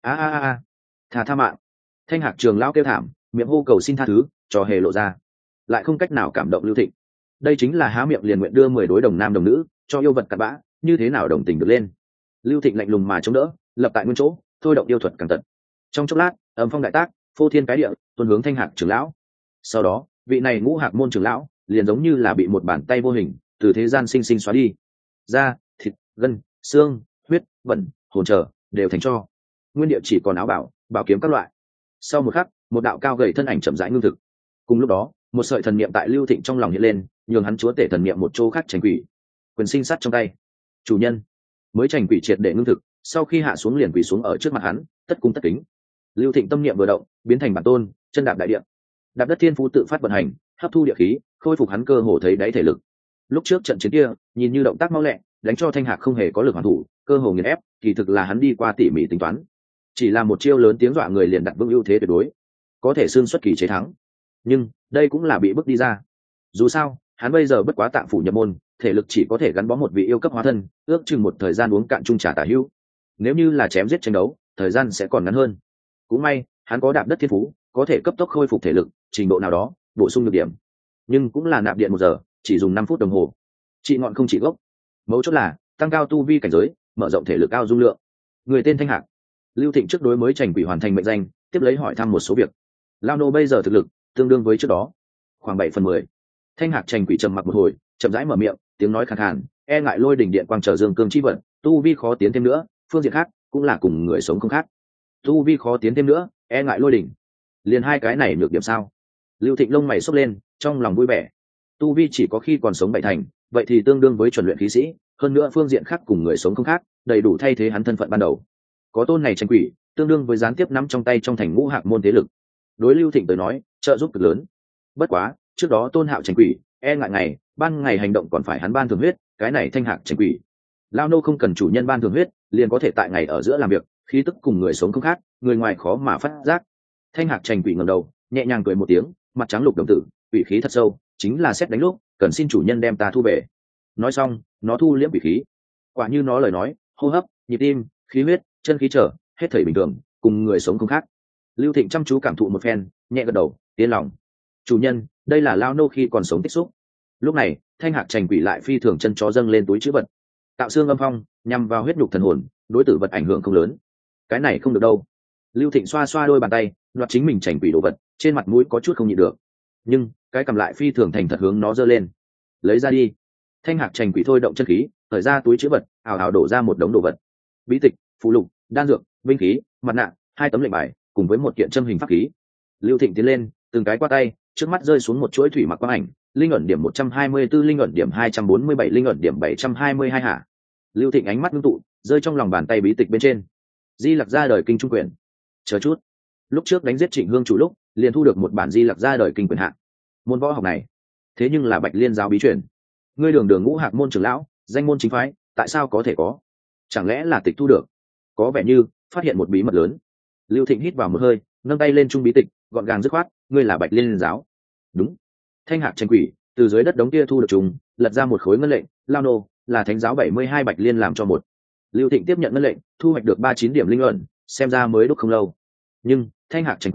A. Tha mạng. Thanh Hạc trưởng lão kêu thảm, miệng hô cầu xin tha thứ, trò hề lộ ra, lại không cách nào cảm động Lưu Thịnh. Đây chính là há miệng liền nguyện đưa 10 đối đồng nam đồng nữ cho yêu vật cặn bã, như thế nào đồng tình được lên. Lưu Thịnh lạnh lùng mà chống đỡ, lập tại nguyên chỗ, thôi động yêu thuật càng tận. Trong chốc lát, âm phong đại tác, phô thiên cái địa, tuôn hướng Thanh Hạc trưởng lão. Sau đó, vị này Ngũ Hạc môn trưởng lão liền giống như là bị một bàn tay vô hình từ thế gian sinh sinh xóa đi. Da, thịt, gân, xương, huyết, bẩn, hồn trở đều thành tro. Nguyên địa chỉ còn áo bảo kiếm các loại. Sau một khắc, một đạo cao gầy thân ảnh chậm rãi ngưng thực. Cùng lúc đó, một sợi thần niệm tại Lưu Thịnh trong lòng hiện lên, nhường hắn chúa tể thần niệm một chỗ khác trành quỷ, quyền sinh sát trong tay. Chủ nhân. Mới trành quỷ triệt để ngưng thực, sau khi hạ xuống liền quỷ xuống ở trước mặt hắn, tất cung tất kính. Lưu Thịnh tâm niệm vừa động, biến thành bản tôn, chân đạp đại địa. Đạp đất thiên phú tự phát vận hành, hấp thu địa khí, khôi phục hắn cơ hồ thấy đáy thể lực. Lúc trước trận chiến kia, nhìn như động tác mau lẹ, đánh cho Thanh Hạc không hề có lực hoàn thủ, cơ hồ nghiền ép, kỳ thực là hắn đi qua tỉ mỉ tính toán. Chỉ là một chiêu lớn tiếng dọa người liền đặt vững ưu thế tuyệt đối, có thể xương xuất kỳ chế thắng. Nhưng đây cũng là bị bức đi ra. Dù sao, hắn bây giờ bất quá tạng phủ nhập môn, thể lực chỉ có thể gắn bó một vị yêu cấp hóa thân, ước chừng một thời gian uống cạn chung trà tả hữu. Nếu như là chém giết tranh đấu, thời gian sẽ còn ngắn hơn. Cũng may, hắn có đạp đất thiên phú, có thể cấp tốc khôi phục thể lực, trình độ nào đó, bổ sung được điểm. Nhưng cũng là nạp điện 1 giờ, chỉ dùng 5 phút đồng hồ. Trị ngọn không trị gốc. Mấu chốt là tăng cao tu vi cảnh giới, mở rộng thể lực cao dung lượng. Người tên Thanh Hạc. Lưu Thịnh trước đối mới trành quỷ hoàn thành mệnh danh, tiếp lấy hỏi thăm một số việc. Lao nô bây giờ thực lực tương đương với trước đó, khoảng 7/10. Thanh Hạc trành quỷ trầm mặc một hồi, chậm rãi mở miệng, tiếng nói khàn khàn, e ngại lôi đỉnh điện quang trở dương cương chi vận, tu vi khó tiến thêm nữa, phương diện khác cũng là cùng người sống không khác. Tu vi khó tiến thêm nữa, e ngại lôi đỉnh. Liền hai cái này được điểm sao? Lưu Thịnh lông mày xốc lên, trong lòng vui vẻ. Tu vi chỉ có khi còn sống 7 thành, vậy thì tương đương với chuẩn luyện khí sĩ, hơn nữa phương diện khác cùng người sống không khác, đầy đủ thay thế hắn thân phận ban đầu. Có tôn này tranh quỷ, tương đương với gián tiếp nắm trong tay trong thành Ngũ Hạc môn thế lực. Đối Lưu Thịnh tới nói, trợ giúp cực lớn. Bất quá, trước đó tôn hạo tranh quỷ, e ngại ngày, ban ngày hành động còn phải hắn ban thường huyết, cái này Thanh Hạc tranh quỷ. Lao nô không cần chủ nhân ban thường huyết, liền có thể tại ngày ở giữa làm việc, khí tức cùng người sống không khác, người ngoài khó mà phát giác. Thanh Hạc tranh quỷ ngẩng đầu, nhẹ nhàng cười một tiếng, mặt trắng lục đồng tử, quỷ khí thật sâu, chính là xét đánh lúc, cần xin chủ nhân đem ta thu về. Nói xong, nó thu liễm quỷ khí. Quả như nó lời nói, hô hấp, nhịp tim, khí huyết, chân khí trở, hết thảy bình thường, cùng người sống không khác. Lưu Thịnh chăm chú cảm thụ một phen, nhẹ gật đầu, yên lòng. Chủ nhân, đây là lao nô khi còn sống tích xúc. Lúc này, Thanh Hạc trành quỷ lại phi thường chân chó dâng lên túi chữ vật. Tạo xương âm phong, nhằm vào huyết nhục thần hồn, đối tử vật ảnh hưởng không lớn. Cái này không được đâu. Lưu Thịnh xoa xoa đôi bàn tay, đoạt chính mình trành quỷ đồ vật, trên mặt mũi có chút không nhịn được. Nhưng, cái cầm lại phi thường thành thật hướng nó giơ lên. Lấy ra đi. Thanh Hạc trành quỷ thôi động chân khí, thời ra túi chữ vật, ảo ảo đổ ra một đống đồ vật. Bí tịch, phụ lục, đan dược, binh khí, mặt nạ, 2 tấm lệnh bài, cùng với một kiện châm hình pháp khí. Lưu Thịnh tiến lên, từng cái qua tay, trước mắt rơi xuống một chuỗi thủy mặc quang ảnh, linh ẩn điểm 124, linh ẩn điểm 247, linh ẩn điểm 722 hả. Lưu Thịnh ánh mắt ngưng tụ, rơi trong lòng bàn tay bí tịch bên trên. Di Lặc ra đời kinh trung quyền. Chờ chút, lúc trước đánh giết Trịnh Hương chủ lúc, liền thu được một bản Di Lặc ra đời kinh quyền hạng. Môn võ học này, thế nhưng là Bạch Liên giáo bí truyền. Ngươi đường đường Ngũ Hạc môn trưởng lão, danh môn chính phái, tại sao có thể có? Chẳng lẽ là tịch thu được? Có vẻ như phát hiện một bí mật lớn. Lưu Thịnh hít vào một hơi, nâng tay lên trung bí tịch, gọn gàng dứt khoát, ngươi là Bạch Liên giáo. Đúng. Thanh Hạc tranh quỷ từ dưới đất đống kia thu được chúng, lật ra một khối ngân lệnh, lao nô là thánh giáo 72 Bạch Liên làm cho một. Lưu Thịnh tiếp nhận ngân lệnh, thu hoạch được 39 điểm linh ẩn, xem ra mới đúc không lâu. Nhưng Thanh Hạc tranh quỷ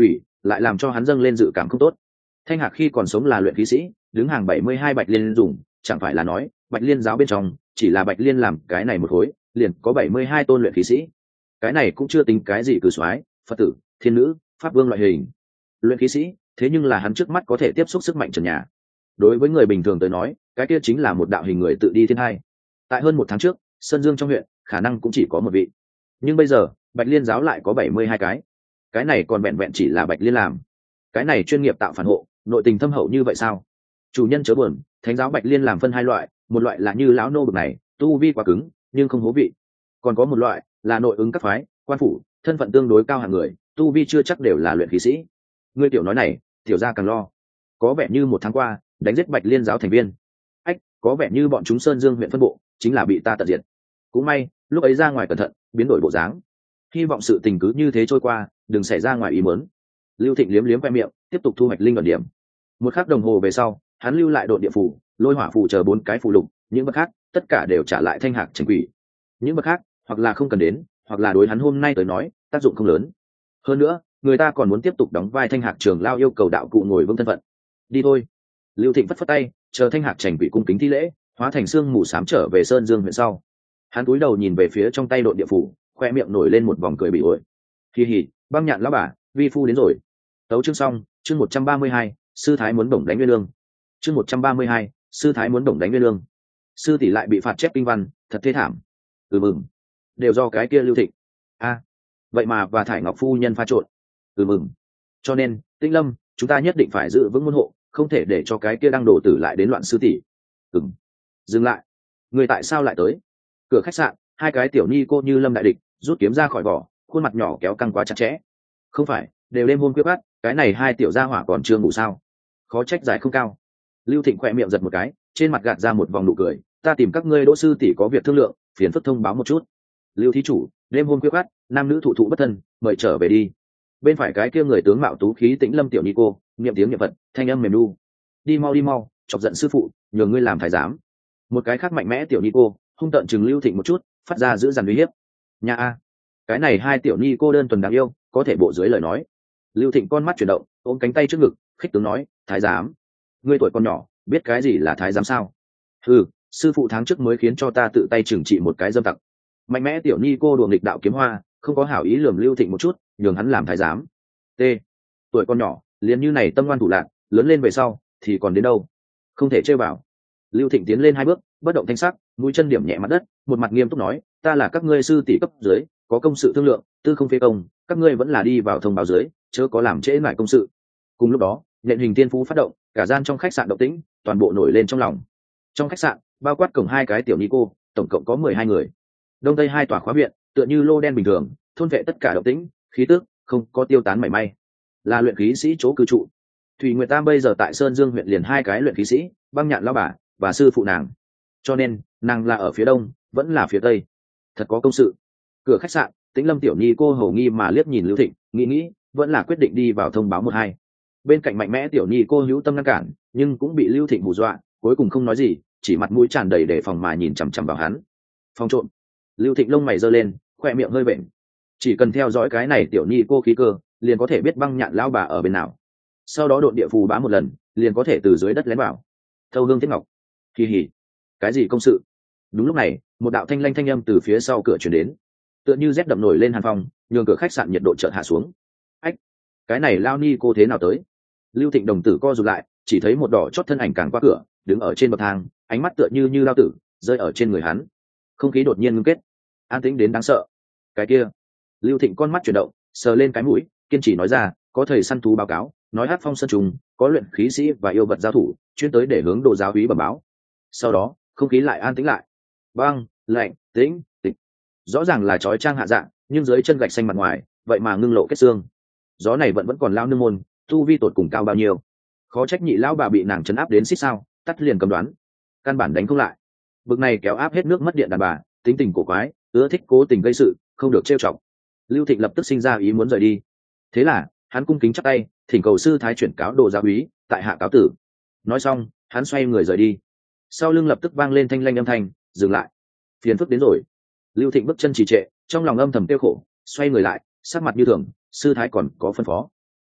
lại làm cho hắn dâng lên dự cảm không tốt. Thanh Hạc khi còn sống là luyện khí sĩ, đứng hàng 72 Bạch Liên dùng, chẳng phải là nói Bạch Liên giáo bên trong chỉ là Bạch Liên làm cái này một khối liền có 72 tôn luyện khí sĩ. Cái này cũng chưa tính cái gì cử soái, Phật tử, thiên nữ, pháp vương loại hình luyện khí sĩ, thế nhưng là hắn trước mắt có thể tiếp xúc sức mạnh trần nhà. Đối với người bình thường tới nói, cái kia chính là một đạo hình người tự đi thiên hai. Tại hơn 1 tháng trước, Sơn Dương trong huyện khả năng cũng chỉ có một vị, nhưng bây giờ Bạch Liên giáo lại có 72 cái này còn vẹn vẹn chỉ là Bạch Liên làm. Cái này chuyên nghiệp tạo phản hộ, nội tình thâm hậu như vậy sao? Chủ nhân chớ buồn, thánh giáo Bạch Liên làm phân hai loại, một loại là như lão nô bực này, tu vi quá cứng nhưng không hố vị, còn có một loại là nội ứng các phái, quan phủ, thân phận tương đối cao hạng người, tu vi chưa chắc đều là luyện khí sĩ. Ngươi tiểu nói này, tiểu gia càng lo. Có vẻ như 1 tháng qua đánh giết Bạch Liên giáo thành viên, có vẻ như bọn chúng Sơn Dương huyện phân bộ chính là bị ta tận diệt. Cũng may lúc ấy ra ngoài cẩn thận, biến đổi bộ dáng, hy vọng sự tình cứ như thế trôi qua, đừng xảy ra ngoài ý muốn. Lưu Thịnh liếm liếm khoe miệng, tiếp tục thu hoạch linh ẩn điểm. 1 khắc đồng hồ về sau, hắn lưu lại độ địa phủ, lôi hỏa phù chờ 4 cái phù lục, những bậc khác tất cả đều trả lại Thanh Hạc Trành Quỷ. Những bậc khác hoặc là không cần đến, hoặc là đối hắn hôm nay tới nói tác dụng không lớn. Hơn nữa người ta còn muốn tiếp tục đóng vai Thanh Hạc Trường Lao yêu cầu đạo cụ ngồi vững thân phận. Đi thôi. Lưu Thịnh phất phất tay, chờ Thanh Hạc Trành Quỷ cung kính thi lễ, hóa thành xương mù xám trở về Sơn Dương huyện sau. Hắn cúi đầu nhìn về phía trong tay độ địa phủ, khoe miệng nổi lên một vòng cười bị ổi. Kỳ hỉ, Băng Nhạn lão bà, vi phu đến rồi. Tấu chương xong, chương 132, sư thái muốn bổng đánh nguyên lương. Chương 132, sư thái muốn bổng đánh nguyên lương. Sư tỷ lại bị phạt chép kinh văn, thật thê thảm. Mừng, đều do cái kia Lưu Thịnh. Vậy mà và Thải Ngọc phu nhân pha trộn. Mừng. Cho nên, Tĩnh Lâm, chúng ta nhất định phải giữ vững môn hộ, không thể để cho cái kia đăng đổ tử lại đến loạn sư tỷ. Dừng lại. Người tại sao lại tới? Cửa khách sạn, 2 cái tiểu ni cô như lâm đại địch, rút kiếm ra khỏi vỏ, khuôn mặt nhỏ kéo căng quá chặt chẽ. Không phải, đều đêm hôm khuya khoắt, cái này 2 tiểu gia hỏa còn chưa ngủ sao? Khó trách giải không cao. Lưu Thịnh khỏe miệng giật một cái, trên mặt gạt ra một vòng nụ cười. Ta tìm các ngươi Đỗ sư tỷ có việc thương lượng, phiền phức thông báo một chút. Lưu thí chủ, đêm hôm khuya khoắt, nam nữ thụ thụ bất thân, mời trở về đi. Bên phải cái kia người tướng mạo tú khí Tĩnh Lâm tiểu ni cô, niệm tiếng niệm Phật, thanh âm mềm nu. Đi mau, chọc giận sư phụ, nhờ ngươi làm thái giám. Một cái khác mạnh mẽ tiểu ni cô hung tợn chừng Lưu Thịnh một chút, phát ra giữ dằn uy hiếp. Nhà a, cái này 2 tiểu ni cô đơn thuần đáng yêu, có thể bộ dưới lời nói. Lưu Thịnh con mắt chuyển động, ôm cánh tay trước ngực, khích tướng nói, thái giám, ngươi tuổi còn nhỏ, biết cái gì là thái giám sao? Sư phụ tháng trước mới khiến cho ta tự tay trừng trị một cái dâm tặc. Mạnh mẽ tiểu ni cô đùa nghịch đạo kiếm hoa, không có hảo ý lườm Lưu Thịnh một chút, nhường hắn làm thái giám. Tuổi con nhỏ liền như này tâm ngoan thủ lạn, lớn lên về sau thì còn đến đâu? Không thể chơi vào. Lưu Thịnh tiến lên 2 bước, bất động thanh sắc, mũi chân điểm nhẹ mặt đất, một mặt nghiêm túc nói, ta là các ngươi sư tỷ cấp dưới, có công sự thương lượng, tư không phê công, các ngươi vẫn là đi vào thông báo dưới, chớ có làm trễ nải công sự. Cùng lúc đó, nhện hình tiên phú phát động, cả gian trong khách sạn động tĩnh toàn bộ nổi lên trong lòng. Trong khách sạn bao quát cổng 2 cái tiểu ni cô, tổng cộng có 12 người. Đông tây 2 tòa khóa viện, tựa như lô đen bình thường, thôn vệ tất cả động tĩnh, khí tức không có tiêu tán mảy may. Là luyện khí sĩ chỗ cư trụ. Thủy Nguyệt Tam bây giờ tại Sơn Dương huyện liền 2 cái luyện khí sĩ, Băng Nhạn lão bà và sư phụ nàng, cho nên nàng là ở phía đông vẫn là phía tây. Thật có công sự. Cửa khách sạn, Tĩnh Lâm tiểu nhi cô hầu nghi mà liếc nhìn Lưu Thịnh, nghĩ vẫn là quyết định đi vào thông báo 1-2. Bên cạnh mạnh mẽ tiểu nhi cô hữu tâm ngăn cản, nhưng cũng bị Lưu Thịnh hù dọa, cuối cùng không nói gì, chỉ mặt mũi tràn đầy đề phòng mà nhìn chằm chằm vào hắn. Phòng trộm. Lưu Thịnh lông mày giơ lên, khoe miệng hơi vện. Chỉ cần theo dõi cái này tiểu nhi cô khí cơ, liền có thể biết Băng Nhạn lão bà ở bên nào. Sau đó độn địa phù bá một lần, liền có thể từ dưới đất lén vào. Thâu hương thiết ngọc. Kỳ hỉ. Cái gì công sự? Đúng lúc này, một đạo thanh lanh thanh âm từ phía sau cửa truyền đến, tựa như rét đậm nổi lên hàn phong, nhường cửa khách sạn nhiệt độ chợt hạ xuống. Ách, cái này lao ni cô thế nào tới? Lưu Thịnh đồng tử co rụt lại, chỉ thấy một đỏ chót thân ảnh càng qua cửa, đứng ở trên bậc thang, ánh mắt tựa như lao tử rơi ở trên người hắn. Không khí đột nhiên ngưng kết, an tĩnh đến đáng sợ. Cái kia. Lưu Thịnh con mắt chuyển động, sờ lên cái mũi, kiên trì nói ra, có thầy săn thú báo cáo, nói Hát Phong Sơn trùng có luyện khí sĩ và yêu vật giao thủ, chuyên tới để hướng đồ giáo úy bẩm báo. Sau đó, không khí lại an tĩnh lại. Băng, lạnh, tĩnh, tịch. Rõ ràng là trói trang hạ dạng, nhưng dưới chân gạch xanh mặt ngoài, vậy mà ngưng lộ kết xương. Gió này vẫn còn lao nương môn, tu vi tột cùng cao bao nhiêu? Khó trách nhị lão bà bị nàng trấn áp đến xích sao, tắt liền cầm đoán. Căn bản đánh không lại. Bực này kéo áp hết nước mất điện đàn bà, tính tình cổ quái, ưa thích cố tình gây sự, không được trêu chọc. Lưu Thịnh lập tức sinh ra ý muốn rời đi. Thế là, hắn cung kính chắp tay, thỉnh cầu sư thái chuyển cáo đồ giáo úy, tại hạ cáo tử. Nói xong, hắn xoay người rời đi. Sau lưng lập tức vang lên thanh lanh âm thanh, dừng lại. Phiền phức đến rồi. Lưu Thịnh bước chân trì trệ, trong lòng âm thầm tiêu khổ, xoay người lại, sắc mặt như thường, sư thái còn có phân phó.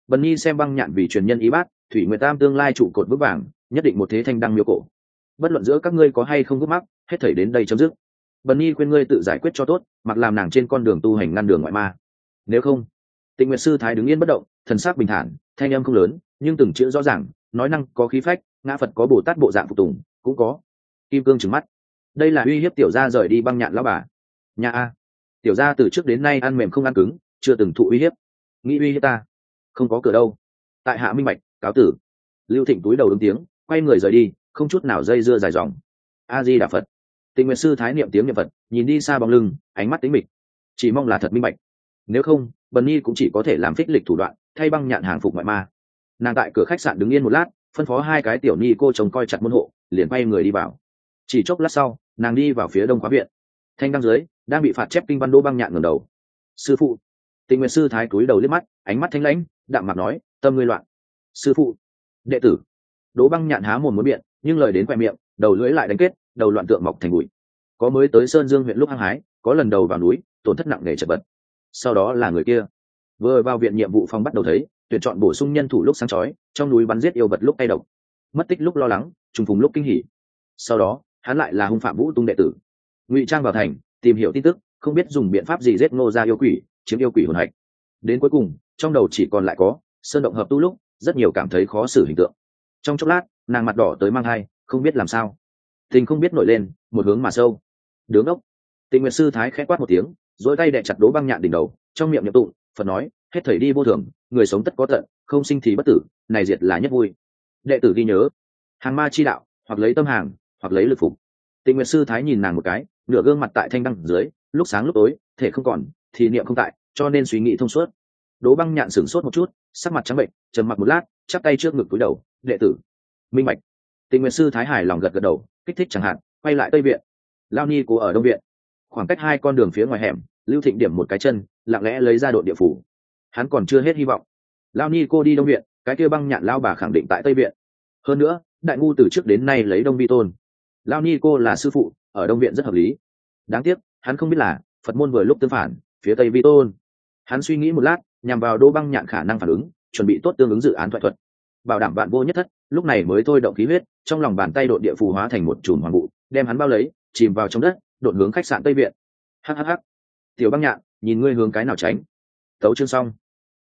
Bần nhi xem băng nhạn vì truyền nhân ý bát, thủy nguyệt tam tương lai trụ cột vững vàng, nhất định một thế thanh đăng miếu cổ. Bất luận giữa các ngươi có hay không gút mắc, hết thảy đến đây chấm dứt. Bần nhi khuyên ngươi tự giải quyết cho tốt, mặc làm nàng trên con đường tu hành ngăn đường ngoại ma. Nếu không, Tịnh Nguyệt sư thái đứng yên bất động, thần sắc bình thản, thanh âm không lớn, nhưng từng chữ rõ ràng, nói năng có khí phách, ngã Phật có Bồ Tát bộ dạng phục tùng, cũng có. Kim Cương trừng mắt, đây là uy hiếp tiểu gia rời đi băng nhạn lão bà. Nhà a, tiểu gia từ trước đến nay ăn mềm không ăn cứng, chưa từng thụ uy hiếp. Nghĩ uy hiếp ta, không có cửa đâu. Tại hạ minh bạch, cáo tử. Lưu Thịnh túi đầu ứng tiếng, quay người rời đi, không chút nào dây dưa dài dòng. A Di Đà Phật. Tịnh Nguyệt sư thái niệm tiếng niệm Phật, nhìn đi xa bóng lưng, ánh mắt tĩnh mịch, chỉ mong là thật minh bạch. Nếu không, Bần nhi cũng chỉ có thể làm phích lịch thủ đoạn, thay băng nhạn hàng phục ngoại ma. Nàng tại cửa khách sạn đứng yên một lát, phân phó hai cái tiểu ni cô chồng coi chặt môn hộ, liền quay người đi vào. Chỉ chốc lát sau, nàng đi vào phía đông khóa viện. Thanh đăng dưới đang bị phạt chép kinh văn Đỗ Băng Nhạn ngẩng đầu. Sư phụ. Tịnh Nguyệt sư thái cúi đầu liếc mắt, ánh mắt thanh lãnh, đạm mặt nói, tâm ngươi loạn. Sư phụ. Đệ tử. Đỗ Băng Nhạn há mồm muốn biện, nhưng lời đến quẹt miệng, đầu lưỡi lại đánh kết, đầu loạn tượng mọc thành bụi. Có mới tới Sơn Dương huyện lúc hăng hái, có lần đầu vào núi, tổn thất nặng nề chật vật. Sau đó là người kia, vừa vào viện nhiệm vụ phòng bắt đầu thấy, tuyển chọn bổ sung nhân thủ lúc sáng chói, trong núi bắn giết yêu vật lúc tay độc, mất tích lúc lo lắng, trùng phùng lúc kinh hỉ. Sau đó, hắn lại là hung phạm Vũ Tung đệ tử, ngụy trang vào thành, tìm hiểu tin tức, không biết dùng biện pháp gì giết Ngô gia yêu quỷ, chiếm yêu quỷ hồn hạch. Đến cuối cùng, trong đầu chỉ còn lại có sơn động hợp tu lúc, rất nhiều cảm thấy khó xử hình tượng. Trong chốc lát, nàng mặt đỏ tới mang hai, không biết làm sao. Tình không biết nổi lên, một hướng mà sâu. Đứng ốc. Tịnh Nguyệt sư thái khẽ quát một tiếng, duỗi tay đè chặt Đỗ Băng Nhạn đỉnh đầu, trong miệng niệm tụng, Phật nói, hết thảy đi vô thường, người sống tất có tận, không sinh thì bất tử, này diệt là nhất vui. Đệ tử ghi nhớ, hàng ma chi đạo, hoặc lấy tâm hàng, hoặc lấy lực phục. Tịnh Nguyệt sư thái nhìn nàng một cái, nửa gương mặt tại thanh đăng dưới, lúc sáng lúc tối, thể không còn, thì niệm không tại, cho nên suy nghĩ thông suốt. Đỗ Băng Nhạn sửng sốt một chút, sắc mặt trắng bệnh, trầm mặc một lát, chắp tay trước ngực cúi đầu, đệ tử minh bạch. Tịnh Nguyệt sư thái hài lòng gật gật đầu, kích thích chẳng hạn, quay lại tây viện. Lao ni cô ở đông viện, khoảng cách hai con đường phía ngoài hẻm, Lưu Thịnh điểm một cái chân, lặng lẽ lấy ra độn địa phủ. Hắn còn chưa hết hy vọng. Lao ni cô đi đông viện, cái kia Băng Nhạn lao bà khẳng định tại tây viện. Hơn nữa, đại ngu từ trước đến nay lấy đông vi tôn. Lao ni cô là sư phụ, ở đông viện rất hợp lý. Đáng tiếc, hắn không biết là Phật môn vừa lúc tương phản, phía tây vi tôn. Hắn suy nghĩ một lát, nhằm vào Đỗ Băng Nhạn khả năng phản ứng, chuẩn bị tốt tương ứng dự án thoại thuật, bảo đảm vạn vô nhất thất. Lúc này mới thôi động khí huyết, trong lòng bàn tay độn địa phù hóa thành một chùm hoàng vụ, đem hắn bao lấy, chìm vào trong đất, đột hướng khách sạn tây viện. Hắc. Tiểu Băng Nhạn, nhìn ngươi hướng cái nào tránh. Tấu chương xong.